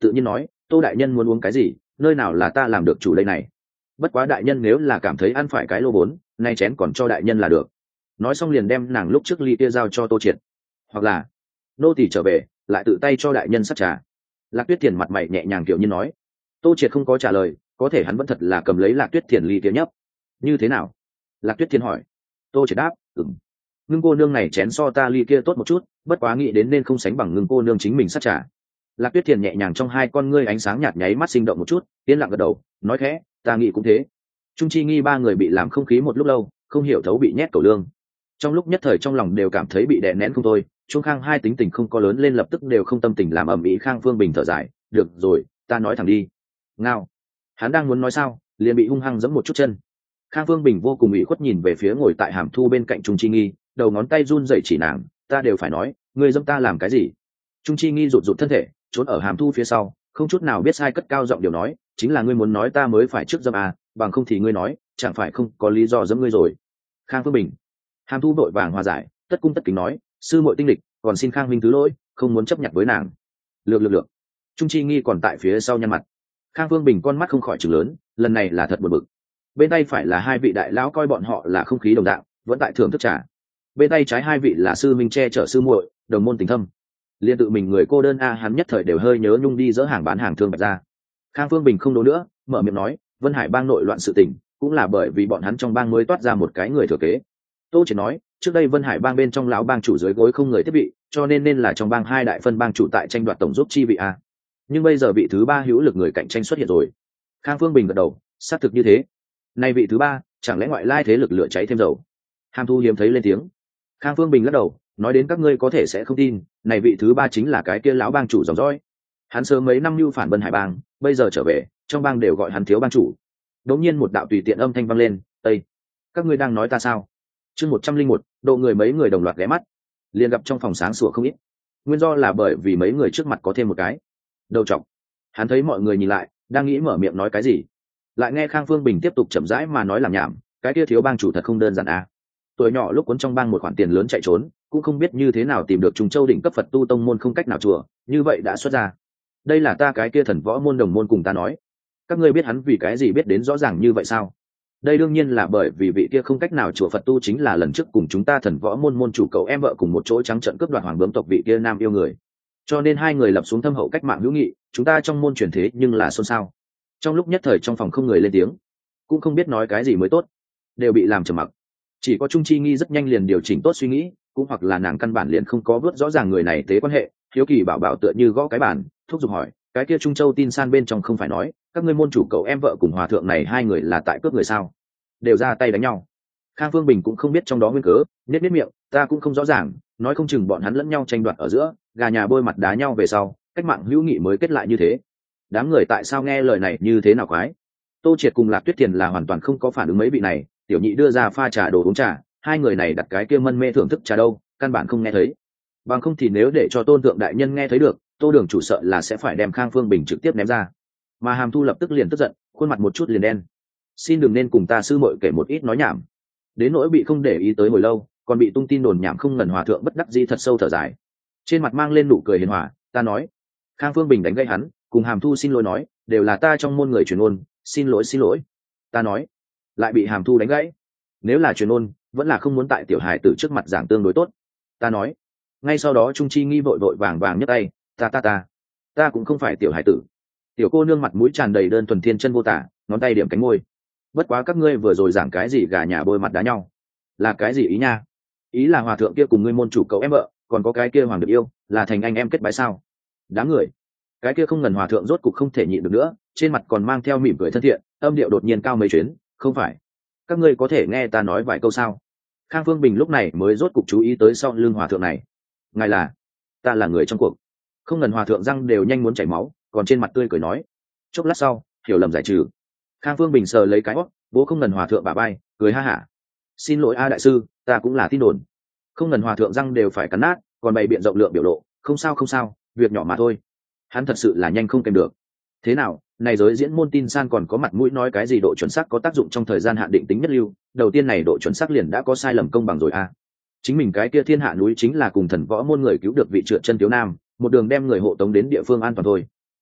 tự nhiên nói tô đại nhân muốn uống cái gì, nơi nào là ta làm được chủ đây này. Bất quá đại nhân nếu là cảm thấy ăn phải cái lô bốn, nay chén còn cho đại nhân là được. Nói xong liền đem nàng lúc trước ly kia giao cho tô triệt. Hoặc là nô tỳ trở về lại tự tay cho đại nhân sắc trà. Lạc Tuyết Thiền mặt mày nhẹ nhàng kiểu như nói. Tô triệt không có trả lời, có thể hắn vẫn thật là cầm lấy Lạc Tuyết Thiền ly kia nhấp. Như thế nào? Lạc Tuyết Thiền hỏi. Tô triệt đáp, ừm. Ngưng cô nương này chén so ta ly kia tốt một chút, bất quá nghĩ đến nên không sánh bằng ngưng cô nương chính mình sắc trà. Lạc Tuyết Thiền nhẹ nhàng trong hai con ngươi ánh sáng nhạt nháy mắt sinh động một chút, yên lặng gật đầu, nói khẽ, ta nghĩ cũng thế. Trung Chi Nghi ba người bị làm không khí một lúc lâu, không hiểu thấu bị nhét cầu lương. Trong lúc nhất thời trong lòng đều cảm thấy bị đè nén không thôi. Trung Khang hai tính tình không có lớn lên lập tức đều không tâm tình làm ầm ĩ. Khang Phương Bình thở dài, được rồi, ta nói thẳng đi. Ngao. Hắn đang muốn nói sao, liền bị hung hăng giẫm một chút chân. Khang Phương Bình vô cùng ủy khuất nhìn về phía ngồi tại hàm thu bên cạnh Trung Chi Nghi, đầu ngón tay run rẩy chỉ nàng, ta đều phải nói, ngươi giẫm ta làm cái gì? Trung Chi Nghi rụt rụt thân thể, trốn ở hàm thu phía sau, không chút nào biết sai cất cao giọng điều nói, chính là ngươi muốn nói ta mới phải trước giẫm à, bằng không thì ngươi nói, chẳng phải không có lý do giẫm ngươi rồi. Khang Phương Bình. Hàm thu vội vàng hòa giải, tất cung tất kính nói, sư muội tinh lịch, còn xin Khang minh thứ lỗi, không muốn chấp nhận với nàng. Lược lược lược. Trung Chi Nghi còn tại phía sau nhăn mặt. Khang Phương Bình con mắt không khỏi trừng lớn, lần này là thật buồn bực. Bên tay phải là hai vị đại lão coi bọn họ là không khí đồng dạng, vẫn tại thưởng thức trà. Bên tay trái hai vị là sư minh che chở sư muội, đồng môn tình thâm. Liên tự mình người cô đơn a hắn nhất thời đều hơi nhớ nhung đi dỡ hàng bán hàng thương bạch ra. Khang Phương Bình không đố nữa, mở miệng nói, Vân Hải bang nội loạn sự tình, cũng là bởi vì bọn hắn trong bang mới toát ra một cái người thừa kế. Tô chỉ nói, trước đây Vân Hải bang bên trong lão bang chủ dưới gối không người thiết bị, cho nên nên là trong bang hai đại phân bang chủ tại tranh đoạt tổng giúp chi vị a. Nhưng bây giờ vị thứ ba hữu lực người cạnh tranh xuất hiện rồi. Khang Phương Bình gật đầu, xác thực như thế. Nay vị thứ ba, chẳng lẽ ngoại lai thế lực lửa cháy thêm dầu? Hàm thu hiếm thấy lên tiếng. Khang Phương Bình lắc đầu, nói đến các ngươi có thể sẽ không tin, này vị thứ ba chính là cái kia lão bang chủ dòng dõi. Hắn sớm mấy năm mưu phản Vân Hải bang, bây giờ trở về, trong bang đều gọi hắn thiếu bang chủ. Đột nhiên một đạo tùy tiện âm thanh vang lên, "Tây, các ngươi đang nói ta sao?" Chương một trăm linh một, độ người mấy người đồng loạt ghé mắt, liền gặp trong phòng sáng sủa không ít. Nguyên do là bởi vì mấy người trước mặt có thêm một cái đầu trọc. Hắn thấy mọi người nhìn lại, đang nghĩ mở miệng nói cái gì, lại nghe Khang Phương Bình tiếp tục chậm rãi mà nói làm nhảm, cái kia thiếu bang chủ thật không đơn giản à. Tuổi nhỏ lúc cuốn trong bang một khoản tiền lớn chạy trốn, cũng không biết như thế nào tìm được Trùng Châu đỉnh cấp Phật tu tông môn không cách nào chùa, như vậy đã xuất ra. Đây là ta cái kia thần võ môn đồng môn cùng ta nói. Các ngươi biết hắn vì cái gì biết đến rõ ràng như vậy sao? Đây đương nhiên là bởi vì vị kia không cách nào chùa Phật tu chính là lần trước cùng chúng ta thần võ môn môn chủ cậu em vợ cùng một chỗ trắng trợn cướp đoạt hoàng bướm tộc vị kia nam yêu người. Cho nên hai người lập xuống thâm hậu cách mạng hữu nghị, chúng ta trong môn truyền thế nhưng là xôn xao. Trong lúc nhất thời trong phòng không người lên tiếng, cũng không biết nói cái gì mới tốt, đều bị làm trầm mặc. Chỉ có Trung Chi Nghi rất nhanh liền điều chỉnh tốt suy nghĩ, cũng hoặc là nàng căn bản liền không có vớt rõ ràng người này tế quan hệ. Hiếu kỳ bảo bảo tựa như gõ cái bàn, thúc giục hỏi, cái kia Trung Châu tin san bên trong không phải nói các ngươi môn chủ cậu em vợ cùng hòa thượng này hai người là tại cướp người sao, đều ra tay đánh nhau. Khang Phương Bình cũng không biết trong đó nguyên cớ, nết nết miệng, ta cũng không rõ ràng, nói không chừng bọn hắn lẫn nhau tranh đoạt ở giữa, gà nhà bôi mặt đá nhau về sau, cách mạng hữu nghị mới kết lại như thế. Đám người tại sao nghe lời này như thế nào quái? Tô Triệt cùng Lạc Tuyết Thiền là hoàn toàn không có phản ứng mấy vị này, tiểu nhị đưa ra pha trà đồ uống trà, hai người này đặt cái kia mân mê thưởng thức trà đâu, căn bản không nghe thấy. Bằng không thì nếu để cho Tôn Thượng đại nhân nghe thấy được, Tô Đường chủ sợ là sẽ phải đem Khang Phương Bình trực tiếp ném ra. Mà Hàm Thu lập tức liền tức giận, khuôn mặt một chút liền đen. Xin đừng nên cùng ta sư muội kể một ít nói nhảm. Đến nỗi bị không để ý tới hồi lâu, còn bị tung tin đồn nhảm không ngần hòa thượng bất đắc dĩ thật sâu thở dài. Trên mặt mang lên nụ cười hiền hòa, ta nói. Khang Phương Bình đánh gãy hắn, cùng Hàm Thu xin lỗi nói, đều là ta trong môn người truyền ôn, xin lỗi xin lỗi. Ta nói, lại bị Hàm Thu đánh gãy. Nếu là truyền ôn, vẫn là không muốn tại tiểu hài tử trước mặt giảng tương đối tốt. Ta nói. Ngay sau đó Trung Chi Nghi vội vội vàng vàng nhấc tay, ta ta ta, ta cũng không phải tiểu hài tử. Tiểu cô nương mặt mũi tràn đầy đơn thuần thiên chân vô tả, ngón tay điểm cánh môi. Bất quá các ngươi vừa rồi giảng cái gì gà nhà bôi mặt đá nhau, là cái gì ý nha? Ý là hòa thượng kia cùng ngươi môn chủ cậu em vợ, còn có cái kia hoàng được yêu, là thành anh em kết bái sao? Đám người, cái kia không ngần hòa thượng rốt cục không thể nhịn được nữa, trên mặt còn mang theo mỉm cười thân thiện, âm điệu đột nhiên cao mấy chuyến, không phải? Các ngươi có thể nghe ta nói vài câu sao? Khang Phương Bình lúc này mới rốt cục chú ý tới sau lưng hòa thượng này. Ngài là? Ta là người trong cuộc. Không ngần hòa thượng răng đều nhanh muốn chảy máu, còn trên mặt tươi cười nói. Chốc lát sau, hiểu lầm giải trừ. Khang Phương Bình sờ lấy cái hót, bố không ngần hòa thượng bà bay, cười ha hả. Xin lỗi a đại sư, ta cũng là tin đồn. Không ngần hòa thượng răng đều phải cắn nát, còn bày biện rộng lượng biểu lộ, không sao không sao, việc nhỏ mà thôi. Hắn thật sự là nhanh không kèm được. Thế nào, này giới diễn môn tin san còn có mặt mũi nói cái gì độ chuẩn xác có tác dụng trong thời gian hạn định tính nhất lưu, đầu tiên này độ chuẩn xác liền đã có sai lầm công bằng rồi a. Chính mình cái kia thiên hạ núi chính là cùng thần võ môn người cứu được vị trượt chân thiếu nam, một đường đem người hộ tống đến địa phương an toàn thôi.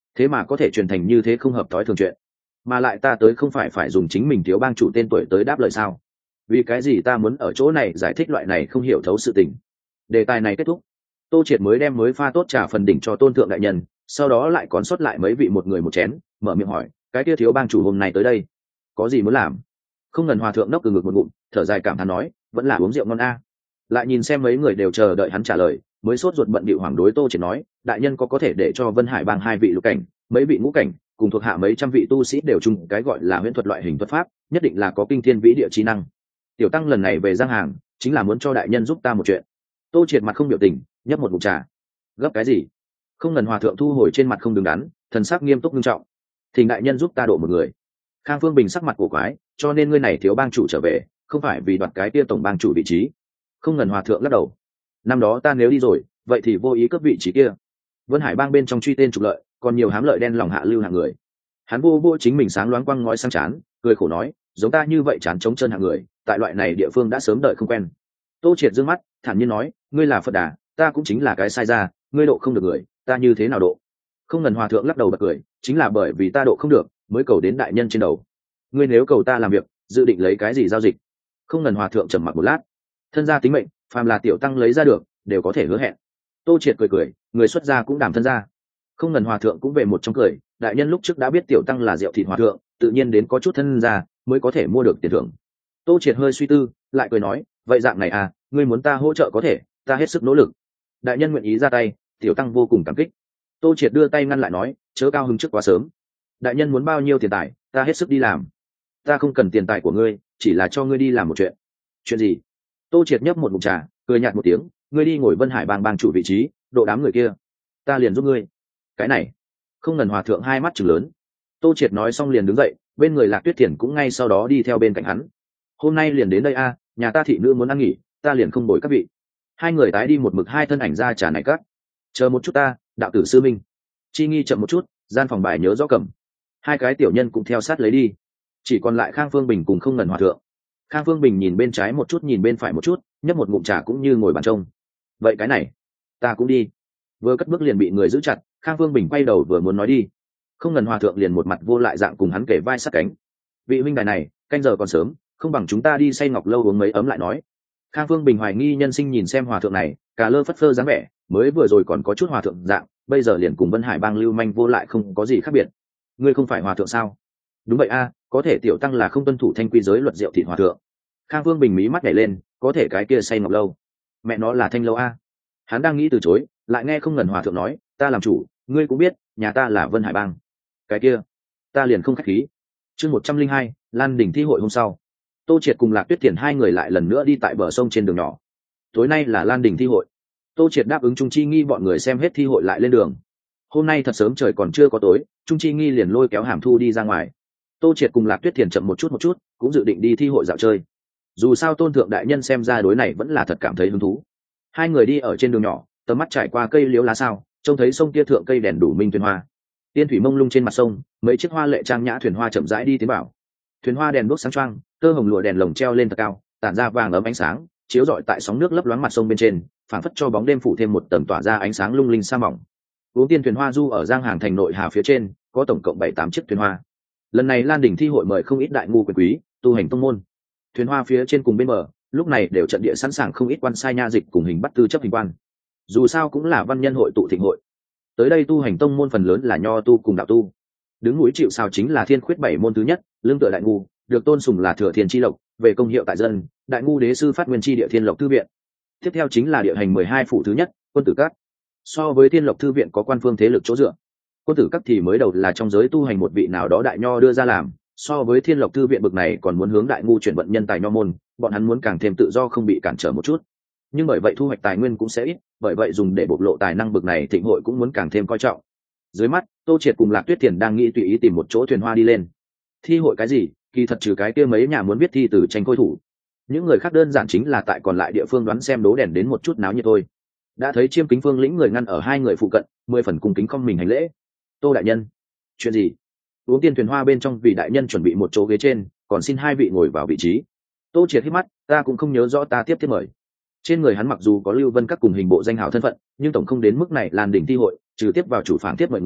thế mà có thể truyền thành như thế không hợp thói thường chuyện. Mà lại ta tới không phải phải dùng chính mình thiếu bang chủ tên tuổi tới đáp lời sao? Vì cái gì ta muốn ở chỗ này giải thích loại này không hiểu thấu sự tình? Đề tài này kết thúc, Tô Triệt mới đem mới pha tốt trà phần đỉnh cho tôn thượng đại nhân, sau đó lại còn sót lại mấy vị một người một chén, mở miệng hỏi, cái kia thiếu bang chủ hôm nay tới đây có gì muốn làm? Không Ngần hòa thượng nốc từ ngực một ngụm, thở dài cảm thán nói, vẫn là uống rượu ngon a. Lại nhìn xem mấy người đều chờ đợi hắn trả lời, mới sốt ruột bận bịu hoàng đối Tô Triệt nói, đại nhân có có thể để cho Vân Hải bang hai vị lục cảnh, mấy vị ngũ cảnh, cùng thuộc hạ mấy trăm vị tu sĩ đều chung cái gọi là huyễn thuật loại hình thuật pháp, nhất định là có kinh thiên vĩ địa trí năng. Tiểu tăng lần này về Giang Hàng, chính là muốn cho đại nhân giúp ta một chuyện. Tô Triệt mặt không biểu tình, nhấp một ngụm trà. Gấp cái gì? Không Ngần hòa thượng thu hồi trên mặt không đứng đắn, thần sắc nghiêm túc nghiêm trọng. Thỉnh đại nhân giúp ta độ một người. Khang Phương Bình sắc mặt cổ quái, cho nên ngươi này thiếu bang chủ trở về, không phải vì đoạt cái tia tổng bang chủ vị trí. Không Ngần hòa thượng lắc đầu. Năm đó ta nếu đi rồi, vậy thì vô ý cướp vị trí kia. Vân Hải bang bên trong truy tên trục lợi, còn nhiều hám lợi đen lòng hạ lưu hạng người. Hắn vô vô chính mình sáng loáng quăng ngói sang chán, cười khổ nói, giống ta như vậy chán chống chân hạng người, tại loại này địa phương đã sớm đợi không quen. Tô Triệt dương mắt, thản nhiên nói, ngươi là Phật Đà, ta cũng chính là cái sai ra, ngươi độ không được người, ta như thế nào độ? Không Ngần hòa thượng lắc đầu bật cười, chính là bởi vì ta độ không được, mới cầu đến đại nhân trên đầu. Ngươi nếu cầu ta làm việc, dự định lấy cái gì giao dịch? Không Ngần hòa thượng trầm mặc một lát, thân gia tính mệnh, phàm là tiểu tăng lấy ra được, đều có thể hứa hẹn. Tô Triệt cười cười, người xuất gia cũng đảm thân gia. Không Ngần hòa thượng cũng về một trong cười, đại nhân lúc trước đã biết tiểu tăng là rượu thịt hòa thượng, tự nhiên đến có chút thân gia mới có thể mua được tiền thưởng. Tô Triệt hơi suy tư, lại cười nói, vậy dạng này à, ngươi muốn ta hỗ trợ có thể, ta hết sức nỗ lực. Đại nhân nguyện ý ra tay, tiểu tăng vô cùng cảm kích. Tô Triệt đưa tay ngăn lại nói, chớ cao hứng trước quá sớm. Đại nhân muốn bao nhiêu tiền tài, ta hết sức đi làm. Ta không cần tiền tài của ngươi, chỉ là cho ngươi đi làm một chuyện. Chuyện gì? Tô Triệt nhấp một ngụm trà, cười nhạt một tiếng, ngươi đi ngồi Vân Hải bang bang chủ vị trí, độ đám người kia, ta liền giúp ngươi. Cái này, Không Ngần hòa thượng hai mắt trừng lớn. Tô Triệt nói xong liền đứng dậy, bên người Lạc Tuyết Thiền cũng ngay sau đó đi theo bên cạnh hắn. Hôm nay liền đến đây a, nhà ta thị nữ muốn ăn nghỉ, ta liền không bồi các vị. Hai người tái đi một mực hai thân ảnh ra trà này cắt. Chờ một chút ta, đạo tử sư minh. Chi Nghi chậm một chút, gian phòng bài nhớ rõ cầm. Hai cái tiểu nhân cũng theo sát lấy đi. Chỉ còn lại Khang Phương Bình cùng Không Ngần hòa thượng. Khang Phương Bình nhìn bên trái một chút nhìn bên phải một chút, nhấp một ngụm trà cũng như ngồi bàn trông. Vậy cái này, ta cũng đi. Vừa cất bước liền bị người giữ chặt, Khang Phương Bình quay đầu vừa muốn nói đi. Không Ngần hòa thượng liền một mặt vô lại dạng cùng hắn kể vai sát cánh. Vị huynh đài này, canh giờ còn sớm, không bằng chúng ta đi say ngọc lâu uống mấy ấm lại nói. Khang Phương Bình hoài nghi nhân sinh nhìn xem hòa thượng này, cà lơ phất phơ dáng vẻ, mới vừa rồi còn có chút hòa thượng dạng, bây giờ liền cùng Vân Hải bang lưu manh vô lại không có gì khác biệt. Ngươi không phải hòa thượng sao? Đúng vậy a, có thể tiểu tăng là không tuân thủ thanh quy giới luật rượu thịt hòa thượng. Khang Phương Bình mí mắt nhảy lên, có thể cái kia say ngọc lâu, mẹ nó là thanh lâu a. Hắn đang nghĩ từ chối, lại nghe Không Ngần hòa thượng nói, ta làm chủ, ngươi cũng biết, nhà ta là Vân Hải bang. Cái kia, ta liền không khách khí. Chương một trăm linh hai, Lan đỉnh thi hội hôm sau. Tô Triệt cùng Lạc Tuyết Thiền hai người lại lần nữa đi tại bờ sông trên đường nhỏ. Tối nay là Lan đỉnh thi hội. Tô Triệt đáp ứng Trung Chi Nghi bọn người xem hết thi hội lại lên đường. Hôm nay thật sớm trời còn chưa có tối, Trung Chi Nghi liền lôi kéo Hàm Thu đi ra ngoài. Tô Triệt cùng Lạc Tuyết Thiền chậm một chút một chút, cũng dự định đi thi hội dạo chơi. Dù sao Tôn thượng đại nhân xem ra đối này vẫn là thật cảm thấy hứng thú. Hai người đi ở trên đường nhỏ, tầm mắt trải qua cây liễu lá sao, trông thấy sông kia thượng cây đèn đủ minh thuyền hoa. Tiên thủy mông lung trên mặt sông, mấy chiếc hoa lệ trang nhã thuyền hoa chậm rãi đi tiến vào. Thuyền hoa đèn đuốc sáng choang, tơ hồng lụa đèn lồng treo lên thật cao, tản ra vàng ấm ánh sáng, chiếu rọi tại sóng nước lấp loáng mặt sông bên trên, phảng phất cho bóng đêm phủ thêm một tầng tỏa ra ánh sáng lung linh sa mỏng. Uống tiên thuyền hoa du ở Giang Hàng thành nội hà phía trên, có tổng cộng bảy tám chiếc thuyền hoa. Lần này Lan đỉnh thi hội mời không ít đại ngu quyền quý, tu hành tông môn. Thuyền hoa phía trên cùng bên bờ, lúc này đều trận địa sẵn sàng không ít quan sai nha dịch cùng hình bắt tư chấp hình quan. Dù sao cũng là văn nhân hội tụ thịnh hội. Tới đây tu hành tông môn phần lớn là nho tu cùng đạo tu. Đứng núi chịu sào chính là thiên khuyết bảy môn thứ nhất, lương tựa đại ngu, được tôn sùng là thừa thiên chi lộc, về công hiệu tại dân, đại ngu đế sư phát nguyên chi địa thiên lộc thư viện. Tiếp theo chính là địa hành mười hai phủ thứ nhất, quân tử các. So với thiên lộc thư viện có quan phương thế lực chỗ dựa, quân tử các thì mới đầu là trong giới tu hành một vị nào đó đại nho đưa ra làm, so với thiên lộc thư viện bực này còn muốn hướng đại ngu chuyển vận nhân tài nho môn, bọn hắn muốn càng thêm tự do không bị cản trở một chút. Nhưng bởi vậy thu hoạch tài nguyên cũng sẽ ít, bởi vậy dùng để bộc lộ tài năng bực này thịnh hội cũng muốn càng thêm coi trọng. Dưới mắt, Tô Triệt cùng Lạc Tuyết Thiền đang nghĩ tùy ý tìm một chỗ thuyền hoa đi lên. Thi hội cái gì, kỳ thật trừ cái kia mấy nhà muốn biết thi từ tranh khôi thủ, những người khác đơn giản chính là tại còn lại địa phương đoán xem đố đèn đến một chút náo nhiệt thôi. Đã thấy Chiêm Kính Phương lĩnh người ngăn ở hai người phụ cận, mười phần cung kính không mình hành lễ. Tô đại nhân, chuyện gì? Uống tiên thuyền hoa bên trong vì đại nhân chuẩn bị một chỗ ghế trên, còn xin hai vị ngồi vào vị trí. Tô Triệt hít mắt, ta cũng không nhớ rõ ta tiếp tiếp mời. Trên người hắn mặc dù có Lưu Vân các cùng hình bộ danh hào thân phận, nhưng tổng không đến mức này. Lan đỉnh thi hội trừ tiếp vào chủ phản tiếp mọi người,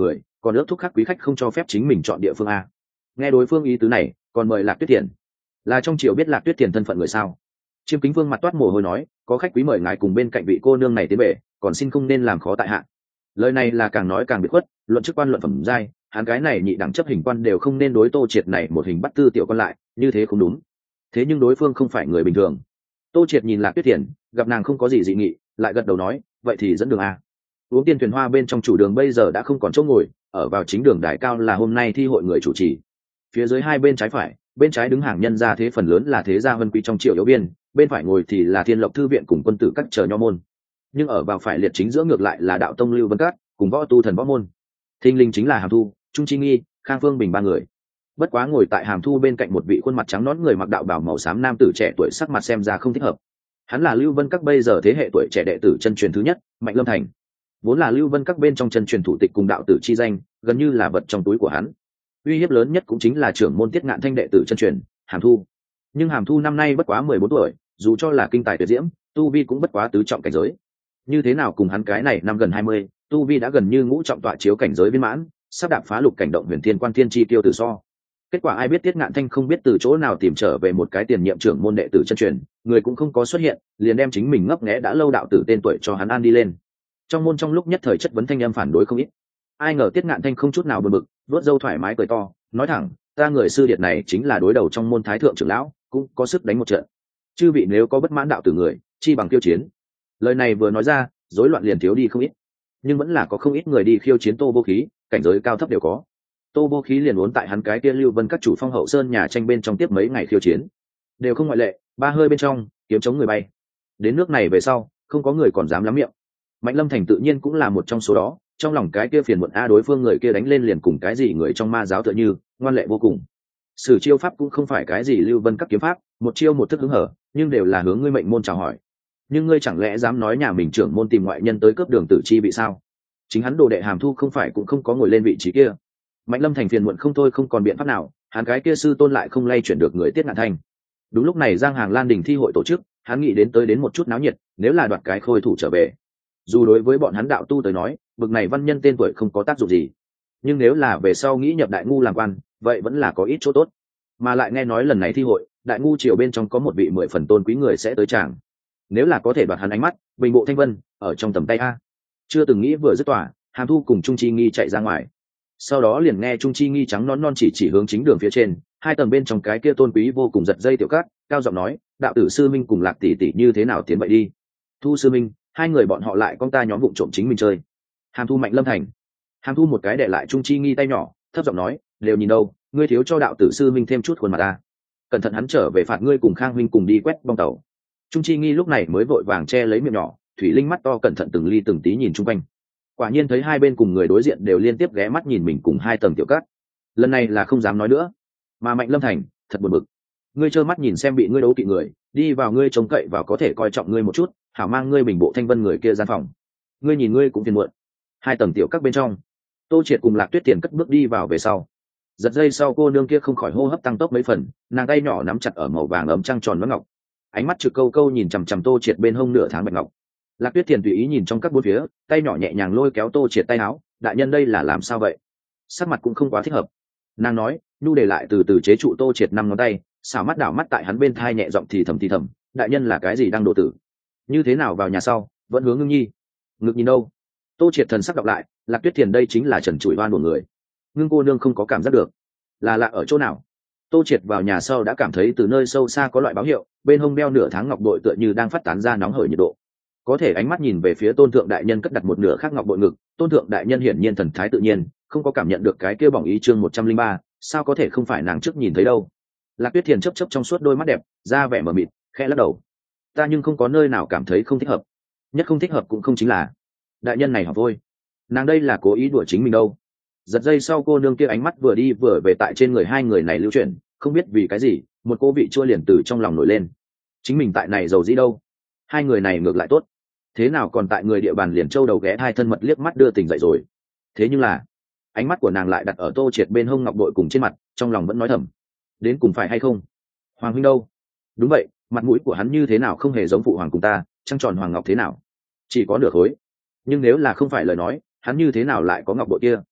còn ước thúc khắc quý khách không cho phép chính mình chọn địa phương a. Nghe đối phương ý tứ này, còn mời Lạc Tuyết Thiền. Là trong triều biết Lạc Tuyết Thiền thân phận người sao? Chiêm Kính Vương mặt toát mồ hôi nói, có khách quý mời ngài cùng bên cạnh vị cô nương này tiến bể, còn xin không nên làm khó tại hạ. Lời này là càng nói càng biệt khuất, luận chức quan luận phẩm giai, hắn cái này nhị đẳng chấp hình quan đều không nên đối Tô Triệt này một hình bắt tư tiểu con lại, như thế không đúng. Thế nhưng đối phương không phải người bình thường. Tô Triệt nhìn Lạc Tuyết Thiền, gặp nàng không có gì dị nghị, lại gật đầu nói, vậy thì dẫn đường a. Uống tiên thuyền hoa bên trong chủ đường bây giờ đã không còn chỗ ngồi, ở vào chính đường đài cao là hôm nay thi hội người chủ trì. Phía dưới hai bên trái phải, bên trái đứng hàng nhân gia thế phần lớn là thế gia vân quý trong triệu yếu biên, bên phải ngồi thì là Thiên Lộc thư viện cùng quân tử các chờ nho môn. Nhưng ở vào phải liệt chính giữa ngược lại là đạo tông Lưu Vân Cát cùng võ tu thần võ môn. Thinh linh chính là Hàm Thu, Trung Chi Nghi, Khang Phương Bình ba người. Bất quá ngồi tại Hàm Thu bên cạnh một vị khuôn mặt trắng nõn người mặc đạo bào màu xám nam tử trẻ tuổi, sắc mặt xem ra không thích hợp. Hắn là Lưu Vân Các bây giờ thế hệ tuổi trẻ đệ tử chân truyền thứ nhất, Mạnh Lâm Thành. Vốn là Lưu Vân Các bên trong chân truyền thủ tịch cùng đạo tử chi danh, gần như là vật trong túi của hắn. Uy hiếp lớn nhất cũng chính là trưởng môn Tiết Ngạn Thanh đệ tử chân truyền, Hàm Thu. Nhưng Hàm Thu năm nay bất quá mười bốn tuổi, dù cho là kinh tài tuyệt diễm, tu vi cũng bất quá tứ trọng cảnh giới. Như thế nào cùng hắn cái này năm gần hai mươi, tu vi đã gần như ngũ trọng tọa chiếu cảnh giới viên mãn, sắp đạp phá lục cảnh động huyền thiên quan thiên chi tiêu tử so. Kết quả ai biết Tiết Ngạn Thanh không biết từ chỗ nào tìm trở về một cái tiền nhiệm trưởng môn đệ tử chân truyền, người cũng không có xuất hiện, liền đem chính mình ngấp nghé đã lâu đạo tử tên tuổi cho hắn an đi lên. Trong môn trong lúc nhất thời chất vấn thanh âm phản đối không ít. Ai ngờ Tiết Ngạn Thanh không chút nào buồn bực, vuốt râu thoải mái cười to, nói thẳng, ta người sư điệt này chính là đối đầu trong môn thái thượng trưởng lão, cũng có sức đánh một trận. Chư vị nếu có bất mãn đạo tử người, chi bằng khiêu chiến. Lời này vừa nói ra, rối loạn liền thiếu đi không ít, nhưng vẫn là có không ít người đi khiêu chiến Tô Vô Khí, cảnh giới cao thấp đều có. Tô Vô Khí liền muốn tại hắn cái kia Lưu Vân Các chủ phong hậu sơn nhà tranh bên trong tiếp mấy ngày khiêu chiến, đều không ngoại lệ, ba hơi bên trong kiếm chống người bay. Đến nước này về sau, không có người còn dám lắm miệng. Mạnh Lâm Thành tự nhiên cũng là một trong số đó, trong lòng cái kia phiền muộn a đối phương người kia đánh lên liền cùng cái gì người trong ma giáo tựa như, ngoan lệ vô cùng. Sử chiêu pháp cũng không phải cái gì Lưu Vân Các kiếm pháp, một chiêu một thức hứng hở, nhưng đều là hướng ngươi mệnh môn chào hỏi. Nhưng ngươi chẳng lẽ dám nói nhà mình trưởng môn tìm ngoại nhân tới cướp đường tử chi bị sao? Chính hắn đồ đệ Hàm Thu không phải cũng không có ngồi lên vị trí kia. Mạnh Lâm Thành phiền muộn không thôi, không còn biện pháp nào, hắn cái kia sư tôn lại không lay chuyển được người Tiết Ngạn Thanh. Đúng lúc này Giang Hàng Lan Đình thi hội tổ chức, hắn nghĩ đến tới đến một chút náo nhiệt, nếu là đoạt cái khôi thủ trở về. Dù đối với bọn hắn đạo tu tới nói, bực này văn nhân tên tuổi không có tác dụng gì, nhưng nếu là về sau nghĩ nhập đại ngu làm quan, vậy vẫn là có ít chỗ tốt. Mà lại nghe nói lần này thi hội, đại ngu triều bên trong có một vị mười phần tôn quý người sẽ tới tràng. Nếu là có thể đoạt hắn ánh mắt, bình bộ thanh vân ở trong tầm tay a. Chưa từng nghĩ vừa dứt tỏa, Hàm Thu cùng Trung Chi Nghi chạy ra ngoài. Sau đó liền nghe Trung Chi Nghi trắng non non chỉ chỉ hướng chính đường phía trên, hai tầng bên trong cái kia tôn quý vô cùng giật dây tiểu cát, cao giọng nói, đạo tử sư minh cùng Lạc tỷ tỷ như thế nào tiến vậy đi. Thu sư minh, hai người bọn họ lại con ta nhóm vụng trộm chính mình chơi. Hàm Thu Mạnh Lâm Thành. Hàm Thu một cái để lại Trung Chi Nghi tay nhỏ, thấp giọng nói, đều nhìn đâu, ngươi thiếu cho đạo tử sư minh thêm chút khuôn mặt ta. Cẩn thận hắn trở về phạt ngươi cùng Khang huynh cùng đi quét bong tàu. Trung Chi Nghi lúc này mới vội vàng che lấy miệng nhỏ, thủy linh mắt to cẩn thận từng ly từng tí nhìn chung quanh. Quả nhiên thấy hai bên cùng người đối diện đều liên tiếp ghé mắt nhìn mình cùng hai tầng tiểu cát. Lần này là không dám nói nữa. Mà Mạnh Lâm Thành, thật buồn bực. Ngươi trơ mắt nhìn xem bị ngươi đấu kỵ người, đi vào ngươi trông cậy vào có thể coi trọng ngươi một chút, hảo mang ngươi bình bộ thanh vân người kia gian phòng. Ngươi nhìn ngươi cũng phiền muộn. Hai tầng tiểu các bên trong, Tô Triệt cùng Lạc Tuyết Tiền cất bước đi vào về sau. Giật dây sau cô nương kia không khỏi hô hấp tăng tốc mấy phần, nàng tay nhỏ nắm chặt ở màu vàng ấm trăng tròn nó ngọc, ánh mắt trực câu câu nhìn chằm chằm Tô Triệt bên hông nửa tháng bạch ngọc. Lạc Tuyết Thiền tùy ý nhìn trong các bốn phía, tay nhỏ nhẹ nhàng lôi kéo Tô Triệt tay áo, đại nhân đây là làm sao vậy? Sắc mặt cũng không quá thích hợp. Nàng nói, nhu để lại từ từ chế trụ Tô Triệt năm ngón tay, xảo mắt đảo mắt tại hắn bên thai nhẹ giọng thì thầm thì thầm, đại nhân là cái gì đang độ tử? Như thế nào vào nhà sau, vẫn hướng Ngưng Nhi. Ngực nhìn đâu? Tô Triệt thần sắc đọc lại, Lạc Tuyết Thiền đây chính là trần trụi oan của người. Ngưng cô nương không có cảm giác được, là lạ ở chỗ nào? Tô Triệt vào nhà sau đã cảm thấy từ nơi sâu xa có loại báo hiệu, bên hông đeo nửa tháng ngọc bội tựa như đang phát tán ra nóng hởi nhiệt độ. Có thể ánh mắt nhìn về phía Tôn thượng đại nhân cất đặt một nửa khác ngọc bội ngực, Tôn thượng đại nhân hiển nhiên thần thái tự nhiên, không có cảm nhận được cái kia bỏng ý. Chương một trăm linh ba, sao có thể không phải nàng trước nhìn thấy đâu? Lạc Tuyết Thiền chớp chớp trong suốt đôi mắt đẹp, ra vẻ mờ mịt, khẽ lắc đầu. Ta nhưng không có nơi nào cảm thấy không thích hợp. Nhất không thích hợp cũng không chính là đại nhân này học thôi. Nàng đây là cố ý đùa chính mình đâu. Giật dây sau cô nương kia ánh mắt vừa đi vừa về tại trên người hai người này lưu chuyển, không biết vì cái gì, một cô vị chua liền từ trong lòng nổi lên. Chính mình tại này giàu gì đâu, hai người này ngược lại tốt, thế nào còn tại người địa bàn liền châu đầu ghé hai thân mật liếc mắt đưa tình dậy rồi. Thế nhưng là ánh mắt của nàng lại đặt ở Tô Triệt bên hông ngọc bội cùng trên mặt, trong lòng vẫn nói thầm, đến cùng phải hay không? Hoàng huynh đâu? Đúng vậy, mặt mũi của hắn như thế nào không hề giống phụ hoàng cùng ta, trăng tròn hoàng ngọc thế nào, chỉ có nửa khối. Nhưng nếu là không phải lời nói, hắn như thế nào lại có ngọc bội kia?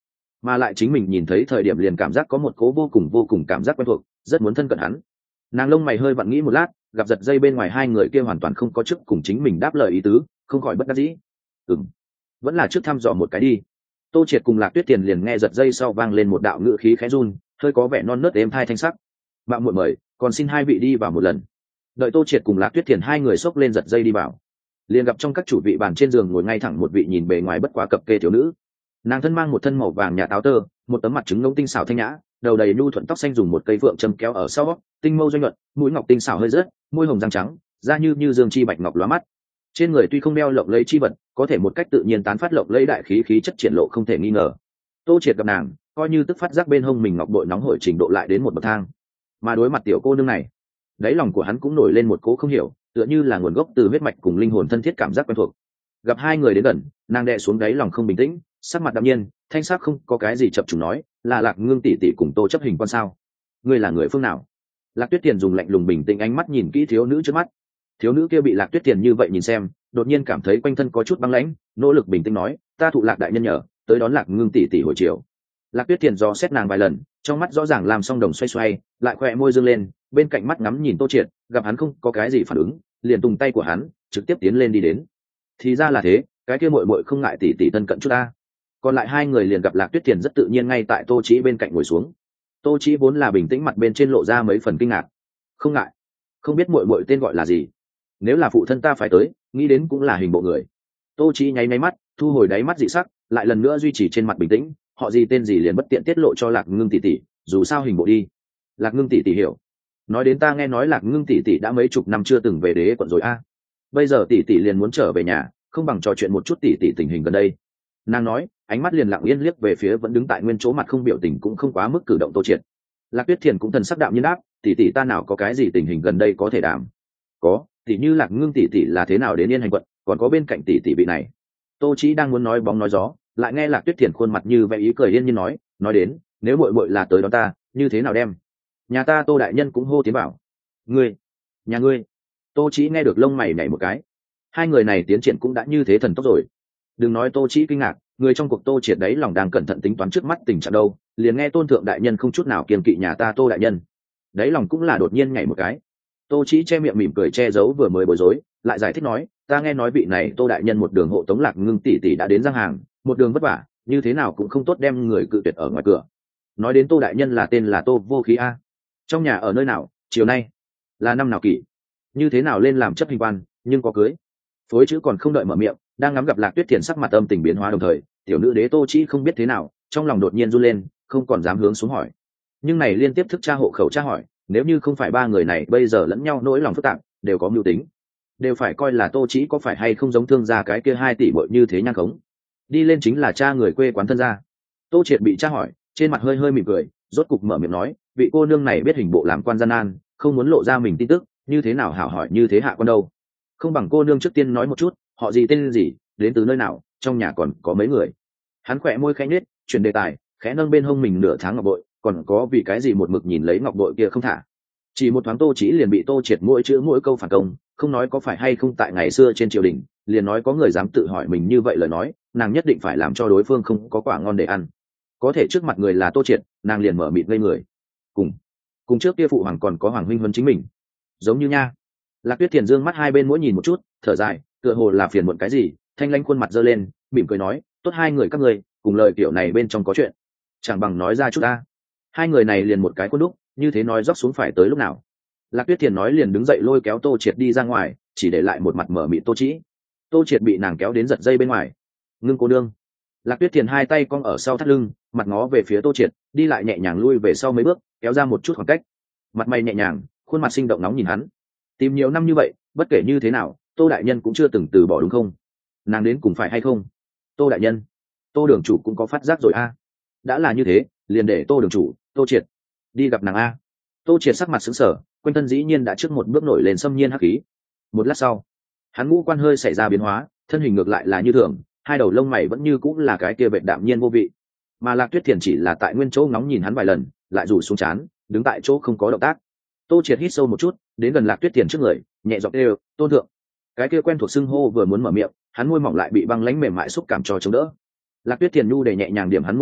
mà lại chính mình nhìn thấy thời điểm liền cảm giác có một cố vô cùng vô cùng cảm giác quen thuộc, rất muốn thân cận hắn. Nàng lông mày hơi vặn nghĩ một lát, gặp giật dây bên ngoài hai người kia hoàn toàn không có chức cùng chính mình đáp lời ý tứ, không khỏi bất đắc dĩ. Ừm, vẫn là trước thăm dò một cái đi. Tô Triệt cùng Lạc Tuyết Tiền liền nghe giật dây sau vang lên một đạo ngữ khí khẽ run, hơi có vẻ non nớt êm thai thanh sắc. Mạo muội mời, còn xin hai vị đi vào một lần. Đợi Tô Triệt cùng Lạc Tuyết Tiền hai người xốc lên giật dây đi vào, liền gặp trong các chủ vị bàn trên giường ngồi ngay thẳng một vị nhìn bề ngoài bất quá cập kê thiếu nữ. Nàng thân mang một thân màu vàng nhà táo tơ, một tấm mặt trứng ngông tinh xảo thanh nhã, đầu đầy nhu thuận tóc xanh dùng một cây phượng châm kéo ở sau, tinh mâu doanh nhuận, mũi ngọc tinh xảo hơi rớt, môi hồng răng trắng, da như như dương chi bạch ngọc lóa mắt. Trên người tuy không đeo lộng lẫy chi vật, có thể một cách tự nhiên tán phát lộng lẫy đại khí khí chất triển lộ không thể nghi ngờ. Tô Triệt gặp nàng, coi như tức phát giác bên hông mình ngọc bội nóng hổi trình độ lại đến một bậc thang. Mà đối mặt tiểu cô nương này, đáy lòng của hắn cũng nổi lên một cố không hiểu, tựa như là nguồn gốc từ huyết mạch cùng linh hồn thân thiết cảm giác quen thuộc. Gặp hai người đến gần, nàng đè xuống đáy lòng không bình tĩnh, sắc mặt đạm nhiên, thanh sắc không có cái gì chập trùng nói, là Lạc Ngưng tỷ tỷ cùng Tô chấp hình quan sao? Ngươi là người phương nào? Lạc Tuyết Tiền dùng lạnh lùng bình tĩnh ánh mắt nhìn kỹ thiếu nữ trước mắt. Thiếu nữ kia bị Lạc Tuyết Tiền như vậy nhìn xem, đột nhiên cảm thấy quanh thân có chút băng lãnh, nỗ lực bình tĩnh nói, ta thụ Lạc đại nhân nhờ, tới đón Lạc Ngưng tỷ tỷ hồi chiều. Lạc Tuyết Tiền do xét nàng vài lần, trong mắt rõ ràng làm song đồng xoay xoay, lại khỏe môi dương lên, bên cạnh mắt ngắm nhìn Tô Triệt, gặp hắn không có cái gì phản ứng, liền tung tay của hắn, trực tiếp tiến lên đi đến. Thì ra là thế, cái kia muội muội không ngại tỷ tỷ thân cận chút ta. Còn lại hai người liền gặp Lạc Tuyết Tiền rất tự nhiên ngay tại Tô Chí bên cạnh ngồi xuống. Tô Chí vốn là bình tĩnh mặt bên trên lộ ra mấy phần kinh ngạc. Không ngại, không biết muội muội tên gọi là gì? Nếu là phụ thân ta phải tới, nghĩ đến cũng là hình bộ người. Tô Chí nháy nháy mắt, thu hồi đáy mắt dị sắc, lại lần nữa duy trì trên mặt bình tĩnh, họ gì tên gì liền bất tiện tiết lộ cho Lạc Ngưng tỷ tỷ, dù sao hình bộ đi. Lạc Ngưng tỷ tỷ hiểu. Nói đến ta nghe nói Lạc Ngưng tỷ tỷ đã mấy chục năm chưa từng về đế quận rồi a. Bây giờ tỷ tỷ liền muốn trở về nhà, không bằng trò chuyện một chút tỷ tỷ tình hình gần đây. Nàng nói, ánh mắt liền lặng yên liếc về phía vẫn đứng tại nguyên chỗ mặt không biểu tình cũng không quá mức cử động Tô Triệt. Lạc Tuyết Thiền cũng thần sắc đạm nhiên đáp, tỷ tỷ ta nào có cái gì tình hình gần đây có thể đảm. Có, tỷ như Lạc Ngưng tỷ tỷ là thế nào đến Yên Hành quận, còn có bên cạnh tỷ tỷ vị này. Tô Chí đang muốn nói bóng nói gió, lại nghe Lạc Tuyết Thiền khuôn mặt như vẻ ý cười yên nhiên nói, nói đến, nếu muội muội là tới đó ta, như thế nào đem? Nhà ta Tô đại nhân cũng hô tiến bảo. Ngươi, nhà ngươi. Tô Chí nghe được lông mày nhảy một cái. Hai người này tiến triển cũng đã như thế thần tốc rồi. Đừng nói Tô Chí kinh ngạc, người trong cuộc Tô Triệt đấy lòng đang cẩn thận tính toán trước mắt tình trạng đâu, liền nghe Tôn thượng đại nhân không chút nào kiêng kỵ nhà ta Tô đại nhân, đấy lòng cũng là đột nhiên nhảy một cái. Tô Chí che miệng mỉm cười che giấu vừa mới bối rối, lại giải thích nói, ta nghe nói vị này Tô đại nhân một đường hộ tống Lạc Ngưng tỷ tỷ đã đến Giang Hàng, một đường vất vả, như thế nào cũng không tốt đem người cự tuyệt ở ngoài cửa. Nói đến Tô đại nhân là tên là Tô Vô Khí a. Trong nhà ở nơi nào, chiều nay là năm nào kỷ, như thế nào lên làm chấp hình quan, nhưng có cưới. Phối chữ còn không đợi mở miệng, đang ngắm gặp Lạc Tuyết Thiền sắc mặt âm tình biến hóa đồng thời, tiểu nữ đế Tô Chí không biết thế nào, trong lòng đột nhiên run lên, không còn dám hướng xuống hỏi. Nhưng này liên tiếp thức tra hộ khẩu tra hỏi, nếu như không phải ba người này bây giờ lẫn nhau nỗi lòng phức tạp, đều có mưu tính, đều phải coi là Tô Chí có phải hay không giống thương gia cái kia hai tỷ muội như thế nhan khống. Đi lên chính là cha người quê quán thân gia. Tô Triệt bị tra hỏi, trên mặt hơi hơi mỉm cười, rốt cục mở miệng nói, vị cô nương này biết hình bộ làm quan gian nan, không muốn lộ ra mình tin tức, như thế nào hảo hỏi như thế hạ quan đâu. Không bằng cô nương trước tiên nói một chút, họ gì tên gì, đến từ nơi nào, trong nhà còn có mấy người. Hắn khỏe môi khẽ nhếch, chuyển đề tài, khẽ nâng bên hông mình nửa tháng ngọc bội, còn có vì cái gì một mực nhìn lấy ngọc bội kia không thả. Chỉ một thoáng Tô Chí liền bị Tô Triệt mỗi chữ mỗi câu phản công, không nói có phải hay không tại ngày xưa trên triều đình, liền nói có người dám tự hỏi mình như vậy lời nói, nàng nhất định phải làm cho đối phương không có quả ngon để ăn. Có thể trước mặt người là Tô Triệt, nàng liền mở mịt ngây người. Cùng, cùng trước kia phụ hoàng còn có hoàng huynh huấn chính mình, giống như nha. Lạc Tuyết Thiền dương mắt hai bên mỗi nhìn một chút, thở dài, tựa hồ là phiền muộn cái gì, thanh lãnh khuôn mặt giơ lên, mỉm cười nói, tốt hai người các ngươi, cùng lời kiểu này bên trong có chuyện, chẳng bằng nói ra chút ta. Hai người này liền một cái khuôn đúc, như thế nói dốc xuống phải tới lúc nào. Lạc Tuyết Thiền nói liền đứng dậy lôi kéo Tô Triệt đi ra ngoài, chỉ để lại một mặt mở mịt Tô Chí. Tô Triệt bị nàng kéo đến giật dây bên ngoài. Ngưng cô đương. Lạc Tuyết Thiền hai tay cong ở sau thắt lưng, mặt ngó về phía Tô Triệt, đi lại nhẹ nhàng lui về sau mấy bước, kéo ra một chút khoảng cách. Mặt mày nhẹ nhàng, khuôn mặt sinh động nóng nhìn hắn. Tìm nhiều năm như vậy, bất kể như thế nào, Tô đại nhân cũng chưa từng từ bỏ đúng không? Nàng đến cùng phải hay không? Tô đại nhân, Tô đường chủ cũng có phát giác rồi a. Đã là như thế, liền để Tô đường chủ, Tô Triệt đi gặp nàng a. Tô Triệt sắc mặt sững sờ, quanh thân dĩ nhiên đã trước một bước nổi lên xâm nhiên hắc khí. Một lát sau, hắn ngũ quan hơi xảy ra biến hóa, thân hình ngược lại là như thường, hai đầu lông mày vẫn như cũng là cái kia vệt đạm nhiên vô vị. Mà Lạc Tuyết Thiền chỉ là tại nguyên chỗ ngóng nhìn hắn vài lần, lại rủ xuống chán, đứng tại chỗ không có động tác. Tô Triệt hít sâu một chút, đến gần Lạc Tuyết Thiền trước người, nhẹ giọng kêu, "Tôn thượng." Cái kia quen thuộc xưng hô vừa muốn mở miệng, hắn môi mỏng lại bị băng lãnh mềm mại xúc cảm cho chống đỡ. Lạc Tuyết Thiền nhu để nhẹ nhàng điểm hắn môi dưới,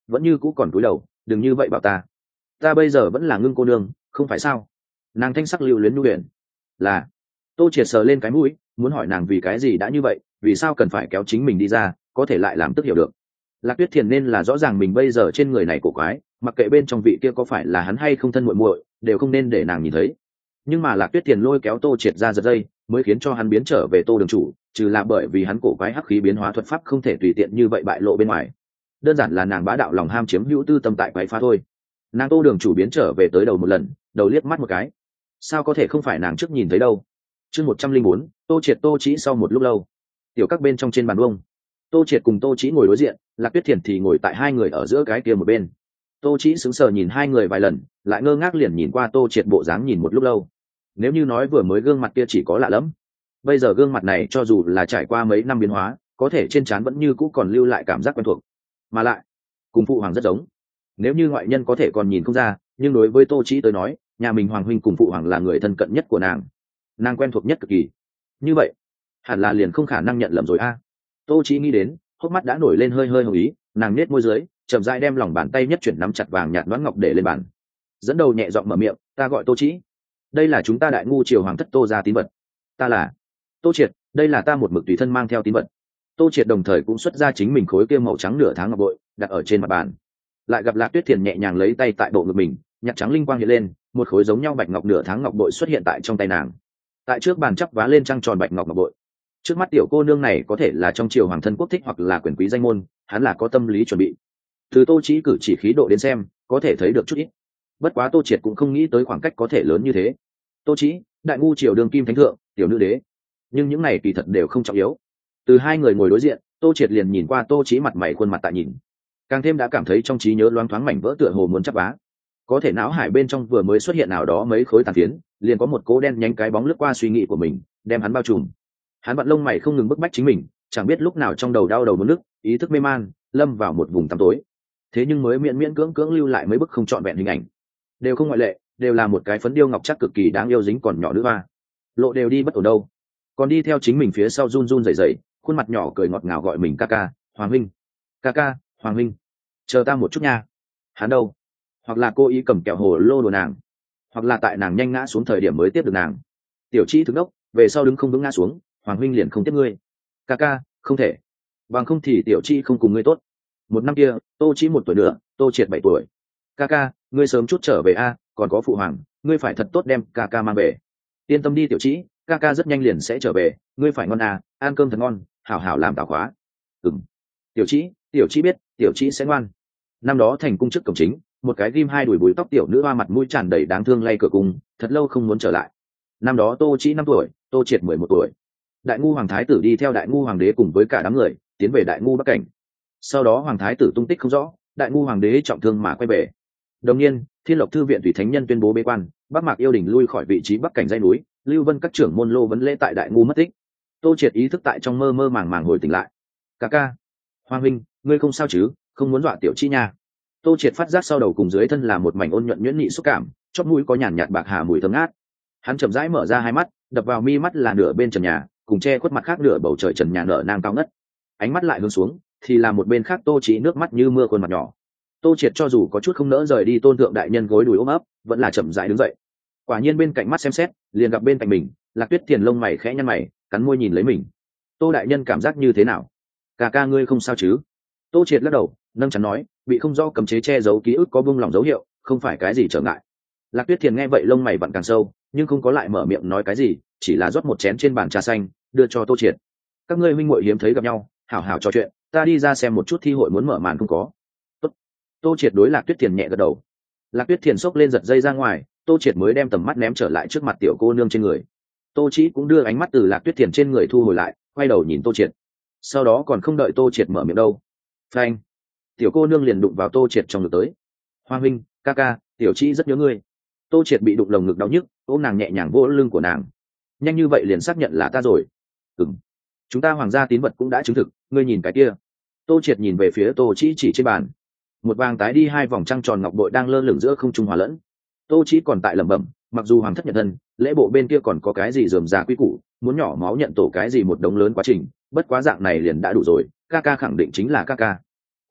vẫn như cũ còn cúi đầu. Đừng như vậy bảo ta, ta bây giờ vẫn là ngưng cô nương, không phải sao? Nàng thanh sắc lưu luyến nhu huyền. Là. Tô Triệt sờ lên cái mũi, muốn hỏi nàng vì cái gì đã như vậy, vì sao cần phải kéo chính mình đi ra, có thể lại làm tức hiểu được. Lạc Tuyết Thiền nên là rõ ràng mình bây giờ trên người này cổ quái, mặc kệ bên trong vị kia có phải là hắn hay không thân muội muội, đều không nên để nàng nhìn thấy. Nhưng mà Lạc Tuyết Thiền lôi kéo Tô Triệt ra giật dây, mới khiến cho hắn biến trở về Tô đường chủ, trừ là bởi vì hắn cổ quái hắc khí biến hóa thuật pháp không thể tùy tiện như vậy bại lộ bên ngoài. Đơn giản là nàng bá đạo lòng ham chiếm hữu tư tâm tại quái phá thôi. Nàng Tô đường chủ biến trở về tới đầu một lần, đầu liếc mắt một cái. Sao có thể không phải nàng trước nhìn thấy đâu? Chương một trăm linh bốn, Tô Triệt Tô Chỉ sau một lúc lâu. Tiểu các bên trong trên bàn vuông, Tô Triệt cùng Tô Chỉ ngồi đối diện, Lạc Tuyết Thiền thì ngồi tại hai người ở giữa cái kia một bên. Tô Chỉ sững sờ nhìn hai người vài lần, lại ngơ ngác liền nhìn qua Tô Triệt bộ dáng nhìn một lúc lâu. Nếu như nói vừa mới gương mặt kia chỉ có lạ lẫm, bây giờ gương mặt này cho dù là trải qua mấy năm biến hóa, có thể trên trán vẫn như cũ còn lưu lại cảm giác quen thuộc, mà lại cùng phụ hoàng rất giống. Nếu như ngoại nhân có thể còn nhìn không ra, nhưng đối với Tô Chỉ tới nói, nhà mình hoàng huynh cùng phụ hoàng là người thân cận nhất của nàng, nàng quen thuộc nhất cực kỳ. Như vậy hẳn là liền không khả năng nhận lầm rồi a. Tô Chỉ nghĩ đến, hốc mắt đã nổi lên hơi hơi hồng ý, nàng nết môi dưới, chậm rãi đem lòng bàn tay nhất chuyển nắm chặt vàng nhạt đoán ngọc để lên bàn, dẫn đầu nhẹ giọng mở miệng, ta gọi Tô Chỉ, đây là chúng ta Đại Ngu triều hoàng thất Tô gia tín vật. Ta là Tô Triệt, đây là ta một mực tùy thân mang theo tín vật. Tô Triệt đồng thời cũng xuất ra chính mình khối kia màu trắng nửa tháng ngọc bội, đặt ở trên mặt bàn. Lại gặp Lạc Tuyết Thiền nhẹ nhàng lấy tay tại bộ ngực mình, nhặt trắng linh quang hiện lên, một khối giống nhau bạch ngọc nửa tháng ngọc bội xuất hiện tại trong tay nàng. Tại trước bàn chắp vá lên trăng tròn bạch ngọc ngọc bội. Trước mắt tiểu cô nương này có thể là trong triều hoàng thân quốc thích hoặc là quyền quý danh môn, hắn là có tâm lý chuẩn bị. Từ Tô Chỉ cử chỉ khí độ đến xem, có thể thấy được chút ít. Bất quá Tô Triệt cũng không nghĩ tới khoảng cách có thể lớn như thế. Tô Chỉ, Đại Ngu triều đường kim thánh thượng, tiểu nữ đế. Nhưng những này kỳ thật đều không trọng yếu. Từ hai người ngồi đối diện, Tô Triệt liền nhìn qua Tô Chỉ mặt mày khuôn mặt tại nhìn, càng thêm đã cảm thấy trong trí nhớ loáng thoáng mảnh vỡ tựa hồ muốn chắp vá. Có thể não hải bên trong vừa mới xuất hiện nào đó mấy khối tàn phiến, liền có một cố đen nhánh cái bóng lướt qua suy nghĩ của mình, đem hắn bao trùm. Hắn vặn lông mày không ngừng bức bách chính mình, chẳng biết lúc nào trong đầu đau đầu muốn nức, ý thức mê man, lâm vào một vùng tăm tối. Thế nhưng mới miễn miễn cưỡng cưỡng lưu lại mấy bức không trọn vẹn hình ảnh, đều không ngoại lệ, đều là một cái phấn điêu ngọc chắc cực kỳ đáng yêu dính còn nhỏ nữ hoa. Lộ đều đi bất ổn đâu, còn đi theo chính mình phía sau run run rẩy rẩy, khuôn mặt nhỏ cười ngọt ngào gọi mình ca ca, Hoàng huynh, ca ca, Hoàng huynh, chờ ta một chút nha. Hắn đâu? Hoặc là cô ý cầm kẹo hồ lô đồ nàng, hoặc là tại nàng nhanh ngã xuống thời điểm mới tiếp được nàng. Tiểu Chỉ thức đốc, về sau đứng không vững ngã xuống, Hoàng huynh liền không tiếp ngươi. Ca ca, không thể, bằng không thì Tiểu Chỉ không cùng ngươi tốt. Một năm kia, Tô Chỉ một tuổi nữa, Tô Triệt bảy tuổi. Ca ca, ngươi sớm chút trở về a, còn có phụ hoàng, ngươi phải thật tốt đem ca ca mang về. Yên tâm đi Tiểu Chỉ, ca ca rất nhanh liền sẽ trở về, ngươi phải ngon à, ăn cơm thật ngon, hảo hảo làm tảo khóa. Ừm. Tiểu Chỉ, Tiểu Chỉ biết, Tiểu Chỉ sẽ ngoan. Năm đó thành cung trước cổng chính, một cái ghim hai đùi bùi tóc tiểu nữ hoa mặt mũi tràn đầy đáng thương lay cửa cung, thật lâu không muốn trở lại. Năm đó Tô Chỉ năm tuổi, Tô Triệt mười một tuổi. Đại Ngu hoàng thái tử đi theo Đại Ngu hoàng đế cùng với cả đám người tiến về Đại Ngu Bắc cảnh. Sau đó hoàng thái tử tung tích không rõ, Đại Ngu hoàng đế trọng thương mà quay về. Đồng nhiên, Thiên Lộc thư viện thủy thánh nhân tuyên bố bế quan, Bắc Mạc yêu đình lui khỏi vị trí Bắc cảnh dãy núi, Lưu Vân các trưởng môn lô vấn lễ tại Đại Ngu mất tích. Tô Triệt ý thức tại trong mơ mơ màng màng hồi tỉnh lại. Ca ca, Hoàng huynh, ngươi không sao chứ? Không muốn dọa Tiểu Chỉ nha. Tô Triệt phát giác sau đầu cùng dưới thân là một mảnh ôn nhuận nhuyễn nhị xúc cảm, chóp mũi có nhàn nhạt bạc hà mùi thơm ngát. Hắn chậm rãi mở ra hai mắt, đập vào mi mắt là nửa bên trần nhà, cùng che khuất mặt khác nửa bầu trời trần nhà nở nang cao ngất. Ánh mắt lại hướng xuống, thì là một bên khác Tô Chỉ nước mắt như mưa khuôn mặt nhỏ. Tô Triệt cho dù có chút không nỡ rời đi tôn thượng đại nhân gối đùi ôm ấp, vẫn là chậm rãi đứng dậy. Quả nhiên bên cạnh mắt xem xét, liền gặp bên cạnh mình, Lạc Tuyết Thiền lông mày khẽ nhăn mày, cắn môi nhìn lấy mình. Tô đại nhân cảm giác như thế nào? Ca ca ngươi không sao chứ? Tô Triệt lắc đầu, nâng chắn nói, bị không rõ cấm chế che giấu ký ức có bung lỏng dấu hiệu, không phải cái gì trở ngại. Lạc Tuyết Thiền nghe vậy lông mày vặn càng sâu, nhưng không có lại mở miệng nói cái gì, chỉ là rót một chén trên bàn trà xanh, đưa cho Tô Triệt. Các ngươi huynh muội hiếm thấy gặp nhau, hảo hảo trò chuyện, ta đi ra xem một chút thi hội muốn mở màn không có. Tốt. Tô Triệt đối Lạc Tuyết Thiền nhẹ gật đầu. Lạc Tuyết Thiền xốc lên giật dây ra ngoài, Tô Triệt mới đem tầm mắt ném trở lại trước mặt tiểu cô nương trên người. Tô Chỉ cũng đưa ánh mắt từ Lạc Tuyết Thiền trên người thu hồi lại, quay đầu nhìn Tô Triệt. Sau đó còn không đợi Tô Triệt mở miệng đâu, phanh, tiểu cô nương liền đụng vào Tô Triệt trong ngực tới. Hoàng huynh, ca ca, Tiểu Chỉ rất nhớ ngươi. Tô Triệt bị đụng lồng ngực đau nhức, ôm nàng nhẹ nhàng vỗ lưng của nàng. Nhanh như vậy liền xác nhận là ta rồi? Ừm, chúng ta hoàng gia tín vật cũng đã chứng thực, ngươi nhìn cái kia. Tô Triệt nhìn về phía Tô Chỉ chỉ trên bàn, một vàng tái đi hai vòng trăng tròn ngọc bội đang lơ lửng giữa không trung hòa lẫn. Tô Chỉ còn tại lẩm bẩm, mặc dù hoàng thất nhận thân, lễ bộ bên kia còn có cái gì rườm rà quy củ, muốn nhỏ máu nhận tổ cái gì một đống lớn quá trình, bất quá dạng này liền đã đủ rồi, ca ca khẳng định chính là ca ca.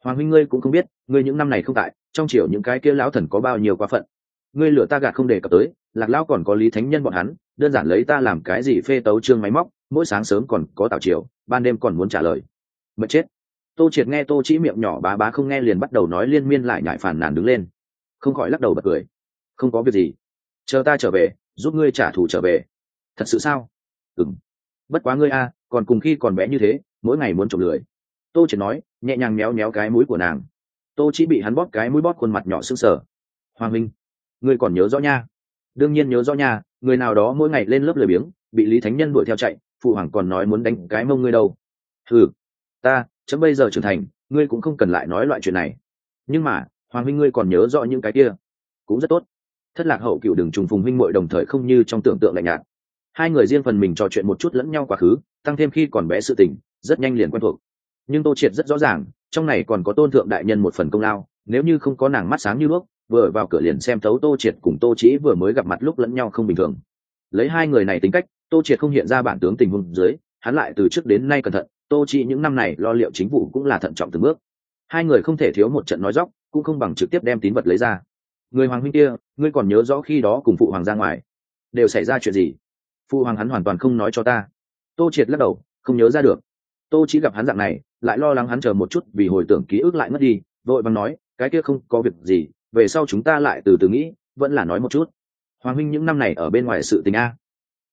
Hoàng huynh ngươi cũng không biết, ngươi những năm này không tại, trong triều những cái kia lão thần có bao nhiêu quá phận. Ngươi lừa ta gạt không đề cập tới, Lạc lão còn có Lý Thánh Nhân bọn hắn, đơn giản lấy ta làm cái gì phê tấu trương máy móc, mỗi sáng sớm còn có tảo triều, ban đêm còn muốn trả lời. Mệt chết. Tô Triệt nghe Tô Chỉ miệng nhỏ bá bá không nghe liền bắt đầu nói liên miên lại nhại phàn nàn đứng lên, không khỏi lắc đầu bật cười. Không có việc gì, chờ ta trở về, giúp ngươi trả thù trở về. Thật sự sao? Ừm. Bất quá ngươi a, còn cùng khi còn bé như thế, mỗi ngày muốn trộm lười. Tô Triệt nói, nhẹ nhàng méo méo cái mũi của nàng. Tô Chỉ bị hắn bóp cái mũi bóp khuôn mặt nhỏ sưng sờ. Hoàng minh, ngươi còn nhớ rõ nha? Đương nhiên nhớ rõ nha, người nào đó mỗi ngày lên lớp lười biếng, bị Lý Thánh Nhân đuổi theo chạy, phụ hoàng còn nói muốn đánh cái mông ngươi đâu. Ừ, ta, chấm bây giờ trưởng thành, ngươi cũng không cần lại nói loại chuyện này. Nhưng mà, Hoàng huynh ngươi còn nhớ rõ những cái kia, cũng rất tốt. Thất Lạc hậu cựu đừng trùng phùng huynh muội đồng thời không như trong tưởng tượng lạnh nhạt. Hai người riêng phần mình trò chuyện một chút lẫn nhau quá khứ, tăng thêm khi còn bé sự tình, rất nhanh liền quen thuộc. Nhưng Tô Triệt rất rõ ràng, trong này còn có Tôn thượng đại nhân một phần công lao, nếu như không có nàng mắt sáng như đuốc, vừa vào cửa liền xem thấu Tô Triệt cùng Tô Chỉ vừa mới gặp mặt lúc lẫn nhau không bình thường. Lấy hai người này tính cách, Tô Triệt không hiện ra bản tướng tình huống dưới, hắn lại từ trước đến nay cẩn thận, Tô Chỉ những năm này lo liệu chính vụ cũng là thận trọng từng bước. Hai người không thể thiếu một trận nói dóc, cũng không bằng trực tiếp đem tín vật lấy ra. Người hoàng huynh kia, ngươi còn nhớ rõ khi đó cùng phụ hoàng ra ngoài, đều xảy ra chuyện gì? Phụ hoàng hắn hoàn toàn không nói cho ta. Tô Triệt lắc đầu, không nhớ ra được. Tô Chỉ gặp hắn dạng này, lại lo lắng hắn chờ một chút vì hồi tưởng ký ức lại mất đi, vội vàng nói, cái kia không có việc gì, về sau chúng ta lại từ từ nghĩ, vẫn là nói một chút. Hoàng huynh những năm này ở bên ngoài sự tình a.